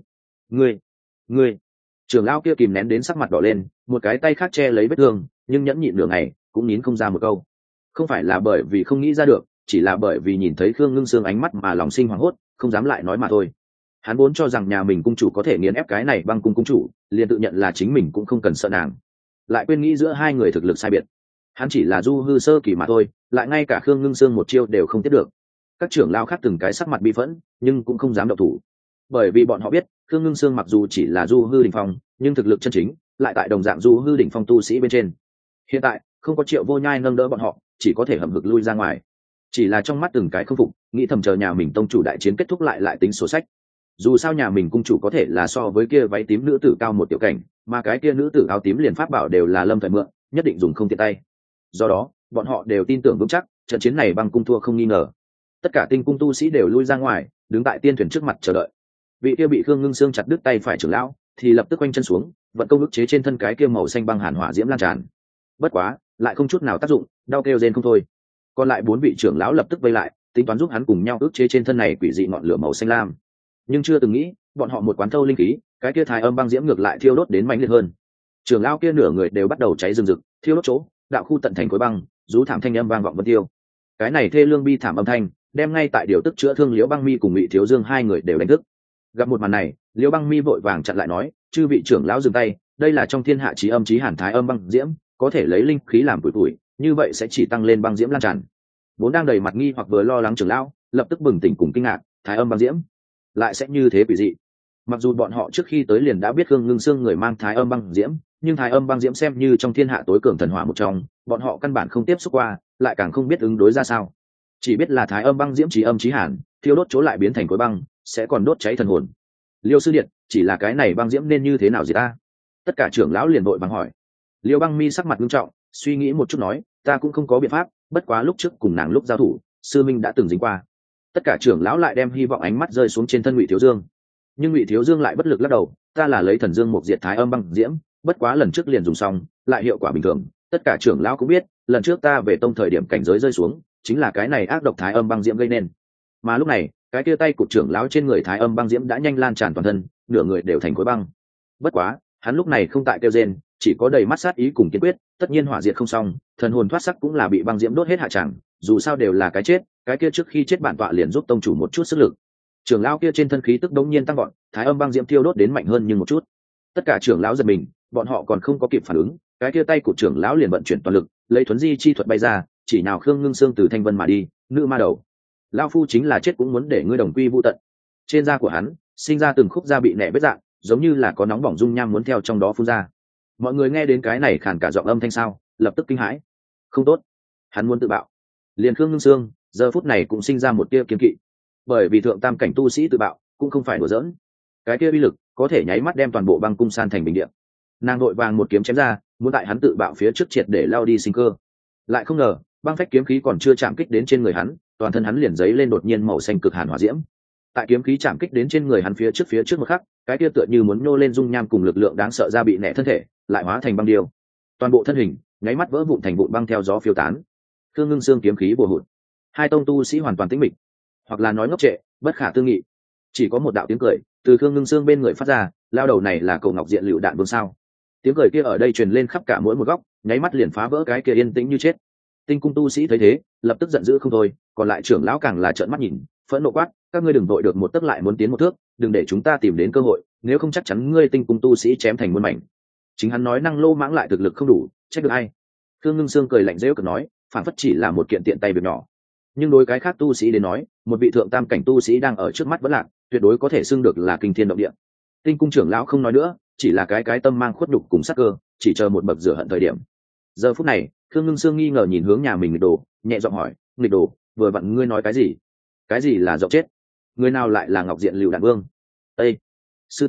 Ngươi. Trưởng lão kia kìm nén đến sắc mặt đỏ lên, một cái tay khác che lấy vết thương, nhưng nhẫn nhịn nửa ngày, cũng nín không ra một câu. Không phải là bởi vì không nghĩ ra được, chỉ là bởi vì nhìn thấy Khương Ngưng Sương ánh mắt mà lòng sinh hoảng hốt, không dám lại nói mà thôi. Hắn vốn cho rằng nhà mình cung chủ có thể nghiền ép cái này băng cung cung chủ, liền tự nhận là chính mình cũng không cần sợ nàng. Lại quên nghĩ giữa hai người thực lực sai biệt. Hắn chỉ là du hư sơ kỳ mà thôi, lại ngay cả Khương Ngưng Sương một chiêu đều không tiếp được. Các trưởng lão khác từng cái sắc mặt bi phẫn, nhưng cũng không dám động thủ, bởi vì bọn họ biết Khương Ngưng Sương mặc dù chỉ là du hư đỉnh phong, nhưng thực lực chân chính lại tại đồng dạng du hư đỉnh phong tu sĩ bên trên. Hiện tại không có Triệu Vô Nhai nâng đỡ bọn họ, chỉ có thể hậm hực lui ra ngoài. Chỉ là trong mắt từng cái không phục, nghĩ thầm chờ nhà mình tông chủ đại chiến kết thúc lại tính sổ sách. Dù sao nhà mình cung chủ có thể là so với kia váy tím nữ tử cao một tiểu cảnh, mà cái kia nữ tử áo tím liền pháp bảo đều là lâm thời mượn, nhất định dùng không tiện tay. Do đó bọn họ đều tin tưởng vững chắc trận chiến này băng cung thua không nghi ngờ. Tất cả tinh cung tu sĩ đều lui ra ngoài, đứng tại tiên thuyền trước mặt chờ đợi. Vị kia bị Khương Ngưng Sương chặt đứt tay phải trưởng lão thì lập tức quanh chân xuống, vận công ức chế trên thân cái kia màu xanh băng hàn hỏa diễm lan tràn. Bất quá lại không chút nào tác dụng, đau kêu rên không thôi. Còn lại 4 vị trưởng lão lập tức vây lại, tính toán giúp hắn cùng nhau ức chế trên thân này quỷ dị ngọn lửa màu xanh lam. Nhưng chưa từng nghĩ, bọn họ một quán thâu linh khí, cái kia thái âm băng diễm ngược lại thiêu đốt đến mạnh liệt hơn. Trưởng lão kia nửa người đều bắt đầu cháy rừng rực, thiêu đốt chỗ, đạo khu tận thành khối băng, rú thảm thanh âm vang vọng vân tiêu. Cái này thê lương bi thảm âm thanh, đem ngay tại điều tức chữa thương Liễu Băng Mi cùng Ngụy Thiếu Dương hai người đều đánh thức. Gặp một màn này, Liễu Băng Mi vội vàng chặn lại nói, chư vị trưởng lão dừng tay, đây là trong thiên hạ chí âm chí hàn thái âm băng diễm, có thể lấy linh khí làm tuổi, như vậy sẽ chỉ tăng lên băng diễm lan tràn. Vốn đang đầy mặt nghi hoặc vừa lo lắng trưởng lão, lập tức bừng tỉnh cùng kinh ngạc, thái âm băng diễm lại sẽ như thế quỷ dị. Mặc dù bọn họ trước khi tới liền đã biết Khương Ngưng Sương người mang thái âm băng diễm, nhưng thái âm băng diễm xem như trong thiên hạ tối cường thần hỏa một trong, bọn họ căn bản không tiếp xúc qua, lại càng không biết ứng đối ra sao. Chỉ biết là thái âm băng diễm chí âm chí hàn, thiêu đốt chỗ lại biến thành khối băng, sẽ còn đốt cháy thần hồn. Liêu sư điện, chỉ là cái này băng diễm nên như thế nào gì ta? Tất cả trưởng lão liền vội vàng hỏi. Liêu Băng Mi sắc mặt nghiêm trọng, suy nghĩ một chút nói, ta cũng không có biện pháp, bất quá lúc trước cùng nàng lúc giao thủ, sư minh đã từng dính qua. Tất cả trưởng lão lại đem hy vọng ánh mắt rơi xuống trên thân Ngụy Thiếu Dương, nhưng Ngụy Thiếu Dương lại bất lực lắc đầu, ta là lấy thần dương một diệt thái âm băng diễm, bất quá lần trước liền dùng xong, lại hiệu quả bình thường. Tất cả trưởng lão cũng biết, lần trước ta về tông thời điểm cảnh giới rơi xuống, chính là cái này ác độc thái âm băng diễm gây nên. Mà lúc này, cái kia tay cụt trưởng lão trên người thái âm băng diễm đã nhanh lan tràn toàn thân, nửa người đều thành khối băng. Bất quá, hắn lúc này không tại kêu rên, chỉ có đầy mắt sát ý cùng kiên quyết, tất nhiên hỏa diệt không xong, thần hồn thoát sắc cũng là bị băng diễm đốt hết hạ chẳng, dù sao đều là cái chết, cái kia trước khi chết bản tọa liền giúp tông chủ một chút sức lực. Trưởng lão kia trên thân khí tức đống nhiên tăng vọt, thái âm băng diễm thiêu đốt đến mạnh hơn nhưng một chút. Tất cả trưởng lão giật mình, bọn họ còn không có kịp phản ứng, cái kia tay của trưởng lão liền vận chuyển toàn lực, lấy thuấn di chi thuật bay ra, chỉ nào Khương Ngưng Sương từ thanh vân mà đi, nữ ma đầu. Lão phu chính là chết cũng muốn để ngươi đồng quy vu tận. Trên da của hắn sinh ra từng khúc da bị nẻ vết dạng, giống như là có nóng bỏng dung nham muốn theo trong đó phun ra. Mọi người nghe đến cái này khàn cả giọng âm thanh sao, lập tức kinh hãi. Không tốt, hắn muốn tự bạo. Liền Khương Ngưng Sương giờ phút này cũng sinh ra một tia kiên kỵ, bởi vì thượng tam cảnh tu sĩ tự bạo cũng không phải đùa giỡn, cái kia uy lực có thể nháy mắt đem toàn bộ băng cung san thành bình địa. Nàng đội vàng một kiếm chém ra, muốn tại hắn tự bạo phía trước triệt để lao đi sinh cơ. Lại không ngờ băng phách kiếm khí còn chưa chạm kích đến trên người hắn, toàn thân hắn liền giấy lên đột nhiên màu xanh cực hàn hỏa diễm. Tại kiếm khí chạm kích đến trên người hắn phía trước một khắc, cái kia tựa như muốn nô lên dung nham cùng lực lượng đáng sợ ra bị nẻ thân thể lại hóa thành băng điêu, toàn bộ thân hình nháy mắt vỡ vụn thành vụn băng theo gió phiêu tán. Khương Ngưng Sương kiếm khí bùa hụt, hai tông tu sĩ hoàn toàn tĩnh mịch, hoặc là nói ngốc trệ, bất khả tư nghị. Chỉ có một đạo tiếng cười từ Khương Ngưng Sương bên người phát ra, lao đầu này là Cầu Ngọc Diện Lựu Đạn Vương sao? Tiếng cười kia ở đây truyền lên khắp cả mỗi một góc, nháy mắt liền phá vỡ cái kia yên tĩnh như chết. Tinh cung tu sĩ thấy thế, lập tức giận dữ không thôi, còn lại trưởng lão càng là trợn mắt nhìn, phẫn nộ quát, các ngươi đừng vội được một tấc lại muốn tiến một thước, đừng để chúng ta tìm đến cơ hội, nếu không chắc chắn ngươi tinh cung tu sĩ chém thành muôn mảnh. Chính hắn nói năng lô mãng lại thực lực không đủ, trách được ai? Khương Ngưng Sương cười lạnh rêu cực nói, phản phất chỉ là một kiện tiện tay việc nhỏ. Nhưng đối cái khác tu sĩ đến nói, một vị thượng tam cảnh tu sĩ đang ở trước mắt vẫn lạc, tuyệt đối có thể xưng được là kinh thiên động địa. Tinh cung trưởng lão không nói nữa, chỉ là cái tâm mang khuất đục cùng sắc cơ, chỉ chờ một bậc rửa hận thời điểm. Giờ phút này, Khương Ngưng Sương nghi ngờ nhìn hướng nhà mình Nghịch Đồ, nhẹ giọng hỏi, Nghịch Đồ, vừa vặn ngươi nói cái gì? Cái gì là dậu chết? Người nào lại là Ngọc Diện Lựu Đạn Vương? Ê! Sư tôn,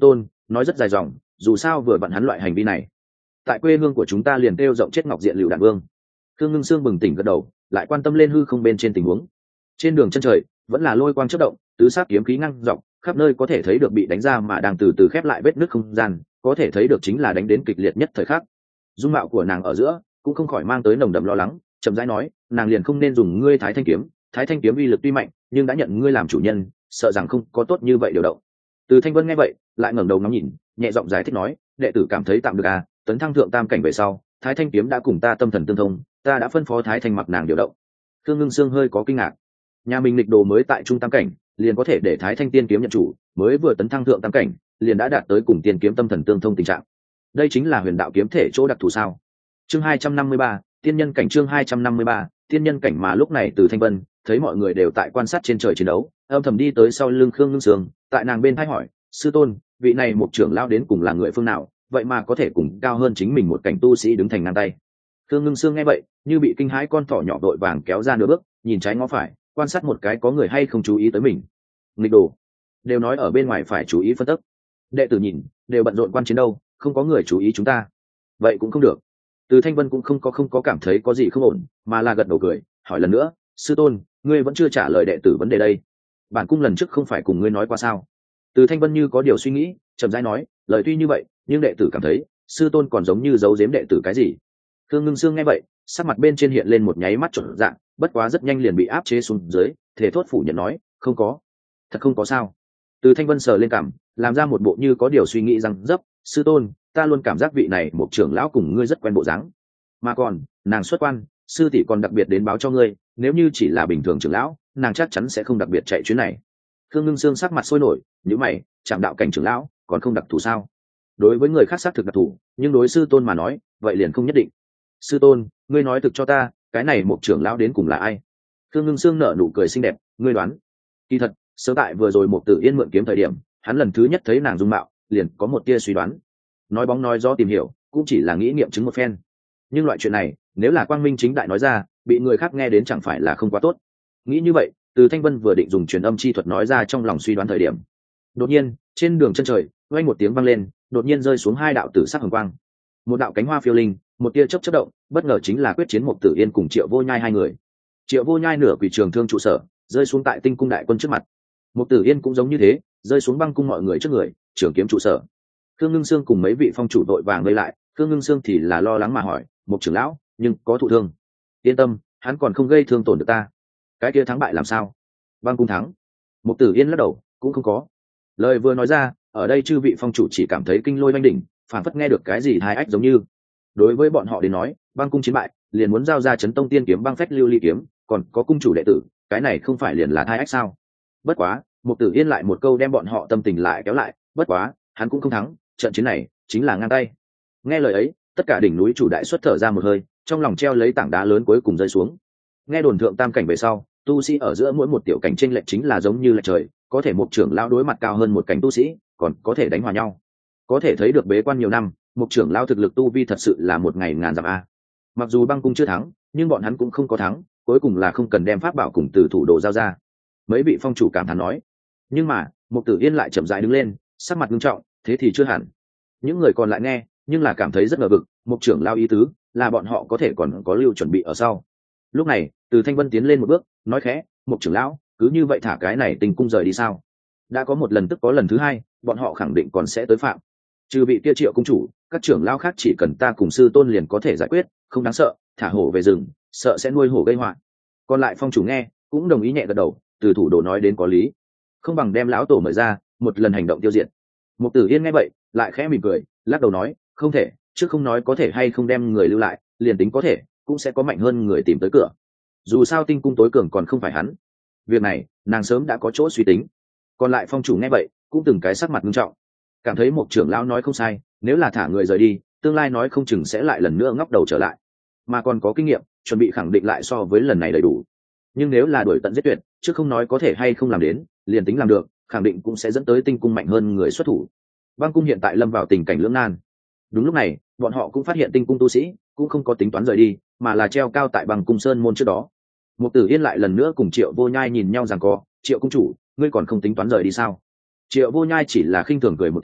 nói rất dài dòng, dù sao vừa vặn hắn loại hành vi này tại quê hương của chúng ta liền kêu rộng chết ngọc diện lựu đạn vương. Khương Ngưng Sương bừng tỉnh gật đầu, lại quan tâm lên hư không bên trên tình huống. Trên đường chân trời vẫn là lôi quang chớp động, tứ sắc kiếm khí ngăng dọc, khắp nơi có thể thấy được bị đánh ra mà đang từ từ khép lại vết nứt không gian, có thể thấy được chính là đánh đến kịch liệt nhất thời khắc. Dung mạo của nàng ở giữa cũng không khỏi mang tới nồng đậm lo lắng, chậm rãi nói, nàng liền không nên dùng ngươi Thái Thanh kiếm uy lực tuy mạnh, nhưng đã nhận ngươi làm chủ nhân, sợ rằng không có tốt như vậy điều động. Từ Thanh Vân nghe vậy, lại ngẩng đầu ngắm nhìn, nhẹ giọng giải thích nói, đệ tử cảm thấy tạm được à, tấn thăng thượng tam cảnh về sau, Thái Thanh kiếm đã cùng ta tâm thần tương thông, ta đã phân phó Thái Thanh mặc nàng điều động. Khương Ngưng Sương hơi có kinh ngạc. Nhà mình lịch đồ mới tại trung tam cảnh, liền có thể để Thái Thanh tiên kiếm nhận chủ, mới vừa tấn thăng thượng tam cảnh, liền đã đạt tới cùng tiên kiếm tâm thần tương thông tình trạng. Đây chính là huyền đạo kiếm thể chỗ đặc thù sao? Chương 253, tiên nhân cảnh. Chương 253, tiên nhân cảnh. Mà lúc này Từ Thanh Vân thấy mọi người đều tại quan sát trên trời chiến đấu, âm thầm đi tới sau lưng Khương Ngưng Sương, tại nàng bên thay hỏi, sư tôn, vị này một trưởng lão đến cùng là người phương nào, vậy mà có thể cùng cao hơn chính mình một cảnh tu sĩ đứng thành ngang tay. Khương Ngưng Sương nghe vậy, như bị kinh hãi con thỏ nhỏ đội vàng kéo ra nửa bước, nhìn trái ngó phải, quan sát một cái có người hay không chú ý tới mình. Nghịch đồ, đều nói ở bên ngoài phải chú ý phân tích. Đệ tử nhìn, đều bận rộn quan chiến đâu, không có người chú ý chúng ta. Vậy cũng không được. Từ Thanh Vân cũng không có cảm thấy có gì không ổn, mà là gật đầu cười, hỏi lần nữa, sư tôn, ngươi vẫn chưa trả lời đệ tử vấn đề đây. Bản cung lần trước không phải cùng ngươi nói qua sao? Từ Thanh Vân như có điều suy nghĩ, chậm rãi nói, lời tuy như vậy, nhưng đệ tử cảm thấy, sư tôn còn giống như giấu giếm đệ tử cái gì. Khương Ngưng Sương nghe vậy, sắc mặt bên trên hiện lên một nháy mắt trộn dạng, bất quá rất nhanh liền bị áp chế xuống dưới, thể thốt phủ nhận nói, không có. Thật không có sao? Từ Thanh Vân sờ lên cằm, làm ra một bộ như có điều suy nghĩ rằng, dấp, sư tôn, ta luôn cảm giác vị này một trưởng lão cùng ngươi rất quen bộ dáng. Mà còn, nàng xuất quan, sư tỷ còn đặc biệt đến báo cho ngươi, nếu như chỉ là bình thường trưởng lão, nàng chắc chắn sẽ không đặc biệt chạy chuyến này. Khương Ngưng Sương sắc mặt sôi nổi, nhíu mày, chạm đạo cảnh trưởng lão, còn không đặc thù sao? Đối với người khác xác thực đặc thù, nhưng đối sư tôn mà nói, vậy liền không nhất định. Sư tôn, ngươi nói thực cho ta, cái này một trưởng lão đến cùng là ai? Khương Ngưng Sương nở nụ cười xinh đẹp, ngươi đoán. Kỳ thật, sớm tại vừa rồi một Tử Yên mượn kiếm thời điểm, hắn lần thứ nhất thấy nàng dung mạo, liền có một tia suy đoán. Nói bóng nói gió tìm hiểu, cũng chỉ là nghĩ nghiệm chứng một phen. Nhưng loại chuyện này, nếu là quang minh chính đại nói ra, bị người khác nghe đến chẳng phải là không quá tốt. Nghĩ như vậy, Từ Thanh Vân vừa định dùng truyền âm chi thuật nói ra trong lòng suy đoán thời điểm, đột nhiên trên đường chân trời vang một tiếng vang lên, đột nhiên rơi xuống hai đạo tử sắc hồng quang, một đạo cánh hoa phiêu linh, một tia chớp chớp động, bất ngờ chính là quyết chiến một Tử Yên cùng Triệu Vô Nhai hai người. Triệu Vô Nhai nửa quỷ trường thương trụ sở, rơi xuống tại Tinh cung đại quân trước mặt. Một Tử Yên cũng giống như thế, rơi xuống băng cung mọi người trước người, trường kiếm trụ sở. Khương Ngưng Sương cùng mấy vị phong chủ đội vàng vây lại, Khương Ngưng Sương thì là lo lắng mà hỏi, một trưởng lão, nhưng có thụ thương? Yên tâm, hắn còn không gây thương tổn được ta. Cái kia thắng bại làm sao? Băng cung thắng. Một Tử Yên lắc đầu, cũng không có. Lời vừa nói ra, ở đây chư vị phong chủ chỉ cảm thấy kinh lôi oanh đỉnh, phản phất nghe được cái gì hai ách giống như. Đối với bọn họ đến nói, băng cung chiến bại, liền muốn giao ra chấn tông tiên kiếm băng phách lưu ly kiếm, còn có cung chủ đệ tử, cái này không phải liền là hai ách sao? Bất quá, một Tử Yên lại một câu đem bọn họ tâm tình lại kéo lại, bất quá, hắn cũng không thắng, trận chiến này chính là ngang tay. Nghe lời ấy, tất cả đỉnh núi chủ đại xuất thở ra một hơi, trong lòng treo lấy tảng đá lớn cuối cùng rơi xuống. Nghe đồn thượng tam cảnh về sau, tu sĩ ở giữa mỗi một tiểu cảnh chênh lệch chính là giống như là trời, có thể một trưởng lão đối mặt cao hơn một cảnh tu sĩ, còn có thể đánh hòa nhau. Có thể thấy được bế quan nhiều năm, một trưởng lão thực lực tu vi thật sự là một ngày ngàn dặm a. Mặc dù băng cung chưa thắng, nhưng bọn hắn cũng không có thắng, cuối cùng là không cần đem pháp bảo cùng từ thủ đồ giao ra. Mấy vị phong chủ cảm thán nói. Nhưng mà, Mục Tử Yên lại chậm rãi đứng lên, sắc mặt nghiêm trọng, thế thì chưa hẳn. Những người còn lại nghe, nhưng là cảm thấy rất ngờ vực, một trưởng lão ý tứ là bọn họ có thể còn có lưu chuẩn bị ở sau. Lúc này, Từ Thanh Vân tiến lên một bước, nói khẽ, một trưởng lão, cứ như vậy thả cái này Tình cung rời đi sao? Đã có một lần tức có lần thứ hai, bọn họ khẳng định còn sẽ tới phạm. Trừ vị kia Triệu cung chủ, các trưởng lão khác chỉ cần ta cùng sư tôn liền có thể giải quyết, không đáng sợ, thả hổ về rừng, sợ sẽ nuôi hổ gây họa. Còn lại phong chủ nghe, cũng đồng ý nhẹ gật đầu, Từ thủ đồ nói đến có lý, không bằng đem lão tổ mời ra, một lần hành động tiêu diệt. Mục Tử Yên nghe vậy, lại khẽ mỉm cười, lắc đầu nói, không thể, chứ không nói có thể hay không đem người lưu lại, liền tính có thể, cũng sẽ có mạnh hơn người tìm tới cửa. Dù sao Tinh cung tối cường còn không phải hắn. Việc này, nàng sớm đã có chỗ suy tính. Còn lại phong chủ nghe vậy, cũng từng cái sắc mặt nghiêm trọng, cảm thấy một trưởng lão nói không sai, nếu là thả người rời đi, tương lai nói không chừng sẽ lại lần nữa ngóc đầu trở lại, mà còn có kinh nghiệm, chuẩn bị khẳng định lại so với lần này đầy đủ. Nhưng nếu là đuổi tận giết tuyệt, chứ không nói có thể hay không làm đến, liền tính làm được, khẳng định cũng sẽ dẫn tới Tinh cung mạnh hơn người xuất thủ. Băng cung hiện tại lâm vào tình cảnh lưỡng nan. Đúng lúc này, bọn họ cũng phát hiện Tinh cung tu sĩ cũng không có tính toán rời đi, mà là treo cao tại Băng cung sơn môn trước đó. Mục Tử Yên lại lần nữa cùng Triệu Vô Nhai nhìn nhau rằng co, Triệu cung chủ, ngươi còn không tính toán rời đi sao? Triệu Vô Nhai chỉ là khinh thường cười một tiếng,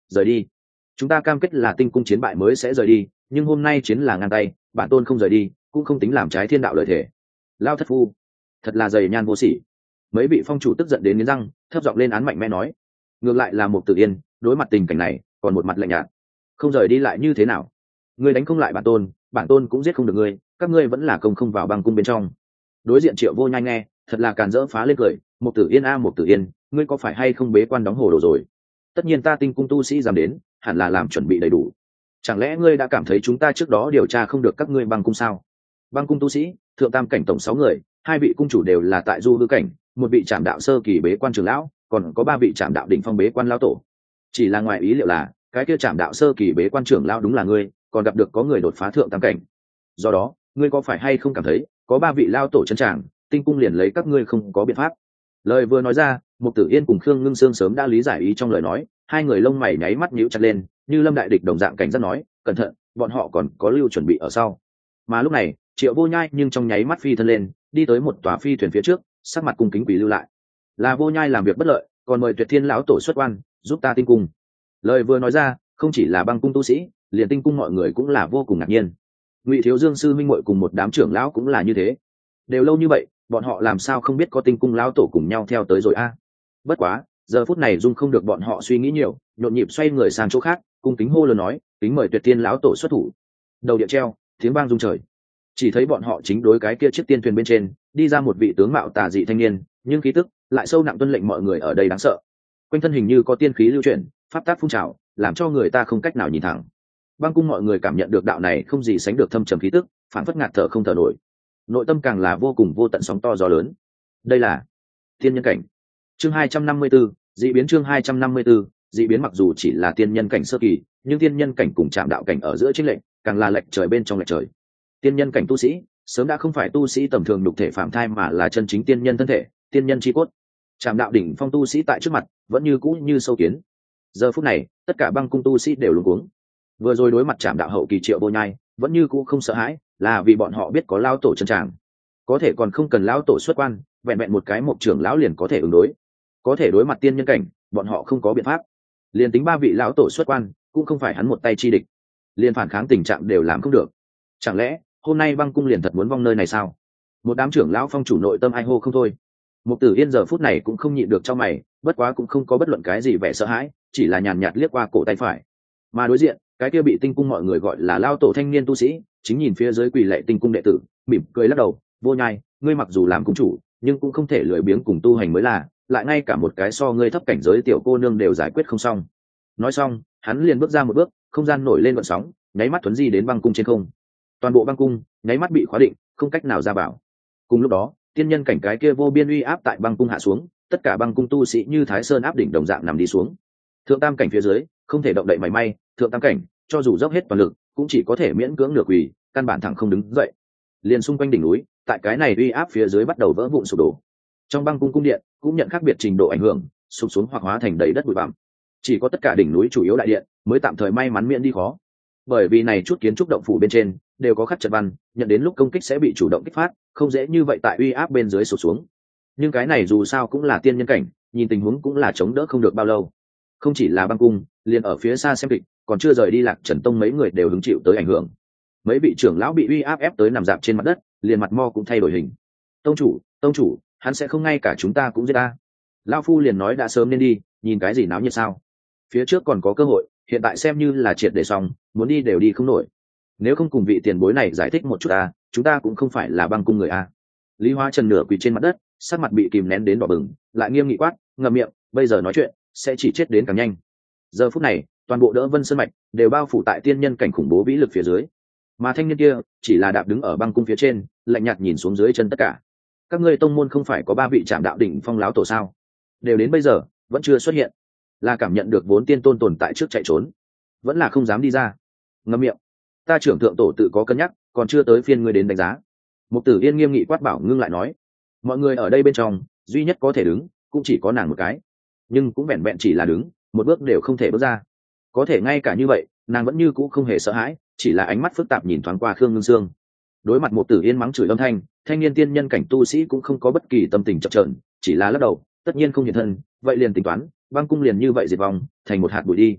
rời đi. Chúng ta cam kết là tinh cung chiến bại mới sẽ rời đi, nhưng hôm nay chiến là ngang tay, bản tôn không rời đi cũng không tính làm trái thiên đạo lợi thể. Lao thất phu thật là dày nhan vô sỉ. Mấy vị phong chủ tức giận đến nghiến răng, thấp giọng lên án mạnh mẽ nói. Ngược lại là Mục Tử Yên đối mặt tình cảnh này còn một mặt lạnh nhạt. Không rời đi lại như thế nào? Ngươi đánh không lại bản tôn cũng giết không được ngươi, các ngươi vẫn là công không vào băng cung bên trong. Đối diện Triệu Vô Nhai nghe thật là càn rỡ phá lên cười. Mục Tử Yên Mục Tử Yên, ngươi có phải hay không bế quan đóng hồ đồ rồi? Tất nhiên ta tinh cung tu sĩ dám đến, hẳn là làm chuẩn bị đầy đủ. Chẳng lẽ ngươi đã cảm thấy chúng ta trước đó điều tra không được các ngươi băng cung sao? Băng cung tu sĩ thượng tam cảnh tổng 6 người, 2 vị cung chủ đều là tại du hư cảnh, 1 vị trạm đạo sơ kỳ bế quan trưởng lão, còn có 3 vị trạm đạo đỉnh phong bế quan lão tổ. Chỉ là ngoài ý liệu là cái kia trạm đạo sơ kỳ bế quan trưởng lão đúng là ngươi, còn gặp được có người đột phá thượng tam cảnh. Do đó ngươi có phải hay không cảm thấy có 3 vị lão tổ chân tràng, tinh cung liền lấy các ngươi không có biện pháp? Lời vừa nói ra, Mục Tử Yên cùng Khương Ngưng Sương sớm đã lý giải ý trong lời nói, hai người lông mày nháy mắt nhíu chặt lên, như lâm đại địch đồng dạng cảnh giác nói, cẩn thận, bọn họ còn có lưu chuẩn bị ở sau. Mà lúc này Triệu Vô Nhai nhưng trong nháy mắt phi thân lên, đi tới một tòa phi thuyền phía trước, sắc mặt cung kính quỳ lưu lại. Là Vô Nhai làm việc bất lợi, còn mời Tuyệt Thiên lão tổ xuất quan, giúp ta tinh cung. Lời vừa nói ra, không chỉ là băng cung tu sĩ, liền tinh cung mọi người cũng là vô cùng ngạc nhiên. Ngụy Thiếu Dương sư minh muội cùng một đám trưởng lão cũng là như thế. Đều lâu như vậy, bọn họ làm sao không biết có tinh cung lão tổ cùng nhau theo tới rồi a? Bất quá, giờ phút này dung không được bọn họ suy nghĩ nhiều, nhộn nhịp xoay người sang chỗ khác, cung kính hô lớn nói, kính mời Tuyệt Thiên lão tổ xuất thủ. Đầu địa treo, tiếng vang rung trời. Chỉ thấy bọn họ chính đối cái kia chiếc tiên thuyền bên trên đi ra một vị tướng mạo tà dị thanh niên, nhưng khí tức lại sâu nặng tuân lệnh mọi người ở đây đáng sợ. Quanh thân hình như có tiên khí lưu chuyển, pháp tác phun trào, làm cho người ta không cách nào nhìn thẳng. Băng cung mọi người cảm nhận được đạo này không gì sánh được thâm trầm khí tức, phản phất ngạt thở không thở nổi. Nội tâm càng là vô cùng vô tận sóng to gió lớn. Đây là tiên nhân cảnh. Chương 254, dị biến. Chương 254, dị biến. Mặc dù chỉ là tiên nhân cảnh sơ kỳ, nhưng tiên nhân cảnh cùng Trạm đạo cảnh ở giữa chênh lệch càng là lệch trời bên trong lệch trời. Tiên nhân cảnh tu sĩ sớm đã không phải tu sĩ tầm thường đục thể phạm thai, mà là chân chính tiên nhân thân thể, tiên nhân chi cốt. Trạm đạo đỉnh phong tu sĩ tại trước mặt vẫn như cũ như sâu kiến. Giờ phút này tất cả băng cung tu sĩ đều luống cuống. Vừa rồi đối mặt Trạm đạo hậu kỳ Triệu Vô Nhai vẫn như cũ không sợ hãi, là vì bọn họ biết có lao tổ chân tràng, có thể còn không cần lão tổ xuất quan, vẹn vẹn một cái mộc trưởng lão liền có thể ứng đối. Có thể đối mặt tiên nhân cảnh, bọn họ không có biện pháp. Liền tính 3 vị lão tổ xuất quan, cũng không phải hắn một tay chi địch, liền phản kháng tình trạng đều làm không được. Chẳng lẽ hôm nay băng cung liền thật muốn vong nơi này sao? Một đám trưởng lão phong chủ nội tâm ai hô không thôi. Mục Tử Yên giờ phút này cũng không nhịn được trong mày, bất quá cũng không có bất luận cái gì vẻ sợ hãi, chỉ là nhàn nhạt liếc qua cổ tay phải. Mà đối diện, cái kia bị tinh cung mọi người gọi là lao tổ thanh niên tu sĩ, chính nhìn phía dưới quỳ lệ tinh cung đệ tử, mỉm cười lắc đầu, Vô Nhai, ngươi mặc dù làm cung chủ, nhưng cũng không thể lười biếng cùng tu hành mới là, lại ngay cả một cái so ngươi thấp cảnh giới tiểu cô nương đều giải quyết không xong. Nói xong, hắn liền bước ra một bước, không gian nổi lên gợn sóng, nháy mắt thuấn di đến băng cung trên không. Toàn bộ băng cung nháy mắt bị khóa định, không cách nào ra vào. Cùng lúc đó, tiên nhân cảnh cái kia vô biên uy áp tại băng cung hạ xuống, tất cả băng cung tu sĩ như Thái Sơn áp đỉnh đồng dạng nằm đi xuống. Thượng tam cảnh phía dưới không thể động đậy mảy may, thượng tam cảnh cho dù dốc hết toàn lực cũng chỉ có thể miễn cưỡng được quỳ, căn bản thẳng không đứng dậy. Liền xung quanh đỉnh núi tại cái này uy áp phía dưới bắt đầu vỡ vụn sụp đổ. Trong băng cung cung điện cũng nhận khác biệt trình độ ảnh hưởng, sụp xuống hoặc hóa thành đầy đất bụi bặm. Chỉ có tất cả đỉnh núi chủ yếu đại điện mới tạm thời may mắn miễn đi khó. Bởi vì này chút kiến trúc động phủ bên trên đều có khắc trận văn, nhận đến lúc công kích sẽ bị chủ động kích phát, không dễ như vậy tại uy áp bên dưới sụp xuống. Nhưng cái này dù sao cũng là tiên nhân cảnh, nhìn tình huống cũng là chống đỡ không được bao lâu. Không chỉ là băng cung, liền ở phía xa xem kịch còn chưa rời đi Lạc Trần Tông mấy người đều hứng chịu tới ảnh hưởng. Mấy vị trưởng lão bị uy áp ép tới nằm dạp trên mặt đất, liền mặt mo cũng thay đổi hình. Tông chủ, hắn sẽ không ngay cả chúng ta cũng giết ta. Lão phu liền nói đã sớm nên đi, nhìn cái gì náo nhiệt sao? Phía trước còn có cơ hội, hiện tại xem như là triệt để xong, muốn đi đều đi không nổi. Nếu không cùng vị tiền bối này giải thích một chút chúng ta cũng không phải là băng cung người Lý Hóa Trần nửa quỳ trên mặt đất, sắc mặt bị kìm nén đến đỏ bừng, lại nghiêm nghị quát, ngậm miệng, bây giờ nói chuyện sẽ chỉ chết đến càng nhanh. Giờ phút này, toàn bộ Đỡ Vân Sơn mạch đều bao phủ tại tiên nhân cảnh khủng bố vĩ lực phía dưới, mà thanh niên kia chỉ là đạp đứng ở băng cung phía trên, lạnh nhạt nhìn xuống dưới chân tất cả. Các ngươi tông môn không phải có 3 vị Trạm đạo đỉnh phong láo tổ sao? Đều đến bây giờ vẫn chưa xuất hiện, là cảm nhận được vốn tiên tôn tồn tại trước chạy trốn, vẫn là không dám đi ra? Ngậm miệng, ta trưởng thượng tổ tự có cân nhắc, còn chưa tới phiên ngươi đến đánh giá. Mục Tử Yên nghiêm nghị quát bảo ngưng lại nói, mọi người ở đây bên trong duy nhất có thể đứng cũng chỉ có nàng một cái, nhưng cũng vẹn vẹn chỉ là đứng, một bước đều không thể bước ra. Có thể ngay cả như vậy nàng vẫn như cũ không hề sợ hãi, chỉ là ánh mắt phức tạp nhìn thoáng qua Khương Ngưng Sương. Đối mặt Mục Tử Yên mắng chửi âm thanh, thanh niên tiên nhân cảnh tu sĩ cũng không có bất kỳ tâm tình chập chờn, chỉ là lắc đầu, tất nhiên không hiện thân, vậy liền tính toán băng cung liền như vậy diệt vong thành một hạt bụi đi.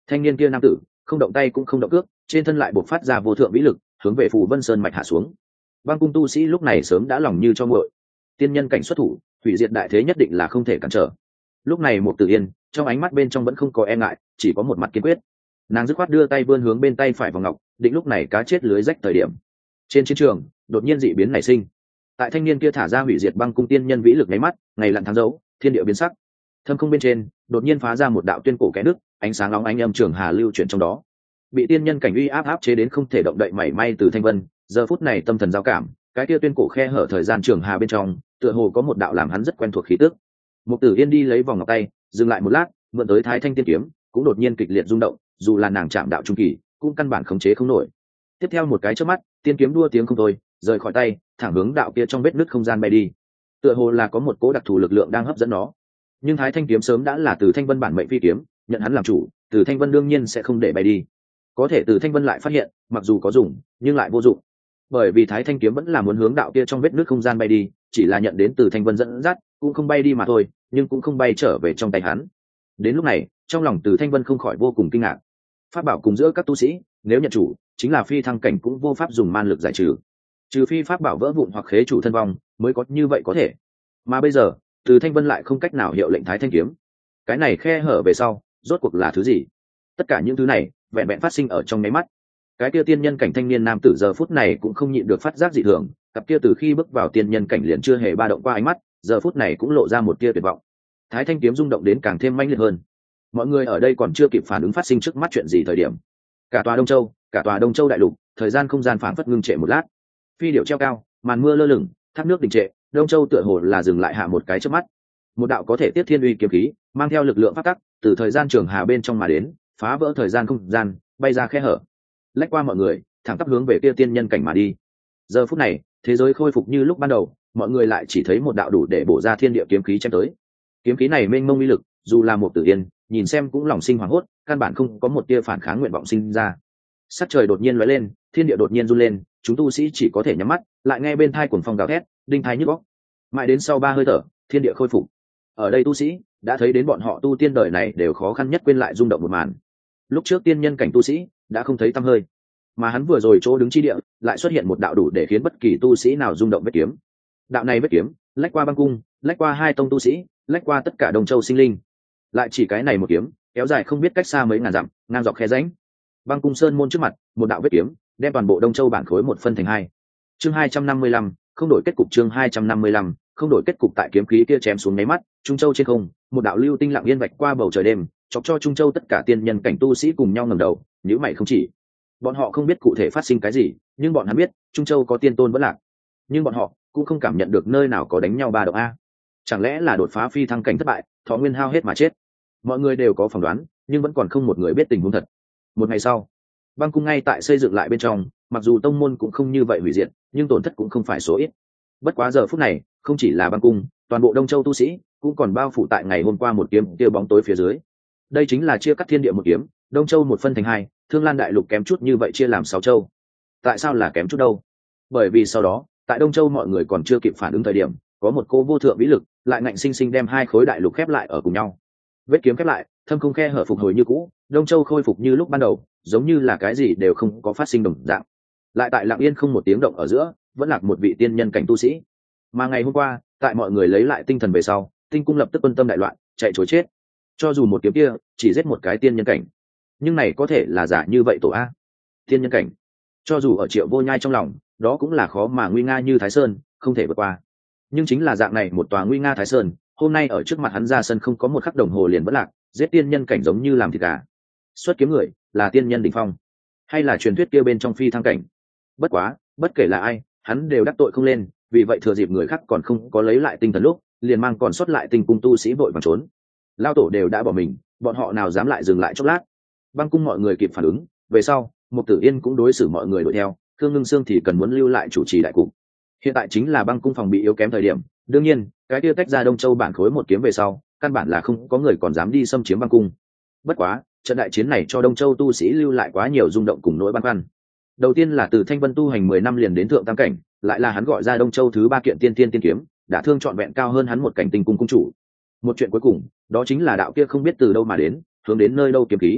Thanh niên kia nam tử không động tay cũng không động cước, trên thân lại bộc phát ra vô thượng vĩ lực, hướng về Phù Vân Sơn mạch hạ xuống. Băng cung tu sĩ lúc này sớm đã lòng như cho nguội, tiên nhân cảnh xuất thủ, hủy diệt đại thế nhất định là không thể cản trở. Lúc này Mục Tử Yên trong ánh mắt bên trong vẫn không có e ngại, chỉ có một mặt kiên quyết. Nàng dứt khoát đưa tay vươn hướng bên tay phải vào ngọc, định lúc này cá chết lưới rách thời điểm. Trên chiến trường đột nhiên dị biến nảy sinh, tại thanh niên kia thả ra hủy diệt băng cung tiên nhân vĩ lực nháy mắt, ngày lặn tháng dấu, thiên địa biến sắc. Thâm không bên trên đột nhiên phá ra một đạo tuyên cổ kẽ nước, ánh sáng nóng ánh âm trường hà lưu chuyển trong đó. Bị tiên nhân cảnh uy áp chế đến không thể động đậy mảy may từ Thanh Vân, giờ phút này tâm thần giao cảm, cái kia tuyên cổ khe hở thời gian trường hà bên trong, tựa hồ có một đạo làm hắn rất quen thuộc khí tức. Mục Tử Yên đi lấy vòng ngọc tay, dừng lại một lát, mượn tới Thái Thanh tiên kiếm, cũng đột nhiên kịch liệt rung động, dù là nàng chạm đạo trung kỳ, cũng căn bản khống chế không nổi. Tiếp theo một cái chớp mắt, tiên kiếm đua tiếng không thôi, rời khỏi tay, thẳng hướng đạo kia trong vết nứt không gian bay đi. Tựa hồ là có một cố đặc thù lực lượng đang hấp dẫn nó. Nhưng Thái Thanh kiếm sớm đã là Từ Thanh Vân bản mệnh phi kiếm, nhận hắn làm chủ, Từ Thanh Vân đương nhiên sẽ không để bay đi. Có thể Từ Thanh Vân lại phát hiện, mặc dù có dùng, nhưng lại vô dụng. Bởi vì Thái Thanh kiếm vẫn là muốn hướng đạo kia trong vết nứt không gian bay đi, chỉ là nhận đến Từ Thanh Vân dẫn dắt, cũng không bay đi mà thôi, nhưng cũng không bay trở về trong tay hắn. Đến lúc này, trong lòng Từ Thanh Vân không khỏi vô cùng kinh ngạc. Pháp bảo cùng giữa các tu sĩ, nếu nhận chủ, chính là phi thăng cảnh cũng vô pháp dùng man lực giải trừ. Trừ phi pháp bảo vỡ vụn hoặc khế chủ thân vong, mới có như vậy có thể. Mà bây giờ, Từ Thanh Vân lại không cách nào hiệu lệnh Thái Thanh kiếm. Cái này khe hở về sau, rốt cuộc là thứ gì? Tất cả những thứ này, vẹn vẹn phát sinh ở trong nháy mắt. Cái kia tiên nhân cảnh thanh niên nam tử giờ phút này cũng không nhịn được phát giác dị thường, cặp kia từ khi bước vào tiên nhân cảnh liền chưa hề ba động qua ánh mắt, giờ phút này cũng lộ ra một tia tuyệt vọng. Thái Thanh kiếm rung động đến càng thêm mãnh liệt hơn. Mọi người ở đây còn chưa kịp phản ứng phát sinh trước mắt chuyện gì thời điểm, cả tòa Đông Châu đại lục, thời gian không gian phảng phất ngưng trệ một lát. Phi điệu treo cao, màn mưa lơ lửng, thác nước đình trệ, Đông Châu tựa hồ là dừng lại hạ một cái chớp mắt. Một đạo có thể tiếp thiên uy kiếm khí, mang theo lực lượng pháp tắc, từ thời gian trường hà bên trong mà đến, phá vỡ thời gian không gian, bay ra khe hở, lách qua mọi người, thẳng tắp hướng về kia tiên nhân cảnh mà đi. Giờ phút này, thế giới khôi phục như lúc ban đầu, mọi người lại chỉ thấy một đạo đủ để bổ ra thiên địa kiếm khí chém tới. Kiếm khí này mênh mông uy lực, dù là một Tử Yên, nhìn xem cũng lòng sinh hoảng hốt, căn bản không có một tia phản kháng nguyện vọng sinh ra. Sắc trời đột nhiên lóe lên, thiên địa đột nhiên run lên, chúng tu sĩ chỉ có thể nhắm mắt, lại nghe bên tai cuồng phong gào thét, đinh tai nhức óc. Mãi đến sau 3 hơi thở, thiên địa khôi phục. Ở đây tu sĩ đã thấy đến bọn họ tu tiên đời này đều khó khăn nhất quên lại rung động một màn. Lúc trước tiên nhân cảnh tu sĩ đã không thấy tăm hơi, mà hắn vừa rồi chỗ đứng chi địa lại xuất hiện một đạo đủ để khiến bất kỳ tu sĩ nào rung động vết kiếm. Đạo này vết kiếm lách qua băng cung, lách qua 2 tông tu sĩ, lách qua tất cả Đông Châu sinh linh. Lại chỉ cái này một kiếm, kéo dài không biết cách xa mấy ngàn dặm, ngang dọc khe rãnh. Băng cung sơn môn trước mặt, một đạo vết kiếm đem toàn bộ Đông Châu bản khối một phân thành hai. Chương 255, không đổi kết cục. Chương 255, không đổi kết cục. Tại kiếm khí kia chém xuống nháy mắt, Trung Châu trên không, một đạo lưu tinh lặng yên vạch qua bầu trời đêm, chọc cho Trung Châu tất cả tiên nhân cảnh tu sĩ cùng nhau ngẩng đầu, nhíu mày không chỉ. Bọn họ không biết cụ thể phát sinh cái gì, nhưng bọn hắn biết, Trung Châu có tiên tôn vẫn lạc. Nhưng bọn họ cũng không cảm nhận được nơi nào có đánh nhau ba động a. Chẳng lẽ là đột phá phi thăng cảnh thất bại, thọ nguyên hao hết mà chết? Mọi người đều có phỏng đoán, nhưng vẫn còn không một người biết tình huống thật. Một ngày sau, băng cung ngay tại xây dựng lại bên trong, mặc dù tông môn cũng không như vậy hủy diệt, nhưng tổn thất cũng không phải số ít. Bất quá giờ phút này, không chỉ là băng cung, toàn bộ Đông Châu tu sĩ cũng còn bao phủ tại ngày hôm qua một kiếm kia bóng tối phía dưới. Đây chính là chia cắt thiên địa một kiếm, Đông Châu một phân thành hai, Thương Lan đại lục kém chút như vậy chia làm 6 châu. Tại sao là kém chút đâu? Bởi vì sau đó, tại Đông Châu mọi người còn chưa kịp phản ứng thời điểm, có một cô vô thượng vĩ lực lại ngạnh sinh sinh đem 2 khối đại lục khép lại ở cùng nhau. Vết kiếm khép lại, thâm không khe hở phục hồi như cũ, Đông Châu khôi phục như lúc ban đầu, giống như là cái gì đều không có phát sinh đồng dạng. Lại tại lặng yên không một tiếng động ở giữa, vẫn lạc một vị tiên nhân cảnh tu sĩ. Mà ngày hôm qua, tại mọi người lấy lại tinh thần về sau, Tinh cung lập tức quân tâm đại loạn, chạy trối chết. Cho dù một kiếm kia chỉ giết một cái tiên nhân cảnh, nhưng này có thể là giả như vậy tổ a? Tiên nhân cảnh, cho dù ở Triệu Vô Nhai trong lòng, đó cũng là khó mà nguy nga như Thái Sơn, không thể vượt qua. Nhưng chính là dạng này một tòa nguy nga Thái Sơn, hôm nay ở trước mặt hắn ra sân không có một khắc đồng hồ liền vẫn lạc, giết tiên nhân cảnh giống như làm thịt gà. Xuất kiếm người là tiên nhân đỉnh phong, hay là truyền thuyết kia bên trong phi thăng cảnh? Bất quá, bất kể là ai, hắn đều đắc tội không lên, vì vậy thừa dịp người khác còn không có lấy lại tinh thần lúc, liền mang còn sót lại Tinh cung tu sĩ vội vàng trốn. Lao tổ đều đã bỏ mình, bọn họ nào dám lại dừng lại chốc lát. Băng cung mọi người kịp phản ứng, về sau, Mục Tử Yên cũng đối xử mọi người đuổi theo, Thương Ngưng Sương thì cần muốn lưu lại chủ trì đại cục. Hiện tại chính là băng cung phòng bị yếu kém thời điểm, đương nhiên, cái kia tách ra Đông Châu bản khối một kiếm về sau, căn bản là không có người còn dám đi xâm chiếm băng cung. Bất quá, trận đại chiến này cho Đông Châu tu sĩ lưu lại quá nhiều rung động cùng nỗi băn khoăn. Đầu tiên là từ Thanh Vân tu hành 10 năm liền đến thượng tam cảnh, lại là hắn gọi ra Đông Châu thứ 3 kiện tiên tiên kiếm, đã thương trọn vẹn cao hơn hắn một cảnh Tinh cung cung chủ. Một chuyện cuối cùng, đó chính là đạo kia không biết từ đâu mà đến, hướng đến nơi đâu kiếm khí.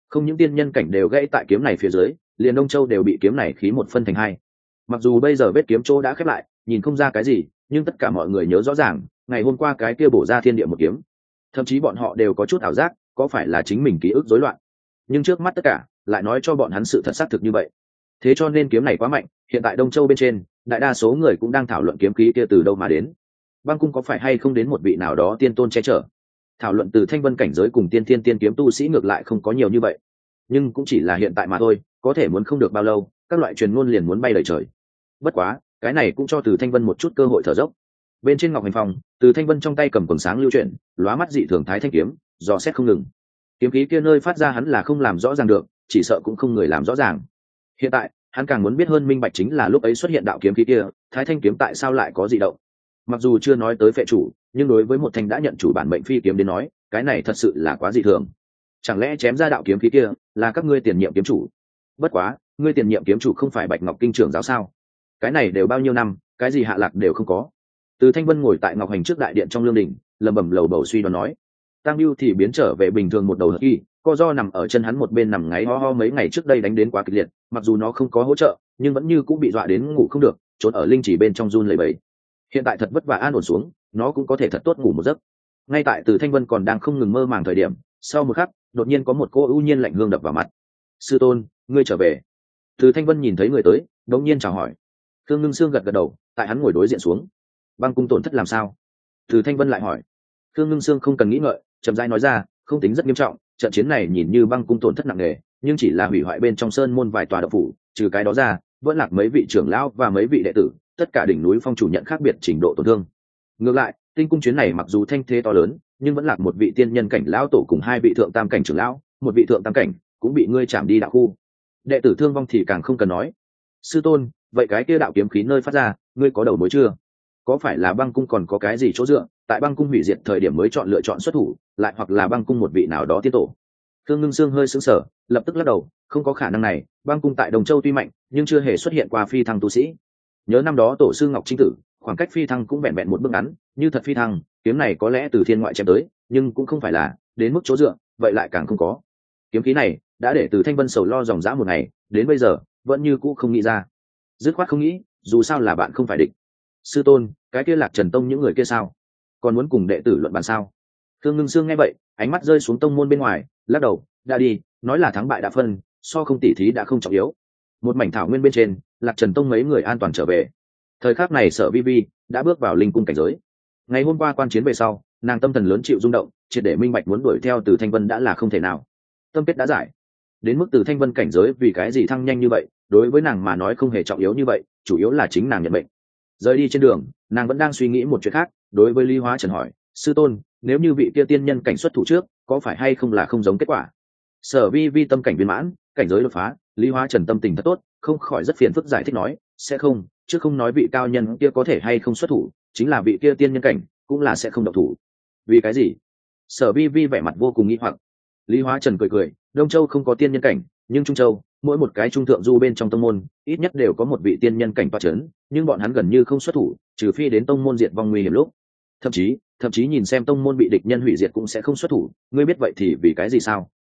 Không những tiên nhân cảnh đều gãy tại kiếm này phía dưới, liền Đông Châu đều bị kiếm này khí một phân thành hai. Mặc dù bây giờ vết kiếm chỗ đã khép lại, nhìn không ra cái gì, nhưng tất cả mọi người nhớ rõ ràng, ngày hôm qua cái kia bổ ra thiên địa một kiếm. Thậm chí bọn họ đều có chút ảo giác, có phải là chính mình ký ức rối loạn. Nhưng trước mắt tất cả lại nói cho bọn hắn sự thật xác thực như vậy. Thế cho nên kiếm này quá mạnh, hiện tại Đông Châu bên trên, đại đa số người cũng đang thảo luận kiếm khí kia từ đâu mà đến. Băng cung có phải hay không đến một vị nào đó tiên tôn che chở? Thảo luận từ thanh vân cảnh giới cùng tiên thiên tiên kiếm tu sĩ ngược lại không có nhiều như vậy, nhưng cũng chỉ là hiện tại mà thôi, có thể muốn không được bao lâu, các loại truyền ngôn liền muốn bay lời trời. Bất quá, cái này cũng cho từ thanh vân một chút cơ hội thở dốc. Bên trên ngọc hành phòng, từ thanh vân trong tay cầm quần sáng lưu chuyển, lóa mắt dị thường thái thanh kiếm, dò xét không ngừng. Kiếm khí kia nơi phát ra hắn là không làm rõ ràng được, chỉ sợ cũng không người làm rõ ràng. Hiện tại hắn càng muốn biết hơn minh bạch chính là lúc ấy xuất hiện đạo kiếm khí kia, thái thanh kiếm tại sao lại có dị động. Mặc dù chưa nói tới phệ chủ, nhưng đối với một thanh đã nhận chủ bản mệnh phi kiếm đến nói, cái này thật sự là quá dị thường. Chẳng lẽ chém ra đạo kiếm khí kia là các ngươi tiền nhiệm kiếm chủ? Bất quá, ngươi tiền nhiệm kiếm chủ không phải Bạch Ngọc Kinh trưởng giáo sao? Cái này đều bao nhiêu năm, cái gì hạ lạc đều không có. Từ Thanh Vân ngồi tại ngọc hành trước đại điện trong lương đình, lẩm bẩm lầu bầu suy đoán nói. Tam Bưu thì biến trở về bình thường một đầu hất kỳ, co do nằm ở chân hắn một bên nằm ngáy ho ho mấy ngày trước đây đánh đến quá kịch liệt, mặc dù nó không có hỗ trợ, nhưng vẫn như cũng bị dọa đến ngủ không được, trốn ở linh chỉ bên trong run lẩy bẩy. Hiện tại thật vất vả an ổn xuống, nó cũng có thể thật tốt ngủ một giấc. Ngay tại Từ Thanh Vân còn đang không ngừng mơ màng thời điểm, sau một khắc, đột nhiên có một cô ưu nhiên lạnh hương đập vào mặt. Sư tôn, ngươi trở về. Từ Thanh Vân nhìn thấy người tới, đột nhiên chào hỏi. Thương Ngưng Sương gật gật đầu, tại hắn ngồi đối diện xuống. Băng cung tổn thất làm sao? Từ Thanh Vân lại hỏi. Thương Ngưng Sương không cần nghĩ ngợi, chậm rãi nói ra, không tính rất nghiêm trọng, trận chiến này nhìn như băng cung tổn thất nặng nề, nhưng chỉ là hủy hoại bên trong sơn môn vài tòa động phủ, trừ cái đó ra, vẫn lạc mấy vị trưởng lão và mấy vị đệ tử, tất cả đỉnh núi phong chủ nhận khác biệt trình độ tổn thương. Ngược lại, tinh cung chuyến này mặc dù thanh thế to lớn, nhưng vẫn lạc một vị tiên nhân cảnh lão tổ cùng hai vị thượng tam cảnh trưởng lão, một vị thượng tam cảnh cũng bị ngươi chạm đi đạo khu. Đệ tử thương vong thì càng không cần nói. Sư tôn, vậy cái kia đạo kiếm khí nơi phát ra, ngươi có đầu mối chưa? Có phải là băng cung còn có cái gì chỗ dựa, tại băng cung hủy diệt thời điểm mới chọn lựa chọn xuất thủ, lại hoặc là băng cung một vị nào đó tiên tổ? Thương Ngưng Sương hơi sững sờ, lập tức lắc đầu, không có khả năng này, băng cung tại Đồng Châu tuy mạnh, nhưng chưa hề xuất hiện qua phi thăng tu sĩ. Nhớ năm đó tổ sư Ngọc Trinh Tử, khoảng cách phi thăng cũng vẹn vẹn một bước ngắn, như thật phi thăng, kiếm này có lẽ từ thiên ngoại chém tới, nhưng cũng không phải là đến mức chỗ dựa, vậy lại càng không có. Kiếm khí này đã để Từ Thanh Vân sầu lo dòng dã một ngày, đến bây giờ vẫn như cũ không nghĩ ra. Dứt khoát không nghĩ, dù sao là bạn không phải địch. Sư tôn, cái kia Lạc Trần Tông những người kia sao? Còn muốn cùng đệ tử luận bàn sao? Thương Ngưng Sương nghe vậy, ánh mắt rơi xuống tông môn bên ngoài, lắc đầu, đã đi, nói là thắng bại đã phân, so không tỉ thí đã không trọng yếu. Một mảnh thảo nguyên bên trên, Lạc Trần Tông mấy người an toàn trở về. Thời khắc này Sở Vi Vi đã bước vào linh cung cảnh giới. Ngày hôm qua quan chiến về sau, nàng tâm thần lớn chịu rung động, triệt để minh bạch muốn đuổi theo Từ Thanh Vân đã là không thể nào. Tâm kết đã giải. Đến mức Từ Thanh Vân cảnh giới vì cái gì thăng nhanh như vậy, đối với nàng mà nói không hề trọng yếu như vậy, chủ yếu là chính nàng nhận mệnh. Rời đi trên đường, nàng vẫn đang suy nghĩ một chuyện khác, đối với Lý Hóa Trần hỏi, sư tôn, nếu như vị kia tiên nhân cảnh xuất thủ trước, có phải hay không là không giống kết quả? Sở Vi Vi tâm cảnh viên mãn, cảnh giới đột phá, Lý Hóa Trần tâm tình thật tốt, không khỏi rất phiền phức giải thích nói, sẽ không, chứ không nói vị cao nhân kia có thể hay không xuất thủ, chính là vị kia tiên nhân cảnh cũng là sẽ không động thủ. Vì cái gì? Sở Vi Vi vẻ mặt vô cùng nghi hoặc. Lý Hóa Trần cười cười, Đông Châu không có tiên nhân cảnh, nhưng Trung Châu, mỗi một cái trung thượng du bên trong tông môn, ít nhất đều có một vị tiên nhân cảnh toa chấn, nhưng bọn hắn gần như không xuất thủ, trừ phi đến tông môn diệt vong nguy hiểm lúc. Thậm chí nhìn xem tông môn bị địch nhân hủy diệt cũng sẽ không xuất thủ, ngươi biết vậy thì vì cái gì sao?